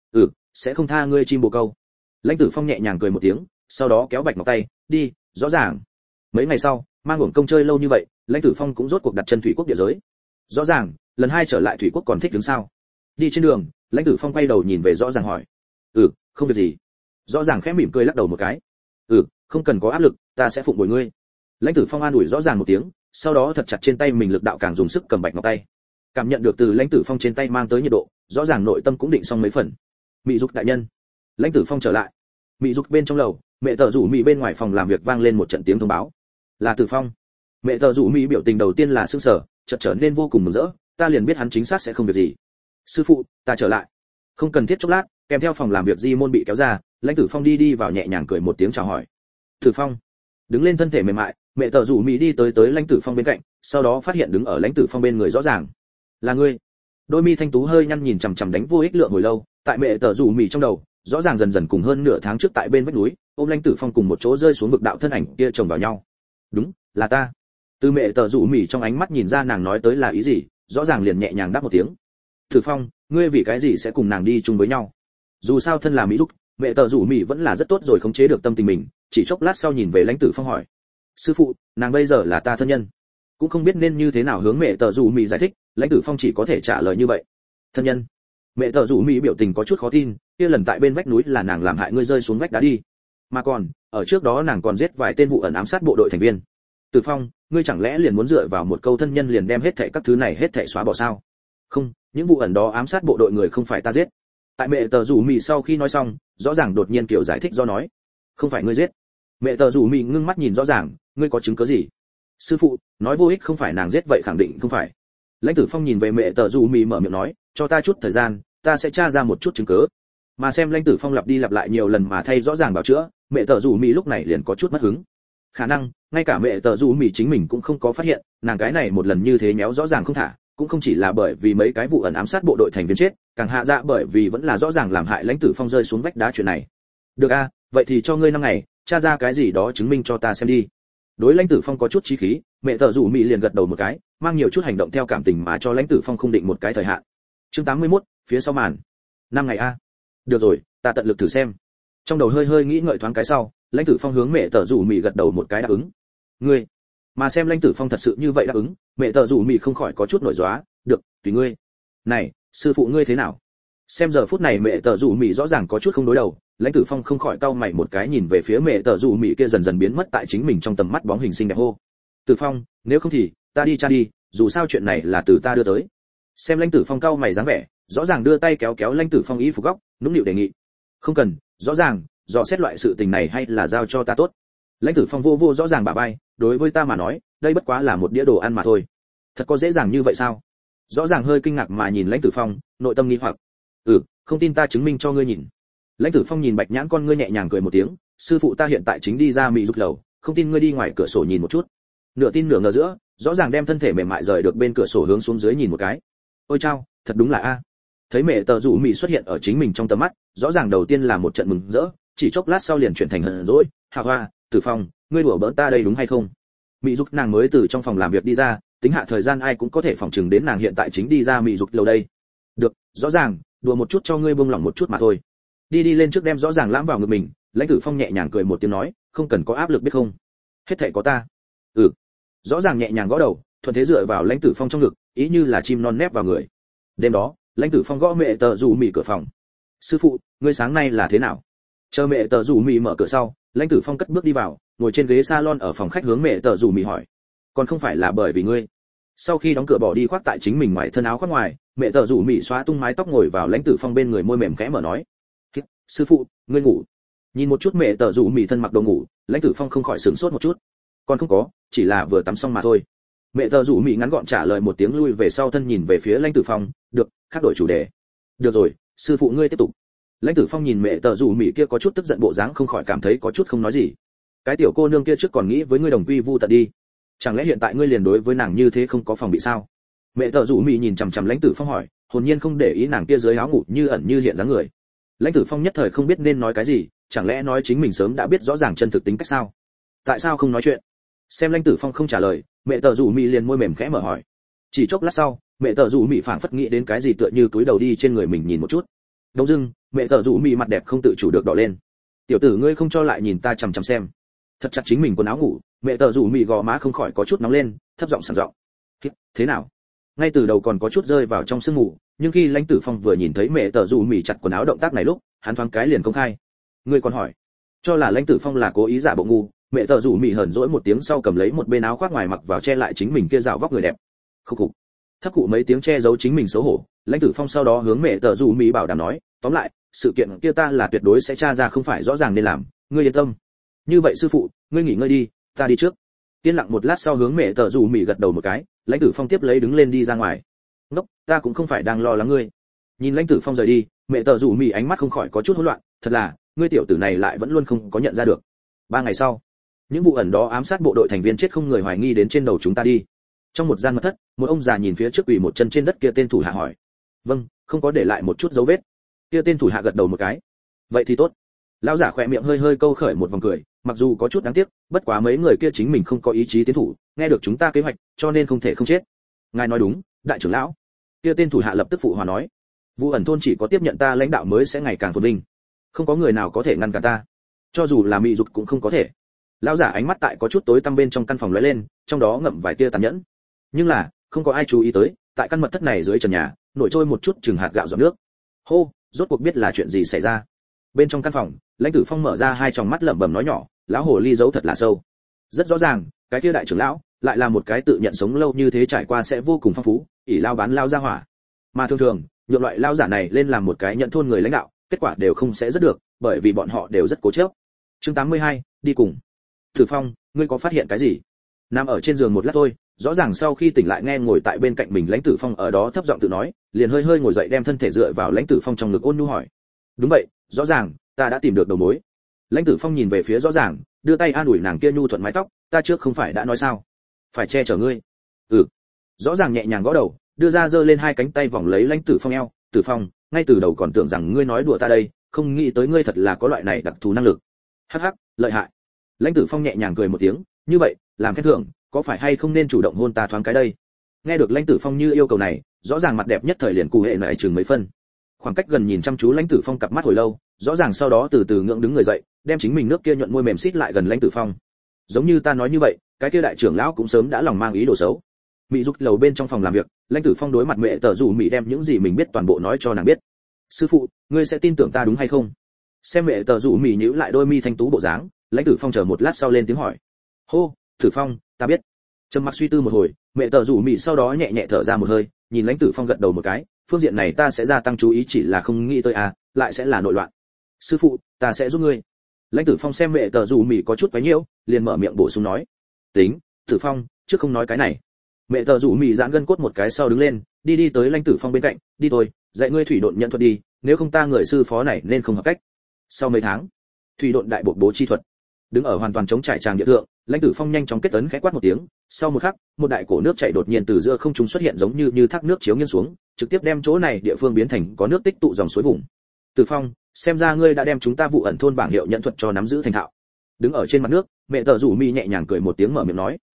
Speaker 1: Sẽ không tha ngươi chim bồ câu. Lãnh tử phong nhẹ nhàng cười một tiếng, sau đó kéo bạch ngọc tay, đi, rõ ràng. Mấy ngày sau, mang uổng công chơi lâu như vậy, lãnh tử phong cũng rốt cuộc đặt chân thủy quốc địa giới. Rõ ràng, lần hai trở lại thủy quốc còn thích đứng sao? Đi trên đường, lãnh tử phong quay đầu nhìn về rõ ràng hỏi. Không việc gì. Rõ ràng khẽ mỉm cười lắc đầu một cái. Không cần có áp lực, ta sẽ phụng bồi ngươi. Lãnh tử phong an ủi rõ ràng một tiếng, sau đó thật chặt trên tay mình lực đạo càng dùng sức cầm bạch ngọc tay. Cảm nhận được từ lãnh tử phong trên tay mang tới nhiệt độ, rõ ràng nội tâm cũng định xong mấy phần. Mị dục đại nhân. Lãnh tử phong trở lại. Mị dục bên trong lầu, mẹ tờ rủ Mị bên ngoài phòng làm việc vang lên một trận tiếng thông báo. Là Tử Phong. Mẹ tờ rủ Mị biểu tình đầu tiên là sững sờ, chợt trở nên vô cùng mừng rỡ, ta liền biết hắn chính xác sẽ không việc gì. Sư phụ, ta trở lại. Không cần thiết chốc lát, kèm theo phòng làm việc di môn bị kéo ra, lãnh tử phong đi vào nhẹ nhàng cười một tiếng chào hỏi. Tử Phong. Đứng lên thân thể mềm mại, mẹ tờ rủ Mị đi tới lãnh tử phong bên cạnh, sau đó phát hiện đứng ở lãnh tử phong bên người rõ ràng. Là ngươi. Đôi mi thanh tú hơi nhăn nhìn chằm chằm đánh vô ích lượng hồi lâu, tại mẹ tờ rủ Mị trong đầu, rõ ràng dần dần cùng hơn nửa tháng trước tại bên vách núi, ôm lãnh tử phong cùng một chỗ rơi xuống vực đạo thân ảnh kia chồng vào nhau. đúng là ta. Từ mẹ tờ rủ mỉ trong ánh mắt nhìn ra nàng nói tới là ý gì, rõ ràng liền nhẹ nhàng đáp một tiếng. Tử Phong, ngươi vì cái gì sẽ cùng nàng đi chung với nhau? Dù sao thân là mỹ giúp, mẹ tờ rủ mỉ vẫn là rất tốt rồi khống chế được tâm tình mình, chỉ chốc lát sau nhìn về Lãnh Tử Phong hỏi: sư phụ, nàng bây giờ là ta thân nhân. Cũng không biết nên như thế nào hướng mẹ tờ rủ mỉ giải thích, Lãnh Tử Phong chỉ có thể trả lời như vậy. Thân nhân? Mẹ tờ rủ mỉ biểu tình có chút khó tin, kia lần tại bên vách núi là nàng làm hại ngươi rơi xuống vách đá đi, mà còn ở trước đó nàng còn giết vài tên vụ ẩn ám sát bộ đội thành viên. Tử Phong, ngươi chẳng lẽ liền muốn dựa vào một câu thân nhân liền đem hết thảy các thứ này hết thảy xóa bỏ sao? Không, những vụ ẩn đó ám sát bộ đội người không phải ta giết. Tại mẹ tờ rủ mì sau khi nói xong, rõ ràng đột nhiên kiểu giải thích do nói: không phải ngươi giết. Mẹ tờ rủ mì ngưng mắt nhìn rõ ràng: ngươi có chứng cứ gì? Sư phụ, nói vô ích không phải nàng giết vậy khẳng định không phải. Lãnh Tử Phong nhìn về mẹ tờ rủ mì mở miệng nói: cho ta chút thời gian, ta sẽ tra ra một chút chứng cứ. Mà xem Lãnh Tử Phong lặp đi lặp lại nhiều lần mà thay rõ ràng bảo chữa, mẹ tờ rủ mì lúc này liền có chút mất hứng. Khả năng ngay cả mẹ tờ rủ mì chính mình cũng không có phát hiện, nàng cái này một lần như thế nhéo rõ ràng không thả, cũng không chỉ là bởi vì mấy cái vụ ẩn ám sát bộ đội thành viên chết, càng hạ dạ bởi vì vẫn là rõ ràng làm hại Lãnh Tử Phong rơi xuống vách đá chuyện này. Được a, vậy thì cho ngươi 5 ngày, tra ra cái gì đó chứng minh cho ta xem đi. Đối Lãnh Tử Phong có chút chí khí, mẹ tờ rủ mì liền gật đầu một cái, mang nhiều chút hành động theo cảm tình mà cho Lãnh Tử Phong không định một cái thời hạn. Chương 81, phía sau màn. 5 ngày a. Được rồi, ta tận lực thử xem. Trong đầu hơi hơi nghĩ ngợi thoáng cái sau, Lãnh Tử Phong hướng mẹ tờ rủ mì gật đầu một cái đáp ứng. Ngươi. Mà xem Lãnh Tử Phong thật sự như vậy đáp ứng, mẹ tờ rủ mì không khỏi có chút nổi gióa, được, tùy ngươi. Này, sư phụ ngươi thế nào? Xem giờ phút này mẹ tờ rủ mì rõ ràng có chút không đối đầu, Lãnh Tử Phong không khỏi cau mày một cái nhìn về phía mẹ tờ rủ mì kia dần dần biến mất tại chính mình trong tầm mắt bóng hình xinh đẹp hô: Tử Phong, nếu không thì ta đi cha đi, dù sao chuyện này là từ ta đưa tới. Xem Lãnh Tử Phong cau mày dáng vẻ, rõ ràng đưa tay kéo kéo Lãnh Tử Phong y phục góc, nũng nịu đề nghị: không cần, rõ ràng dò xét loại sự tình này hay là giao cho ta tốt. Lãnh Tử Phong vô vô rõ ràng bả vai, đối với ta mà nói, đây bất quá là một đĩa đồ ăn mà thôi. Thật có dễ dàng như vậy sao? Rõ ràng hơi kinh ngạc mà nhìn Lãnh Tử Phong, nội tâm nghi hoặc. Không tin ta chứng minh cho ngươi nhìn. Lãnh Tử Phong nhìn bạch nhãn con ngươi nhẹ nhàng cười một tiếng, sư phụ ta hiện tại chính đi ra mị dục lầu, không tin ngươi đi ngoài cửa sổ nhìn một chút. Nửa tin nửa ngờ giữa, rõ ràng đem thân thể mềm mại rời được bên cửa sổ hướng xuống dưới nhìn một cái. Ôi chao, thật đúng là a. Thấy mẹ tờ rủ mị xuất hiện ở chính mình trong tầm mắt, rõ ràng đầu tiên là một trận mừng rỡ, chỉ chốc lát sau liền chuyển thành hờn dỗi. Hạ Hoa, Tử Phong, ngươi đùa bỡn ta đây đúng hay không? Mị dục nàng mới từ trong phòng làm việc đi ra, tính hạ thời gian ai cũng có thể phỏng chừng đến nàng hiện tại chính đi ra mị dục lầu đây. Được, rõ ràng, đùa một chút cho ngươi buông lỏng một chút mà thôi. Đi đi lên trước đem rõ ràng lãm vào ngực mình, Lãnh Tử Phong nhẹ nhàng cười một tiếng nói, không cần có áp lực biết không? Hết thảy có ta. Rõ ràng nhẹ nhàng gõ đầu, thuận thế dựa vào Lãnh Tử Phong trong ngực, ý như là chim non nép vào người. Đêm đó, Lãnh Tử Phong gõ mẹ tờ rủ mị cửa phòng. Sư phụ, ngươi sáng nay là thế nào? Chờ mẹ tờ rủ mị mở cửa sau, Lãnh Tử Phong cất bước đi vào, ngồi trên ghế salon ở phòng khách hướng mẹ tờ rủ mị hỏi, còn không phải là bởi vì ngươi. Sau khi đóng cửa bỏ đi khoác tại chính mình ngoài thân áo khoác ngoài, mẹ tờ rủ mị xóa tung mái tóc ngồi vào Lãnh Tử Phong bên người, môi mềm khẽ mở nói, sư phụ, ngươi ngủ. Nhìn một chút mẹ tờ rủ mị thân mặc đồ ngủ, Lãnh Tử Phong không khỏi sửng sốt một chút. Còn không có, chỉ là vừa tắm xong mà thôi. Mẹ tờ rủ mị ngắn gọn trả lời một tiếng, lui về sau thân nhìn về phía Lãnh Tử Phong, được, khác đổi chủ đề. Được rồi, sư phụ ngươi tiếp tục. Lãnh Tử Phong nhìn mẹ tờ rủ mị kia có chút tức giận bộ dáng, không khỏi cảm thấy có chút không nói gì. Cái tiểu cô nương kia trước còn nghĩ với ngươi đồng quy vu tận đi, chẳng lẽ hiện tại ngươi liền đối với nàng như thế không có phòng bị sao? Mẹ tờ rủ mị nhìn chằm chằm Lãnh Tử Phong hỏi, hồn nhiên không để ý nàng kia dưới áo ngủ như ẩn như hiện dáng người. Lãnh Tử Phong nhất thời không biết nên nói cái gì, chẳng lẽ nói chính mình sớm đã biết rõ ràng chân thực tính cách sao? Tại sao không nói chuyện? Xem Lãnh Tử Phong không trả lời, mẹ tờ rủ mị liền môi mềm khẽ mở hỏi. Chỉ chốc lát sau, mẹ tờ rủ mị phảng phất nghĩ đến cái gì tựa như túi đầu đi trên người mình nhìn một chút. Đông dưng, mẹ tờ rủ mị mặt đẹp không tự chủ được đỏ lên. Tiểu tử ngươi không cho lại nhìn ta chằm chằm xem. Thật chặt chính mình quần áo ngủ, mẹ tờ rủ mị gò má không khỏi có chút nóng lên, thấp giọng sảng giọng. Thế nào? Ngay từ đầu còn có chút rơi vào trong sương mù, nhưng khi Lãnh Tử Phong vừa nhìn thấy mẹ tờ rủ mị chặt quần áo động tác này lúc, hắn thoáng cái liền công khai. Ngươi còn hỏi? Cho là Lãnh Tử Phong là cố ý giả bộ ngu, mẹ tờ rủ mị hờn dỗi một tiếng sau cầm lấy một bên áo khoác ngoài mặc vào che lại chính mình kia dạo vóc người đẹp. Khục khục. Thấp cụ mấy tiếng che giấu chính mình xấu hổ, Lãnh Tử Phong sau đó hướng mẹ tờ rủ mị bảo đảm nói, tóm lại, sự kiện kia ta là tuyệt đối sẽ tra ra không phải rõ ràng nên làm, ngươi yên tâm. Như vậy sư phụ, ngươi nghỉ ngơi đi, ta đi trước. Yên lặng một lát sau hướng mẹ tờ rủ mị gật đầu một cái, Lãnh Tử Phong tiếp lấy đứng lên đi ra ngoài. Ngốc, ta cũng không phải đang lo lắng ngươi. Nhìn Lãnh Tử Phong rời đi, mẹ tờ rủ mị ánh mắt không khỏi có chút hỗn loạn, thật là, ngươi tiểu tử này lại vẫn luôn không có nhận ra được. 3 ngày sau, những vụ ẩn đó ám sát bộ đội thành viên chết không người hoài nghi đến trên đầu chúng ta đi. Trong một gian mật thất, một ông già nhìn phía trước quỳ một chân trên đất kia tên thủ hạ hỏi. Vâng, không có để lại một chút dấu vết. Kia tên thủ hạ gật đầu một cái. Vậy thì tốt. Lão giả khỏe miệng hơi hơi câu khởi một vòng cười, mặc dù có chút đáng tiếc, bất quá mấy người kia chính mình không có ý chí tiến thủ, nghe được chúng ta kế hoạch, cho nên không thể không chết. Ngài nói đúng, đại trưởng lão. Kia tên thủ hạ lập tức phụ hòa nói, Vu ẩn thôn chỉ có tiếp nhận ta lãnh đạo mới sẽ ngày càng phồn vinh, không có người nào có thể ngăn cản ta, cho dù là mị dục cũng không có thể. Lão giả ánh mắt tại có chút tối tăm bên trong căn phòng lóe lên, trong đó ngậm vài tia tàn nhẫn. Nhưng là không có ai chú ý tới, tại căn mật thất này dưới trần nhà nổi trôi một chút chừng hạt gạo giọt nước. Hô, rốt cuộc biết là chuyện gì xảy ra. Bên trong căn phòng, Lãnh Tử Phong mở ra hai tròng mắt lẩm bẩm nói nhỏ, lão hồ ly giấu thật là sâu. Rất rõ ràng, cái kia đại trưởng lão lại là một cái tự nhận sống lâu như thế trải qua sẽ vô cùng phong phú, ỷ lao bán lao ra hỏa. Mà thường thường, nhượng loại lao giả này lên làm một cái nhận thôn người lãnh đạo, kết quả đều không sẽ rất được, bởi vì bọn họ đều rất cố chấp. Chương 82, đi cùng. Tử Phong, ngươi có phát hiện cái gì? Nằm ở trên giường một lát thôi, rõ ràng sau khi tỉnh lại nghe ngồi tại bên cạnh mình Lãnh Tử Phong ở đó thấp giọng tự nói, liền hơi hơi ngồi dậy đem thân thể dựa vào Lãnh Tử Phong trong ngực ôn nhu hỏi. Đúng vậy, rõ ràng, ta đã tìm được đầu mối. Lãnh Tử Phong nhìn về phía rõ ràng, đưa tay an ủi nàng kia nhu thuận mái tóc, ta trước không phải đã nói sao, phải che chở ngươi. Ừ. Rõ ràng nhẹ nhàng gõ đầu, đưa ra giơ lên hai cánh tay vòng lấy Lãnh Tử Phong eo, Tử Phong, ngay từ đầu còn tưởng rằng ngươi nói đùa ta đây, không nghĩ tới ngươi thật là có loại này đặc thù năng lực. Hắc hắc, lợi hại. Lãnh Tử Phong nhẹ nhàng cười một tiếng, như vậy, làm khen thưởng, có phải hay không nên chủ động hôn ta thoáng cái đây? Nghe được Lãnh Tử Phong như yêu cầu này, rõ ràng mặt đẹp nhất thời liền cụ hệ nãy chừng mấy phân. Khoảng cách gần nhìn chăm chú Lãnh Tử Phong cặp mắt hồi lâu, rõ ràng sau đó từ từ ngượng đứng người dậy, đem chính mình nước kia nhuận môi mềm xít lại gần Lãnh Tử Phong. Giống như ta nói như vậy, cái kia đại trưởng lão cũng sớm đã lòng mang ý đồ xấu. Mị giúp lầu bên trong phòng làm việc, Lãnh Tử Phong đối mặt mẹ tờ rủ Mị đem những gì mình biết toàn bộ nói cho nàng biết. Sư phụ, ngươi sẽ tin tưởng ta đúng hay không? Xem mẹ tờ rủ Mị nhíu lại đôi mi thanh tú bộ dáng, Lãnh Tử Phong chờ một lát sau lên tiếng hỏi. Hô, Tử Phong, ta biết. Trầm mặc suy tư một hồi, mẹ tờ rủ Mị sau đó nhẹ nhẹ thở ra một hơi, nhìn Lãnh Tử Phong gật đầu một cái, phương diện này ta sẽ gia tăng chú ý, chỉ là không nghĩ tới lại sẽ là nội loạn. Sư phụ, ta sẽ giúp ngươi. Lãnh Tử Phong xem mẹ tờ rủ Mị có chút quấy nhiễu, liền mở miệng bổ sung nói. Tính, Tử Phong, trước không nói cái này. Mẹ tờ rủ Mị giãn gân cốt một cái sau đứng lên, đi tới Lãnh Tử Phong bên cạnh, đi thôi, dạy ngươi thủy độn nhận thuật đi, nếu không ta người sư phó này nên không hợp cách. Sau mấy tháng, thủy độn đại bộ bố chi thuật. Đứng ở hoàn toàn chống trải tràng địa thượng, Lãnh Tử Phong nhanh chóng kết ấn khẽ quát một tiếng, sau một khắc, một đại cổ nước chảy đột nhiên từ giữa không trung xuất hiện giống như thác nước chiếu nghiêng xuống, trực tiếp đem chỗ này địa phương biến thành có nước tích tụ dòng suối vùng. Tử Phong, xem ra ngươi đã đem chúng ta vụ ẩn thôn bảng hiệu nhận thuật cho nắm giữ thành thạo. Đứng ở trên mặt nước, mẹ tờ rủ Mi nhẹ nhàng cười một tiếng mở miệng nói.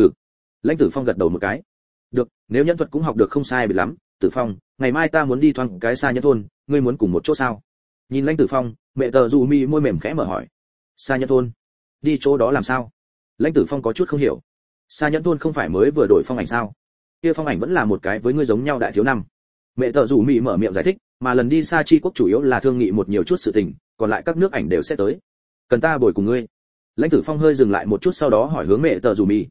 Speaker 1: Lãnh Tử Phong gật đầu một cái. Được, nếu nhận thuật cũng học được không sai biệt lắm, Tử Phong, ngày mai ta muốn đi thoáng cái xa nhân thôn, ngươi muốn cùng một chỗ sao? Nhìn Lãnh Tử Phong, mẹ tờ rủ Mi môi mềm khẽ mở hỏi. Xa nhân thôn? Đi chỗ đó làm sao? Lãnh Tử Phong có chút không hiểu. Xa nhân thôn không phải mới vừa đổi phong ảnh sao? Kia phong ảnh vẫn là một cái với ngươi giống nhau đại thiếu năm. Mẹ tờ rủ Mi mở miệng giải thích, mà lần đi xa chi quốc chủ yếu là thương nghị một nhiều chút sự tình, còn lại các nước ảnh đều sẽ tới. Cần ta bồi cùng ngươi? Lãnh Tử Phong hơi dừng lại một chút sau đó hỏi hướng mẹ tờ rủ Mi.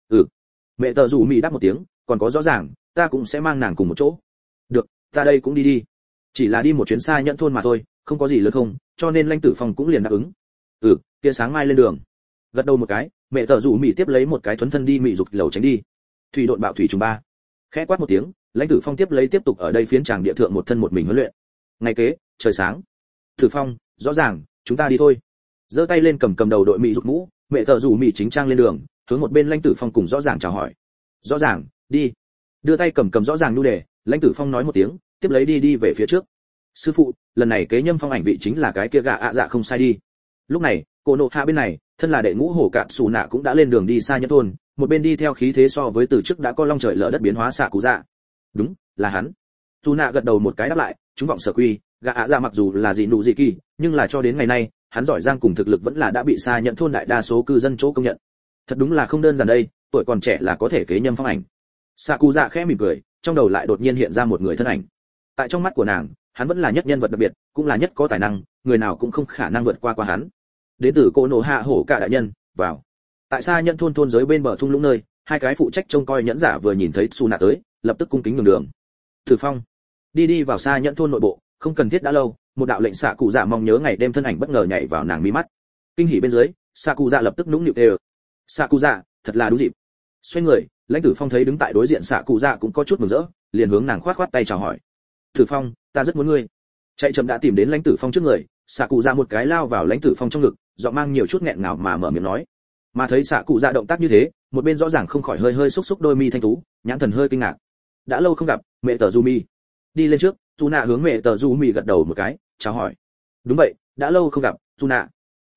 Speaker 1: Mẹ tờ rủ Mi đáp một tiếng, còn có rõ ràng, ta cũng sẽ mang nàng cùng một chỗ. Được, ta đây cũng đi. Chỉ là đi một chuyến xa nhận thôn mà thôi, không có gì lớn không, cho nên Lãnh Tử Phong cũng liền đáp ứng. Kia sáng mai lên đường. Gật đầu một cái, mẹ tờ rủ Mị tiếp lấy một cái thuấn thân đi mị dục lầu tránh đi. Thủy độn bạo thủy trùng 3. Khẽ quát một tiếng, Lãnh Tử Phong tiếp tục ở đây phiến tràng địa thượng một thân một mình huấn luyện. Ngày kế, trời sáng. Tử Phong, rõ ràng, chúng ta đi thôi. Giơ tay lên cầm đầu đội mị dục mũ, mẹ tờ rủ Mị chính trang lên đường, hướng một bên Lãnh Tử Phong cùng rõ ràng chào hỏi. Rõ ràng, đi. Đưa tay cầm rõ ràng nhu đề, Lãnh Tử Phong nói một tiếng, tiếp lấy đi về phía trước. Sư phụ, lần này kế nhâm phong ảnh vị chính là cái kia gà dạ không sai đi. Lúc này, cô nộ hạ bên này, thân là đệ ngũ hổ cạn xù nạ cũng đã lên đường đi xa nhất thôn, một bên đi theo khí thế so với từ trước đã có long trời lở đất biến hóa xạ cụ dạ. Đúng, là hắn. Xù nạ gật đầu một cái đáp lại, chúng vọng sở quy, gà dạ mặc dù là gì nụ gì kỳ, nhưng là cho đến ngày nay, hắn giỏi giang cùng thực lực vẫn là đã bị xa nhận thôn đại đa số cư dân chỗ công nhận. Thật đúng là không đơn giản đây, tuổi còn trẻ là có thể kế nhâm phong ảnh. Xạ cụ dạ khẽ mỉm cười, trong đầu lại đột nhiên hiện ra một người thân ảnh. Tại trong mắt của nàng, hắn vẫn là nhất nhân vật đặc biệt, cũng là nhất có tài năng, người nào cũng không khả năng vượt qua hắn. Đến từ cô nộ hạ hổ cả đại nhân, vào. Tại xa nhận thôn giới bên bờ thung lũng nơi, hai cái phụ trách trông coi nhẫn giả vừa nhìn thấy Su nạ tới, lập tức cung kính nhường đường. Tử Phong, đi vào xa nhận thôn nội bộ, không cần thiết đã lâu, một đạo lệnh xạ cụ dạ mong nhớ ngày đêm thân ảnh bất ngờ nhảy vào nàng mi mắt. Kinh hỉ bên dưới, xạ cụ dạ lập tức nũng nịu đều. Xạ cụ dạ, thật là đúng dịp. Xoay người, Lãnh Tử Phong thấy đứng tại đối diện xạ cụ dạ cũng có chút mừng rỡ, liền hướng nàng khoát tay chào hỏi. Tử Phong, ta rất muốn ngươi. Chạy chậm đã tìm đến Lãnh Tử Phong trước người, xạ cụ dạ một cái lao vào Lãnh Tử Phong trong ngực, giọng mang nhiều chút nghẹn ngào mà mở miệng nói. Mà thấy xạ cụ dạ động tác như thế, một bên rõ ràng không khỏi hơi xúc đôi mi thanh tú, nhãn thần hơi kinh ngạc. Đã lâu không gặp, mẹ tờ Yumi. Đi lên trước, Su nạ hướng mẹ tờ Yumi gật đầu một cái, chào hỏi. Đúng vậy, đã lâu không gặp, Su nạ.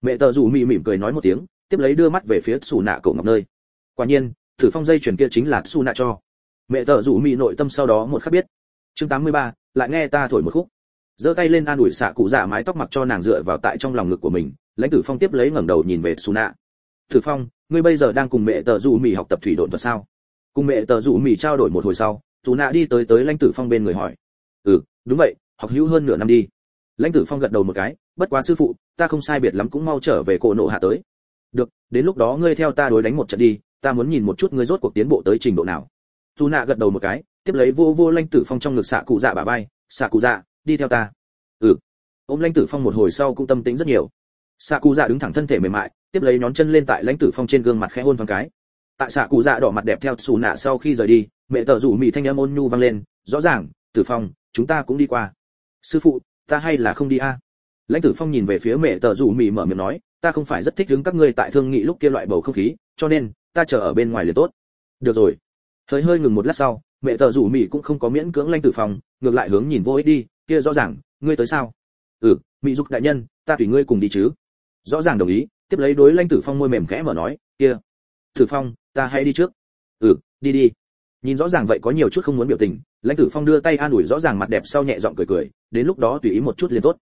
Speaker 1: Mẹ tờ rủ mì mỉm cười nói một tiếng, tiếp lấy đưa mắt về phía Sủ Nạ cổ ngọc nơi. Quả nhiên, thử phong dây chuyền kia chính là Sủ Nạ cho. Mẹ tờ rủ mì nội tâm sau đó một khắc biết. Chương 83, lại nghe ta thổi một khúc. Giơ tay lên an ủi xạ cụ dạ mái tóc mặc cho nàng dựa vào tại trong lòng ngực của mình, Lãnh Tử Phong tiếp lấy ngẩng đầu nhìn về Sủ Nạ. Tử Phong, ngươi bây giờ đang cùng mẹ tờ rủ mì học tập thủy độn thuật sao? Cùng mẹ tờ rủ mì trao đổi một hồi sau, Sủ Nạ đi tới Lãnh Tử Phong bên người hỏi. Đúng vậy, học hữu hơn nửa năm đi. Lãnh Tử Phong gật đầu một cái, bất quá sư phụ, ta không sai biệt lắm cũng mau trở về cổ nộ hạ tới. Được, đến lúc đó ngươi theo ta đối đánh một trận đi, ta muốn nhìn một chút ngươi rốt cuộc tiến bộ tới trình độ nào. Sủ Nạ gật đầu một cái, tiếp lấy vô Lãnh Tử Phong trong ngực xạ cụ dạ bả vai, xạ cụ dạ, đi theo ta. Ôm Lãnh Tử Phong một hồi sau cũng tâm tĩnh rất nhiều. Xạ cụ dạ đứng thẳng thân thể mềm mại, tiếp lấy nhón chân lên tại Lãnh Tử Phong trên gương mặt khẽ hôn thoáng cái. Tại xạ cụ dạ đỏ mặt đẹp theo Sủ Nạ sau khi rời đi, mẹ tờ rủ mì thanh âm ôn nhu vang lên, rõ ràng, Tử Phong, chúng ta cũng đi qua. Sư phụ, ta hay là không đi a? Lãnh Tử Phong nhìn về phía mẹ tờ rủ mì mở miệng nói, ta không phải rất thích đứng các ngươi tại thương nghị lúc kia loại bầu không khí, cho nên ta chờ ở bên ngoài liền tốt. Được rồi. Hơi ngừng một lát sau, mẹ tờ rủ mì cũng không có miễn cưỡng Lãnh Tử Phong, ngược lại hướng nhìn vô ích đi, kia rõ ràng, ngươi tới sao? Mị dục đại nhân, ta tùy ngươi cùng đi chứ. Rõ ràng đồng ý, tiếp lấy đối Lãnh Tử Phong môi mềm khẽ mở nói, kia, Tử Phong, ta hãy đi trước. Đi. Nhìn rõ ràng vậy có nhiều chút không muốn biểu tình, Lãnh Tử Phong đưa tay an ủi rõ ràng mặt đẹp sau nhẹ giọng cười, đến lúc đó tùy ý một chút liền tốt.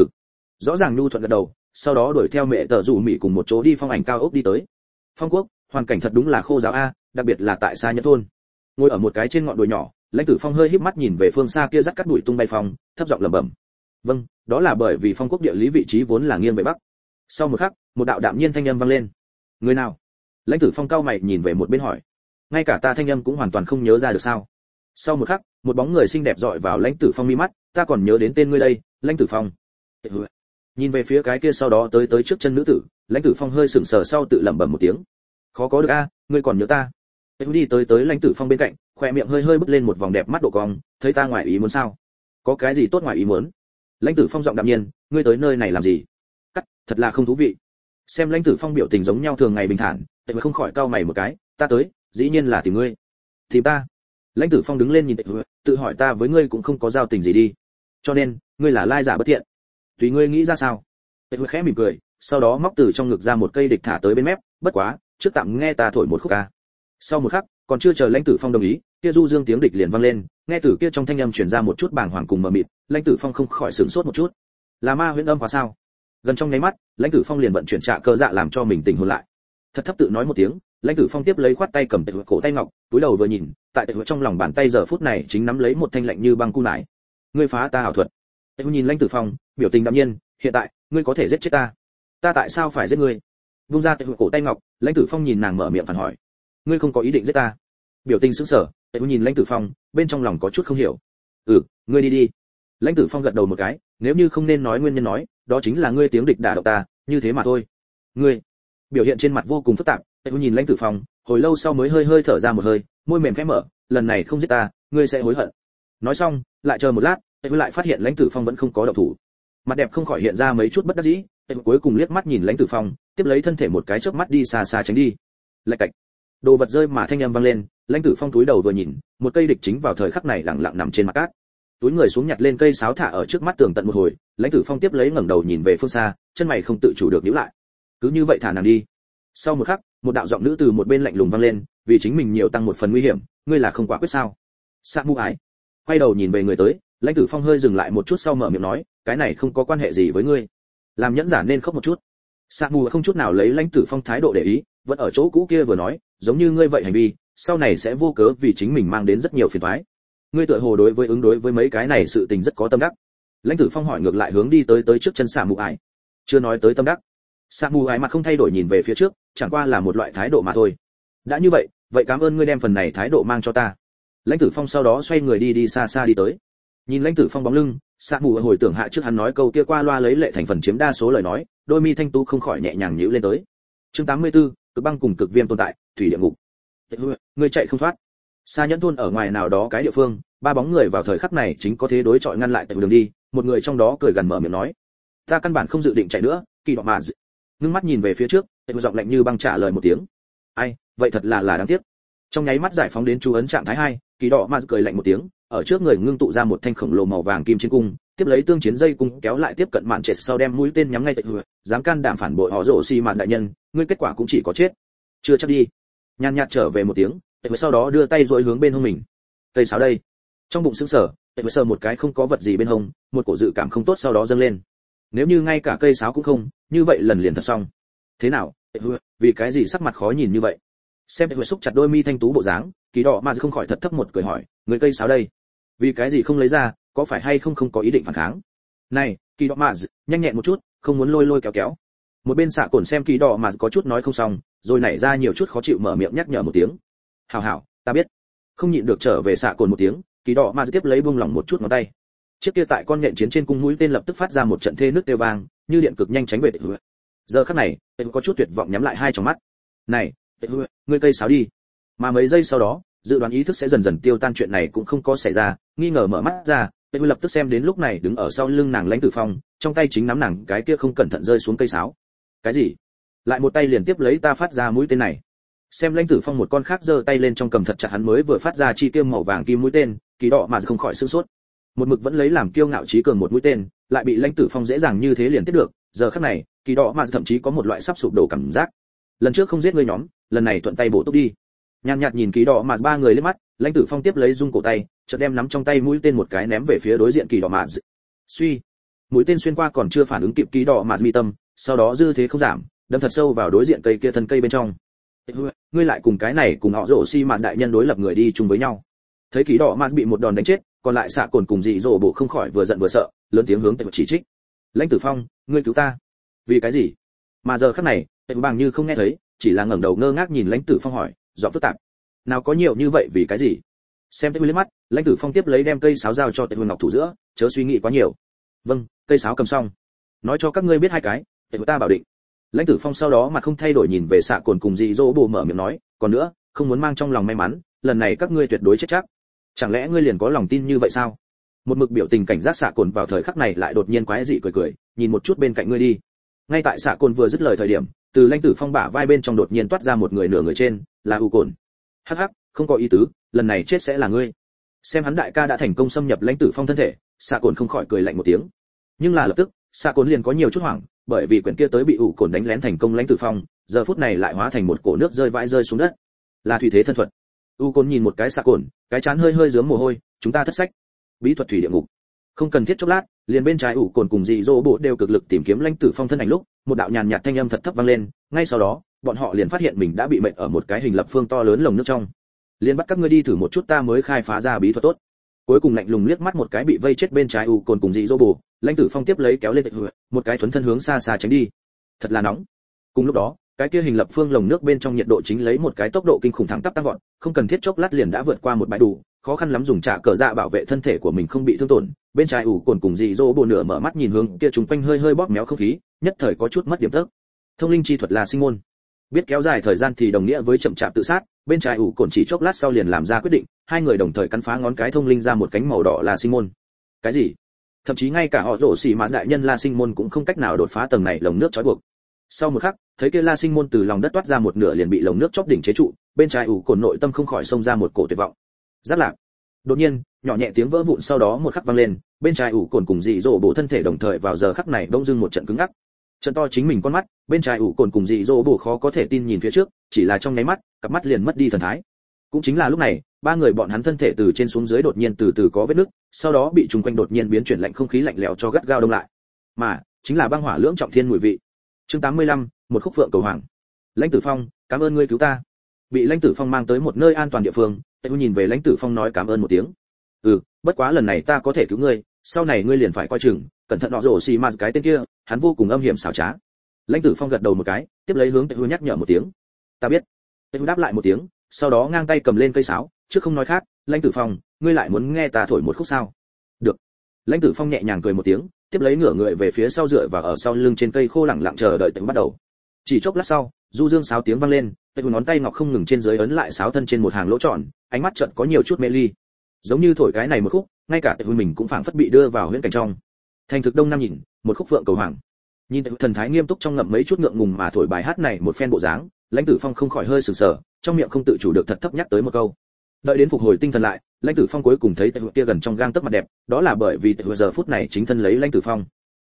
Speaker 1: Rõ ràng nhu thuận gật đầu, sau đó đuổi theo mẹ tờ rủ mị cùng một chỗ đi phong ảnh cao ốc đi tới. Phong quốc, hoàn cảnh thật đúng là khô giáo a, đặc biệt là tại xa Nhẫn thôn. Ngồi ở một cái trên ngọn đồi nhỏ, Lãnh Tử Phong hơi híp mắt nhìn về phương xa kia rắc cắt bụi tung bay phong, thấp giọng lẩm bẩm. Vâng, đó là bởi vì phong quốc địa lý vị trí vốn là nghiêng về bắc. Sau một khắc, một đạo đạm nhiên thanh âm vang lên. Người nào? Lãnh Tử Phong cau mày nhìn về một bên hỏi. Ngay cả ta thanh âm cũng hoàn toàn không nhớ ra được sao? Sau một khắc, một bóng người xinh đẹp dọi vào Lãnh Tử Phong mi mắt, ta còn nhớ đến tên ngươi đây, Lãnh Tử Phong. Nhìn về phía cái kia sau đó tới trước chân nữ tử, Lãnh Tử Phong hơi sững sờ sau tự lẩm bẩm một tiếng. Khó có được a, ngươi còn nhớ ta? Đi tới Lãnh Tử Phong bên cạnh, khoe miệng hơi bứt lên một vòng đẹp mắt độ cong, thấy ta ngoài ý muốn sao? Có cái gì tốt ngoài ý muốn? Lãnh Tử Phong giọng đạm nhiên, ngươi tới nơi này làm gì? Thật là không thú vị. Xem Lãnh Tử Phong biểu tình giống nhau thường ngày bình thản, Tệ không khỏi cau mày một cái, ta tới, dĩ nhiên là tìm ngươi. Tìm ta? Lãnh Tử Phong đứng lên nhìn Tệ, tự hỏi ta với ngươi cũng không có giao tình gì đi, cho nên ngươi là lai giả bất thiện. Tùy ngươi nghĩ ra sao. Tệ khẽ mỉm cười, sau đó móc từ trong ngực ra một cây địch thả tới bên mép, bất quá, trước tạm nghe ta thổi một khúc ca. Sau một khắc, còn chưa chờ Lãnh Tử Phong đồng ý, kia du dương tiếng địch liền vang lên, nghe từ kia trong thanh âm truyền ra một chút bàng hoàng cùng mờ mịt, Lãnh Tử Phong không khỏi sửng sốt một chút. Là ma huyễn âm hóa sao? Gần trong nháy mắt, Lãnh Tử Phong liền vận chuyển trạ cơ dạ làm cho mình tỉnh hồn lại. Thật thấp tự nói một tiếng, Lãnh Tử Phong tiếp lấy khoát tay cầm Tệ cổ tay ngọc, túi đầu vừa nhìn, tại Tệ trong lòng bàn tay giờ phút này chính nắm lấy một thanh lạnh như băng cung nải. Ngươi phá ta ảo thuật. Tệ nhìn Lãnh Tử Phong, biểu tình đạm nhiên, hiện tại, ngươi có thể giết chết ta. Ta tại sao phải giết ngươi? Vung ra Tệ cổ tay ngọc, Lãnh Tử Phong nhìn nàng mở miệng phản hỏi. Ngươi không có ý định giết ta? Biểu tình sững sờ, Tệ nhìn Lãnh Tử Phong, bên trong lòng có chút không hiểu. Ngươi đi. Lãnh Tử Phong gật đầu một cái, nếu như không nên nói nguyên nhân nói, đó chính là ngươi tiếng địch đả động ta, như thế mà thôi. Ngươi, biểu hiện trên mặt vô cùng phức tạp, Tệ nhìn Lãnh Tử Phong, hồi lâu sau mới hơi thở ra một hơi, môi mềm khẽ mở, lần này không giết ta, ngươi sẽ hối hận. Nói xong, lại chờ một lát, Tệ lại phát hiện Lãnh Tử Phong vẫn không có động thủ. Mặt đẹp không khỏi hiện ra mấy chút bất đắc dĩ, Tệ cuối cùng liếc mắt nhìn Lãnh Tử Phong, tiếp lấy thân thể một cái chớp mắt đi xa tránh đi. Lạch cạch. Đồ vật rơi mà thanh âm vang lên, Lãnh Tử Phong túi đầu vừa nhìn, một cây địch chính vào thời khắc này lặng lặng nằm trên mặt cát. Túi người xuống nhặt lên cây sáo thả ở trước mắt tường tận một hồi, Lãnh Tử Phong tiếp lấy ngẩng đầu nhìn về phương xa, chân mày không tự chủ được nhíu lại. Cứ như vậy thả nàng đi. Sau một khắc, một đạo giọng nữ từ một bên lạnh lùng vang lên, vì chính mình nhiều tăng một phần nguy hiểm, ngươi là không quả quyết sao? Sa Mu Ái. Quay đầu nhìn về người tới, Lãnh Tử Phong hơi dừng lại một chút sau mở miệng nói, cái này không có quan hệ gì với ngươi. Làm nhẫn giả nên khóc một chút. Sa Mu không chút nào lấy Lãnh Tử Phong thái độ để ý, vẫn ở chỗ cũ kia vừa nói, giống như ngươi vậy hành vi, sau này sẽ vô cớ vì chính mình mang đến rất nhiều phiền toái. Ngươi tựa hồ đối với mấy cái này sự tình rất có tâm đắc. Lãnh Tử Phong hỏi ngược lại hướng đi tới trước chân Sa Mu Ái. Chưa nói tới tâm đắc. Sa Mu Ái mặt không thay đổi nhìn về phía trước, chẳng qua là một loại thái độ mà thôi. Đã như vậy, vậy cảm ơn ngươi đem phần này thái độ mang cho ta. Lãnh Tử Phong sau đó xoay người đi xa đi tới. Nhìn Lãnh Tử Phong bóng lưng, Sa Mu hồi tưởng hạ trước hắn nói câu kia qua loa lấy lệ thành phần chiếm đa số lời nói, đôi mi thanh tú không khỏi nhẹ nhàng nhíu lên tới. Chương 84, cực băng cùng cực viêm tồn tại, thủy địa ngục. Ngươi chạy không thoát. Sa Nhẫn thôn ở ngoài nào đó cái địa phương, ba bóng người vào thời khắc này chính có thế đối chọi ngăn lại tại đường đi, một người trong đó cười gần mở miệng nói: "Ta căn bản không dự định chạy nữa, Kỳ Đọ Mạ." Ngưng mắt nhìn về phía trước, tại giọng lạnh như băng trả lời một tiếng: "Ai, vậy thật là đáng tiếc." Trong nháy mắt giải phóng đến chú ấn trạng thái 2, Kỳ Đọ Mạ cười lạnh một tiếng, ở trước người ngưng tụ ra một thanh khổng lồ màu vàng kim chiến cung, tiếp lấy tương chiến dây cung kéo lại tiếp cận mạn trệ sau đem mũi tên nhắm ngay tệ hứa, dám can đảm phản bội họ rổ xi mạt đại nhân, ngươi kết quả cũng chỉ có chết. Chưa chắc đi. Nhàn nhạt trở về một tiếng, tệ hứa sau đó đưa tay duỗi hướng bên hông mình. Cây sáo đây. Trong bụng sững sờ, tệ hứa sờ một cái không có vật gì bên hông, một cổ dự cảm không tốt sau đó dâng lên. Nếu như ngay cả cây sáo cũng không, như vậy lần liền thật xong. Thế nào, tệ hứa, vì cái gì sắc mặt khó nhìn như vậy? Xem tệ hứa xúc chặt đôi mi thanh tú bộ dáng, Kỳ Đỏ mà không khỏi thật thấp một cười hỏi, người cây sáo đây, vì cái gì không lấy ra, có phải hay không có ý định phản kháng? Này, Kỳ Đỏ mà nhanh nhẹn một chút, không muốn lôi kéo kéo. Một bên xạ cồn xem Kỳ Đỏ mà có chút nói không xong, rồi nảy ra nhiều chút khó chịu mở miệng nhắc nhở một tiếng. Hảo, ta biết. Không nhịn được trở về xạ cồn một tiếng, Kỳ Đỏ mà tiếp lấy buông lỏng một chút ngón tay. Chiếc kia tại con nhện chiến trên cung mũi tên lập tức phát ra một trận thê nước kêu vang, như điện cực nhanh tránh về tệ hứa. Giờ khắc này, tệ có chút tuyệt vọng nhắm lại hai tròng mắt. Này, tệ hứa, ngươi cây sáo đi. Mà mấy giây sau đó, dự đoán ý thức sẽ dần dần tiêu tan chuyện này cũng không có xảy ra, nghi ngờ mở mắt ra, tệ lập tức xem đến lúc này đứng ở sau lưng nàng Lãnh Tử Phong, trong tay chính nắm nàng cái kia không cẩn thận rơi xuống cây sáo. Cái gì? Lại một tay liền tiếp lấy ta phát ra mũi tên này. Xem Lãnh Tử Phong một con khác giơ tay lên trong cầm thật chặt hắn mới vừa phát ra chi tiêu màu vàng kim mũi tên, Kỳ Đỏ mà không khỏi sửng sốt. Một mực vẫn lấy làm kiêu ngạo trí cường một mũi tên, lại bị Lãnh Tử Phong dễ dàng như thế liền tiếp được, giờ khắc này, Kỳ Đỏ mà thậm chí có một loại sắp sụp đổ cảm giác. Lần trước không giết ngươi nhóm, lần này thuận tay bổ túc đi. Nhàn nhạt nhìn Kỳ Đỏ mà ba người liếc mắt, Lãnh Tử Phong tiếp lấy rung cổ tay, chợt đem nắm trong tay mũi tên một cái ném về phía đối diện Kỳ Đỏ mà. Suy, mũi tên xuyên qua còn chưa phản ứng kịp Kỳ Đỏ mà mi tâm, sau đó dư thế không giảm, đâm thật sâu vào đối diện cây kia thân cây bên trong. Ngươi lại cùng cái này cùng họ rổ xi mạn đại nhân đối lập người đi chung với nhau. Thấy Kỳ Đỏ mà bị một đòn đánh chết, còn lại xạ cồn cùng dị dỗ bộ không khỏi vừa giận vừa sợ, lớn tiếng hướng tệ chỉ trích. Lãnh Tử Phong, ngươi cứu ta. Vì cái gì? Mà giờ khắc này, tệ bằng như không nghe thấy, chỉ là ngẩng đầu ngơ ngác nhìn Lãnh Tử Phong hỏi, giọng phức tạp. Nào có nhiều như vậy vì cái gì? Xem tệ liếc mắt, Lãnh Tử Phong tiếp lấy đem cây sáo giao cho tệ ngọc thủ giữa, chớ suy nghĩ quá nhiều. Vâng, cây sáo cầm xong. Nói cho các ngươi biết hai cái, tệ ta bảo định. Lãnh Tử Phong sau đó mà không thay đổi nhìn về xạ cồn cùng dị dỗ bộ mở miệng nói, còn nữa, không muốn mang trong lòng may mắn, lần này các ngươi tuyệt đối chết chắc. Chẳng lẽ ngươi liền có lòng tin như vậy sao? Một mực biểu tình cảnh giác xạ cồn vào thời khắc này lại đột nhiên quái dị cười, nhìn một chút bên cạnh ngươi đi. Ngay tại xạ cồn vừa dứt lời thời điểm, từ Lãnh Tử Phong bả vai bên trong đột nhiên toát ra một người nửa người trên, là U Cồn. Hắc, không có ý tứ, lần này chết sẽ là ngươi. Xem hắn đại ca đã thành công xâm nhập Lãnh Tử Phong thân thể, xạ cồn không khỏi cười lạnh một tiếng. Nhưng là lập tức, xạ cồn liền có nhiều chút hoảng, bởi vì quyển kia tới bị U Cồn đánh lén thành công Lãnh Tử Phong, giờ phút này lại hóa thành một cổ nước rơi vãi rơi xuống đất. Là thủy thế thân thuật. U Cồn nhìn một cái xạ cồn, cái chán hơi rớm mồ hôi, chúng ta thất sách. Bí thuật thủy địa ngục. Không cần thiết chốc lát, liền bên trái U Cồn cùng dị dỗ bộ đều cực lực tìm kiếm Lãnh Tử Phong thân ảnh lúc, một đạo nhàn nhạt thanh âm thật thấp vang lên, ngay sau đó, bọn họ liền phát hiện mình đã bị mệt ở một cái hình lập phương to lớn lồng nước trong. Liền bắt các ngươi đi thử một chút ta mới khai phá ra bí thuật tốt. Cuối cùng lạnh lùng liếc mắt một cái bị vây chết bên trái U Cồn cùng dị dỗ bộ, Lãnh Tử Phong tiếp lấy kéo lên một cái thuấn thân hướng xa tránh đi. Thật là nóng. Cùng lúc đó, cái kia hình lập phương lồng nước bên trong nhiệt độ chính lấy một cái tốc độ kinh khủng thẳng tắp tăng vọt, không cần thiết chốc lát liền đã vượt qua một bãi đủ, khó khăn lắm dùng trả cờ dạ bảo vệ thân thể của mình không bị thương tổn. Bên trái U Cồn cùng dị dỗ bộ nửa mở mắt nhìn hướng kia chúng quanh hơi bóp méo không khí, nhất thời có chút mất điểm tức. Thông linh chi thuật là sinh môn, biết kéo dài thời gian thì đồng nghĩa với chậm chạp tự sát. Bên trái U Cồn chỉ chốc lát sau liền làm ra quyết định, hai người đồng thời cắn phá ngón cái thông linh ra một cánh màu đỏ là sinh môn. Cái gì? Thậm chí ngay cả họ rổ xỉ mã đại nhân la sinh môn cũng không cách nào đột phá tầng này lồng nước trói buộc. Sau một khắc, thấy kia la sinh môn từ lòng đất toát ra một nửa liền bị lồng nước chóp đỉnh chế trụ, bên trái U Cồn nội tâm không khỏi xông ra một cổ tuyệt vọng. Giác lạc. Đột nhiên, nhỏ nhẹ tiếng vỡ vụn sau đó một khắc vang lên, bên trái U Cồn cùng dị dỗ bộ thân thể đồng thời vào giờ khắc này bỗng dưng một trận cứng ngắc. Trận to chính mình con mắt, bên trái U Cồn cùng dị dỗ bộ khó có thể tin nhìn phía trước, chỉ là trong nháy mắt, cặp mắt liền mất đi thần thái. Cũng chính là lúc này, ba người bọn hắn thân thể từ trên xuống dưới đột nhiên từ từ có vết nứt, sau đó bị trùng quanh đột nhiên biến chuyển lạnh không khí lạnh lẽo cho gắt gao đông lại. Mà, chính là băng hỏa lưỡng trọng thiên mùi vị. Chương 85, một khúc phượng cầu hoàng. Lãnh Tử Phong, cảm ơn ngươi cứu ta. Bị Lãnh Tử Phong mang tới một nơi an toàn địa phương, Tây nhìn về Lãnh Tử Phong nói cảm ơn một tiếng. Bất quá lần này ta có thể cứu ngươi, sau này ngươi liền phải coi chừng, cẩn thận nọ rổ xì mạt cái tên kia, hắn vô cùng âm hiểm xảo trá. Lãnh Tử Phong gật đầu một cái, tiếp lấy hướng Tây nhắc nhở một tiếng. Ta biết. Tây đáp lại một tiếng, sau đó ngang tay cầm lên cây sáo, trước không nói khác, Lãnh Tử Phong, ngươi lại muốn nghe ta thổi một khúc sao? Được. Lãnh Tử Phong nhẹ nhàng cười một tiếng, tiếp lấy ngửa người về phía sau dựa vào ở sau lưng trên cây khô lặng lặng chờ đợi Tây bắt đầu. Chỉ chốc lát sau, du dương sáo tiếng vang lên, Tây ngón tay ngọc không ngừng trên dưới ấn lại sáo thân trên một hàng lỗ tròn, ánh mắt chợt có nhiều chút mê ly. Giống như thổi cái này một khúc, ngay cả Tây mình cũng phảng phất bị đưa vào huyễn cảnh trong. Thành thực đông nam nhìn, một khúc phượng cầu hoàng. Nhìn thần thái nghiêm túc trong ngậm mấy chút ngượng ngùng mà thổi bài hát này một phen bộ dáng, Lãnh Tử Phong không khỏi hơi sửng sờ, trong miệng không tự chủ được thật thấp nhắc tới một câu. Đợi đến phục hồi tinh thần lại, lãnh tử phong cuối cùng thấy tệ kia gần trong gang tấc mặt đẹp, đó là bởi vì tệ giờ phút này chính thân lấy lãnh tử phong.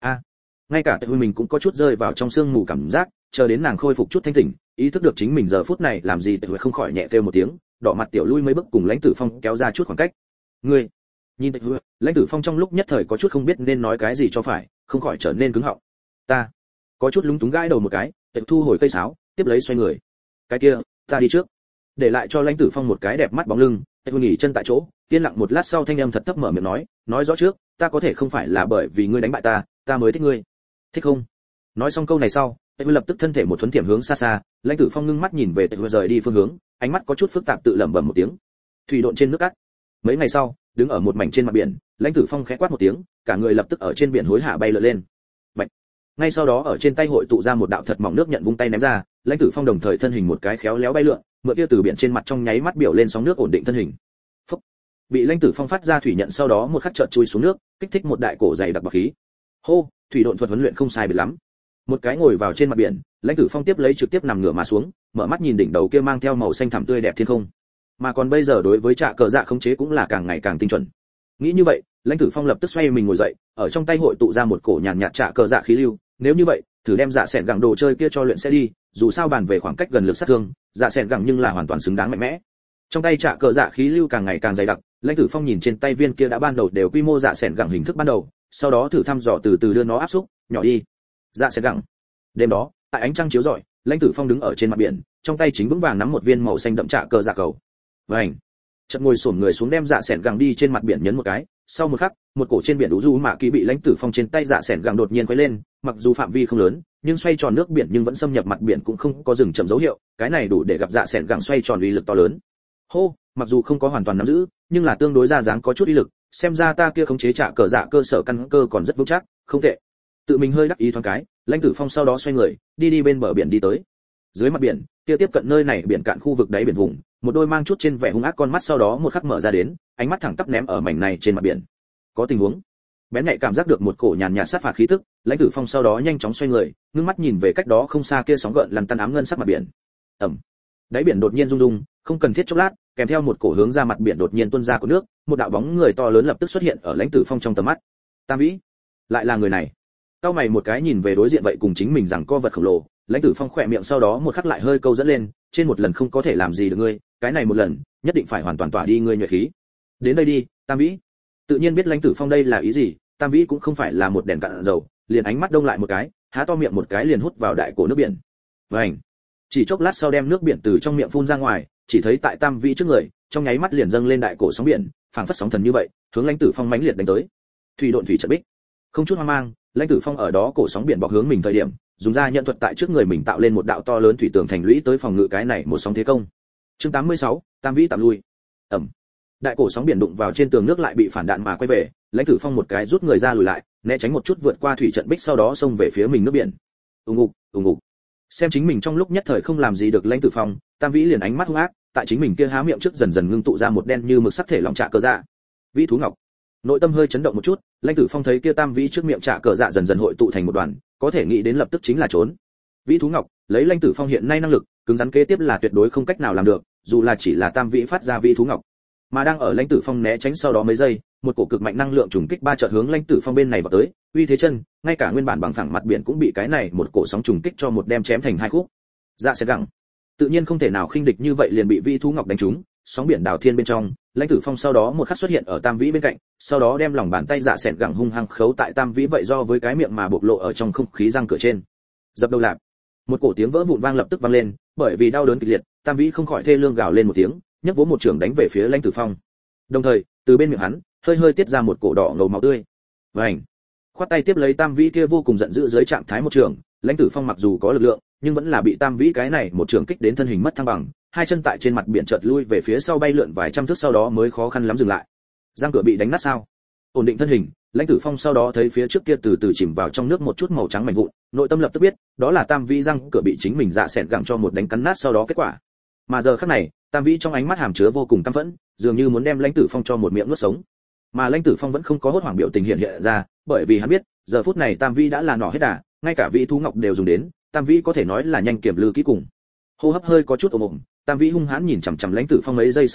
Speaker 1: Ngay cả tệ mình cũng có chút rơi vào trong sương mù cảm giác, chờ đến nàng khôi phục chút thanh tỉnh, ý thức được chính mình giờ phút này làm gì tệ không khỏi nhẹ kêu một tiếng, đỏ mặt tiểu lui mấy bước cùng lãnh tử phong kéo ra chút khoảng cách. Ngươi, nhìn tệ lãnh tử phong trong lúc nhất thời có chút không biết nên nói cái gì cho phải, không khỏi trở nên cứng họng. Ta có chút lúng túng gãi đầu một cái, tệ thu hồi cây sáo, tiếp lấy xoay người. Cái kia, ta đi trước. Để lại cho lãnh tử phong một cái đẹp mắt bóng lưng, tệ nghỉ chân tại chỗ, yên lặng một lát sau thanh âm thật thấp mở miệng nói rõ trước, ta có thể không phải là bởi vì ngươi đánh bại ta mới thích ngươi. Thích không? Nói xong câu này sau, tệ lập tức thân thể một thuấn tiệm hướng xa xa, lãnh tử phong ngưng mắt nhìn về tệ rời đi phương hướng, ánh mắt có chút phức tạp tự lẩm bẩm một tiếng. Thủy độn trên nước cát. Mấy ngày sau, đứng ở một mảnh trên mặt biển, lãnh tử phong khẽ quát một tiếng, cả người lập tức ở trên biển hối hả bay lượn lên. Bạch. Ngay sau đó ở trên tay hội tụ ra một đạo thật mỏng nước nhận vung tay ném ra, lãnh tử phong đồng thời thân hình một cái khéo léo bay lượn, mượn kia từ biển trên mặt trong nháy mắt biểu lên sóng nước ổn định thân hình. Phốc. Bị lãnh tử phong phát ra thủy nhận sau đó một khắc chợt chui xuống nước, kích thích một đại cổ dày đặc bạc khí. Hô, thủy độn thuật huấn luyện không sai biệt lắm. Một cái ngồi vào trên mặt biển, lãnh tử phong tiếp lấy trực tiếp nằm ngửa mà xuống, mở mắt nhìn đỉnh đầu kia mang theo màu xanh thẳm tươi đẹp thiên không. Mà còn bây giờ đối với trạ cờ dạ khống chế cũng là càng ngày càng tinh chuẩn. Nghĩ như vậy, lãnh tử phong lập tức xoay mình ngồi dậy, ở trong tay hội tụ ra một cổ nhàn nhạt trạ cờ dạ khí lưu, nếu như vậy, thử đem dạ sẹn gẳng đồ chơi kia cho luyện sẽ đi, dù sao bàn về khoảng cách gần lực sát thương, dạ sẹn gẳng nhưng là hoàn toàn xứng đáng mạnh mẽ. Trong tay trạ cờ dạ khí lưu càng ngày càng dày đặc, lãnh tử phong nhìn trên tay viên kia đã ban đầu đều quy mô dạ sẹn gẳng hình thức ban đầu, sau đó thử thăm dò từ từ đưa nó áp xúc, nhỏ đi. Dạ sẹn gẳng. Đêm đó, tại ánh trăng chiếu rọi, lãnh tử phong đứng ở trên mặt biển, trong tay chính vững vàng nắm một viên màu xanh đậm trạ cờ dạ cầu. Vành. Chợt ngồi xổm người xuống đem dạ sẹn gẳng đi trên mặt biển nhấn một cái, sau một khắc, một cổ trên biển đủ du mạ kỳ bị lãnh tử phong trên tay dạ sẹn gẳng đột nhiên quay lên, mặc dù phạm vi không lớn, nhưng xoay tròn nước biển nhưng vẫn xâm nhập mặt biển cũng không có dừng chậm dấu hiệu, cái này đủ để gặp dạ sẹn gẳng xoay tròn uy lực to lớn. Hô, mặc dù không có hoàn toàn nắm giữ, nhưng là tương đối ra dáng có chút uy lực, xem ra ta kia khống chế trạ cờ dạ cơ sở căn cơ còn rất vững chắc, không tệ. Tự mình hơi đắc ý thoáng cái, lãnh tử phong sau đó xoay người, đi bên bờ biển đi tới. Dưới mặt biển, kia tiếp cận nơi này biển cạn khu vực đáy biển vùng, một đôi mang chút trên vẻ hung ác con mắt sau đó một khắc mở ra đến, ánh mắt thẳng tắp ném ở mảnh này trên mặt biển. Có tình huống. Bén nhạy cảm giác được một cổ nhàn nhạt sát phạt khí tức, lãnh tử phong sau đó nhanh chóng xoay người, ngước mắt nhìn về cách đó không xa kia sóng gợn lăn tăn ám ngân sắc mặt biển. Ẩm. Đáy biển đột nhiên rung rung, không cần thiết chốc lát, kèm theo một cổ hướng ra mặt biển đột nhiên tuôn ra của nước, một đạo bóng người to lớn lập tức xuất hiện ở lãnh tử phong trong tầm mắt. Tam Vĩ, lại là người này. Cao mày một cái nhìn về đối diện vậy cùng chính mình rằng co vật khổng lồ, lãnh tử phong khỏe miệng sau đó một khắc lại hơi câu dẫn lên, trên một lần không có thể làm gì được ngươi, cái này một lần nhất định phải hoàn toàn tỏa đi ngươi nhuệ khí. Đến đây đi, Tam Vĩ. Tự nhiên biết lãnh tử phong đây là ý gì, Tam Vĩ cũng không phải là một đèn cạn dầu, liền ánh mắt đông lại một cái, há to miệng một cái liền hút vào đại cổ nước biển. Vành. Chỉ chốc lát sau đem nước biển từ trong miệng phun ra ngoài, chỉ thấy tại Tam Vĩ trước người, trong nháy mắt liền dâng lên đại cổ sóng biển, phảng phất sóng thần như vậy, hướng lãnh tử phong mãnh liệt đánh tới. Thủy độn thủy trận bích. Không chút hoang mang, lãnh tử phong ở đó cổ sóng biển bọc hướng mình thời điểm, dùng ra nhận thuật tại trước người mình tạo lên một đạo to lớn thủy tường thành lũy tới phòng ngự cái này một sóng thế công. Chương 86, Tam Vĩ tạm lui. Ẩm. Đại cổ sóng biển đụng vào trên tường nước lại bị phản đạn mà quay về, lãnh tử phong một cái rút người ra lùi lại, né tránh một chút vượt qua thủy trận bích sau đó xông về phía mình nước biển. Ùng ục. Xem chính mình trong lúc nhất thời không làm gì được lãnh tử phong, Tam Vĩ liền ánh mắt hung ác, tại chính mình kia há miệng trước dần dần ngưng tụ ra một đen như mực sắc thể lòng trạ cờ dạ. Vĩ thú ngọc. Nội tâm hơi chấn động một chút, lãnh tử phong thấy kia Tam Vĩ trước miệng trạ cờ dạ dần dần hội tụ thành một đoàn, có thể nghĩ đến lập tức chính là trốn. Vĩ thú ngọc, lấy lãnh tử phong hiện nay năng lực, cứng rắn kế tiếp là tuyệt đối không cách nào làm được, dù là chỉ là Tam Vĩ phát ra vĩ thú ngọc. Mà đang ở lãnh tử phong né tránh sau đó mấy giây, một cổ cực mạnh năng lượng trùng kích ba chợt hướng lãnh tử phong bên này vào tới, uy thế chân, ngay cả nguyên bản bằng phẳng mặt biển cũng bị cái này một cổ sóng trùng kích cho một đem chém thành hai khúc. Dạ sẽ gặng. Tự nhiên không thể nào khinh địch như vậy liền bị vĩ thú ngọc đánh trúng, sóng biển đảo thiên bên trong, lãnh tử phong sau đó một khắc xuất hiện ở Tam Vĩ bên cạnh, sau đó đem lòng bàn tay dạ sẹn gẳng hung hăng khấu tại Tam Vĩ vậy do với cái miệng mà bộc lộ ở trong không khí răng cửa trên. Dập đầu lạp. Một cổ tiếng vỡ vụn vang lập tức vang lên, bởi vì đau đớn kịch liệt, Tam Vĩ không khỏi thê lương gào lên một tiếng, nhấc vỗ một trường đánh về phía lãnh tử phong. Đồng thời, từ bên miệng hắn, hơi tiết ra một cổ đỏ ngầu máu tươi. Vành. Khoát tay tiếp lấy Tam Vĩ kia vô cùng giận dữ dưới trạng thái một trường, lãnh tử phong mặc dù có lực lượng, nhưng vẫn là bị Tam Vĩ cái này một trường kích đến thân hình mất thăng bằng, hai chân tại trên mặt biển chợt lui về phía sau bay lượn vài trăm thước sau đó mới khó khăn lắm dừng lại. Răng cửa bị đánh nát sao? Ổn định thân hình, lãnh tử phong sau đó thấy phía trước kia từ từ chìm vào trong nước một chút màu trắng mảnh vụn, nội tâm lập tức biết, đó là Tam Vĩ răng cửa bị chính mình dạ sẹn gặng cho một đánh cắn nát sau đó kết quả. Mà giờ khắc này, Tam Vĩ trong ánh mắt hàm chứa vô cùng căm phẫn, dường như muốn đem lãnh tử phong cho một miệng nuốt sống. Mà lãnh tử phong vẫn không có hốt hoảng biểu tình hiện ra, bởi vì hắn biết, giờ phút này Tam Vĩ đã là nỏ hết đà, ngay cả vĩ thú ngọc đều dùng đến, Tam Vĩ có thể nói là nhanh kiểm lư kỹ cùng. Hô hấp hơi có chút ồm ồm, Tam Vĩ hung hãn nhìn chằm chằm lãnh tử phong mấy giây sau đó,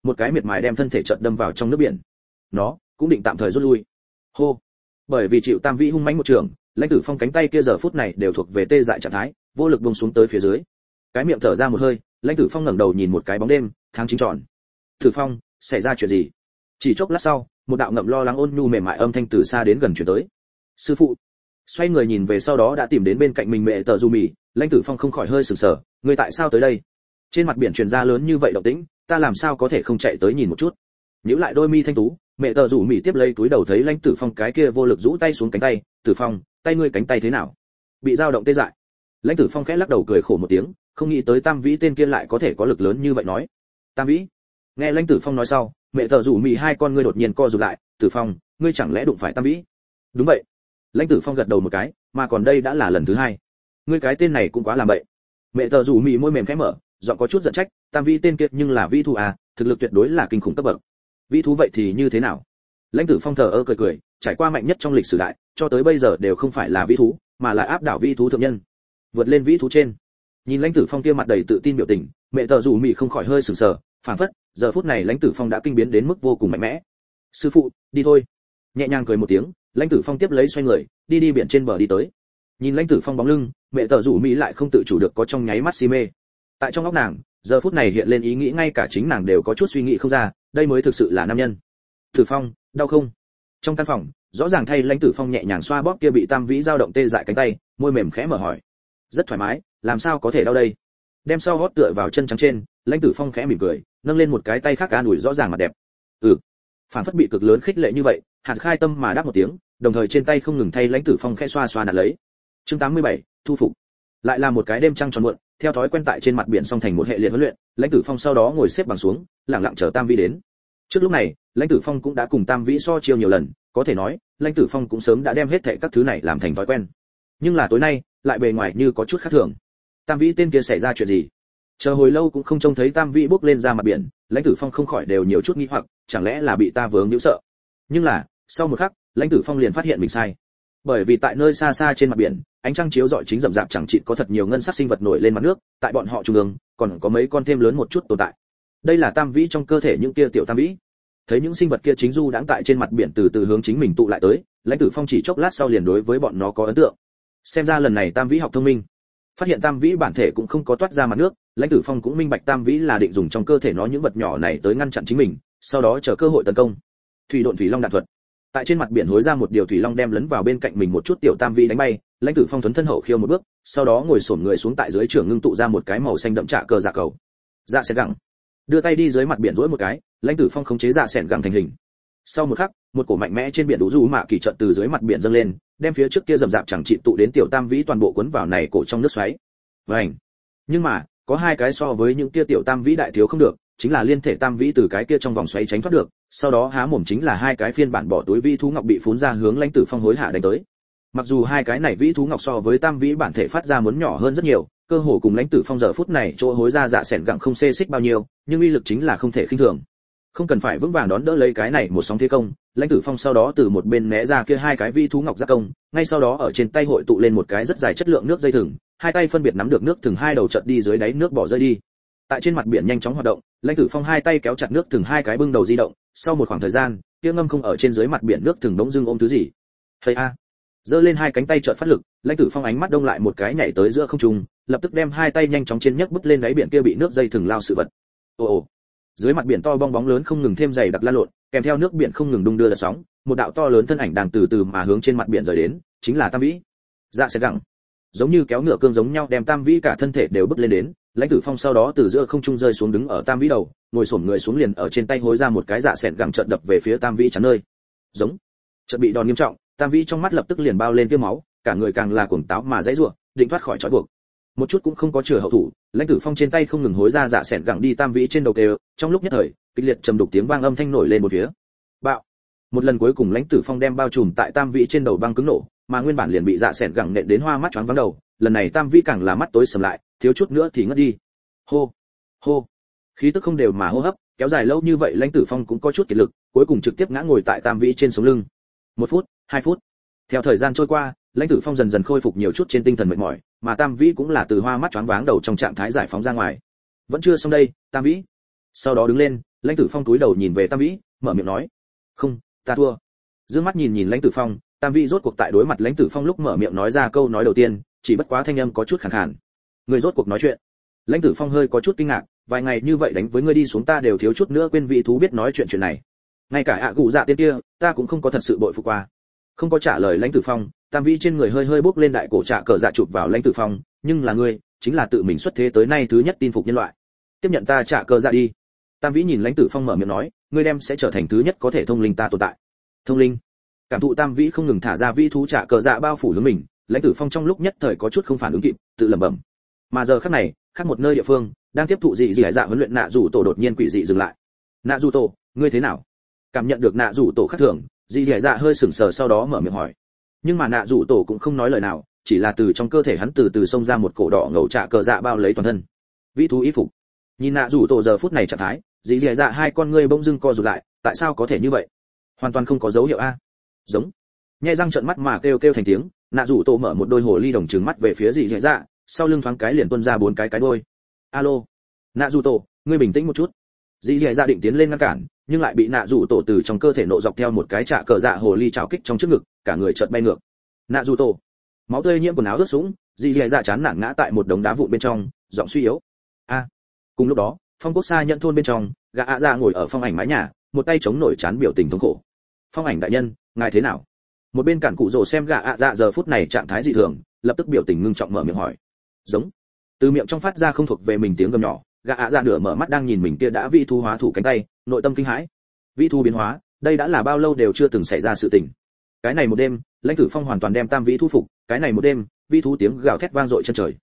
Speaker 1: một cái miệt mài đem thân thể chợt đâm vào trong nước biển. Nó cũng định tạm thời rút lui. Hô. Bởi vì chịu Tam Vĩ hung mãnh một trường, Lãnh Tử Phong cánh tay kia giờ phút này đều thuộc về tê dại trạng thái, vô lực buông xuống tới phía dưới. Cái miệng thở ra một hơi, Lãnh Tử Phong ngẩng đầu nhìn một cái bóng đêm, tháng chính tròn. Tử Phong, xảy ra chuyện gì? Chỉ chốc lát sau, một đạo ngậm lo lắng ôn nhu mềm mại âm thanh từ xa đến gần truyền tới. Sư phụ. Xoay người nhìn về sau đó đã tìm đến bên cạnh mình Mẹ Tở Dù Mì, Lãnh Tử Phong không khỏi hơi sửng sở, ngươi tại sao tới đây? Trên mặt biển truyền ra lớn như vậy động tĩnh, ta làm sao có thể không chạy tới nhìn một chút? Nhíu lại đôi mi thanh tú, Mẹ Tở Dù Mì tiếp lấy túi đầu thấy Lãnh Tử Phong cái kia vô lực rũ tay xuống cánh tay, Tử Phong, tay ngươi cánh tay thế nào? Bị dao động tê dại. Lãnh Tử Phong khẽ lắc đầu cười khổ một tiếng, không nghĩ tới Tam Vĩ tên kia lại có thể có lực lớn như vậy nói. Tam Vĩ. Nghe Lãnh Tử Phong nói sau, Mẹ Tở Dù Mì hai con ngươi đột nhiên co rụt lại, Tử Phong, ngươi chẳng lẽ đụng phải Tam Vĩ? Đúng vậy. Lãnh Tử Phong gật đầu một cái, mà còn đây đã là lần thứ hai. Ngươi cái tên này cũng quá làm bậy. Mẹ Tở Dù Mì môi mềm khẽ mở, giọng có chút giận trách, Tam Vĩ tên kia nhưng là vĩ thú à, thực lực tuyệt đối là kinh khủng cấp bậc. Vĩ thú vậy thì như thế nào? Lãnh Tử Phong thờ ơ cười cười, trải qua mạnh nhất trong lịch sử đại, cho tới bây giờ đều không phải là vĩ thú, mà là áp đảo vĩ thú thượng nhân, vượt lên vĩ thú trên. Nhìn Lãnh Tử Phong kia mặt đầy tự tin biểu tình, Mẹ Tở Dù Mì không khỏi hơi sửng sờ, phảng phất giờ phút này Lãnh Tử Phong đã kinh biến đến mức vô cùng mạnh mẽ. Sư phụ, đi thôi. Nhẹ nhàng cười một tiếng, Lãnh Tử Phong tiếp lấy xoay người, đi biển trên bờ đi tới. Nhìn Lãnh Tử Phong bóng lưng, Mẹ Tở Dù Mì lại không tự chủ được có trong nháy mắt si mê. Tại trong óc nàng, giờ phút này hiện lên ý nghĩ ngay cả chính nàng đều có chút suy nghĩ không ra, đây mới thực sự là nam nhân. Tử Phong, đau không? Trong căn phòng, rõ ràng thay Lãnh Tử Phong nhẹ nhàng xoa bóp kia bị Tam Vĩ dao động tê dại cánh tay, môi mềm khẽ mở hỏi. Rất thoải mái, làm sao có thể đau đây? Đem sau gót tựa vào chân trắng trên, Lãnh Tử Phong khẽ mỉm cười, nâng lên một cái tay khác an ủi rõ ràng mặt đẹp. Phản phất bị cực lớn khích lệ như vậy, Hạt Khai Tâm mà đáp một tiếng, đồng thời trên tay không ngừng thay Lãnh Tử Phong khẽ xoa xoa nạt lấy. Chương 87, thu phục. Lại là một cái đêm trăng tròn muộn, theo thói quen tại trên mặt biển song thành một hệ liệt huấn luyện, Lãnh Tử Phong sau đó ngồi xếp bằng xuống, lặng lặng chờ Tam Vĩ đến. Trước lúc này, Lãnh Tử Phong cũng đã cùng Tam Vĩ so chiêu nhiều lần, có thể nói, Lãnh Tử Phong cũng sớm đã đem hết thảy các thứ này làm thành thói quen. Nhưng là tối nay, lại bề ngoài như có chút khác thường. Tam Vĩ tên kia xảy ra chuyện gì? Chờ hồi lâu cũng không trông thấy Tam Vĩ bốc lên ra mặt biển, Lãnh Tử Phong không khỏi đều nhiều chút nghi hoặc, chẳng lẽ là bị ta vướng nhiễu sợ? Nhưng là, sau một khắc, Lãnh Tử Phong liền phát hiện mình sai. Bởi vì tại nơi xa xa trên mặt biển, ánh trăng chiếu rọi chính rậm rạp chẳng chịt có thật nhiều ngân sắc sinh vật nổi lên mặt nước, tại bọn họ trung ương, còn có mấy con thêm lớn một chút tồn tại. Đây là Tam Vĩ trong cơ thể những kia tiểu Tam Vĩ. Thấy những sinh vật kia chính du đãng tại trên mặt biển từ từ hướng chính mình tụ lại tới, Lãnh Tử Phong chỉ chốc lát sau liền đối với bọn nó có ấn tượng. Xem ra lần này Tam Vĩ học thông minh. Phát hiện Tam Vĩ bản thể cũng không có toát ra mặt nước, Lãnh Tử Phong cũng minh bạch Tam Vĩ là định dùng trong cơ thể nó những vật nhỏ này tới ngăn chặn chính mình, sau đó chờ cơ hội tấn công. Thủy độn thủy long đạn thuật. Tại trên mặt biển hối ra một điều thủy long đem lấn vào bên cạnh mình một chút tiểu Tam Vĩ đánh bay, Lãnh Tử Phong thuấn thân hậu khiêu một bước, sau đó ngồi xổm người xuống tại dưới trường ngưng tụ ra một cái màu xanh đậm trạ cờ dạ cầu. Dạ sẽ gẳng. Đưa tay đi dưới mặt biển duỗi một cái, Lãnh Tử Phong khống chế dạ sẹn gẳng thành hình. Sau một khắc, một cổ mạnh mẽ trên biển đủ du mạ kỳ trận từ dưới mặt biển dâng lên, đem phía trước kia rầm rạp chẳng chịt tụ đến tiểu Tam Vĩ toàn bộ cuốn vào này cổ trong nước xoáy. Vành. Nhưng mà, có hai cái so với những kia tiểu Tam Vĩ đại thiếu không được, chính là liên thể Tam Vĩ từ cái kia trong vòng xoáy tránh thoát được, sau đó há mồm chính là hai cái phiên bản bỏ túi vĩ thú ngọc bị phún ra hướng Lãnh Tử Phong hối hạ đánh tới. Mặc dù hai cái này vĩ thú ngọc so với Tam Vĩ bản thể phát ra muốn nhỏ hơn rất nhiều, cơ hồ cùng Lãnh Tử Phong giờ phút này chỗ hối ra dạ sẹn gặng không xê xích bao nhiêu, nhưng uy lực chính là không thể khinh thường. Không cần phải vững vàng đón đỡ lấy cái này một sóng thế công, Lãnh Tử Phong sau đó từ một bên né ra kia hai cái vĩ thú ngọc giáp công, ngay sau đó ở trên tay hội tụ lên một cái rất dài chất lượng nước dây thừng, hai tay phân biệt nắm được nước thừng hai đầu chợt đi dưới đáy nước bỏ rơi đi. Tại trên mặt biển nhanh chóng hoạt động, Lãnh Tử Phong hai tay kéo chặt nước thừng hai cái bưng đầu di động, sau một khoảng thời gian, kia ngâm không ở trên dưới mặt biển nước thừng bỗng dưng ôm thứ gì. Hây a. Giơ lên hai cánh tay chợt phát lực, Lãnh Tử Phong ánh mắt đông lại một cái nhảy tới giữa không trung, lập tức đem hai tay nhanh chóng trên nhấc bứt lên đáy biển kia bị nước dây thừng lao sự vật. Ồ. Dưới mặt biển to bong bóng lớn không ngừng thêm dày đặc lan lộn, kèm theo nước biển không ngừng đung đưa lật sóng, một đạo to lớn thân ảnh đang từ từ mà hướng trên mặt biển rời đến, chính là Tam Vĩ. Dạ sẽ gặng. Giống như kéo ngựa cương giống nhau đem Tam Vĩ cả thân thể đều bứt lên đến, Lãnh Tử Phong sau đó từ giữa không trung rơi xuống đứng ở Tam Vĩ đầu, ngồi xổm người xuống liền ở trên tay hối ra một cái dạ sẹn gặng chợt đập về phía Tam Vĩ chắn nơi. Giống. Chợt bị đòn nghiêm trọng, Tam Vĩ trong mắt lập tức liền bao lên tia máu, cả người càng là cuồng táo mà giãy giụa, định thoát khỏi trói buộc. Một chút cũng không có chừa hậu thủ, Lãnh Tử Phong trên tay không ngừng hối ra dạ sẹn gặng đi Tam Vĩ trên đầu kêu, trong lúc nhất thời, kịch liệt trầm đục tiếng vang âm thanh nổi lên một phía. Bạo. Một lần cuối cùng Lãnh Tử Phong đem bao trùm tại Tam Vĩ trên đầu băng cứng nổ, mà nguyên bản liền bị dạ sẹn gặng nện đến hoa mắt choáng váng đầu, lần này Tam Vĩ càng là mắt tối sầm lại, thiếu chút nữa thì ngất đi. Hô, hô. Khí tức không đều mà hô hấp, kéo dài lâu như vậy Lãnh Tử Phong cũng có chút kiệt lực, cuối cùng trực tiếp ngã ngồi tại Tam Vĩ trên sống lưng. 1 phút, 2 phút. Theo thời gian trôi qua, Lãnh Tử Phong dần dần khôi phục nhiều chút trên tinh thần mệt mỏi, mà Tam Vĩ cũng là từ hoa mắt choáng váng đầu trong trạng thái giải phóng ra ngoài. Vẫn chưa xong đây, Tam Vĩ. Sau đó đứng lên, Lãnh Tử Phong túi đầu nhìn về Tam Vĩ, mở miệng nói: "Không, ta thua." Dương mắt nhìn Lãnh Tử Phong, Tam Vĩ rốt cuộc tại đối mặt Lãnh Tử Phong lúc mở miệng nói ra câu nói đầu tiên, chỉ bất quá thanh âm có chút khàn khàn. "Ngươi rốt cuộc nói chuyện?" Lãnh Tử Phong hơi có chút kinh ngạc, vài ngày như vậy đánh với ngươi đi xuống ta đều thiếu chút nữa quên vị thú biết nói chuyện này. Ngay cả ạ gù dạ tiên kia, ta cũng không có thật sự bội phục qua. Không có trả lời Lãnh Tử Phong, Tam Vĩ trên người hơi hơi bốc lên đại cổ trạ cờ dạ chụp vào Lãnh Tử Phong, nhưng là ngươi, chính là tự mình xuất thế tới nay thứ nhất tin phục nhân loại. Tiếp nhận ta trạ cờ dạ đi. Tam Vĩ nhìn Lãnh Tử Phong mở miệng nói, ngươi đem sẽ trở thành thứ nhất có thể thông linh ta tồn tại. Thông linh? Cảm thụ Tam Vĩ không ngừng thả ra vi thú trạ cờ dạ bao phủ hướng mình, Lãnh Tử Phong trong lúc nhất thời có chút không phản ứng kịp, tự lẩm bẩm. Mà giờ khắc này, khác một nơi địa phương, đang tiếp thụ dị dạ huấn luyện nạ rủ tổ đột nhiên quỷ dị dừng lại. Nạ rủ tổ, ngươi thế nào? Cảm nhận được nạ rủ tổ khác thường, dị dạ hơi sững sờ sau đó mở miệng hỏi. Nhưng mà nạ rủ tổ cũng không nói lời nào, chỉ là từ trong cơ thể hắn từ từ xông ra một cổ đỏ ngầu trạ cờ dạ bao lấy toàn thân. Vĩ thú y phục. Nhìn nạ rủ tổ giờ phút này trạng thái, dị dạ hai con ngươi bỗng dưng co rụt lại, tại sao có thể như vậy? Hoàn toàn không có dấu hiệu a. Giống. Nhẹ răng trợn mắt mà kêu kêu thành tiếng, nạ rủ tổ mở một đôi hồ ly đồng trừng mắt về phía dị dạ, sau lưng thoáng cái liền tuôn ra 4 cái đuôi. Alo, nạ rủ tổ, ngươi bình tĩnh một chút. Dị dạ định tiến lên ngăn cản, nhưng lại bị nạ rủ tổ từ trong cơ thể nộ dọc theo một cái trạ cờ dạ hồ ly trào kích trong trước ngực, cả người chợt bay ngược. Nạ rủ tổ, máu tươi nhiễm quần áo ướt sũng, dị dạ chán nản ngã tại một đống đá vụn bên trong, giọng suy yếu. A. Cùng lúc đó, phong quốc xa nhận thôn bên trong, gã ạ dạ ngồi ở phong ảnh mái nhà, một tay chống nổi chán biểu tình thống khổ. Phong ảnh đại nhân, ngài thế nào? Một bên cản cụ rồ xem gã ạ dạ giờ phút này trạng thái dị thường, lập tức biểu tình ngưng trọng mở miệng hỏi. Giống. Từ miệng trong phát ra không thuộc về mình tiếng gầm nhỏ, gã ạ dạ nửa mở mắt đang nhìn mình kia đã vi thu hóa thủ cánh tay, nội tâm kinh hãi. Vi thu biến hóa, đây đã là bao lâu đều chưa từng xảy ra sự tình. Cái này một đêm, Lãnh Tử Phong hoàn toàn đem Tam Vĩ thu phục, cái này một đêm, vi thú tiếng gào thét vang dội chân trời.